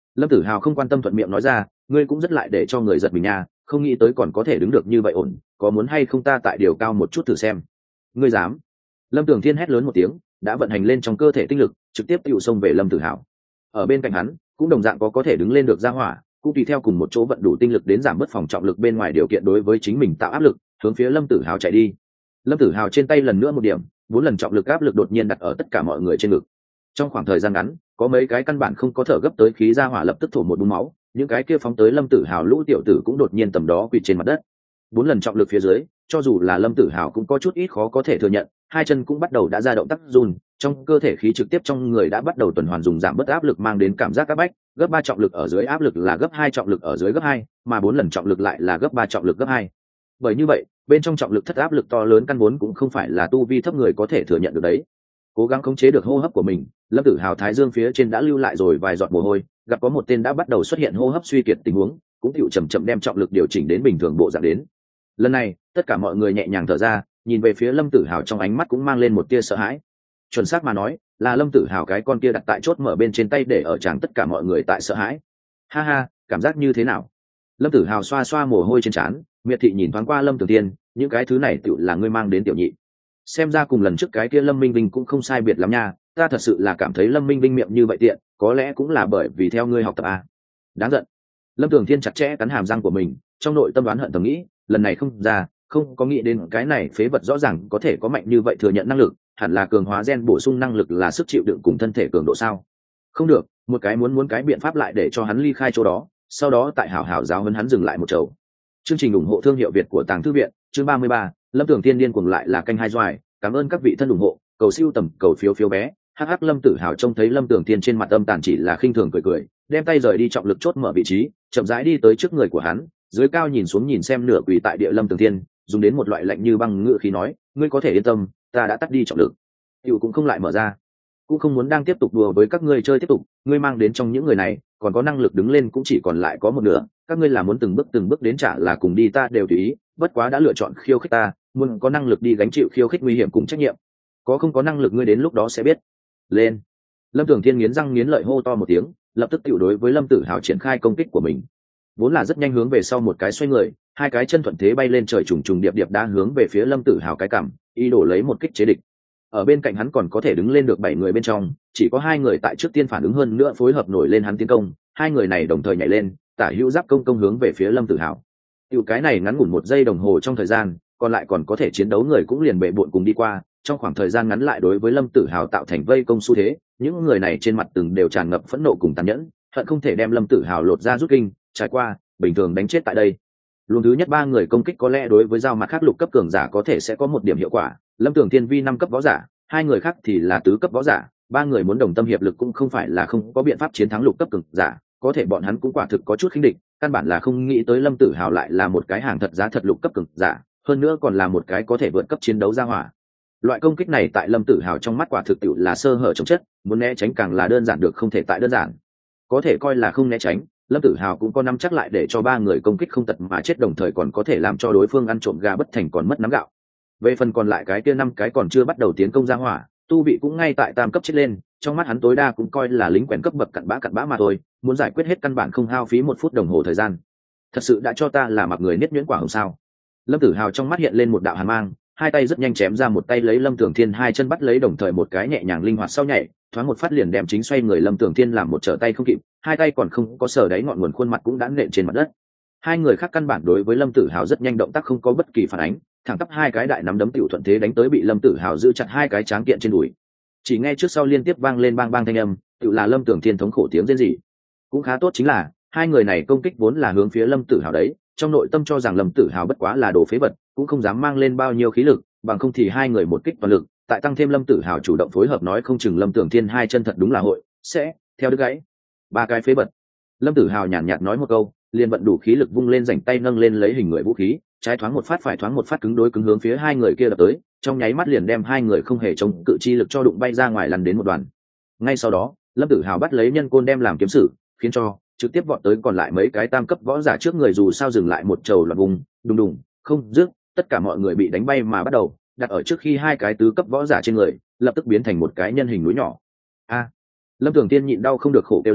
Lâm Tử Hào không quan tâm thuận miệng nói ra, ngươi cũng rất lại để cho người giật mình nha, không nghĩ tới còn có thể đứng được như vậy ổn, có muốn hay không ta tại điều cao một chút thử xem. Ngươi dám? Lâm Tưởng Thiên hét lớn một tiếng, đã vận hành lên trong cơ thể tinh lực, trực tiếp tựu xông về Lâm Tử Hào. Ở bên cạnh hắn cũng đồng dạng có thể đứng lên được ra hỏa, cũng tùy theo cùng một chỗ vận đủ tinh lực đến giảm bớt phòng trọng lực bên ngoài điều kiện đối với chính mình tạo áp lực, hướng phía Lâm Tử Hào chạy đi. Lâm Tử Hào trên tay lần nữa một điểm, 4 lần trọng lực áp lực đột nhiên đặt ở tất cả mọi người trên ngực. Trong khoảng thời gian ngắn, có mấy cái căn bản không có thở gấp tới khí ra hỏa lập tức thổ một búng máu, những cái kia phóng tới Lâm Tử Hào lũ tiểu tử cũng đột nhiên tầm đó quỳ trên mặt đất. 4 lần trọng lực phía dưới, cho dù là Lâm Tử Hào cũng có chút ít khó có thể thừa nhận, hai chân cũng bắt đầu đã ra động tác run, trong cơ thể khí trực tiếp trong người đã bắt đầu tuần hoàn dùng giảm bớt áp lực mang đến cảm giác áp bách, gấp 3 trọng lực ở dưới áp lực là gấp 2 trọng lực ở dưới gấp 2, mà 4 lần trọng lực lại là gấp 3 trọng lực gấp 2. Bởi như vậy, bên trong trọng lực thất áp lực to lớn căn vốn cũng không phải là tu vi thấp người có thể thừa nhận được đấy. Cố gắng khống chế được hô hấp của mình, Lâm Tử Hào thái dương phía trên đã lưu lại rồi vài giọt mồ hôi, gặp có một tên đã bắt đầu xuất hiện hô hấp suy kiệt tình huống, cũng chịu chậm chậm đem trọng lực điều chỉnh đến bình thường bộ dạng đến. Lần này, tất cả mọi người nhẹ nhàng thở ra, nhìn về phía Lâm Tử Hào trong ánh mắt cũng mang lên một tia sợ hãi. Chuẩn xác mà nói, là Lâm Tử Hào cái con kia đặt tại chốt mở bên trên tay để ở tràng tất cả mọi người tại sợ hãi. Ha ha, cảm giác như thế nào? Lâm Tử Hào xoa xoa mồ hôi trên trán, miệt thị nhìn thoáng qua Lâm Tưởng Tiên, những cái thứ này tựu là ngươi mang đến tiểu nhị. Xem ra cùng lần trước cái kia Lâm Minh Vinh cũng không sai biệt lắm nha, ta thật sự là cảm thấy Lâm Minh Vinh miệng như vậy tiện, có lẽ cũng là bởi vì theo ngươi học tập à. Đáng giận. Lâm Tưởng Thiên chặt chẽ cắn hàm răng của mình, trong nội tâm đoán hận thầm nghĩ, lần này không ra, không có nghĩ đến cái này phế vật rõ ràng có thể có mạnh như vậy thừa nhận năng lực, hẳn là cường hóa gen bổ sung năng lực là sức chịu đựng cùng thân thể cường độ sao? Không được, một cái muốn cái biện pháp lại để cho hắn ly khai chỗ đó, sau đó tại hảo hảo giáo huấn hắn dừng lại một chầu. Chương trình ủng hộ thương hiệu Việt của Tàng Thư viện, chương 33, Lâm Tưởng Thiên điên cuồng lại là canh hai doài, cảm ơn các vị thân ủng hộ, cầu siêu tầm, cầu phiếu phiếu bé. Hắc Lâm Tử Hào trông thấy Lâm Tưởng Thiên trên mặt âm tàn chỉ là khinh thường cười, đem tay rời đi trọng lực chốt mở vị trí, chậm rãi đi tới trước người của hắn, dưới cao nhìn xuống nhìn xem nửa quỳ tại địa Lâm Tưởng Thiên, dùng đến một loại lạnh như băng ngữ khí nói, ngươi có thể yên tâm, ta đã tắt đi trọng lực, hiệu cũng không lại mở ra, cũng không muốn đang tiếp tục đùa với các ngươi chơi tiếp tục, ngươi mang đến trong những người này, còn có năng lực đứng lên cũng chỉ còn lại có một nửa, các ngươi là muốn từng bước đến trả là cùng đi ta đều tùy ý, bất quá đã lựa chọn khiêu khích ta, muốn có năng lực đi gánh chịu khiêu khích nguy hiểm cùng trách nhiệm, có không có năng lực ngươi đến lúc đó sẽ biết. Lên. Lâm Tưởng Thiên nghiến răng nghiến lợi hô to một tiếng, lập tức tiểu đối với Lâm Tử Hào triển khai công kích của mình. Vốn là rất nhanh hướng về sau một cái xoay người, hai cái chân thuận thế bay lên trời trùng trùng điệp điệp đã hướng về phía Lâm Tử Hào cái cằm, ý đồ lấy một kích chế địch. Ở bên cạnh hắn còn có thể đứng lên được 7 người bên trong, chỉ có 2 người tại trước tiên phản ứng hơn nữa phối hợp nổi lên hắn tiến công, 2 người này đồng thời nhảy lên, tả hữu giáp công hướng về phía Lâm Tử Hào. Tiểu cái này ngắn ngủn 1 giây đồng hồ trong thời gian, còn lại còn có thể chiến đấu người cũng liền bệ bội cùng đi qua, trong khoảng thời gian ngắn lại đối với Lâm Tử Hào tạo thành vây công xu thế, những người này trên mặt từng đều tràn ngập phẫn nộ cùng tàn nhẫn, hận không thể đem Lâm Tử Hào lột ra rút kinh, trải qua, bình thường đánh chết tại đây. Luồng thứ nhất 3 người công kích có lẽ đối với giao mặt khác lục cấp cường giả có thể sẽ có một điểm hiệu quả, Lâm Tưởng Thiên vi 5 cấp võ giả, 2 người khác thì là tứ cấp võ giả, 3 người muốn đồng tâm hiệp lực cũng không phải là không có biện pháp chiến thắng lục cấp cường giả, có thể bọn hắn cũng quả thực có chút khinh địch, căn bản là không nghĩ tới Lâm Tử Hào lại là một cái hàng thật giá thật lục cấp cường giả, hơn nữa còn là một cái có thể vượt cấp chiến đấu ra hỏa. Loại công kích này tại Lâm Tử Hào trong mắt quả thực tiệu là sơ hở chống chất, muốn né tránh càng là đơn giản được không thể tại đơn giản. Có thể coi là không né tránh, Lâm Tử Hào cũng có nắm chắc lại để cho 3 người công kích không tật mà chết, đồng thời còn có thể làm cho đối phương ăn trộm gà bất thành còn mất nắm gạo. Về phần còn lại cái kia 5 cái còn chưa bắt đầu tiến công ra hỏa, tu vị cũng ngay tại tam cấp chết lên, trong mắt hắn tối đa cũng coi là lính quèn cấp bậc cặn bã mà thôi, muốn giải quyết hết căn bản không hao phí 1 phút đồng hồ thời gian. Thật sự đã cho ta là mặc người niết nhuyễn quả hồng sao? Lâm Tử Hào trong mắt hiện lên một đạo hàn mang, hai tay rất nhanh chém ra một tay lấy Lâm Tưởng Thiên hai chân bắt lấy, đồng thời một cái nhẹ nhàng linh hoạt sau nhảy, thoáng một phát liền đem chính xoay người Lâm Tưởng Thiên làm một trở tay không kịp, hai tay còn không có sờ đáy ngọn nguồn khuôn mặt cũng đã nện trên mặt đất. Hai người khác căn bản đối với Lâm Tử Hào rất nhanh động tác không có bất kỳ phản ánh, thẳng tắp hai cái đại nắm đấm tiểu thuận thế đánh tới bị Lâm Tử Hào giữ chặt hai cái tráng kiện trên đùi. Chỉ nghe trước sau liên tiếp vang lên bang bang thanh âm, tiểu là Lâm Tưởng Thiên thống khổ tiếng rên rỉ. Cũng khá tốt chính là hai người này công kích vốn là hướng phía Lâm Tử Hào đấy, trong nội tâm cho rằng Lâm Tử Hào bất quá là đồ phế vật, cũng không dám mang lên bao nhiêu khí lực, bằng không thì hai người một kích toàn lực, tại tăng thêm Lâm Tử Hào chủ động phối hợp nói không chừng Lâm Tưởng Thiên hai chân thật đúng là hội sẽ theo đứt gãy. Ba cái phế vật. Lâm Tử Hào nhàn nhạt nói một câu, liền vận đủ khí lực vung lên rảnh tay nâng lên lấy hình người vũ khí, trái thoáng một phát phải thoáng một phát cứng đối cứng hướng phía hai người kia đập tới, trong nháy mắt liền đem hai người không hề chống cự chi lực cho đụng bay ra ngoài lăn đến một đoàn. Ngay sau đó, Lâm Tử Hào bắt lấy nhân côn đem làm kiếm sử, khiến cho trực tiếp vọt tới còn lại mấy cái tam cấp võ giả trước người, dù sao dừng lại một trầu loạt vùng, đùng đùng, không dứt, tất cả mọi người bị đánh bay mà bắt đầu đặt ở trước khi hai cái tứ cấp võ giả trên người, lập tức biến thành một cái nhân hình núi nhỏ. A! Lâm Tưởng Tiên nhịn đau không được khổ kêu lên,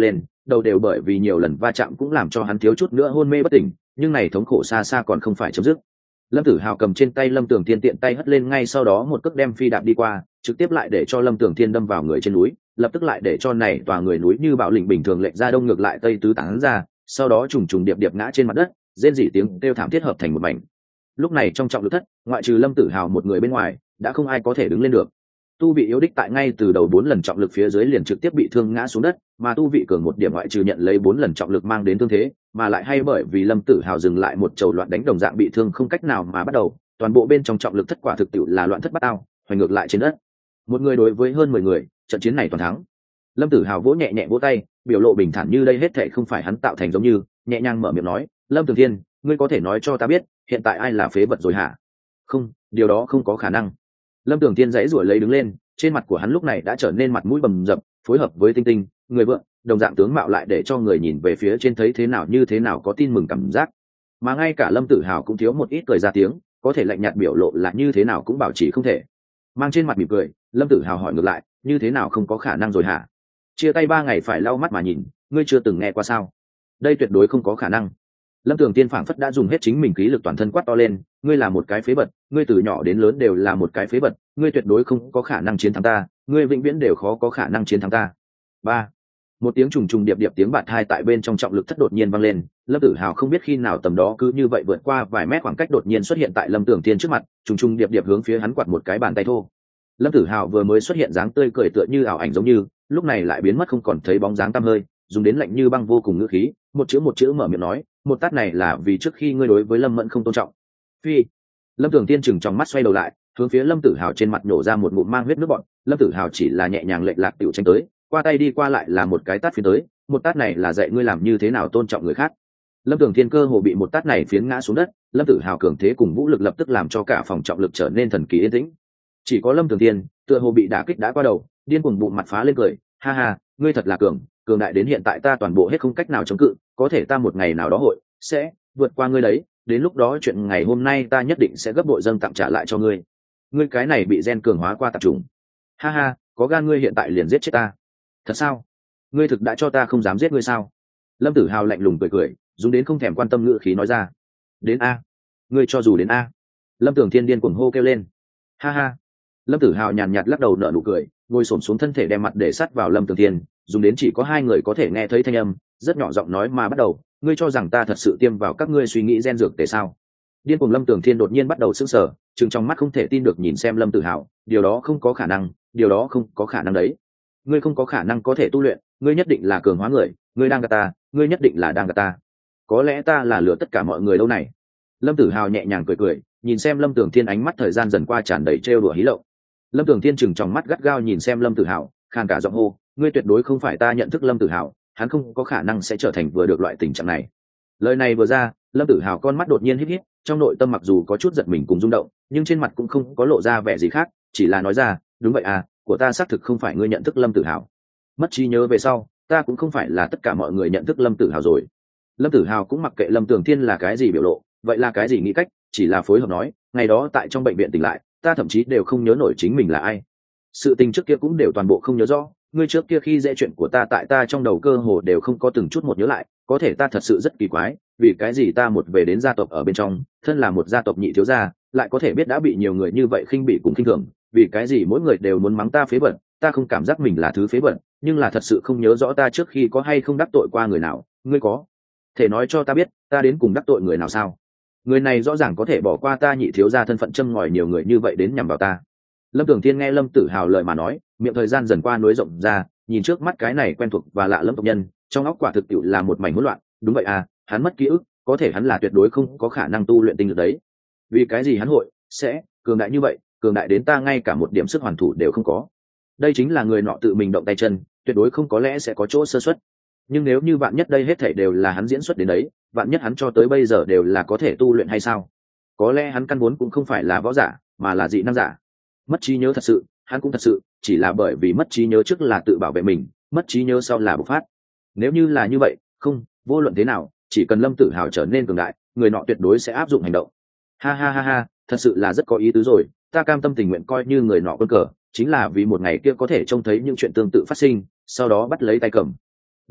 đầu đều bởi vì nhiều lần va chạm cũng làm cho hắn thiếu chút nữa hôn mê bất tỉnh, nhưng này thống khổ xa xa còn không phải chấm dứt. Lâm Tử Hào cầm trên tay Lâm Tưởng Thiên tiện tay hất lên, ngay sau đó một cước đem phi đạp đi qua, trực tiếp lại để cho Lâm Tưởng Thiên đâm vào người trên núi, lập tức lại để cho này tòa người núi như bạo lĩnh bình thường lệch ra đông ngược lại tây tứ tán ra, sau đó trùng trùng điệp điệp ngã trên mặt đất, rên rỉ tiếng kêu thảm thiết hợp thành một mảnh. Lúc này trong trọng lực thất, ngoại trừ Lâm Tử Hào một người bên ngoài, đã không ai có thể đứng lên được. Tu vị yếu đích tại ngay từ đầu 4 lần trọng lực phía dưới liền trực tiếp bị thương ngã xuống đất, mà tu vị cường một điểm ngoại trừ nhận lấy 4 lần trọng lực mang đến thương thế, mà lại hay bởi vì Lâm Tử Hào dừng lại một chầu loạn đánh đồng dạng bị thương không cách nào mà bắt đầu, toàn bộ bên trong trọng lực thất quả thực tiệu là loạn thất bát ao, hoành ngược lại trên đất. Một người đối với hơn 10 người, trận chiến này toàn thắng. Lâm Tử Hào vỗ nhẹ nhẹ vỗ tay, biểu lộ bình thản như đây hết thảy không phải hắn tạo thành, giống như nhẹ nhàng mở miệng nói, "Lâm Tường Thiên, ngươi có thể nói cho ta biết, hiện tại ai là phế vật rồi hả?" "Không, điều đó không có khả năng." Lâm Tường Thiên giãy giụa lấy đứng lên, trên mặt của hắn lúc này đã trở nên mặt mũi bầm dập, phối hợp với tinh tinh, người vượng, đồng dạng tướng mạo lại để cho người nhìn về phía trên thấy thế nào như thế nào có tin mừng cảm giác. Mà ngay cả Lâm Tử Hào cũng thiếu một ít cười ra tiếng, có thể lạnh nhạt biểu lộ là như thế nào cũng bảo trì không thể. Mang trên mặt mỉm cười, Lâm Tử Hào hỏi ngược lại, "Như thế nào không có khả năng rồi hả? Chia tay 3 ngày phải lau mắt mà nhìn, ngươi chưa từng nghe qua sao? Đây tuyệt đối không có khả năng." Lâm Tường Tiên phảng phất đã dùng hết chính mình khí lực toàn thân quát to lên, "Ngươi là một cái phế vật, ngươi từ nhỏ đến lớn đều là một cái phế vật, ngươi tuyệt đối không có khả năng chiến thắng ta, ngươi vĩnh viễn đều khó có khả năng chiến thắng ta." Ba, một tiếng trùng trùng điệp điệp tiếng bạt hai tại bên trong trọng lực thất đột nhiên vang lên. Lâm Tử Hào không biết khi nào tầm đó cứ như vậy vượt qua vài mét khoảng cách đột nhiên xuất hiện tại Lâm Tường Tiên trước mặt, trùng trùng điệp điệp hướng phía hắn quạt một cái bàn tay thô. Lâm Tử Hào vừa mới xuất hiện dáng tươi cười tựa như ảo ảnh giống như, lúc này lại biến mất không còn thấy bóng dáng tăm hơi, dùng đến lạnh như băng vô cùng ngữ khí, một chữ mở miệng nói, "Một tát này là vì trước khi ngươi đối với Lâm Mẫn không tôn trọng." Phi. Lâm Tường Tiên chừng trong mắt xoay đầu lại, hướng phía Lâm Tử Hào trên mặt nhổ ra một ngụm mang huyết nước bọt. Lâm Tử Hào chỉ là nhẹ nhàng lệch lạc tiểu tranh tới, qua tay đi qua lại là một cái tát phiến tới, một tát này là dạy ngươi làm như thế nào tôn trọng người khác. Lâm Tường Thiên cơ hồ bị một tát này phiến ngã xuống đất, Lâm Tử Hào cường thế cùng vũ lực lập tức làm cho cả phòng trọng lực trở nên thần kỳ yên tĩnh. Chỉ có Lâm Tường Thiên, tựa hồ bị đả kích đã qua đầu, điên cuồng bụng mặt phá lên cười, "Ha ha, ngươi thật là cường đại đến hiện tại ta toàn bộ hết không cách nào chống cự, có thể ta một ngày nào đó sẽ vượt qua ngươi đấy, đến lúc đó chuyện ngày hôm nay ta nhất định sẽ gấp bội dâng tặng trả lại cho ngươi. Ngươi cái này bị gen cường hóa qua tạp trùng. Ha ha, có gan ngươi hiện tại liền giết chết ta." "Thật sao? Ngươi thực đã cho ta không dám giết ngươi sao?" Lâm Tử Hào lạnh lùng cười, dùng đến không thèm quan tâm ngữ khí nói ra. "Đến a, ngươi cho dù đến a." Lâm Tưởng Thiên điên cuồng hô kêu lên. "Ha ha." Lâm Tử Hào nhàn nhạt lắc đầu nở nụ cười, ngồi xổm xuống thân thể đem mặt để sát vào Lâm Tưởng Thiên, dùng đến chỉ có hai người có thể nghe thấy thanh âm, rất nhỏ giọng nói mà bắt đầu, "Ngươi cho rằng ta thật sự tiêm vào các ngươi suy nghĩ gen dược tề sao?" Điên cuồng Lâm Tưởng Thiên đột nhiên bắt đầu sững sờ, trừng trong mắt không thể tin được nhìn xem Lâm Tử Hào, "Điều đó không có khả năng, điều đó không có khả năng đấy. Ngươi không có khả năng có thể tu luyện, ngươi nhất định là cường hóa người, ngươi đang gạt ta, ngươi nhất định là đang gạt ta. Có lẽ ta là lừa tất cả mọi người đâu này." Lâm Tử Hào nhẹ nhàng cười, nhìn xem Lâm Tưởng Thiên, ánh mắt thời gian dần qua tràn đầy trêu đùa hí lộng. Lâm Tưởng Thiên chừng trong mắt gắt gao nhìn xem Lâm Tử Hào, khàn cả giọng hô, "Ngươi tuyệt đối không phải ta nhận thức Lâm Tử Hào, hắn không có khả năng sẽ trở thành vừa được loại tình trạng này." Lời này vừa ra, Lâm Tử Hào con mắt đột nhiên híp híp, trong nội tâm mặc dù có chút giật mình cùng rung động, nhưng trên mặt cũng không có lộ ra vẻ gì khác, chỉ là nói ra, "Đúng vậy à, của ta xác thực không phải ngươi nhận thức Lâm Tử Hào. Mất trí nhớ về sau, ta cũng không phải là tất cả mọi người nhận thức Lâm Tử Hào rồi." Lâm Tử Hào cũng mặc kệ Lâm Tưởng Thiên là cái gì biểu lộ, vậy là cái gì nghĩ cách, chỉ là phối hợp nói, "Ngày đó tại trong bệnh viện tỉnh lại, ta thậm chí đều không nhớ nổi chính mình là ai. Sự tình trước kia cũng đều toàn bộ không nhớ rõ, ngươi trước kia khi dễ chuyện của ta tại ta trong đầu cơ hồ đều không có từng chút một nhớ lại, có thể ta thật sự rất kỳ quái, vì cái gì ta một về đến gia tộc ở bên trong, thân là một gia tộc nhị thiếu gia, lại có thể biết đã bị nhiều người như vậy khinh bỉ cùng khinh thường, vì cái gì mỗi người đều muốn mắng ta phế vật, ta không cảm giác mình là thứ phế vật, nhưng là thật sự không nhớ rõ ta trước khi có hay không đắc tội qua người nào, ngươi có thể nói cho ta biết, ta đến cùng đắc tội người nào sao? Người này rõ ràng có thể bỏ qua ta nhị thiếu gia thân phận châm ngòi nhiều người như vậy đến nhằm vào ta." Lâm Tưởng Thiên nghe Lâm Tử Hào lời mà nói, miệng thời gian dần qua nối rộng ra, nhìn trước mắt cái này quen thuộc và lạ lẫm tộc nhân, trong óc quả thực tiệu là một mảnh hỗn loạn. Đúng vậy à, hắn mất ký ức, có thể hắn là tuyệt đối không có khả năng tu luyện tinh lực đấy. Vì cái gì hắn sẽ cường đại như vậy, cường đại đến ta ngay cả một điểm sức hoàn thủ đều không có. Đây chính là người nọ tự mình động tay chân, tuyệt đối không có lẽ sẽ có chỗ sơ suất. Nhưng nếu như vạn nhất đây hết thảy đều là hắn diễn xuất đến đấy, vạn nhất hắn cho tới bây giờ đều là có thể tu luyện hay sao? Có lẽ hắn căn vốn cũng không phải là võ giả, mà là dị năng giả. Mất trí nhớ thật sự, hắn cũng thật sự, chỉ là bởi vì mất trí nhớ trước là tự bảo vệ mình, mất trí nhớ sau là bộc phát. Nếu như là như vậy, không, vô luận thế nào, chỉ cần Lâm Tử Hào trở nên cường đại, người nọ tuyệt đối sẽ áp dụng hành động. Ha ha ha ha, thật sự là rất có ý tứ rồi, ta cam tâm tình nguyện coi như người nọ quân cờ, chính là vì một ngày kia có thể trông thấy những chuyện tương tự phát sinh, sau đó bắt lấy tay cầm.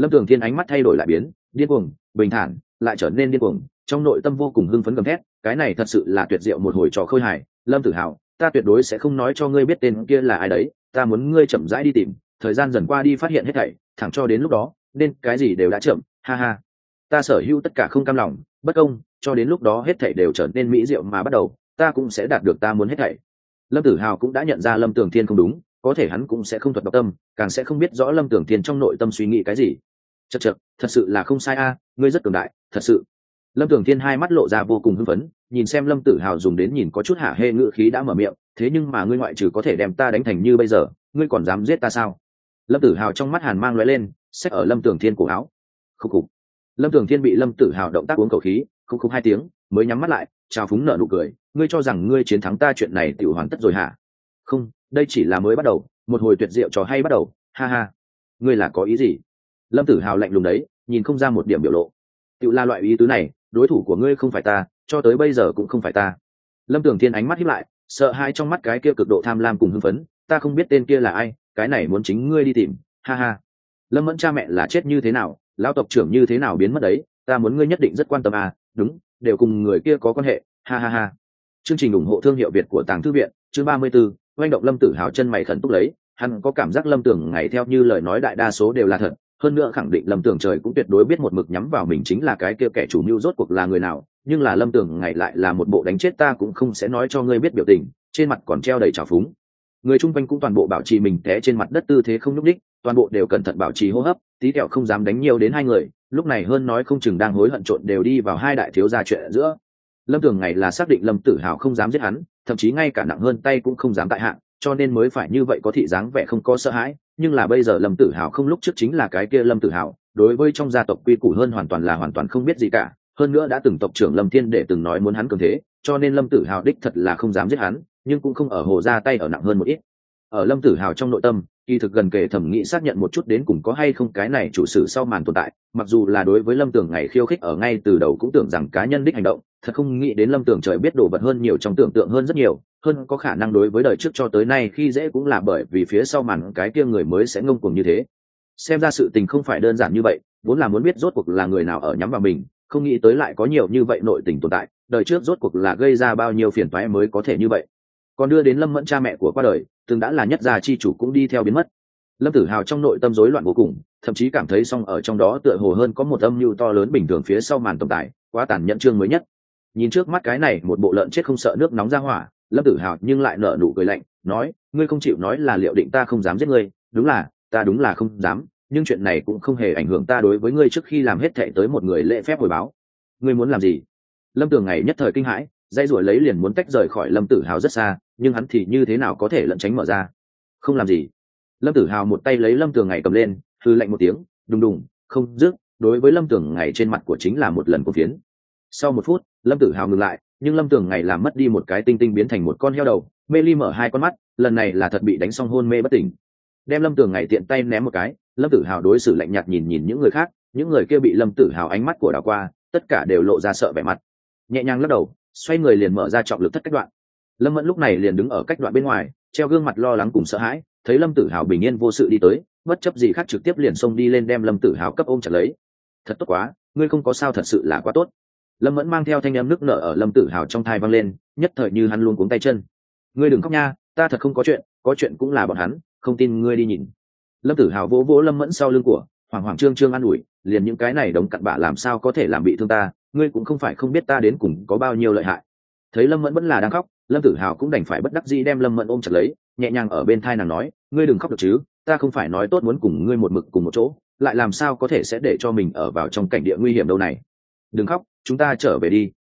Lâm Tường Thiên ánh mắt thay đổi lại biến, điên cuồng, bình thản, lại trở nên điên cuồng, trong nội tâm vô cùng hưng phấn gầm thét, cái này thật sự là tuyệt diệu một hồi trò khơi hài. Lâm Tử Hào, ta tuyệt đối sẽ không nói cho ngươi biết tên kia là ai đấy, ta muốn ngươi chậm rãi đi tìm, thời gian dần qua đi phát hiện hết thảy, thẳng cho đến lúc đó, nên cái gì đều đã chậm, ha ha. Ta sở hữu tất cả không cam lòng, bất công, cho đến lúc đó hết thảy đều trở nên mỹ diệu mà bắt đầu, ta cũng sẽ đạt được ta muốn hết thảy. Lâm Tử Hào cũng đã nhận ra Lâm Tường Thiên không đúng, có thể hắn cũng sẽ không thuật đọc tâm, càng sẽ không biết rõ Lâm Tường Thiên trong nội tâm suy nghĩ cái gì. Chậc chậc, thật sự là không sai a, ngươi rất cường đại, thật sự. Lâm Tường Thiên hai mắt lộ ra vô cùng hưng phấn, nhìn xem Lâm Tử Hào dùng đến nhìn có chút hả hê ngữ khí đã mở miệng, thế nhưng mà ngươi ngoại trừ có thể đem ta đánh thành như bây giờ, ngươi còn dám giết ta sao? Lâm Tử Hào trong mắt hàn mang lóe lên, xách ở Lâm Tường Thiên cổ áo. Khục khục. Lâm Tường Thiên bị Lâm Tử Hào động tác uống khẩu khí, khục khục hai tiếng, mới nhắm mắt lại, chào phúng nở nụ cười, ngươi cho rằng ngươi chiến thắng ta chuyện này tiểu hoàn tất rồi hả? Không, đây chỉ là mới bắt đầu, một hồi tuyệt diệu trò hay bắt đầu, ha ha. Ngươi là có ý gì? Lâm Tử Hào lạnh lùng đấy, nhìn không ra một điểm biểu lộ. Tiểu là loại ý tứ này, đối thủ của ngươi không phải ta, cho tới bây giờ cũng không phải ta. Lâm Tường Thiên ánh mắt híp lại, sợ hãi trong mắt cái kia cực độ tham lam cùng hưng phấn, ta không biết tên kia là ai, cái này muốn chính ngươi đi tìm, ha ha. Lâm Mẫn cha mẹ là chết như thế nào, lão tộc trưởng như thế nào biến mất đấy, ta muốn ngươi nhất định rất quan tâm à, đúng, đều cùng người kia có quan hệ, ha ha ha. Chương trình ủng hộ thương hiệu Việt của Tàng Thư viện, chương 34, oanh động Lâm Tử Hào chân mày khẩn túc lấy, hắn có cảm giác Lâm Tường ngày theo như lời nói đại đa số đều là thật, hơn nữa khẳng định Lâm Tường trời cũng tuyệt đối biết một mực nhắm vào mình chính là cái kia kẻ chủ mưu rốt cuộc là người nào, nhưng là Lâm Tường ngày lại là một bộ đánh chết ta cũng không sẽ nói cho ngươi biết biểu tình, trên mặt còn treo đầy trào phúng. Người chung quanh cũng toàn bộ bảo trì mình té trên mặt đất tư thế không nhúc nhích, toàn bộ đều cẩn thận bảo trì hô hấp, tí kẹo không dám đánh nhiều đến hai người, lúc này hơn nói không chừng đang hối hận trộn đều đi vào hai đại thiếu gia chuyện giữa. Lâm Tường ngày là xác định Lâm Tử Hào không dám giết hắn, thậm chí ngay cả nặng hơn tay cũng không dám tại hạng, cho nên mới phải như vậy có thị dáng vẻ không có sợ hãi, nhưng là bây giờ Lâm Tử Hào không lúc trước chính là cái kia Lâm Tử Hào, đối với trong gia tộc quy củ hơn hoàn toàn không biết gì cả, hơn nữa đã từng tộc trưởng Lâm Thiên để từng nói muốn hắn cường thế, cho nên Lâm Tử Hào đích thật là không dám giết hắn, nhưng cũng không ở hồ ra tay ở nặng hơn một ít. Ở Lâm Tử Hào trong nội tâm, kỳ thực gần kể thẩm nghĩ xác nhận một chút đến cùng có hay không cái này chủ sử sau màn tồn tại, mặc dù là đối với Lâm Tường ngày khiêu khích ở ngay từ đầu cũng tưởng rằng cá nhân đích hành động, thật không nghĩ đến Lâm Tường trời biết đồ vật hơn nhiều trong tưởng tượng hơn rất nhiều, hơn có khả năng đối với đời trước cho tới nay khi dễ cũng là bởi vì phía sau màn cái kia người mới sẽ ngông cuồng như thế. Xem ra sự tình không phải đơn giản như vậy, vốn là muốn biết rốt cuộc là người nào ở nhắm vào mình, không nghĩ tới lại có nhiều như vậy nội tình tồn tại, đời trước rốt cuộc là gây ra bao nhiêu phiền toái mới có thể như vậy. Còn đưa đến Lâm Mẫn cha mẹ của qua đời, từng đã là nhất gia chi chủ cũng đi theo biến mất. Lâm Tử Hào trong nội tâm rối loạn vô cùng, thậm chí cảm thấy song ở trong đó tựa hồ hơn có một âm mưu to lớn bình thường phía sau màn tồn tại, quá tàn nhẫn chương mới nhất. Nhìn trước mắt cái này một bộ lợn chết không sợ nước nóng ra hỏa, Lâm Tử Hào nhưng lại nở nụ cười lạnh, nói, ngươi không chịu nói là liệu định ta không dám giết ngươi, đúng là, ta đúng là không dám, nhưng chuyện này cũng không hề ảnh hưởng ta đối với ngươi trước khi làm hết thệ tới một người lễ phép hồi báo. Ngươi muốn làm gì? Lâm Tường ngày nhất thời kinh hãi, dây ruổi lấy liền muốn tách rời khỏi Lâm Tử Hào rất xa, nhưng hắn thì như thế nào có thể lẩn tránh mở ra? Không làm gì. Lâm Tử Hào một tay lấy Lâm Tường ngày cầm lên, hư lạnh một tiếng, đùng đùng, không dứt, đối với Lâm Tường ngày trên mặt của chính là một lần của phiến. Sau một phút, Lâm Tử Hào ngừng lại, nhưng Lâm Tường ngày làm mất đi một cái tinh tinh biến thành một con heo đầu, mê ly mở hai con mắt, lần này là thật bị đánh xong hôn mê bất tỉnh. Đem Lâm Tường ngày tiện tay ném một cái, Lâm Tử Hào đối xử lạnh nhạt nhìn nhìn những người khác, những người kia bị Lâm Tử Hào ánh mắt của đảo qua, tất cả đều lộ ra sợ vẻ mặt. Nhẹ nhàng lắc đầu, xoay người liền mở ra trọng lực thất cách đoạn. Lâm Mẫn lúc này liền đứng ở cách đoạn bên ngoài, treo gương mặt lo lắng cùng sợ hãi, thấy Lâm Tử Hào bình yên vô sự đi tới, bất chấp gì khác trực tiếp liền xông đi lên đem Lâm Tử Hào cấp ôm chặt lấy. Thật tốt quá, ngươi không có sao thật sự là quá tốt. Lâm Mẫn mang theo thanh âm nức nở ở Lâm Tử Hào trong thai vang lên, nhất thời như hắn luôn cuống tay chân. Ngươi đừng khóc nha, ta thật không có chuyện cũng là bọn hắn, không tin ngươi đi nhìn. Lâm Tử Hào vỗ vỗ Lâm Mẫn sau lưng của, hoảng hoảng trương trương an ủi, liền những cái này đống cặn bạ làm sao có thể làm bị thương ta, ngươi cũng không phải không biết ta đến cùng có bao nhiêu lợi hại. Thấy Lâm Mẫn vẫn là đang khóc, Lâm Tử Hào cũng đành phải bất đắc dĩ đem Lâm Mẫn ôm chặt lấy, nhẹ nhàng ở bên thai nàng nói, ngươi đừng khóc được chứ, ta không phải nói tốt muốn cùng ngươi một mực cùng một chỗ, lại làm sao có thể sẽ để cho mình ở vào trong cảnh địa nguy hiểm đâu này. Đừng khóc, chúng ta trở về đi.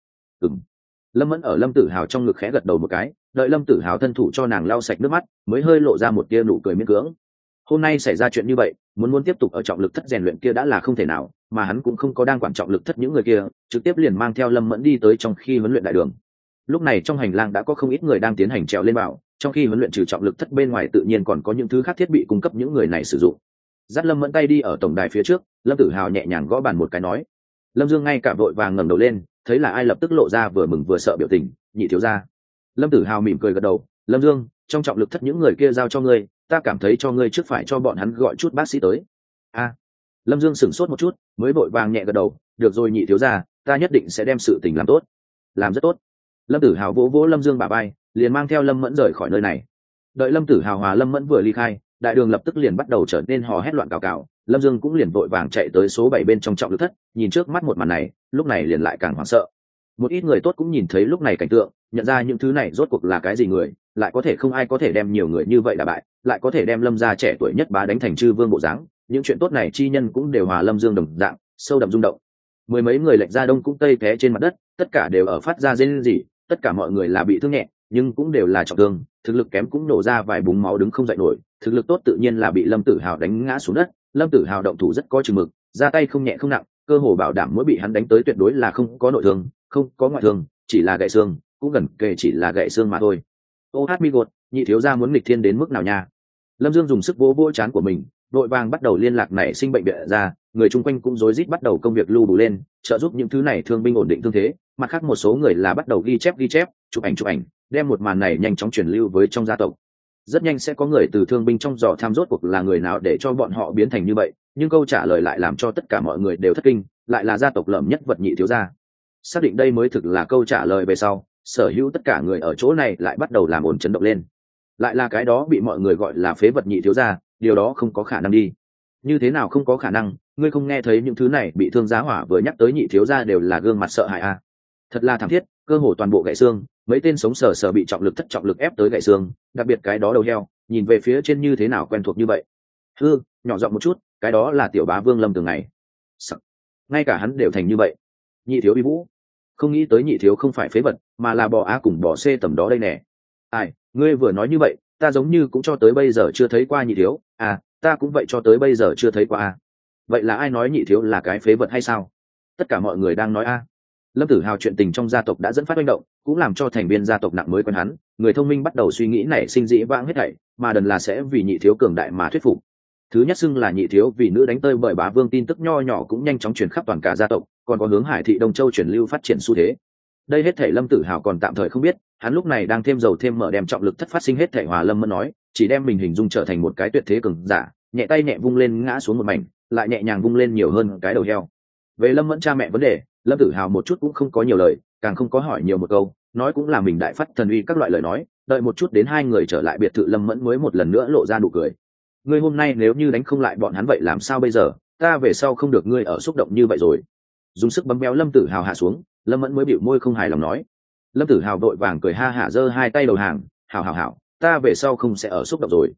Lâm Mẫn ở Lâm Tử Hào trong ngực khẽ gật đầu một cái, đợi Lâm Tử Hào thân thủ cho nàng lau sạch nước mắt, mới hơi lộ ra một tia nụ cười miễn cưỡng. Hôm nay xảy ra chuyện như vậy, muốn tiếp tục ở trọng lực thất rèn luyện kia đã là không thể nào, mà hắn cũng không có đang quản trọng lực thất những người kia, trực tiếp liền mang theo Lâm Mẫn đi tới trong khi huấn luyện đại đường. Lúc này trong hành lang đã có không ít người đang tiến hành trèo lên bảo, trong khi huấn luyện trừ trọng lực thất bên ngoài tự nhiên còn có những thứ khác thiết bị cung cấp những người này sử dụng. Dắt Lâm Mẫn tay đi ở tổng đài phía trước, Lâm Tử Hào nhẹ nhàng gõ bàn một cái nói. Lâm Dương ngay cả vội vàng ngẩng đầu lên, thấy là ai lập tức lộ ra vừa mừng vừa sợ biểu tình, nhị thiếu gia. Lâm Tử Hào mỉm cười gật đầu, Lâm Dương, trong trọng lực thất những người kia giao cho ngươi, ta cảm thấy cho ngươi trước phải cho bọn hắn gọi chút bác sĩ tới. Lâm Dương sửng sốt một chút, mới vội vàng nhẹ gật đầu, được rồi nhị thiếu gia, ta nhất định sẽ đem sự tình làm tốt. Làm rất tốt. Lâm Tử Hào vỗ vỗ Lâm Dương bả vai, liền mang theo Lâm Mẫn rời khỏi nơi này. Đợi Lâm Tử Hào hòa Lâm Mẫn vừa ly khai, đại đường lập tức liền bắt đầu trở nên hò hét loạn cào cào. Lâm Dương cũng liền vội vàng chạy tới số 7 bên trong trọng lực thất, nhìn trước mắt một màn này, lúc này liền lại càng hoảng sợ. Một ít người tốt cũng nhìn thấy lúc này cảnh tượng, nhận ra những thứ này rốt cuộc là cái gì người, lại có thể không ai có thể đem nhiều người như vậy đả bại, lại có thể đem Lâm gia trẻ tuổi nhất bá đánh thành chư vương bộ dáng. Những chuyện tốt này chi nhân cũng đều hòa Lâm Dương đồng dạng, sâu đậm rung động. Mười mấy người lệch ra đông cũng tây té trên mặt đất, tất cả đều ở phát ra rên rỉ, tất cả mọi người là bị thương nhẹ, nhưng cũng đều là trọng thương, thực lực kém cũng nổ ra vài búng máu đứng không dậy nổi, thực lực tốt tự nhiên là bị Lâm Tử Hào đánh ngã xuống đất. Lâm Tử Hào động thủ rất có chừng mực, ra tay không nhẹ không nặng, cơ hồ bảo đảm mỗi bị hắn đánh tới tuyệt đối là không có nội thương, không có ngoại thương, chỉ là gãy xương, cũng gần kề chỉ là gãy xương mà thôi. Ô hát mi gột, nhị thiếu gia muốn nghịch thiên đến mức nào nha? Lâm Dương dùng sức vỗ vỗ trán của mình, đội vàng bắt đầu liên lạc nảy sinh bệnh viện ra, người chung quanh cũng rối rít bắt đầu công việc lưu đủ lên, trợ giúp những thứ này thương binh ổn định thương thế. Mặt khác một số người là bắt đầu ghi chép, chụp ảnh, đem một màn này nhanh chóng truyền lưu với trong gia tộc. Rất nhanh sẽ có người từ thương binh trong dò tham rốt cuộc là người nào để cho bọn họ biến thành như vậy, nhưng câu trả lời lại làm cho tất cả mọi người đều thất kinh, lại là gia tộc lởm nhất vật nhị thiếu gia. Xác định đây mới thực là câu trả lời về sau, sở hữu tất cả người ở chỗ này lại bắt đầu làm ồn chấn động lên. Lại là cái đó bị mọi người gọi là phế vật nhị thiếu gia, điều đó không có khả năng đi. Như thế nào không có khả năng, ngươi không nghe thấy những thứ này bị thương giá hỏa vừa nhắc tới nhị thiếu gia đều là gương mặt sợ hãi à? Thật là thảm thiết, cơ hồ toàn bộ gãy xương, mấy tên sống sờ sờ bị trọng lực thất trọng lực ép tới gãy xương, đặc biệt cái đó đầu heo, nhìn về phía trên như thế nào quen thuộc như vậy. Nhỏ giọng một chút, cái đó là tiểu bá Vương Lâm Tường này. Sợ. Ngay cả hắn đều thành như vậy. Nhị thiếu uy vũ, không nghĩ tới nhị thiếu không phải phế vật, mà là bò A cùng bò C tầm đó đây nè. Ai, ngươi vừa nói như vậy, ta giống như cũng cho tới bây giờ chưa thấy qua nhị thiếu, à, ta cũng vậy cho tới bây giờ chưa thấy qua a. Vậy là ai nói nhị thiếu là cái phế vật hay sao? Tất cả mọi người đang nói a. Lâm Tử Hào chuyện tình trong gia tộc đã dẫn phát manh động, cũng làm cho thành viên gia tộc nặng mới quen hắn, người thông minh bắt đầu suy nghĩ nảy sinh dĩ vãng hết thảy, mà đần là sẽ vì nhị thiếu cường đại mà thuyết phục. Thứ nhất xưng là nhị thiếu vì nữ đánh tơi bởi bá vương tin tức nho nhỏ cũng nhanh chóng truyền khắp toàn cả gia tộc, còn có hướng Hải thị Đông Châu truyền lưu phát triển xu thế. Đây hết thảy Lâm Tử Hào còn tạm thời không biết, hắn lúc này đang thêm dầu thêm mỡ đem trọng lực thất phát sinh hết thảy hòa Lâm Mẫn nói, chỉ đem mình hình dung trở thành một cái tuyệt thế cường giả, nhẹ tay nhẹ vung lên ngã xuống một mảnh, lại nhẹ nhàng vung lên nhiều hơn cái đầu heo. Về Lâm Mẫn cha mẹ vấn đề, Lâm Tử Hào một chút cũng không có nhiều lời, càng không có hỏi nhiều một câu, nói cũng là mình đại phát thần uy các loại lời nói, đợi một chút đến hai người trở lại biệt thự Lâm Mẫn mới một lần nữa lộ ra nụ cười. Ngươi hôm nay nếu như đánh không lại bọn hắn vậy làm sao bây giờ, ta về sau không được ngươi ở xúc động như vậy rồi. Dùng sức bấm béo Lâm Tử Hào hạ xuống, Lâm Mẫn mới bĩu môi không hài lòng nói. Lâm Tử Hào vội vàng cười ha hả giơ hai tay đầu hàng, hảo, ta về sau không sẽ ở xúc động rồi.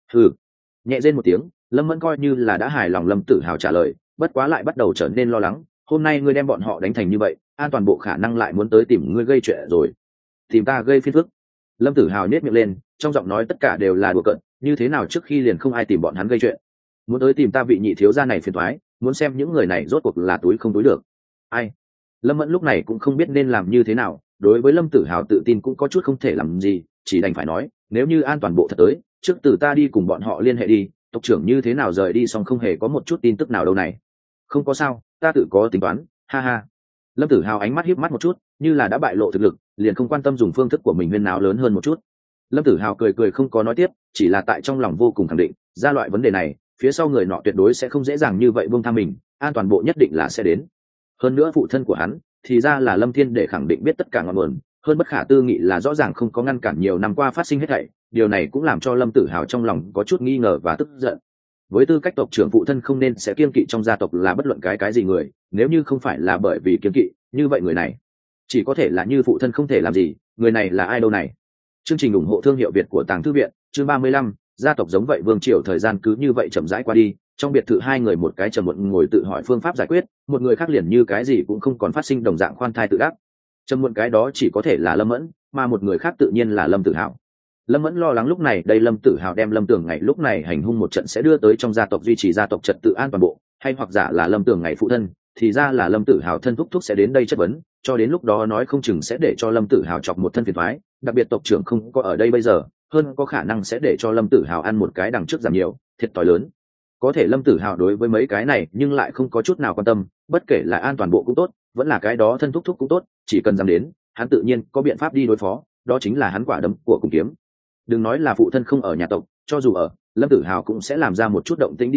Nhẹ rên một tiếng, Lâm Mẫn coi như là đã hài lòng Lâm Tử Hào trả lời, bất quá lại bắt đầu trở nên lo lắng, hôm nay ngươi đem bọn họ đánh thành như vậy, an toàn bộ khả năng lại muốn tới tìm ngươi gây chuyện rồi. Tìm ta gây phiền phức? Lâm Tử Hào nhếch miệng lên, trong giọng nói tất cả đều là đùa cợt, như thế nào trước khi liền không ai tìm bọn hắn gây chuyện, muốn tới tìm ta vị nhị thiếu gia này phiền toái, muốn xem những người này rốt cuộc là túi không túi được. Ai? Lâm Mẫn lúc này cũng không biết nên làm như thế nào, đối với Lâm Tử Hào tự tin cũng có chút không thể làm gì, chỉ đành phải nói, nếu như an toàn bộ thật tới, trước từ ta đi cùng bọn họ liên hệ đi, tộc trưởng như thế nào rời đi xong không hề có một chút tin tức nào đâu này. Không có sao, ta tự có tính toán, ha ha. Lâm Tử Hào ánh mắt híp mắt một chút, như là đã bại lộ thực lực, liền không quan tâm dùng phương thức của mình huyên náo lớn hơn một chút. Lâm Tử Hào cười không có nói tiếp, chỉ là tại trong lòng vô cùng khẳng định, ra loại vấn đề này, phía sau người nọ tuyệt đối sẽ không dễ dàng như vậy buông tha mình, an toàn bộ nhất định là sẽ đến. Hơn nữa phụ thân của hắn, thì ra là Lâm Thiên để khẳng định biết tất cả ngọn nguồn, hơn bất khả tư nghị là rõ ràng không có ngăn cản nhiều năm qua phát sinh hết thảy, điều này cũng làm cho Lâm Tử Hào trong lòng có chút nghi ngờ và tức giận. Với tư cách tộc trưởng phụ thân không nên sẽ kiêng kỵ trong gia tộc là bất luận cái gì người, nếu như không phải là bởi vì kiêng kỵ, như vậy người này chỉ có thể là như phụ thân không thể làm gì, người này là ai đâu này. Chương trình ủng hộ thương hiệu Việt của Tàng Thư viện, chương 35, gia tộc giống vậy vương triều thời gian cứ như vậy chậm rãi qua đi, trong biệt thự hai người một cái trầm muộn ngồi tự hỏi phương pháp giải quyết, một người khác liền như cái gì cũng không còn phát sinh đồng dạng khoan thai tự đắc. Trầm muộn cái đó chỉ có thể là Lâm Mẫn, mà một người khác tự nhiên là Lâm Tử Hào. Lâm Mẫn lo lắng lúc này đây Lâm Tử Hào đem Lâm Tường ngày lúc này hành hung một trận sẽ đưa tới trong gia tộc duy trì gia tộc trật tự an toàn bộ, hay hoặc giả là Lâm Tường ngày phụ thân, thì ra là Lâm Tử Hào thân thúc thúc sẽ đến đây chất vấn, cho đến lúc đó nói không chừng sẽ để cho Lâm Tử Hào chọc một thân phiền toái, đặc biệt tộc trưởng không có ở đây bây giờ, hơn có khả năng sẽ để cho Lâm Tử Hào ăn một cái đằng trước giảm nhiều, thiệt thòi lớn. Có thể Lâm Tử Hào đối với mấy cái này nhưng lại không có chút nào quan tâm, bất kể là an toàn bộ cũng tốt, vẫn là cái đó thân thúc thúc cũng tốt, chỉ cần dám đến, hắn tự nhiên có biện pháp đi đối phó, đó chính là hắn quả đấm của cung kiếm. Đừng nói là phụ thân không ở nhà tộc, cho dù ở, Lâm Tử Hào cũng sẽ làm ra một chút động tĩnh đi ra,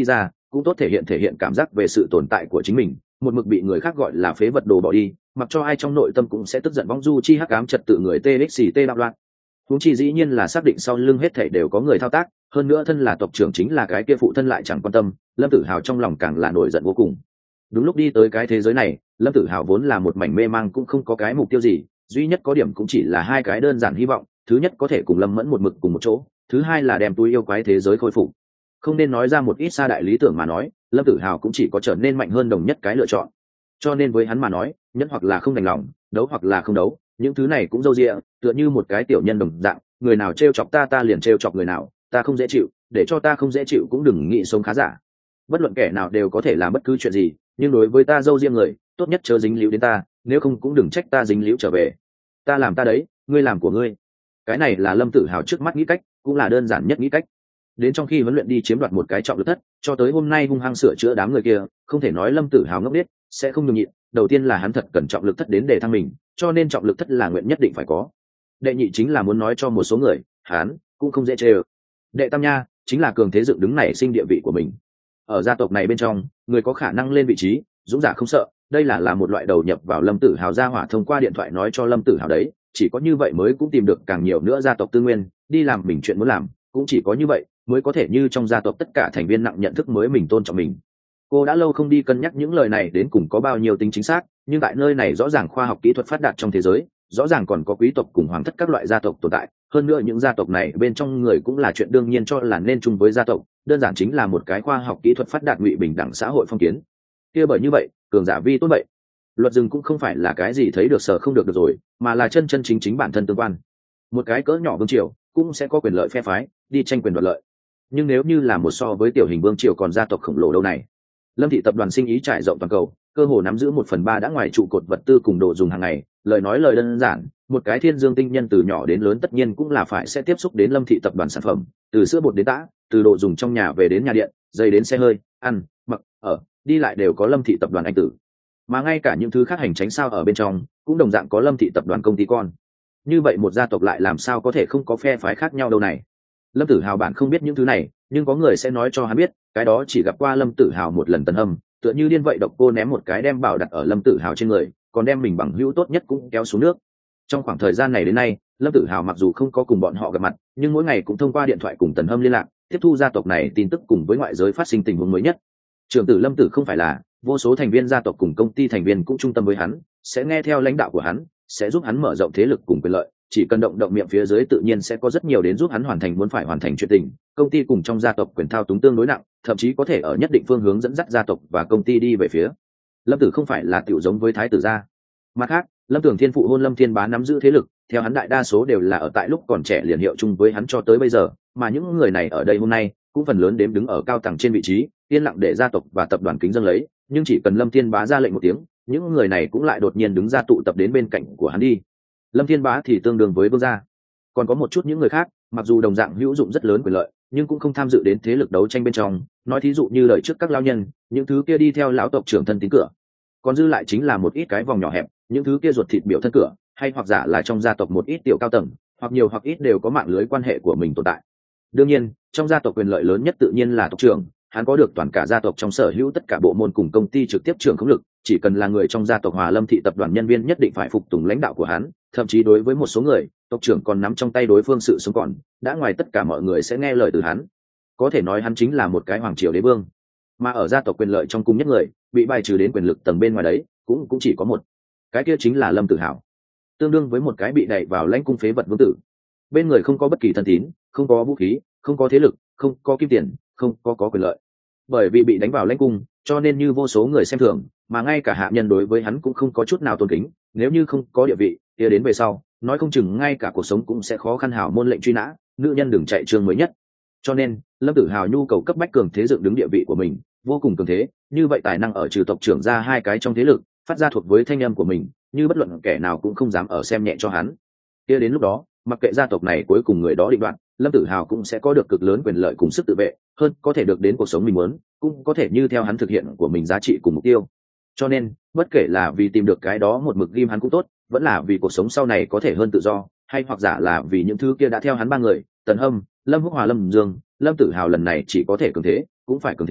cũng tốt thể hiện cảm giác về sự tồn tại của chính mình, một mực bị người khác gọi là phế vật đồ bỏ đi, mặc cho ai trong nội tâm cũng sẽ tức giận vong du chi hắc ám trật tự người txt đạo loạn. Huống chi dĩ nhiên là xác định sau lưng hết thảy đều có người thao tác, hơn nữa thân là tộc trưởng chính là cái kia phụ thân lại chẳng quan tâm, Lâm Tử Hào trong lòng càng là nổi giận vô cùng. Đúng lúc đi tới cái thế giới này, Lâm Tử Hào vốn là một mảnh mê mang cũng không có cái mục tiêu gì, duy nhất có điểm cũng chỉ là hai cái đơn giản hy vọng, thứ nhất có thể cùng Lâm Mẫn một mực cùng một chỗ, thứ hai là đem túi yêu quái thế giới khôi phục. Không nên nói ra một ít xa đại lý tưởng mà nói, Lâm Tử Hào cũng chỉ có trở nên mạnh hơn đồng nhất cái lựa chọn. Cho nên với hắn mà nói, nhất hoặc là không đành lòng, đấu hoặc là không đấu, những thứ này cũng râu ria, tựa như một cái tiểu nhân đồng dạng, người nào trêu chọc ta liền trêu chọc người nào, ta không dễ chịu, để cho ta không dễ chịu cũng đừng nghĩ sống khá giả. Bất luận kẻ nào đều có thể làm bất cứ chuyện gì, nhưng đối với ta râu riêng người, tốt nhất chớ dính líu đến ta, nếu không cũng đừng trách ta dính líu trở về. Ta làm ta đấy, ngươi làm của ngươi. Cái này là Lâm Tử Hào trước mắt nghĩ cách, cũng là đơn giản nhất nghĩ cách. Đến trong khi huấn luyện đi chiếm đoạt một cái trọng lực thất, cho tới hôm nay hung hăng sửa chữa đám người kia, không thể nói Lâm Tử Hào ngốc nghếch, sẽ không nhường nhịn. Đầu tiên là hắn thật cần trọng lực thất đến để thăng mình, cho nên trọng lực thất là nguyện nhất định phải có. Đệ nhị chính là muốn nói cho một số người, hắn cũng không dễ chê ơ. Đệ tam nha, chính là cường thế dựng đứng nảy sinh địa vị của mình. Ở gia tộc này bên trong, người có khả năng lên vị trí, dũng giả không sợ, đây là một loại đầu nhập vào Lâm Tử Hào gia hỏa thông qua điện thoại nói cho Lâm Tử Hào đấy, chỉ có như vậy mới cũng tìm được càng nhiều nữa gia tộc tư nguyên, đi làm mình chuyện muốn làm, cũng chỉ có như vậy mới có thể như trong gia tộc tất cả thành viên nặng nhận thức mới mình tôn trọng mình. Cô đã lâu không đi cân nhắc những lời này đến cùng có bao nhiêu tính chính xác, nhưng tại nơi này rõ ràng khoa học kỹ thuật phát đạt trong thế giới, rõ ràng còn có quý tộc cùng hoàng thất các loại gia tộc tồn tại, hơn nữa những gia tộc này bên trong người cũng là chuyện đương nhiên cho là nên chung với gia tộc, đơn giản chính là một cái khoa học kỹ thuật phát đạt ngụy bình đẳng xã hội phong kiến. Kia bởi như vậy, cường giả vi tốt vậy. Luật rừng cũng không phải là cái gì thấy được sở không được rồi, mà là chân chân chính chính bản thân tương quan. Một cái cỡ nhỏ vương triều cũng sẽ có quyền lợi phe phái, đi tranh quyền đoạt lợi. Nhưng nếu như là một so với tiểu hình vương triều còn gia tộc khổng lồ đâu này. Lâm thị tập đoàn sinh ý trải rộng toàn cầu, cơ hồ nắm giữ 1/3 đã ngoài trụ cột vật tư cùng đồ dùng hàng ngày, lời nói lời đơn giản, một cái thiên dương tinh nhân từ nhỏ đến lớn tất nhiên cũng là phải sẽ tiếp xúc đến Lâm thị tập đoàn sản phẩm, từ sữa bột đến tã, từ đồ dùng trong nhà về đến nhà điện, dây đến xe hơi, ăn, mặc, ở, đi lại đều có Lâm thị tập đoàn anh tử. Mà ngay cả những thứ khác hành tránh sao ở bên trong, cũng đồng dạng có Lâm thị tập đoàn công ty con. Như vậy một gia tộc lại làm sao có thể không có phe phái khác nhau đâu này. Lâm Tử Hào bản không biết những thứ này, nhưng có người sẽ nói cho hắn biết, cái đó chỉ gặp qua Lâm Tử Hào một lần tấn hâm, tựa như điên vậy độc cô ném một cái đem bảo đặt ở Lâm Tử Hào trên người, còn đem mình bằng hữu tốt nhất cũng kéo xuống nước. Trong khoảng thời gian này đến nay, Lâm Tử Hào mặc dù không có cùng bọn họ gặp mặt, nhưng mỗi ngày cũng thông qua điện thoại cùng Tần Hâm liên lạc, tiếp thu gia tộc này tin tức cùng với ngoại giới phát sinh tình huống mới nhất. Trưởng tử Lâm Tử không phải là, vô số thành viên gia tộc cùng công ty thành viên cũng trung tâm với hắn, sẽ nghe theo lãnh đạo của hắn, sẽ giúp hắn mở rộng thế lực cùng quyền lợi, chỉ cần động động miệng phía dưới tự nhiên sẽ có rất nhiều đến giúp hắn hoàn thành muốn phải hoàn thành chuyện tình. Công ty cùng trong gia tộc quyền thao túng tương đối nặng, thậm chí có thể ở nhất định phương hướng dẫn dắt gia tộc và công ty đi về phía. Lâm Tử không phải là tiểu giống với thái tử gia. Mặt khác, Lâm Tưởng Thiên phụ hôn Lâm Thiên Bá nắm giữ thế lực, theo hắn đại đa số đều là ở tại lúc còn trẻ liền hiệu chung với hắn cho tới bây giờ, mà những người này ở đây hôm nay cũng phần lớn đếm đứng ở cao tầng trên vị trí, yên lặng để gia tộc và tập đoàn kính dâng lấy, nhưng chỉ cần Lâm Thiên Bá ra lệnh một tiếng, những người này cũng lại đột nhiên đứng ra tụ tập đến bên cạnh của hắn đi. Lâm Thiên Bá thì tương đương với vương gia. Còn có một chút những người khác, mặc dù đồng dạng hữu dụng rất lớn quyền lợi, nhưng cũng không tham dự đến thế lực đấu tranh bên trong, nói thí dụ như lời trước các lão nhân, những thứ kia đi theo lão tộc trưởng thân tín cửa. Còn dư lại chính là một ít cái vòng nhỏ hẹp, những thứ kia ruột thịt biểu thân cửa, hay hoặc giả là trong gia tộc một ít tiểu cao tầng, hoặc nhiều hoặc ít đều có mạng lưới quan hệ của mình tồn tại. Đương nhiên, trong gia tộc quyền lợi lớn nhất tự nhiên là tộc trưởng, hắn có được toàn cả gia tộc trong sở hữu tất cả bộ môn cùng công ty trực tiếp trưởng khống lực, chỉ cần là người trong gia tộc Hòa Lâm thị tập đoàn nhân viên nhất định phải phục tùng lãnh đạo của hắn, thậm chí đối với một số người, tộc trưởng còn nắm trong tay đối phương sự sống còn, đã ngoài tất cả mọi người sẽ nghe lời từ hắn. Có thể nói hắn chính là một cái hoàng triều đế vương. Mà ở gia tộc quyền lợi trong cung nhất người, bị bài trừ đến quyền lực tầng bên ngoài đấy, cũng chỉ có một. Cái kia chính là Lâm Tử Hào, tương đương với một cái bị đẩy vào lãnh cung phế vật vương tử. Bên người không có bất kỳ thân tín, không có vũ khí, không có thế lực, không có kim tiền, không có quyền lợi. Bởi vì bị đánh vào lãnh cung, cho nên như vô số người xem thường, mà ngay cả hạ nhân đối với hắn cũng không có chút nào tôn kính. Nếu như không có địa vị, kia đến về sau, nói không chừng ngay cả cuộc sống cũng sẽ khó khăn. Hào môn lệnh truy nã, nữ nhân đừng chạy chương mới nhất. Cho nên, Lâm Tử Hào nhu cầu cấp bách cường thế dựng đứng địa vị của mình, vô cùng cường thế. Như vậy tài năng ở trừ tộc trưởng ra hai cái trong thế lực, phát ra thuộc với thanh âm của mình, như bất luận kẻ nào cũng không dám ở xem nhẹ cho hắn. Kia đến lúc đó, mặc kệ gia tộc này cuối cùng người đó định đoạt, Lâm Tử Hào cũng sẽ có được cực lớn quyền lợi cùng sức tự vệ, hơn có thể được đến cuộc sống mình muốn, cũng có thể như theo hắn thực hiện của mình giá trị cùng mục tiêu. Cho nên, bất kể là vì tìm được cái đó một mực ghim hắn cũng tốt, vẫn là vì cuộc sống sau này có thể hơn tự do, hay hoặc giả là vì những thứ kia đã theo hắn ba người, Tần Hâm, Lâm Húc Hòa, Lâm Dương, Lâm Tử Hào lần này chỉ có thể cường thế, cũng phải cường thế,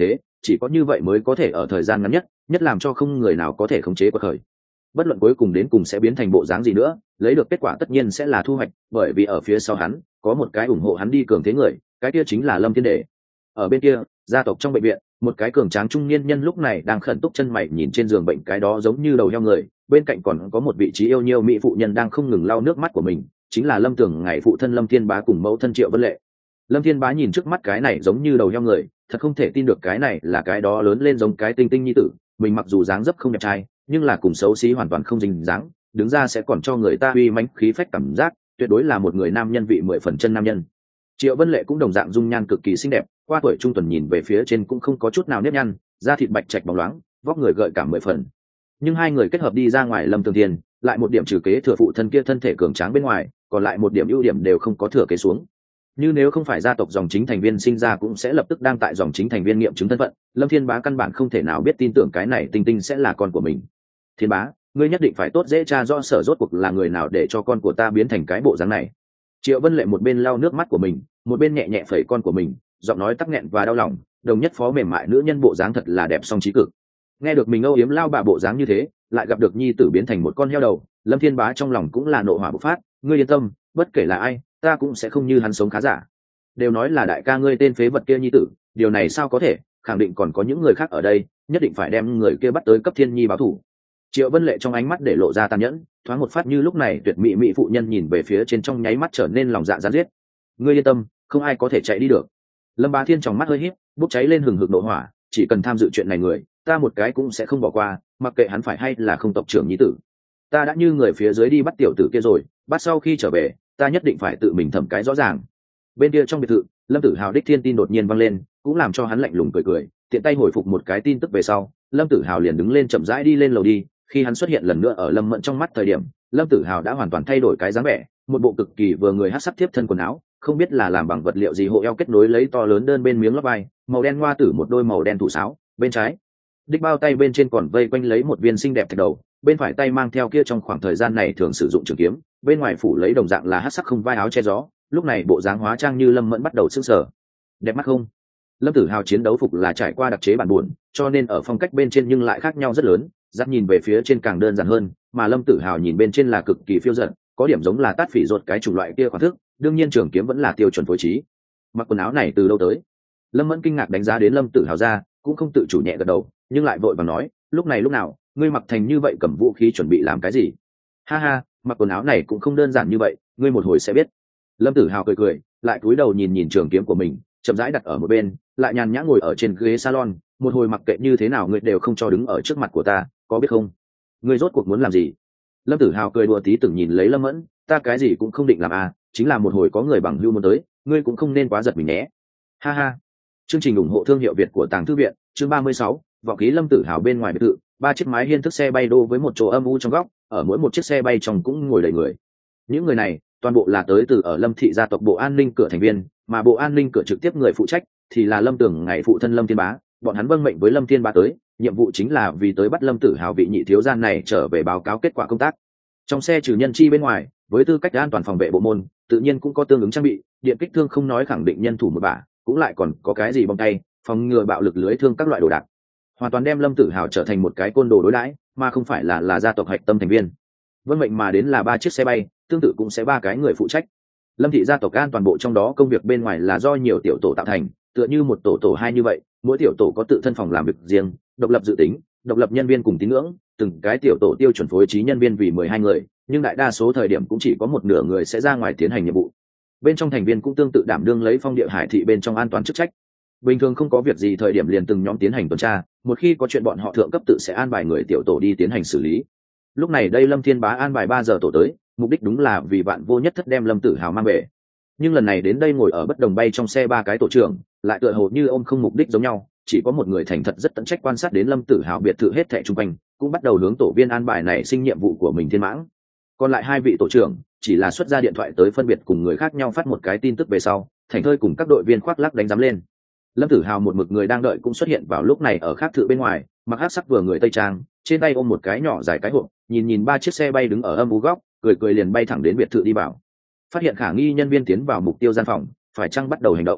chỉ có như vậy mới có thể ở thời gian ngắn nhất làm cho không người nào có thể khống chế cuộc khởi. Bất luận cuối cùng đến cùng sẽ biến thành bộ dáng gì nữa, lấy được kết quả tất nhiên sẽ là thu hoạch, bởi vì ở phía sau hắn có một cái ủng hộ hắn đi cường thế người, cái kia chính là Lâm Thiên Đệ. Ở bên kia, gia tộc trong bệnh viện, một cái cường tráng trung niên nhân lúc này đang khẩn túc chân mày nhìn trên giường bệnh cái đó giống như đầu heo người, bên cạnh còn có một vị trí yêu nhiêu mỹ phụ nhân đang không ngừng lau nước mắt của mình, chính là Lâm Tường ngày phụ thân Lâm Thiên Bá cùng mẫu thân Triệu Vân Lệ. Lâm Thiên Bá nhìn trước mắt cái này giống như đầu heo người, thật không thể tin được cái này là cái đó lớn lên giống cái tinh tinh nhi tử, mình mặc dù dáng dấp không đẹp trai, nhưng là cùng xấu xí hoàn toàn không dính dáng, đứng ra sẽ còn cho người ta uy mãnh khí phách cảm giác, tuyệt đối là một người nam nhân vị 10 phần chân nam nhân. Triệu Vân Lệ cũng đồng dạng dung nhan cực kỳ xinh đẹp, qua tuổi trung tuần nhìn về phía trên cũng không có chút nào nếp nhăn, da thịt bạch trạch bóng loáng, vóc người gợi cảm 10 phần. Nhưng hai người kết hợp đi ra ngoài Lâm Tường Thiên, lại một điểm trừ kế thừa phụ thân kia thân thể cường tráng bên ngoài, còn lại một điểm ưu điểm đều không có thừa kế xuống. Như nếu không phải gia tộc dòng chính thành viên sinh ra cũng sẽ lập tức đang tại dòng chính thành viên nghiệm chứng thân phận, Lâm Thiên Bá căn bản không thể nào biết tin tưởng cái này tinh tinh sẽ là con của mình. Thiên Bá, ngươi nhất định phải tốt dễ tra rõ sở rốt cuộc là người nào để cho con của ta biến thành cái bộ dáng này. Triệu Vân Lệ một bên lau nước mắt của mình, một bên nhẹ nhẹ phẩy con của mình, giọng nói tắc nghẹn và đau lòng, đồng nhất phó mềm mại nữ nhân bộ dáng thật là đẹp song trí cực. Nghe được mình âu yếm lao bà bộ dáng như thế, lại gặp được nhi tử biến thành một con heo đầu, Lâm Thiên Bá trong lòng cũng là nộ hỏa bộc phát. Ngươi yên tâm, bất kể là ai, ta cũng sẽ không như hắn sống khá giả. Đều nói là đại ca ngươi tên phế vật kia nhi tử, điều này sao có thể, khẳng định còn có những người khác ở đây, nhất định phải đem người kia bắt tới cấp thiên nhi báo thù. Triệu Vân Lệ trong ánh mắt để lộ ra tàn nhẫn, thoáng một phát như lúc này tuyệt mỹ mỹ phụ nhân nhìn về phía trên trong nháy mắt trở nên lòng dạ gián giết. Ngươi yên tâm, không ai có thể chạy đi được. Lâm Bá Thiên trong mắt hơi híp, bốc cháy lên hừng hực nộ hỏa, chỉ cần tham dự chuyện này người, ta một cái cũng sẽ không bỏ qua, mặc kệ hắn phải hay là không tộc trưởng nhi tử. Ta đã như người phía dưới đi bắt tiểu tử kia rồi, bắt sau khi trở về, ta nhất định phải tự mình thẩm cái rõ ràng. Bên kia trong biệt thự, Lâm Tử Hào đích thiên tin đột nhiên vang lên, cũng làm cho hắn lạnh lùng cười cười, tiện tay hồi phục một cái tin tức về sau, Lâm Tử Hào liền đứng lên chậm rãi đi lên lầu đi. Khi hắn xuất hiện lần nữa ở Lâm Mẫn trong mắt thời điểm, Lâm Tử Hào đã hoàn toàn thay đổi cái dáng vẻ, một bộ cực kỳ vừa người hắc sắc tiếp thân quần áo, không biết là làm bằng vật liệu gì hộ eo kết nối lấy to lớn đơn bên miếng lót vai, màu đen hoa tử một đôi màu đen thủ sáo, bên trái đích bao tay bên trên còn vây quanh lấy một viên xinh đẹp thạch đầu, bên phải tay mang theo kia trong khoảng thời gian này thường sử dụng trường kiếm, bên ngoài phủ lấy đồng dạng là hắc sắc không vai áo che gió. Lúc này bộ dáng hóa trang như Lâm Mẫn bắt đầu sững sờ. Đẹp mắt không? Lâm Tử Hào chiến đấu phục là trải qua đặc chế bản buồn, cho nên ở phong cách bên trên nhưng lại khác nhau rất lớn, giáp nhìn về phía trên càng đơn giản hơn, mà Lâm Tử Hào nhìn bên trên là cực kỳ phiêu dật, có điểm giống là tát phỉ ruột cái chủng loại kia khoản thức, đương nhiên trường kiếm vẫn là tiêu chuẩn phối trí. Mặc quần áo này từ đâu tới? Lâm Mẫn kinh ngạc đánh giá đến Lâm Tử Hào ra, cũng không tự chủ nhẹ gật đầu, nhưng lại vội vàng nói, lúc này lúc nào, ngươi mặc thành như vậy cầm vũ khí chuẩn bị làm cái gì? Ha ha, mặc quần áo này cũng không đơn giản như vậy, ngươi một hồi sẽ biết. Lâm Tử Hào cười cười, lại cúi đầu nhìn nhìn trường kiếm của mình, chậm rãi đặt ở một bên, lại nhàn nhã ngồi ở trên ghế salon, một hồi mặc kệ như thế nào ngươi đều không cho đứng ở trước mặt của ta, có biết không? Ngươi rốt cuộc muốn làm gì? Lâm Tử Hào cười đùa tí từng nhìn lấy Lâm Mẫn, ta cái gì cũng không định làm à, chính là một hồi có người bằng hưu muốn tới, ngươi cũng không nên quá giật mình nhé. Ha ha. Chương trình ủng hộ thương hiệu Việt của Tàng Thư viện, chương 36, vọng khí Lâm Tử Hào bên ngoài biệt thự, ba chiếc mái hiên thức xe bay đô với một chỗ âm u trong góc, ở mỗi một chiếc xe bay trong cũng ngồi đầy người. Những người này toàn bộ là tới từ ở Lâm thị gia tộc bộ an ninh cửa thành viên, mà bộ an ninh cửa trực tiếp người phụ trách thì là Lâm Tường ngày phụ thân Lâm Thiên Bá, bọn hắn vâng mệnh với Lâm Thiên Bá tới, nhiệm vụ chính là vì tới bắt Lâm Tử Hào vị nhị thiếu gia này trở về báo cáo kết quả công tác. Trong xe trừ nhân chi bên ngoài, với tư cách an toàn phòng vệ bộ môn, tự nhiên cũng có tương ứng trang bị, điện kích thương không nói khẳng định nhân thủ một bả, cũng lại còn có cái gì bom tay, phòng ngừa bạo lực lưới thương các loại đồ đạc. Hoàn toàn đem Lâm Tử Hào trở thành một cái côn đồ đối đãi, mà không phải là gia tộc hạch tâm thành viên. Vâng mệnh mà đến là ba chiếc xe bay, tương tự cũng sẽ ba cái người phụ trách. Lâm thị gia tộc an toàn bộ trong đó công việc bên ngoài là do nhiều tiểu tổ tạo thành, tựa như một tổ hai như vậy, mỗi tiểu tổ có tự thân phòng làm việc riêng, độc lập dự tính, độc lập nhân viên cùng tín ngưỡng, từng cái tiểu tổ tiêu chuẩn phối trí nhân viên vì 12 người, nhưng đại đa số thời điểm cũng chỉ có một nửa người sẽ ra ngoài tiến hành nhiệm vụ. Bên trong thành viên cũng tương tự đảm đương lấy Phong Địa Hải thị bên trong an toàn chức trách. Bình thường không có việc gì thời điểm liền từng nhóm tiến hành tuần tra, một khi có chuyện bọn họ thượng cấp tự sẽ an bài người tiểu tổ đi tiến hành xử lý. Lúc này đây Lâm Thiên Bá an bài 3 giờ tổ tới, mục đích đúng là vì vạn vô nhất thất đem Lâm Tử Hào mang về. Nhưng lần này đến đây ngồi ở bất đồng bay trong xe ba cái tổ trưởng, lại tựa hồ như ông không mục đích giống nhau, chỉ có một người thành thật rất tận trách quan sát đến Lâm Tử Hào biệt thự hết thảy chung quanh, cũng bắt đầu hướng tổ viên an bài này sinh nhiệm vụ của mình thiên mãng. Còn lại 2 vị tổ trưởng chỉ là xuất ra điện thoại tới phân biệt cùng người khác nhau phát một cái tin tức về sau, thành thơi cùng các đội viên khoác lác đánh giám lên. Lâm Tử Hào một mực người đang đợi cũng xuất hiện vào lúc này ở khác thự bên ngoài, mặc hắc sắc vừa người tây trang, trên tay ôm một cái nhỏ dài cái hộp, nhìn 3 chiếc xe bay đứng ở âm u góc, cười liền bay thẳng đến biệt thự đi vào. Phát hiện khả nghi nhân viên tiến vào mục tiêu gian phòng, phải chăng bắt đầu hành động.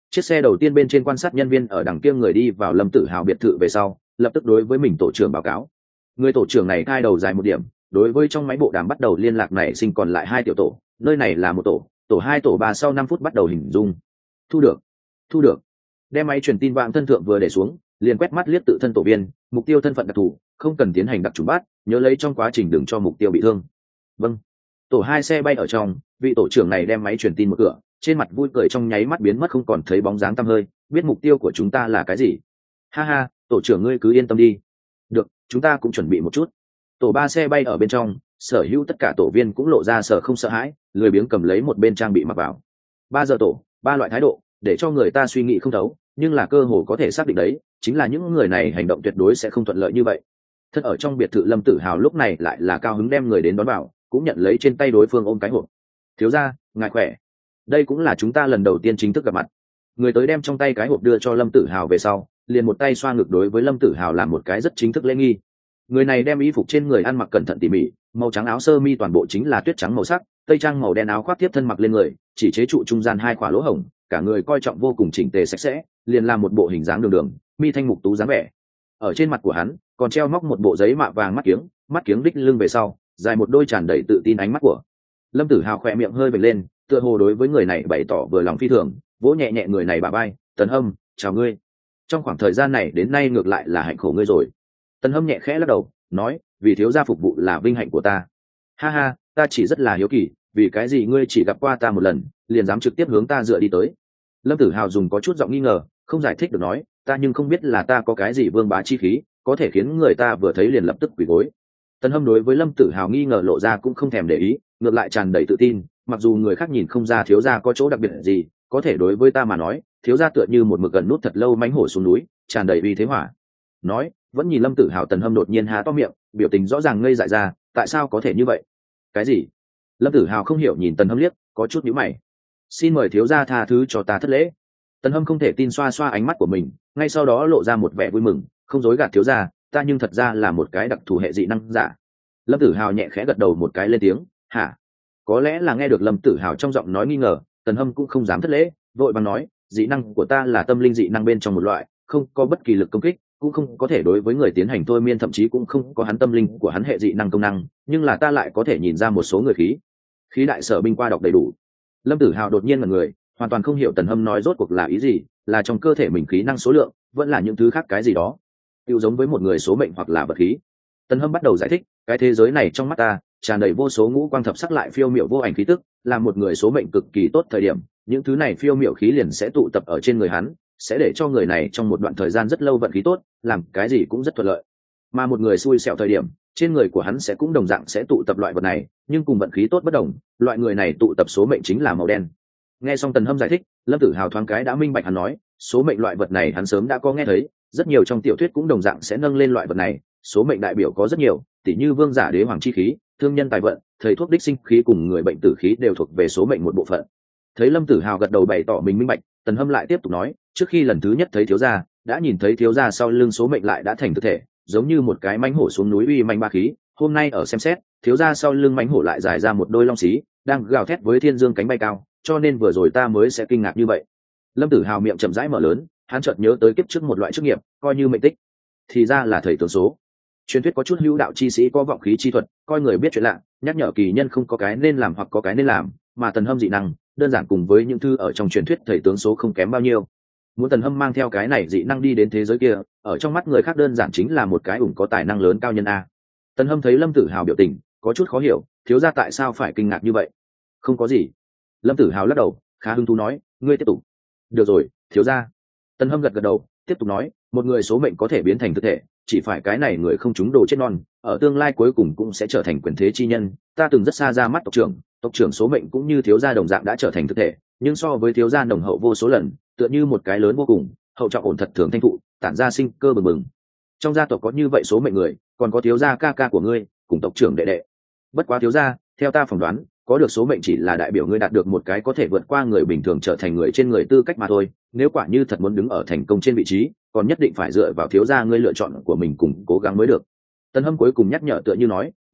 Chiếc xe đầu tiên bên trên quan sát nhân viên ở đằng kia người đi vào Lâm Tử Hào biệt thự về sau, lập tức đối với mình tổ trưởng báo cáo. Người tổ trưởng này cai đầu dài một điểm, đối với trong máy bộ đàm bắt đầu liên lạc này sinh còn lại 2 tiểu tổ, nơi này là một tổ, tổ 2 tổ 3 sau 5 phút bắt đầu hình dung. Thu được. Đem máy truyền tin vang thân thượng vừa để xuống, liền quét mắt liếc tự thân tổ viên, mục tiêu thân phận đặc thù, không cần tiến hành đặc trùng bắt, nhớ lấy trong quá trình đừng cho mục tiêu bị thương. Vâng. Tổ 2 xe bay ở trong, vị tổ trưởng này đem máy truyền tin một cửa, trên mặt vui cười trong nháy mắt biến mất không còn thấy bóng dáng tăm hơi, biết mục tiêu của chúng ta là cái gì. Ha ha, tổ trưởng ngươi cứ yên tâm đi. Được, chúng ta cũng chuẩn bị một chút. Tổ 3 xe bay ở bên trong, sở hữu tất cả tổ viên cũng lộ ra sở không sợ hãi, lười biếng cầm lấy một bên trang bị mặc vào. 3 giờ tổ, 3 loại thái độ, để cho người ta suy nghĩ không thấu, nhưng là cơ hồ có thể xác định đấy, chính là những người này hành động tuyệt đối sẽ không thuận lợi như vậy. Thân ở trong biệt thự Lâm Tử Hào lúc này lại là cao hứng đem người đến đón vào, cũng nhận lấy trên tay đối phương ôm cái hộp. Thiếu gia, ngài khỏe. Đây cũng là chúng ta lần đầu tiên chính thức gặp mặt. Người tới đem trong tay cái hộp đưa cho Lâm Tử Hào về sau, liền một tay xoa ngực đối với Lâm Tử Hào làm một cái rất chính thức lễ nghi. Người này đem y phục trên người ăn mặc cẩn thận tỉ mỉ, màu trắng áo sơ mi toàn bộ chính là tuyết trắng màu sắc, tây trang màu đen áo khoác tiếp thân mặc lên người, chỉ chế trụ trung gian 2 khỏa lỗ hổng, cả người coi trọng vô cùng chỉnh tề sạch sẽ, liền làm một bộ hình dáng đường đường, mi thanh mục tú dáng vẻ. Ở trên mặt của hắn còn treo móc một bộ giấy mạ vàng mắt kiếng đích lưng về sau, dài một đôi tràn đầy tự tin ánh mắt của. Lâm Tử Hào khỏe miệng hơi vểnh lên, tựa hồ đối với người này bày tỏ vừa lòng phi thường, vỗ nhẹ nhẹ người này bả vai. Tần Hâm, chào ngươi. Trong khoảng thời gian này đến nay ngược lại là hạnh khổ ngươi rồi. Tần Hâm nhẹ khẽ lắc đầu, nói, vì thiếu gia phục vụ là vinh hạnh của ta. Ha ha, ta chỉ rất là hiếu kỳ, vì cái gì ngươi chỉ gặp qua ta một lần, liền dám trực tiếp hướng ta dựa đi tới. Lâm Tử Hào dùng có chút giọng nghi ngờ, không giải thích được nói, ta nhưng không biết là ta có cái gì vương bá chi khí, có thể khiến người ta vừa thấy liền lập tức quỳ gối. Tần Hâm đối với Lâm Tử Hào nghi ngờ lộ ra cũng không thèm để ý, ngược lại tràn đầy tự tin, mặc dù người khác nhìn không ra thiếu gia có chỗ đặc biệt gì, có thể đối với ta mà nói, thiếu gia tựa như một mực gần nút thật lâu mãnh hổ xuống núi, tràn đầy uy thế hỏa. Nói, vẫn nhìn Lâm Tử Hào. Tần Hâm đột nhiên há to miệng, biểu tình rõ ràng ngây dại ra, tại sao có thể như vậy? Cái gì? Lâm Tử Hào không hiểu nhìn Tần Hâm liếc, có chút nhíu mày. Xin mời thiếu gia tha thứ cho ta thất lễ. Tần Hâm không thể tin xoa xoa ánh mắt của mình, ngay sau đó lộ ra một vẻ vui mừng, không dối gạt thiếu gia, ta nhưng thật ra là một cái đặc thù hệ dị năng giả. Lâm Tử Hào nhẹ khẽ gật đầu một cái lên tiếng, hả? Có lẽ là nghe được Lâm Tử Hào trong giọng nói nghi ngờ, Tần Hâm cũng không dám thất lễ, vội vàng nói, dị năng của ta là tâm linh dị năng bên trong một loại, không có bất kỳ lực công kích, cũng không có thể đối với người tiến hành thôi miên, thậm chí cũng không có hắn tâm linh của hắn hệ dị năng công năng, nhưng là ta lại có thể nhìn ra một số người khí đại sở binh qua đọc đầy đủ. Lâm Tử Hào đột nhiên ngẩn người, hoàn toàn không hiểu Tần Hâm nói rốt cuộc là ý gì, là trong cơ thể mình khí năng số lượng, vẫn là những thứ khác cái gì đó, tiêu giống với một người số mệnh hoặc là vật khí. Tần Hâm bắt đầu giải thích, cái thế giới này trong mắt ta tràn đầy vô số ngũ quang thập sắc lại phiêu miểu vô ảnh khí tức, là một người số mệnh cực kỳ tốt thời điểm, những thứ này phiêu miểu khí liền sẽ tụ tập ở trên người hắn, sẽ để cho người này trong một đoạn thời gian rất lâu vận khí tốt, làm cái gì cũng rất thuận lợi. Mà một người xui xẻo thời điểm, trên người của hắn sẽ cũng đồng dạng sẽ tụ tập loại vật này, nhưng cùng vận khí tốt bất đồng, loại người này tụ tập số mệnh chính là màu đen. Nghe xong Tần Hâm giải thích, Lâm Tử Hào thoáng cái đã minh bạch hắn nói, số mệnh loại vật này hắn sớm đã có nghe thấy, rất nhiều trong tiểu thuyết cũng đồng dạng sẽ nâng lên loại vật này. Số mệnh đại biểu có rất nhiều, tỉ như vương giả đế hoàng chi khí, thương nhân tài vận, thầy thuốc đích sinh khí cùng người bệnh tử khí đều thuộc về số mệnh một bộ phận. Thấy Lâm Tử Hào gật đầu bày tỏ mình minh bạch, Tần Hâm lại tiếp tục nói, trước khi lần thứ nhất thấy thiếu gia, đã nhìn thấy thiếu gia sau lưng số mệnh lại đã thành thực thể, giống như một cái mãnh hổ xuống núi uy manh ba khí. Hôm nay ở xem xét, thiếu gia sau lưng mãnh hổ lại dài ra một đôi long xí, đang gào thét với thiên dương cánh bay cao, cho nên vừa rồi ta mới sẽ kinh ngạc như vậy. Lâm Tử Hào miệng chậm rãi mở lớn, hắn chợt nhớ tới kiếp trước một loại chức nghiệp, coi như mệnh tích, thì ra là thầy tướng số. Truyền thuyết có chút hữu đạo chi sĩ có vọng khí chi thuật, coi người biết chuyện lạ, nhắc nhở kỳ nhân không có cái nên làm hoặc có cái nên làm, mà Tần Hâm dị năng đơn giản cùng với những thư ở trong truyền thuyết thầy tướng số không kém bao nhiêu. Muốn Tần Hâm mang theo cái này dị năng đi đến thế giới kia, ở trong mắt người khác đơn giản chính là một cái ủng có tài năng lớn cao nhân a. Tần Hâm thấy Lâm Tử Hào biểu tình có chút khó hiểu, thiếu gia tại sao phải kinh ngạc như vậy? Không có gì. Lâm Tử Hào lắc đầu, khá hứng thú nói, ngươi tiếp tục. Được rồi, thiếu gia. Tần Hâm gật gật đầu, tiếp tục nói, một người số mệnh có thể biến thành thực thể, chỉ phải cái này người không trúng đồ chết non, ở tương lai cuối cùng cũng sẽ trở thành quyền thế chi nhân. Ta từng rất xa ra mắt tộc trưởng số mệnh cũng như thiếu gia đồng dạng đã trở thành thực thể, nhưng so với thiếu gia nồng hậu vô số lần, tựa như một cái lớn vô cùng, hậu trọng ổn thật thường thanh thụ, tản ra sinh cơ bừng bừng. Trong gia tộc có như vậy số mệnh người, còn có thiếu gia ca ca của ngươi, cùng tộc trưởng đệ đệ. Bất quá thiếu gia, theo ta phỏng đoán, có được số mệnh chỉ là đại biểu ngươi đạt được một cái có thể vượt qua người bình thường trở thành người trên người tư cách mà thôi. Nếu quả như thật muốn đứng ở thành công trên vị trí, còn nhất định phải dựa vào thiếu gia ngươi lựa chọn của mình cùng cố gắng mới được. Tần Hâm cuối cùng nhắc nhở tựa như nói,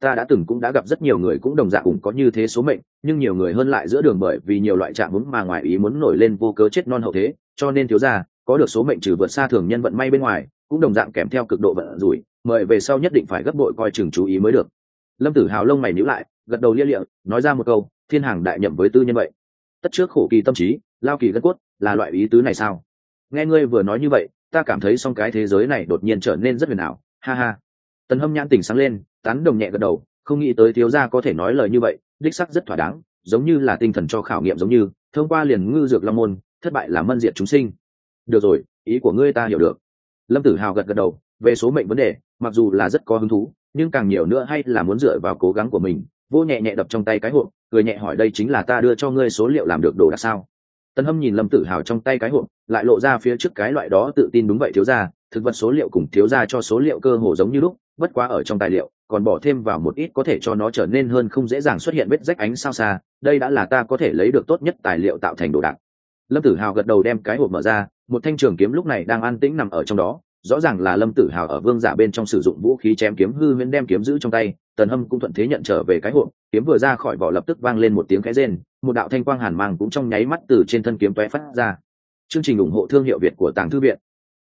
ta đã từng cũng đã gặp rất nhiều người cũng đồng dạng cũng có như thế số mệnh, nhưng nhiều người hơn lại giữa đường bởi vì nhiều loại trạng huống mà ngoài ý muốn nổi lên vô cớ chết non hậu thế, cho nên thiếu gia có được số mệnh trừ vượt xa thường nhân vận may bên ngoài, cũng đồng dạng kèm theo cực độ vận rủi, mời về sau nhất định phải gấp bội coi chừng chú ý mới được. Lâm Tử Hào lông mày nhíu lại, gật đầu lia lịa, nói ra một câu, thiên hàng đại nhậm với tư nhân vậy. Tất trước khổ kỳ tâm trí, lao kỳ gân cốt, là loại ý tứ này sao? Nghe ngươi vừa nói như vậy, ta cảm thấy song cái thế giới này đột nhiên trở nên rất huyền ảo, ha ha. Tần Hâm nhãn tỉnh sáng lên, tán đồng nhẹ gật đầu, không nghĩ tới thiếu gia có thể nói lời như vậy, đích sắc rất thỏa đáng, giống như là tinh thần cho khảo nghiệm giống như, thông qua liền ngư dược long môn, thất bại là mân diệt chúng sinh. Được rồi, ý của ngươi ta hiểu được. Lâm Tử Hào gật gật đầu, về số mệnh vấn đề, mặc dù là rất có hứng thú, nhưng càng nhiều nữa hay là muốn dựa vào cố gắng của mình. Vô nhẹ nhẹ đập trong tay cái hộp, cười nhẹ hỏi đây chính là ta đưa cho ngươi số liệu làm được đồ đạc sao? Tần Hâm nhìn Lâm Tử Hào trong tay cái hộp, lại lộ ra phía trước cái loại đó tự tin đúng vậy thiếu gia, thực vật số liệu cùng thiếu gia cho số liệu cơ hồ giống như lúc, bất quá ở trong tài liệu còn bỏ thêm vào một ít có thể cho nó trở nên hơn không dễ dàng xuất hiện vết rách ánh sao xa, đây đã là ta có thể lấy được tốt nhất tài liệu tạo thành đồ đạc. Lâm Tử Hào gật đầu đem cái hộp mở ra, một thanh trường kiếm lúc này đang an tĩnh nằm ở trong đó, rõ ràng là Lâm Tử Hào ở vương giả bên trong sử dụng vũ khí chém kiếm hư huyễn đem kiếm giữ trong tay. Tần Hâm cũng thuận thế nhận trở về cái hộp, kiếm vừa ra khỏi vỏ lập tức vang lên một tiếng khẽ rên, một đạo thanh quang hàn mang cũng trong nháy mắt từ trên thân kiếm tóe phát ra. Chương trình ủng hộ thương hiệu Việt của Tàng Thư viện.